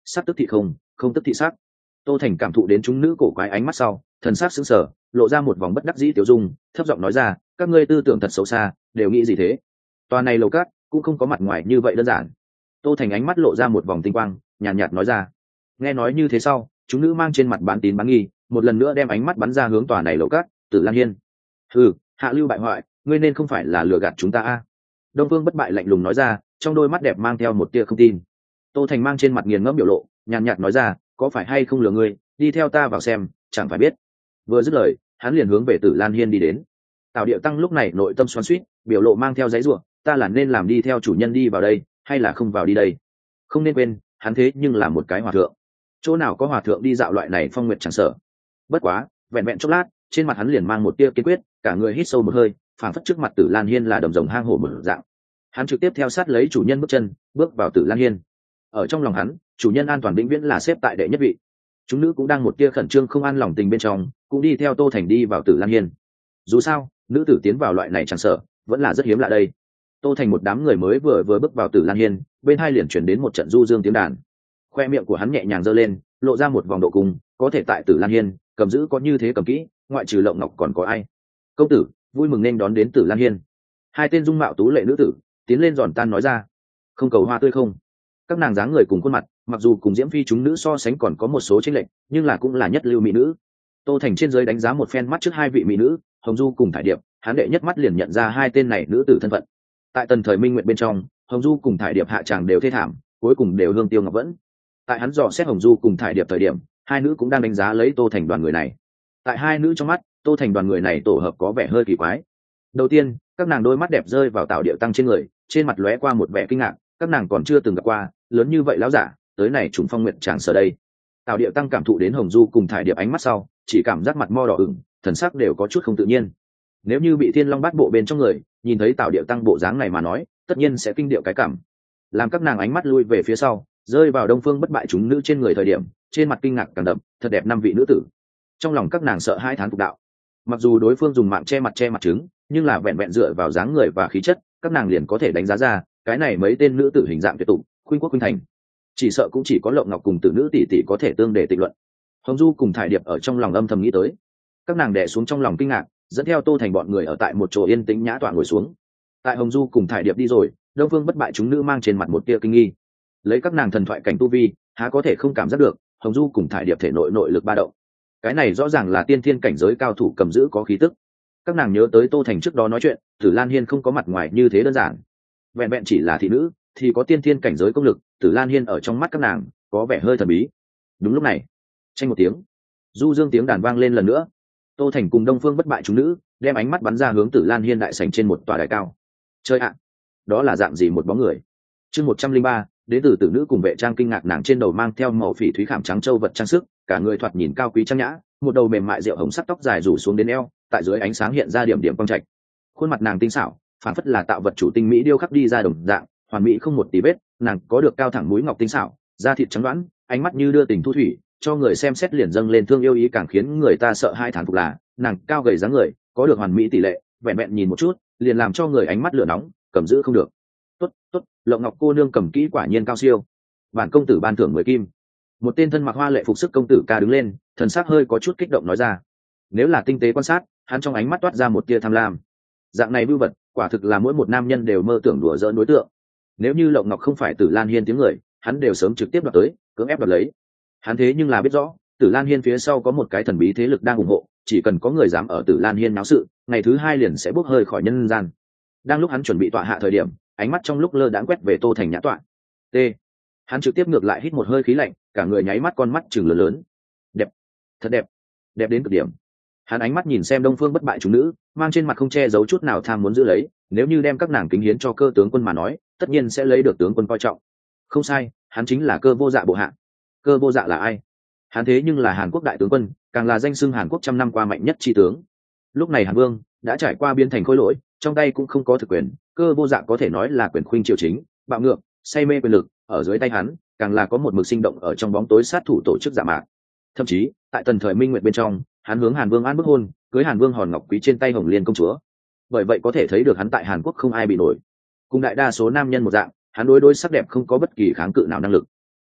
sắc tức thị không, không tức thị sắc. Tô Thành cảm thụ đến chúng nữ cổ quái ánh mắt sau, thần sắc sững sờ, lộ ra một vòng bất đắc dĩ tiểu dung, thấp giọng nói ra, các ngươi tư tưởng thật xấu xa, đều nghĩ gì thế? Toàn này lầu cát cũng không có mặt ngoài như vậy đơn giản. Tô Thành ánh mắt lộ ra một vòng tinh quang, nhàn nhạt, nhạt nói ra. Nghe nói như thế sau, chúng nữ mang trên mặt bán tín bán nghi, một lần nữa đem ánh mắt bắn ra hướng tòa này lầu cát, Tử Lan Hiên. Hừ, hạ lưu bại hoại, ngươi nên không phải là lừa gạt chúng ta a? Đông Phương Bất Bại lạnh lùng nói ra, trong đôi mắt đẹp mang theo một tia không tin. Tô Thành mang trên mặt nghiền ngẫm biểu lộ, nhàn nhạt nói ra, có phải hay không lừa ngươi, đi theo ta vào xem, chẳng phải biết. Vừa dứt lời, hắn liền hướng về Tử Lan Hiên đi đến. Tào Điệu Tăng lúc này nội tâm xoắn xuýt, biểu lộ mang theo giấy rủa, ta là nên làm đi theo chủ nhân đi vào đây, hay là không vào đi đây? Không nên quên, hắn thế nhưng là một cái hòa thượng. Chỗ nào có hòa thượng đi dạo loại này phong nguyệt chẳng sở. Bất quá, vẹn vẹn chốc lát, trên mặt hắn liền mang một tia kiên quyết, cả người hít sâu một hơi, phảng phất trước mặt Tử Lan Hiên là đầm rồng hang hổ mở dạng. Hắn trực tiếp theo sát lấy chủ nhân bước chân, bước vào Tử Lan Hiên. Ở trong lòng hắn, chủ nhân an toàn vĩnh viễn là xếp tại đệ nhất vị. Chúng nữ cũng đang một tia khẩn trương không an lòng tình bên trong, cũng đi theo Tô Thành đi vào Tử Lan Hiên. Dù sao, nữ tử tiến vào loại này chẳng sợ, vẫn là rất hiếm lạ đây. Tô Thành một đám người mới vừa vừa bước vào Tử Lan Hiên, bên hai liền chuyển đến một trận du dương tiếng đàn. Khoe miệng của hắn nhẹ nhàng giơ lên, lộ ra một vòng độ cung, có thể tại Tử Lan Hiên, cầm giữ có như thế cầm kỹ, ngoại trừ Lộng Ngọc còn có ai? Công tử, vui mừng nên đón đến Tử Lan Hiên. Hai tên dung mạo tú lệ nữ tử tiến lên giòn tan nói ra, không cầu hoa tươi không. Các nàng dáng người cùng khuôn mặt, mặc dù cùng Diễm Phi chúng nữ so sánh còn có một số chênh lệch, nhưng là cũng là nhất lưu mỹ nữ. Tô Thành trên dưới đánh giá một phen mắt trước hai vị mỹ nữ, Hồng Du cùng Thải Điệp, hắn đệ nhất mắt liền nhận ra hai tên này nữ tử thân phận. Tại tần thời Minh Nguyệt bên trong, Hồng Du cùng Thải Điệp hạ tràng đều thê thảm, cuối cùng đều hương tiêu ngọc vẫn. Tại hắn dò xét Hồng Du cùng Thải Điệp thời điểm, hai nữ cũng đang đánh giá lấy Tô Thành đoàn người này. Tại hai nữ trong mắt, Tô Thành đoàn người này tổ hợp có vẻ hơi kỳ quái. Đầu tiên, các nàng đôi mắt đẹp rơi vào Tào Điệu Tăng trên người, trên mặt lóe qua một vẻ kinh ngạc, các nàng còn chưa từng gặp qua lớn như vậy lão giả, tới này trùng phong nguyệt tràng sở đây. Tào Điệu Tăng cảm thụ đến Hồng Du cùng Thải Điệp ánh mắt sau, chỉ cảm giác mặt mo đỏ ửng, thần sắc đều có chút không tự nhiên. Nếu như bị Thiên Long Bát Bộ bên trong người nhìn thấy Tào Điệu Tăng bộ dáng này mà nói, tất nhiên sẽ kinh điệu cái cảm. Làm các nàng ánh mắt lui về phía sau, rơi vào Đông Phương Bất Bại chúng nữ trên người thời điểm, trên mặt kinh ngạc càng đậm, thật đẹp năm vị nữ tử. Trong lòng các nàng sợ hai thán phục đạo. Mặc dù đối phương dùng mạng che mặt che mặt trứng, nhưng là vẹn vẹn dựa vào dáng người và khí chất, các nàng liền có thể đánh giá ra, cái này mấy tên nữ tử hình dạng tuyệt tụng, khuynh quốc khuynh thành. Chỉ sợ cũng chỉ có Lộng Ngọc cùng tử nữ tỷ tỷ có thể tương để tịnh luận. Hồng Du cùng Thải Điệp ở trong lòng âm thầm nghĩ tới. Các nàng đè xuống trong lòng kinh ngạc, dẫn theo Tô Thành bọn người ở tại một chỗ yên tĩnh nhã tọa ngồi xuống. Tại Hồng Du cùng Thải Điệp đi rồi, Đông Phương Bất Bại chúng nữ mang trên mặt một tia kinh nghi. Lấy các nàng thần thoại cảnh tu vi, há có thể không cảm giác được Hồng Du cùng Thải Điệp thể nội nội lực ba động. Cái này rõ ràng là tiên thiên cảnh giới cao thủ cầm giữ có khí tức. Các nàng nhớ tới Tô Thành trước đó nói chuyện, Tử Lan Hiên không có mặt ngoài như thế đơn giản. Vẹn vẹn chỉ là thị nữ, thì có tiên thiên cảnh giới công lực, Tử Lan Hiên ở trong mắt các nàng có vẻ hơi thần bí. Đúng lúc này, tranh một tiếng, du dương tiếng đàn vang lên lần nữa. Tô Thành cùng Đông Phương Bất Bại chúng nữ đem ánh mắt bắn ra hướng Tử Lan Hiên đại sảnh trên một tòa đài cao. Chơi ạ, đó là dạng gì một bóng người? Chương một trăm linh ba, đến từ tử nữ cùng vệ trang kinh ngạc, nàng trên đầu mang theo màu phỉ thúy khảm trắng châu vật trang sức, cả người thoạt nhìn cao quý trang nhã, một đầu mềm mại rượu hồng sắc tóc dài rủ xuống đến eo, tại dưới ánh sáng hiện ra điểm điểm quang trạch. Khuôn mặt nàng tinh xảo, phản phất là tạo vật chủ tinh mỹ điêu khắc đi ra đồng dạng, hoàn mỹ không một tí vết. Nàng có được cao thẳng mũi ngọc tinh xảo, da thịt trắng đoán, ánh mắt như đưa tình thu thủy, cho người xem xét liền dâng lên thương yêu ý, càng khiến người ta sợ hai thán phục là nàng cao gầy dáng người, có được hoàn mỹ tỷ lệ, vẹn vẹn nhìn một chút liền làm cho người ánh mắt lửa nóng, cầm giữ không được. Tốt, tốt, Lộng Ngọc cô nương cầm kỹ quả nhiên cao siêu. Bản công tử ban thưởng mười kim. Một tên thân mặc hoa lệ phục sức công tử ca đứng lên, thần sắc hơi có chút kích động nói ra. Nếu là tinh tế quan sát, hắn trong ánh mắt toát ra một tia tham lam. Dạng này vưu vật, quả thực là mỗi một nam nhân đều mơ tưởng đùa giỡn đối tượng. Nếu như Lộng Ngọc không phải Tử Lan Hiên tiếng người, hắn đều sớm trực tiếp đoạt tới, cưỡng ép đoạt lấy. Hắn thế nhưng là biết rõ, Tử Lan Hiên phía sau có một cái thần bí thế lực đang ủng hộ, chỉ cần có người dám ở Tử Lan Hiên náo sự, ngày thứ hai liền sẽ bốc hơi khỏi nhân gian. Đang lúc hắn chuẩn bị tọa hạ thời điểm, ánh mắt trong lúc lơ đãng quét về Tô Thành nhã tọa. T. Hắn trực tiếp ngược lại hít một hơi khí lạnh, cả người nháy mắt con mắt trừng lớn lớn. Đẹp, thật đẹp, đẹp đến cực điểm. Hắn ánh mắt nhìn xem Đông Phương Bất Bại chúng nữ, mang trên mặt không che giấu chút nào tham muốn giữ lấy, nếu như đem các nàng kính hiến cho Cơ tướng quân mà nói, tất nhiên sẽ lấy được tướng quân coi trọng. Không sai, hắn chính là Cơ Vô Dạ bộ hạ. Cơ Vô Dạ là ai? Hắn thế nhưng là Hàn Quốc đại tướng quân, càng là danh xưng Hàn Quốc trăm năm qua mạnh nhất chi tướng. Lúc này Hàn Vương đã trải qua biến thành khối lỗi, trong tay cũng không có thực quyền, Cơ Vô Dạ có thể nói là quyền khuynh triều chính, bạo ngược, say mê quyền lực, ở dưới tay hắn, càng là có một mực sinh động ở trong bóng tối sát thủ tổ chức giả mạo. Thậm chí, tại tần thời Minh Nguyệt bên trong, hắn hướng Hàn Vương an bức hôn, cưới Hàn Vương Hòn Ngọc Quý trên tay Hồng Liên công chúa. Bởi vậy có thể thấy được hắn tại Hàn Quốc không ai bị nổi. Cùng đại đa số nam nhân một dạng, hắn đối đối sắc đẹp không có bất kỳ kháng cự nào năng lực.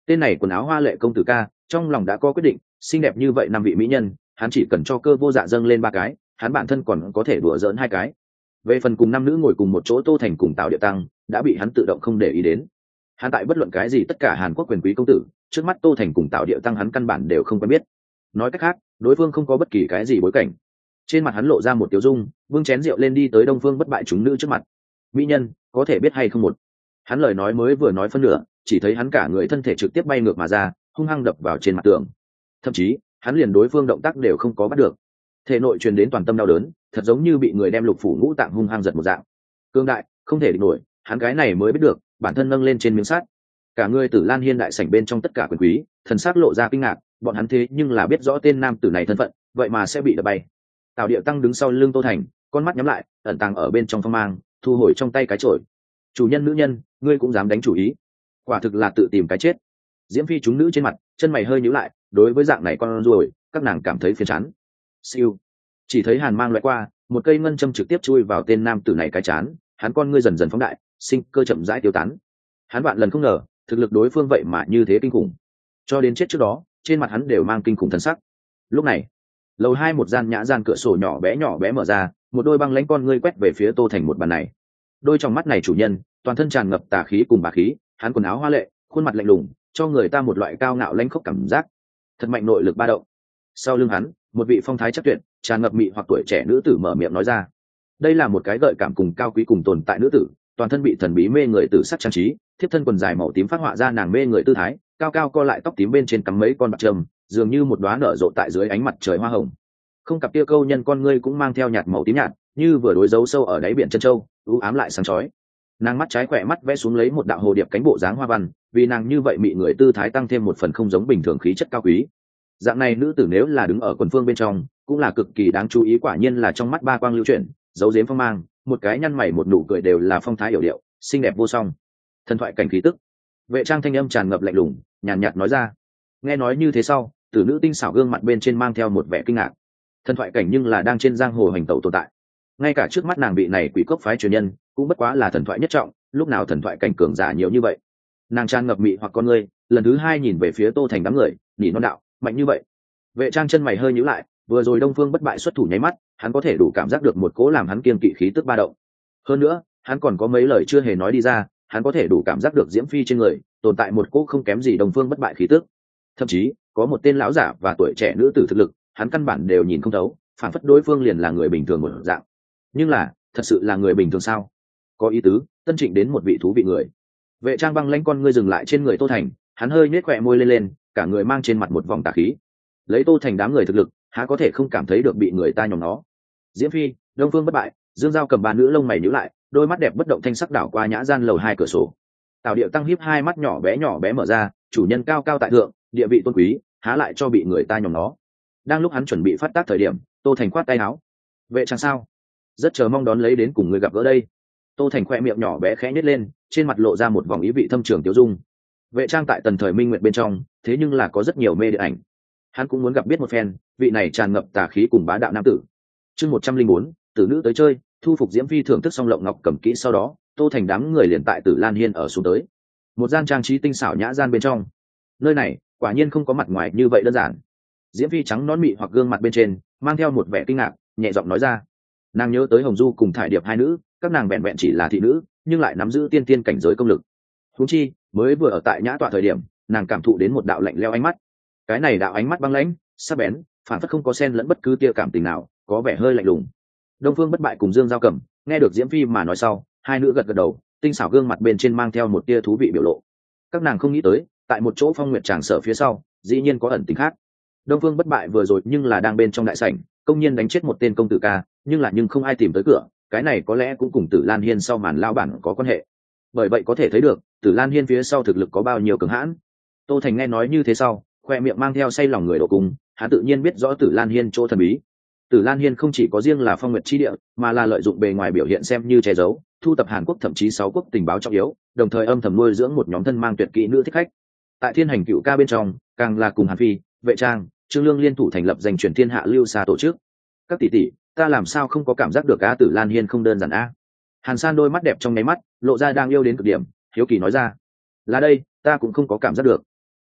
Tên này quần áo hoa lệ công tử ca trong lòng đã có quyết định, xinh đẹp như vậy năm vị mỹ nhân, hắn chỉ cần cho cơ vô dạ dâng lên ba cái, hắn bản thân còn có thể đùa giỡn hai cái. Về phần cùng năm nữ ngồi cùng một chỗ Tô Thành cùng Tào Địa Tăng đã bị hắn tự động không để ý đến. Hắn tại bất luận cái gì tất cả Hàn Quốc quyền quý công tử, trước mắt Tô Thành cùng Tào Địa Tăng hắn căn bản đều không quen biết. Nói cách khác, đối phương không có bất kỳ cái gì bối cảnh. Trên mặt hắn lộ ra một tiêu dung, vương chén rượu lên đi tới Đông Phương Bất Bại chúng nữ trước mặt. Mỹ nhân, có thể biết hay không một. Hắn lời nói mới vừa nói phân nửa, chỉ thấy hắn cả người thân thể trực tiếp bay ngược mà ra, hung hăng đập vào trên mặt tường. Thậm chí, hắn liền đối phương động tác đều không có bắt được. Thể nội truyền đến toàn tâm đau đớn, thật giống như bị người đem lục phủ ngũ tạng hung hăng giật một dạng. Cương đại, không thể địch nổi, hắn cái này mới biết được, bản thân nâng lên trên miếng sắt. Cả người Tử Lan Hiên đại sảnh bên trong tất cả quyền quý, thần sắc lộ ra kinh ngạc, bọn hắn thế nhưng là biết rõ tên nam tử này thân phận, vậy mà sẽ bị đập bay. Tào Điệu Tăng đứng sau lưng Tô Thành, con mắt nhắm lại, ẩn tàng ở bên trong phong mang, thu hồi trong tay cái chổi. Chủ nhân nữ nhân, ngươi cũng dám đánh chủ ý, quả thực là tự tìm cái chết. Diễm Phi chúng nữ trên mặt, chân mày hơi nhíu lại, đối với dạng này con ruồi, các nàng cảm thấy phiền chán. Siêu, chỉ thấy hàn mang lóe qua, một cây ngân châm trực tiếp chui vào tên nam tử này cái chán, hắn con ngươi dần dần phóng đại, sinh cơ chậm rãi tiêu tán. Hắn vạn lần không ngờ, thực lực đối phương vậy mà như thế kinh khủng. Cho đến chết trước đó, trên mặt hắn đều mang kinh khủng thần sắc. Lúc này, lầu hai một gian nhã gian cửa sổ nhỏ bé nhỏ bé mở ra, một đôi băng lãnh con ngươi quét về phía Tô Thành một bàn này. Đôi trong mắt này chủ nhân, toàn thân tràn ngập tà khí cùng bá khí, hắn quần áo hoa lệ, khuôn mặt lạnh lùng, cho người ta một loại cao ngạo lãnh khốc cảm giác. Thật mạnh nội lực ba động. Sau lưng hắn, một vị phong thái chắc tuyệt, tràn ngập mị hoặc tuổi trẻ nữ tử mở miệng nói ra. Đây là một cái gợi cảm cùng cao quý cùng tồn tại nữ tử, toàn thân bị thần bí mê người tử sắc trang trí, thiếp thân quần dài màu tím phát họa ra nàng mê người tư thái, cao cao co lại tóc tím bên trên cắm mấy con bạc trâm, dường như một đóa nở rộ tại dưới ánh mặt trời hoa hồng. Không cặp kia câu nhân con ngươi cũng mang theo nhạt màu tím nhạt, như vừa đối dấu sâu ở đáy biển chân châu, u ám lại sáng chói. Nàng mắt trái khỏe mắt vẽ xuống lấy một đạo hồ điệp cánh bộ dáng hoa văn, vì nàng như vậy mị người tư thái tăng thêm một phần không giống bình thường khí chất cao quý. Dạng này nữ tử nếu là đứng ở quần phương bên trong, cũng là cực kỳ đáng chú ý, quả nhiên là trong mắt ba quang lưu chuyển, dấu giếm phong mang, một cái nhăn mày một nụ cười đều là phong thái hiểu điệu, xinh đẹp vô song. Thần thoại cảnh khí tức. Vệ Trang thanh âm tràn ngập lạnh lùng, nhàn nhạt nói ra. Nghe nói như thế sau, tử nữ tinh xảo gương mặt bên trên mang theo một vẻ kinh ngạc. Thần thoại cảnh nhưng là đang trên giang hồ hành tẩu tồn tại. Ngay cả trước mắt nàng bị này quỷ cốc phái truyền nhân, cũng bất quá là thần thoại nhất trọng, lúc nào thần thoại cảnh cường giả nhiều như vậy. Nàng tràn ngập mị hoặc con ngươi, lần thứ hai nhìn về phía Tô Thành đám người, nhỉ non đạo, mạnh như vậy. Vệ Trang chân mày hơi nhíu lại, vừa rồi Đông Phương Bất Bại xuất thủ nháy mắt, hắn có thể đủ cảm giác được một cỗ làm hắn kiêng kỵ khí tức ba động. Hơn nữa, hắn còn có mấy lời chưa hề nói đi ra, hắn có thể đủ cảm giác được Diễm Phi trên người tồn tại một cỗ không kém gì Đông Phương Bất Bại khí tức. Thậm chí, có một tên lão giả và tuổi trẻ nữ tử thực lực, hắn căn bản đều nhìn không thấu, phản phất đối phương liền là người bình thường một dạng. Nhưng là, thật sự là người bình thường sao? Có ý tứ, Tân Trịnh đến một vị thú vị người. Vệ Trang băng lãnh con ngươi dừng lại trên người Tô Thành, hắn hơi nhếch khóe môi lên lên, cả người mang trên mặt một vòng tà khí. Lấy Tô Thành đám người thực lực, há có thể không cảm thấy được bị người ta nhòm nó. Diễm Phi, Đông Phương Bất Bại, Dương Giao cầm ba nữ lông mày nhíu lại, đôi mắt đẹp bất động thanh sắc đảo qua nhã gian lầu hai cửa sổ. Tào Điệu Tăng híp hai mắt nhỏ bé nhỏ bé mở ra, chủ nhân cao cao tại thượng, địa vị tôn quý, há lại cho bị người ta nhòm nó. Đang lúc hắn chuẩn bị phát tác thời điểm, Tô Thành khoát tay áo. Vệ Trang sao? Rất chờ mong đón lấy đến cùng người gặp gỡ đây. Tô Thành khoe miệng nhỏ bé khẽ nhếch lên, trên mặt lộ ra một vòng ý vị thâm trường tiêu dung. Vệ Trang tại tần thời minh nguyệt bên trong, thế nhưng là có rất nhiều mê điện ảnh. Hắn cũng muốn gặp biết một phen, vị này tràn ngập tà khí cùng bá đạo nam tử. Chương một trăm linh bốn, tử nữ tới chơi, thu phục Diễm Phi thưởng thức xong lộng ngọc cầm kỹ sau đó, Tô Thành đám người liền tại Tử Lan Hiên ở xuống tới. Một gian trang trí tinh xảo nhã gian bên trong. Nơi này, quả nhiên không có mặt ngoài như vậy đơn giản. Diễm Phi trắng nón mị hoặc gương mặt bên trên, mang theo một vẻ kinh ngạc, nhẹ giọng nói ra. Nàng nhớ tới Hồng Du cùng Thải Điệp hai nữ, các nàng vẹn vẹn chỉ là thị nữ, nhưng lại nắm giữ tiên tiên cảnh giới công lực. Huống chi, mới vừa ở tại nhã tọa thời điểm, nàng cảm thụ đến một đạo lạnh lẽo ánh mắt. Cái này đạo ánh mắt băng lãnh, sắc bén, phản phất không có xen lẫn bất cứ tia cảm tình nào, có vẻ hơi lạnh lùng. Đông Phương Bất Bại cùng Dương Giao Cẩm nghe được Diễm Phi mà nói sau, hai nữ gật gật đầu, tinh xảo gương mặt bên trên mang theo một tia thú vị biểu lộ. Các nàng không nghĩ tới, tại một chỗ phong nguyệt tràng sở phía sau, dĩ nhiên có ẩn tình khác. Đông Phương Bất Bại vừa rồi nhưng là đang bên trong đại sảnh, công nhiên đánh chết một tên công tử ca, nhưng là nhưng không ai tìm tới cửa, cái này có lẽ cũng cùng Tử Lan Hiên sau màn lao bản có quan hệ. Bởi vậy có thể thấy được, Tử Lan Hiên phía sau thực lực có bao nhiêu cường hãn. Tô Thành nghe nói như thế sau, khoe miệng mang theo say lòng người độ cùng, hắn tự nhiên biết rõ Tử Lan Hiên chỗ thần bí. Tử Lan Hiên không chỉ có riêng là phong nguyệt chi địa, mà là lợi dụng bề ngoài biểu hiện xem như che giấu, thu tập Hàn Quốc thậm chí sáu quốc tình báo trọng yếu, đồng thời âm thầm nuôi dưỡng một nhóm thân mang tuyệt kỹ nữ thích khách. Tại Thiên Hành Cựu Ca bên trong, càng là cùng Hàn Phi, Vệ Trang, Trương Lương liên thủ thành lập giành truyền thiên hạ lưu xa tổ chức. Các tỷ tỷ, ta làm sao không có cảm giác được á Tử Lan Hiên không đơn giản a? Hàn San đôi mắt đẹp trong nháy mắt lộ ra đang yêu đến cực điểm, hiếu kỳ nói ra. Là đây, ta cũng không có cảm giác được.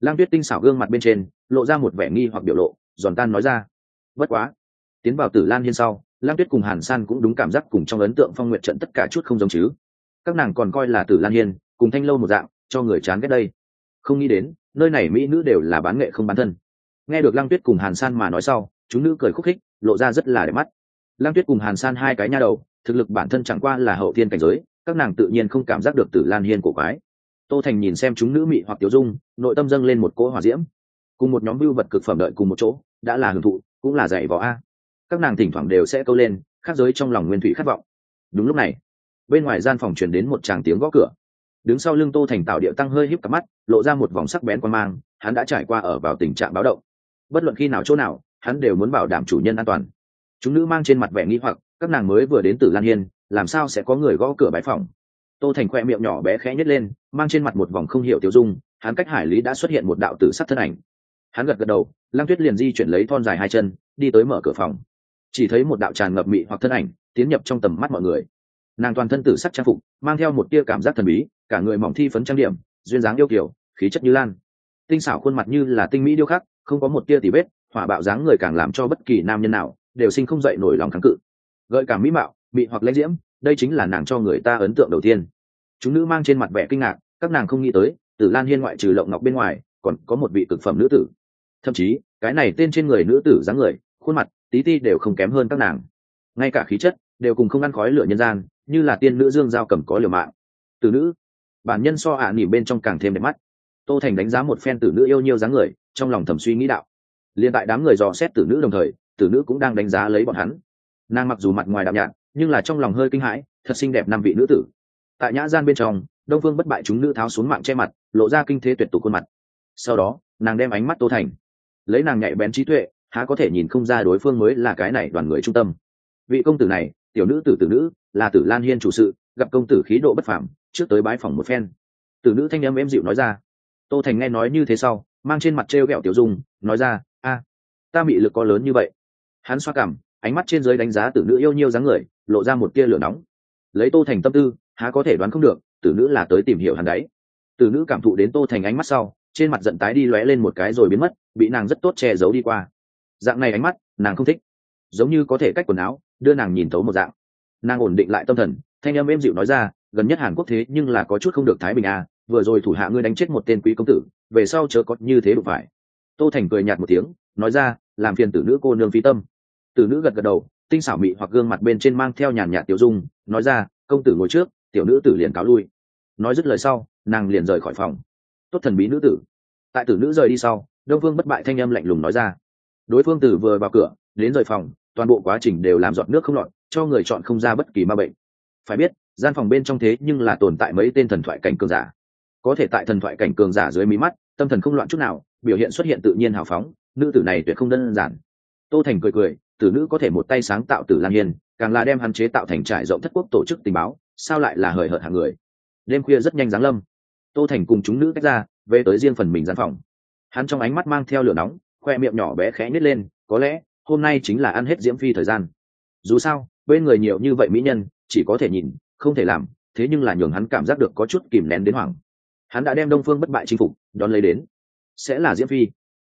Lăng Tuyết tinh xảo gương mặt bên trên lộ ra một vẻ nghi hoặc biểu lộ, giòn tan nói ra. Bất quá, tiến vào Tử Lan Hiên sau, Lăng Tuyết cùng Hàn San cũng đúng cảm giác cùng trong ấn tượng Phong Nguyệt trận tất cả chút không giống chứ. Các nàng còn coi là Tử Lan Hiên cùng Thanh lâu một dạng, cho người chán ghét đây. Không nghĩ đến, nơi này mỹ nữ đều là bán nghệ không bán thân. Nghe được Lăng Tuyết cùng Hàn San mà nói sau, chúng nữ cười khúc khích, lộ ra rất là đẹp mắt. Lăng Tuyết cùng Hàn San hai cái nha đầu, thực lực bản thân chẳng qua là hậu thiên cảnh giới, các nàng tự nhiên không cảm giác được Tử Lan Hiên của quái. Tô Thành nhìn xem chúng nữ mị hoặc tiểu dung, nội tâm dâng lên một cỗ hỏa diễm. Cùng một nhóm view vật cực phẩm đợi cùng một chỗ, đã là hưởng thụ, cũng là dạy võ a. Các nàng thỉnh thoảng đều sẽ câu lên, khác giới trong lòng nguyên thủy khát vọng. Đúng lúc này, bên ngoài gian phòng truyền đến một tràng tiếng gõ cửa. Đứng sau lưng Tô Thành tạo điệu tăng hơi híp cặp mắt, lộ ra một vòng sắc bén quan mang, hắn đã trải qua ở vào tình trạng báo động. Bất luận khi nào chỗ nào, hắn đều muốn bảo đảm chủ nhân an toàn. Chúng nữ mang trên mặt vẻ nghi hoặc, các nàng mới vừa đến Tử Lan Hiên, làm sao sẽ có người gõ cửa bái phòng? Tô Thành khoe miệng nhỏ bé khẽ nhếch lên, mang trên mặt một vòng không hiểu tiêu dung, hắn cách hải lý đã xuất hiện một đạo tử sắc thân ảnh. Hắn gật gật đầu, Lăng Tuyết liền di chuyển lấy thon dài hai chân, đi tới mở cửa phòng. Chỉ thấy một đạo tràn ngập mị hoặc thân ảnh tiến nhập trong tầm mắt mọi người. Nàng toàn thân tử sắc trang phục, mang theo một tia cảm giác thần bí, cả người mỏng thi phấn trang điểm, duyên dáng yêu kiều, khí chất như lan. Tinh xảo khuôn mặt như là tinh mỹ điêu khắc, không có một tia tì vết, hỏa bạo dáng người càng làm cho bất kỳ nam nhân nào đều sinh không dậy nổi lòng kháng cự. Gợi cảm mỹ mạo, mị hoặc lãnh diễm, đây chính là nàng cho người ta ấn tượng đầu tiên. Chúng nữ mang trên mặt vẻ kinh ngạc, các nàng không nghĩ tới, Tử Lan Hiên ngoại trừ Lộng Ngọc bên ngoài, còn có một vị cực phẩm nữ tử. Thậm chí, cái này tên trên người nữ tử dáng người, khuôn mặt, tí ti đều không kém hơn các nàng. Ngay cả khí chất, đều cùng không ăn khói lửa nhân gian, như là tiên nữ dương giao cầm có liều mạng. Tử nữ, bản nhân so ả à nỉ bên trong càng thêm đẹp mắt. Tô Thành đánh giá một phen tử nữ yêu nhiêu dáng người, trong lòng thầm suy nghĩ đạo. Liên tại đám người dò xét tử nữ đồng thời, tử nữ cũng đang đánh giá lấy bọn hắn. Nàng mặc dù mặt ngoài đạm nhạt, nhưng là trong lòng hơi kinh hãi, thật xinh đẹp năm vị nữ tử. Tại nhã gian bên trong, Đông Phương Bất Bại chúng nữ tháo xuống mạng che mặt, lộ ra kinh thế tuyệt tục khuôn mặt. Sau đó, nàng đem ánh mắt Tô Thành, lấy nàng nhạy bén trí tuệ, há có thể nhìn không ra đối phương mới là cái này đoàn người trung tâm. Vị công tử này, tiểu nữ tử tử nữ, là Tử Lan Hiên chủ sự, gặp công tử khí độ bất phàm, trước tới bái phỏng một phen. Tử nữ thanh âm êm dịu nói ra. Tô Thành nghe nói như thế sau, mang trên mặt trêu ghẹo tiểu dung, nói ra, a, ta mị lực có lớn như vậy. Hắn xoa cằm, ánh mắt trên dưới đánh giá tử nữ yêu nhiêu dáng người, lộ ra một tia lửa nóng. Lấy Tô Thành tâm tư, há có thể đoán không được, tử nữ là tới tìm hiểu hắn đấy. Tử nữ cảm thụ đến Tô Thành ánh mắt sau, trên mặt giận tái đi lóe lên một cái rồi biến mất, bị nàng rất tốt che giấu đi qua. Dạng này ánh mắt, nàng không thích, giống như có thể cách quần áo, đưa nàng nhìn thấu một dạng. Nàng ổn định lại tâm thần, thanh âm êm dịu nói ra, gần nhất Hàn Quốc thế nhưng là có chút không được thái bình à, vừa rồi thủ hạ ngươi đánh chết một tên quý công tử, về sau chớ có như thế đụng phải. Tô Thành cười nhạt một tiếng, nói ra, làm phiền tử nữ cô nương phí tâm. Tử nữ gật gật đầu, tinh xảo mị hoặc gương mặt bên trên mang theo nhàn nhạt tiểu dung, nói ra, công tử ngồi trước, tiểu nữ tử liền cáo lui. Nói dứt lời sau, nàng liền rời khỏi phòng. Tốt thần bí nữ tử. Tại tử nữ rời đi sau, Đông Phương Bất Bại thanh âm lạnh lùng nói ra. Đối phương tử vừa vào cửa, đến rời phòng, toàn bộ quá trình đều làm giọt nước không lọt, cho người chọn không ra bất kỳ ma bệnh. Phải biết, gian phòng bên trong thế nhưng là tồn tại mấy tên thần thoại cảnh cường giả. Có thể tại thần thoại cảnh cường giả dưới mí mắt, tâm thần không loạn chút nào, biểu hiện xuất hiện tự nhiên hào phóng, nữ tử này tuyệt không đơn giản. Tô Thành cười cười, tử nữ có thể một tay sáng tạo Tử Lan Hiên, càng là đem hắn chế tạo thành trải rộng thất quốc tổ chức tình báo, sao lại là hời hợt hạng người. Đêm khuya rất nhanh giáng lâm, Tô Thành cùng chúng nữ tách ra, về tới riêng phần mình gian phòng. Hắn trong ánh mắt mang theo lửa nóng, khoe miệng nhỏ bé khẽ nhếch lên, có lẽ hôm nay chính là ăn hết diễm phi thời gian. Dù sao, bên người nhiều như vậy mỹ nhân, chỉ có thể nhìn, không thể làm, thế nhưng là nhường hắn cảm giác được có chút kìm nén đến hoảng. Hắn đã đem Đông Phương Bất Bại chinh phục, đón lấy đến sẽ là diễm phi.